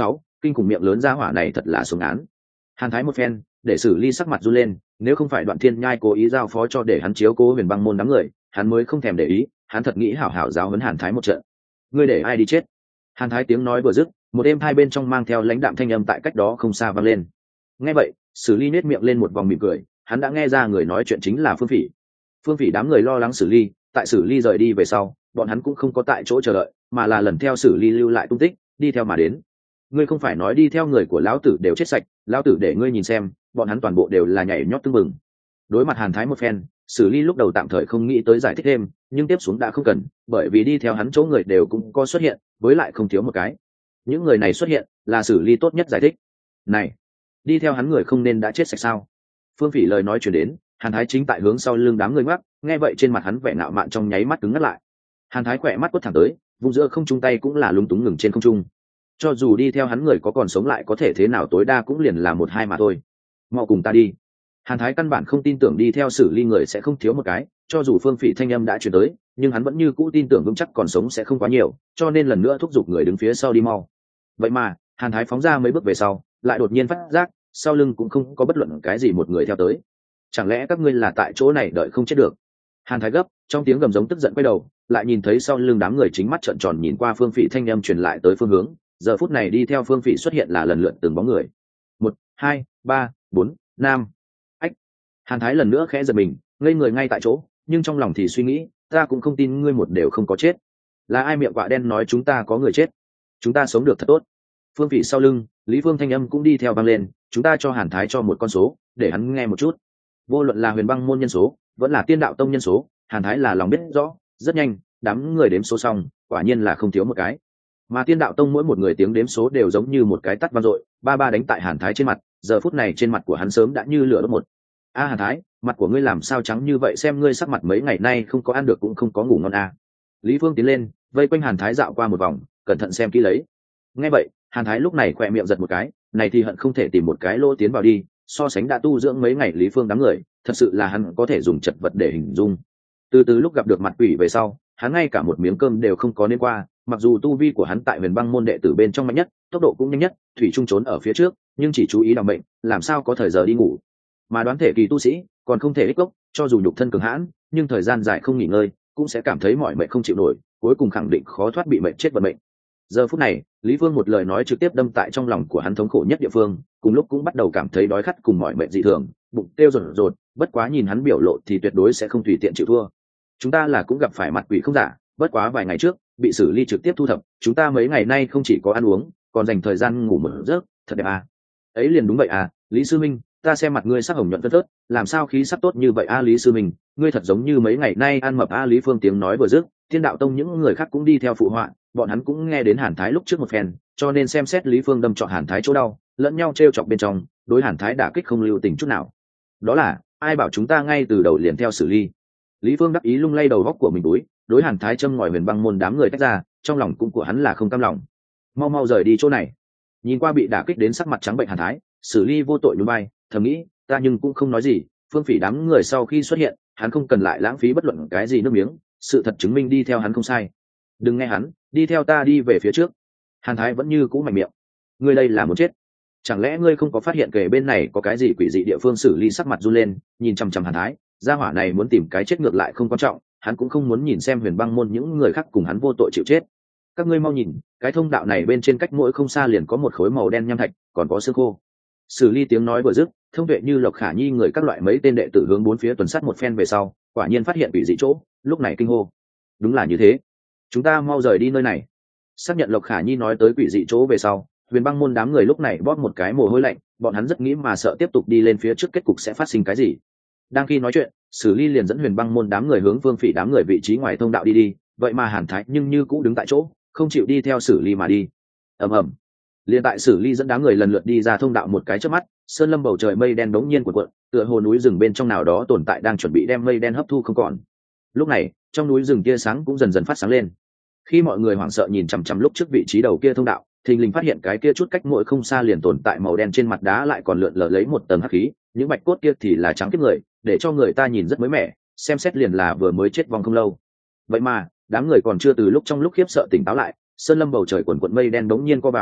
kinh khủng miệng lớn ra hỏa này thật là xuống án. Hàn Thái một phen để xử lý sắc mặt run lên, nếu không phải Đoạn Thiên Nhai cố ý giao phó cho để hắn chiếu cố Huyền Băng môn đám người, hắn mới không thèm để ý, hắn thật nghĩ hảo hảo giáo huấn Hàn Thái một trận. Ngươi để ai đi chết? Hàn Thái tiếng nói vừa dứt, một êm hai bên trong mang theo lãnh đạm thanh âm tại cách đó không xa vang lên. Nghe vậy, xử lý nết miệng lên một vòng mỉm cười, hắn đã nghe ra người nói chuyện chính là Phương Phỉ. Phương Phỉ đám người lo lắng xử lý, tại xử lý rời đi về sau, bọn hắn cũng không có tại chỗ chờ đợi, mà là lần theo xử lý lưu lại tung tích, đi theo mà đến. Ngươi không phải nói đi theo người của lão tử đều chết sạch, lão tử để ngươi nhìn xem, bọn hắn toàn bộ đều là nhảy nhót tưng bừng. Đối mặt Hàn Thái một phen, xử lý lúc đầu tạm thời không nghĩ tới giải thích thêm, nhưng tiếp xuống đã không cần, bởi vì đi theo hắn chỗ người đều cũng có xuất hiện, với lại không thiếu một cái. Những người này xuất hiện là xử lý tốt nhất giải thích. Này, đi theo hắn người không nên đã chết sạch sao? Phương Phỉ lời nói chuyển đến, Hàn Thái chính tại hướng sau lưng đám người ngoắc, nghe vậy trên mặt hắn vẻ ngạo mạn trong nháy mắt cứng ngắt lại. Hàn Thái khỏe mắt quất thẳng tới, vùng giữa không trung tay cũng là lúng túng ngừng trên không trung. Cho dù đi theo hắn người có còn sống lại có thể thế nào tối đa cũng liền là một hai mà thôi. Mau cùng ta đi. Hàn Thái căn bản không tin tưởng đi theo xử lý người sẽ không thiếu một cái, cho dù Phương Phỉ thanh âm đã truyền tới, nhưng hắn vẫn như cũ tin tưởng vững chắc còn sống sẽ không quá nhiều, cho nên lần nữa thúc giục người đứng phía sau đi mau. Vậy mà, Hàn Thái phóng ra mấy bước về sau, lại đột nhiên phát giác, sau lưng cũng không có bất luận cái gì một người theo tới. Chẳng lẽ các ngươi là tại chỗ này đợi không chết được? Hàn Thái gấp, trong tiếng gầm giống tức giận quay đầu, lại nhìn thấy sau lưng đám người chính mắt trợn tròn nhìn qua Phương Phỉ thanh âm truyền lại tới phương hướng, giờ phút này đi theo Phương Phỉ xuất hiện là lần lượt từng bóng người. Một, hai, ba, bốn, năm. Ách. Hàn Thái lần nữa khẽ giật mình, ngây người ngay tại chỗ, nhưng trong lòng thì suy nghĩ, ta cũng không tin ngươi một đều không có chết. Là ai miệng quạ đen nói chúng ta có người chết? Chúng ta sống được thật tốt. Phương Phỉ sau lưng, Lý Phương thanh âm cũng đi theo vang lên, chúng ta cho Hàn Thái cho một con số, để hắn nghe một chút. Vô luận là Huyền Băng môn nhân số, vẫn là Tiên Đạo tông nhân số, Hàn Thái là lòng biết rõ, rất nhanh, đám người đếm số xong, quả nhiên là không thiếu một cái. Mà Tiên Đạo tông mỗi một người tiếng đếm số đều giống như một cái tắt vang dội, ba ba đánh tại Hàn Thái trên mặt, giờ phút này trên mặt của hắn sớm đã như lửa đốt một. A Hàn Thái, mặt của ngươi làm sao trắng như vậy, xem ngươi sắc mặt mấy ngày nay không có ăn được cũng không có ngủ ngon a. À. Lý Phương tiến lên, vây quanh Hàn Thái dạo qua một vòng, cẩn thận xem kỹ lấy. Nghe vậy, Hàn Thái lúc này khỏe miệng giật một cái, này thì hận không thể tìm một cái lỗ tiến vào đi, so sánh đã tu dưỡng mấy ngày Lý Phương đám người, thật sự là hắn có thể dùng chật vật để hình dung. Từ từ lúc gặp được mặt quỷ về sau, hắn ngay cả một miếng cơm đều không có nên qua, mặc dù tu vi của hắn tại Huyền Băng môn đệ tử bên trong mạnh nhất, tốc độ cũng nhanh nhất, thủy chung trốn ở phía trước, nhưng chỉ chú ý đảm bệnh, làm sao có thời giờ đi ngủ. Mà đoán thể kỳ tu sĩ, còn không thể ích gốc, cho dù nhục thân cường hãn, nhưng thời gian dài không nghỉ ngơi, cũng sẽ cảm thấy mỏi mệt không chịu nổi, cuối cùng khẳng định khó thoát bị mệt chết vận mệnh. Giờ phút này, Lý Phương một lời nói trực tiếp đâm tại trong lòng của hắn thống khổ nhất địa phương, cùng lúc cũng bắt đầu cảm thấy đói khát cùng mỏi mệt dị thường, bụng kêu rột rột, bất quá nhìn hắn biểu lộ thì tuyệt đối sẽ không tùy tiện chịu thua. Chúng ta là cũng gặp phải mặt quỷ không giả, bất quá vài ngày trước bị xử lý trực tiếp thu thập, chúng ta mấy ngày nay không chỉ có ăn uống, còn dành thời gian ngủ một giấc, thật đẹp à. Ấy liền đúng vậy à, Lý sư minh, ta xem mặt ngươi sắc hồng nhuận phớt phớt, làm sao khí sắc tốt như vậy a à, Lý sư minh, ngươi thật giống như mấy ngày nay ăn mập a à, Lý Phương tiếng nói vừa dứt, Thiên Đạo tông những người khác cũng đi theo phụ họa, bọn hắn cũng nghe đến Hàn Thái lúc trước một phen, cho nên xem xét Lý Phương đâm trọn Hàn Thái chỗ đau, lẫn nhau trêu chọc bên trong, đối Hàn Thái đả kích không lưu tình chút nào. Đó là, ai bảo chúng ta ngay từ đầu liền theo xử lý. Lý Phương đắc ý lung lay đầu góc của mình túi, đối Hàn Thái châm ngòi Huyền Băng môn đám người tách ra, trong lòng cũng của hắn là không cam lòng. Mau mau rời đi chỗ này. Nhìn qua bị đả kích đến sắc mặt trắng bệnh Hàn Thái, xử lý vô tội nhún vai, thầm nghĩ, ta nhưng cũng không nói gì, Phương Phỉ đám người sau khi xuất hiện, hắn không cần lại lãng phí bất luận cái gì nước miếng, sự thật chứng minh đi theo hắn không sai. Đừng nghe hắn, đi theo ta đi về phía trước. Hàn Thái vẫn như cũ mạnh miệng. Ngươi đây là muốn chết. Chẳng lẽ ngươi không có phát hiện kề bên này có cái gì quỷ dị địa phương? Xử lý sắc mặt run lên, nhìn chằm chằm Hàn Thái, gia hỏa này muốn tìm cái chết ngược lại không quan trọng, hắn cũng không muốn nhìn xem Huyền Băng môn những người khác cùng hắn vô tội chịu chết. Các ngươi mau nhìn, cái thông đạo này bên trên cách mỗi không xa liền có một khối màu đen nham thạch, còn có xương khô. Xử lý tiếng nói vừa dứt, thông vệ như Lộc Khả Nhi người các loại mấy tên đệ tử hướng bốn phía tuần sát một phen về sau, quả nhiên phát hiện quỷ dị chỗ, lúc này kinh hô. Đúng là như thế, chúng ta mau rời đi nơi này. Xác nhận Lộc Khả Nhi nói tới quỷ dị chỗ về sau, Huyền Băng môn đám người lúc này bóp một cái mồ hôi lạnh, bọn hắn rất nghĩ mà sợ tiếp tục đi lên phía trước kết cục sẽ phát sinh cái gì. Đang khi nói chuyện, Sử Ly liền dẫn Huyền Băng môn đám người hướng Vương Phỉ đám người vị trí ngoài thông đạo đi đi, vậy mà Hàn Thái nhưng như cũ đứng tại chỗ, không chịu đi theo Sử Ly mà đi. Ầm ầm. Liên tại Sử Ly dẫn đám người lần lượt đi ra thông đạo một cái chớp mắt, sơn lâm bầu trời mây đen đống nhiên cuộn cuộn, tựa hồ núi rừng bên trong nào đó tồn tại đang chuẩn bị đem mây đen hấp thu không còn. Lúc này, trong núi rừng tia sáng cũng dần dần phát sáng lên. Khi mọi người hoảng sợ nhìn chằm chằm lúc trước vị trí đầu kia thông đạo, thình lình phát hiện cái kia chút cách mỗi không xa liền tồn tại màu đen trên mặt đá lại còn lượn lờ lấy một tầng hắc khí, những bạch cốt kia thì là trắng kiếp người, để cho người ta nhìn rất mới mẻ, xem xét liền là vừa mới chết vong không lâu. Vậy mà, đám người còn chưa từ lúc trong lúc khiếp sợ tỉnh táo lại, sơn lâm bầu trời quần quần mây đen đống nhiên co vào,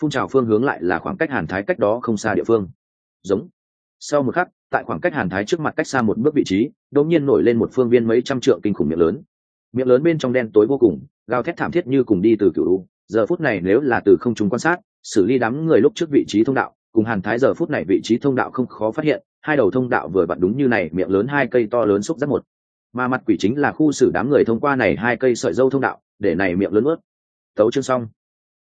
phun trào phương hướng lại là khoảng cách hàn thái cách đó không xa địa phương. Giống. Sau một khắc, tại khoảng cách hàn thái trước mặt cách xa một bước vị trí, đột nhiên nổi lên một phương viên mấy trăm trượng kinh khủng miệng lớn. Miệng lớn bên trong đen tối vô cùng, gào thét thảm thiết như cùng đi từ cửu u. Giờ phút này nếu là từ không trung quan sát, xử lý đám người lúc trước vị trí thông đạo, cùng hàn thái giờ phút này vị trí thông đạo không khó phát hiện, hai đầu thông đạo vừa vặn đúng như này miệng lớn hai cây to lớn xúc giác một. Mà mặt quỷ chính là khu xử đám người thông qua này hai cây sợi dâu thông đạo, để này miệng lớn ướt. Tấu chương xong.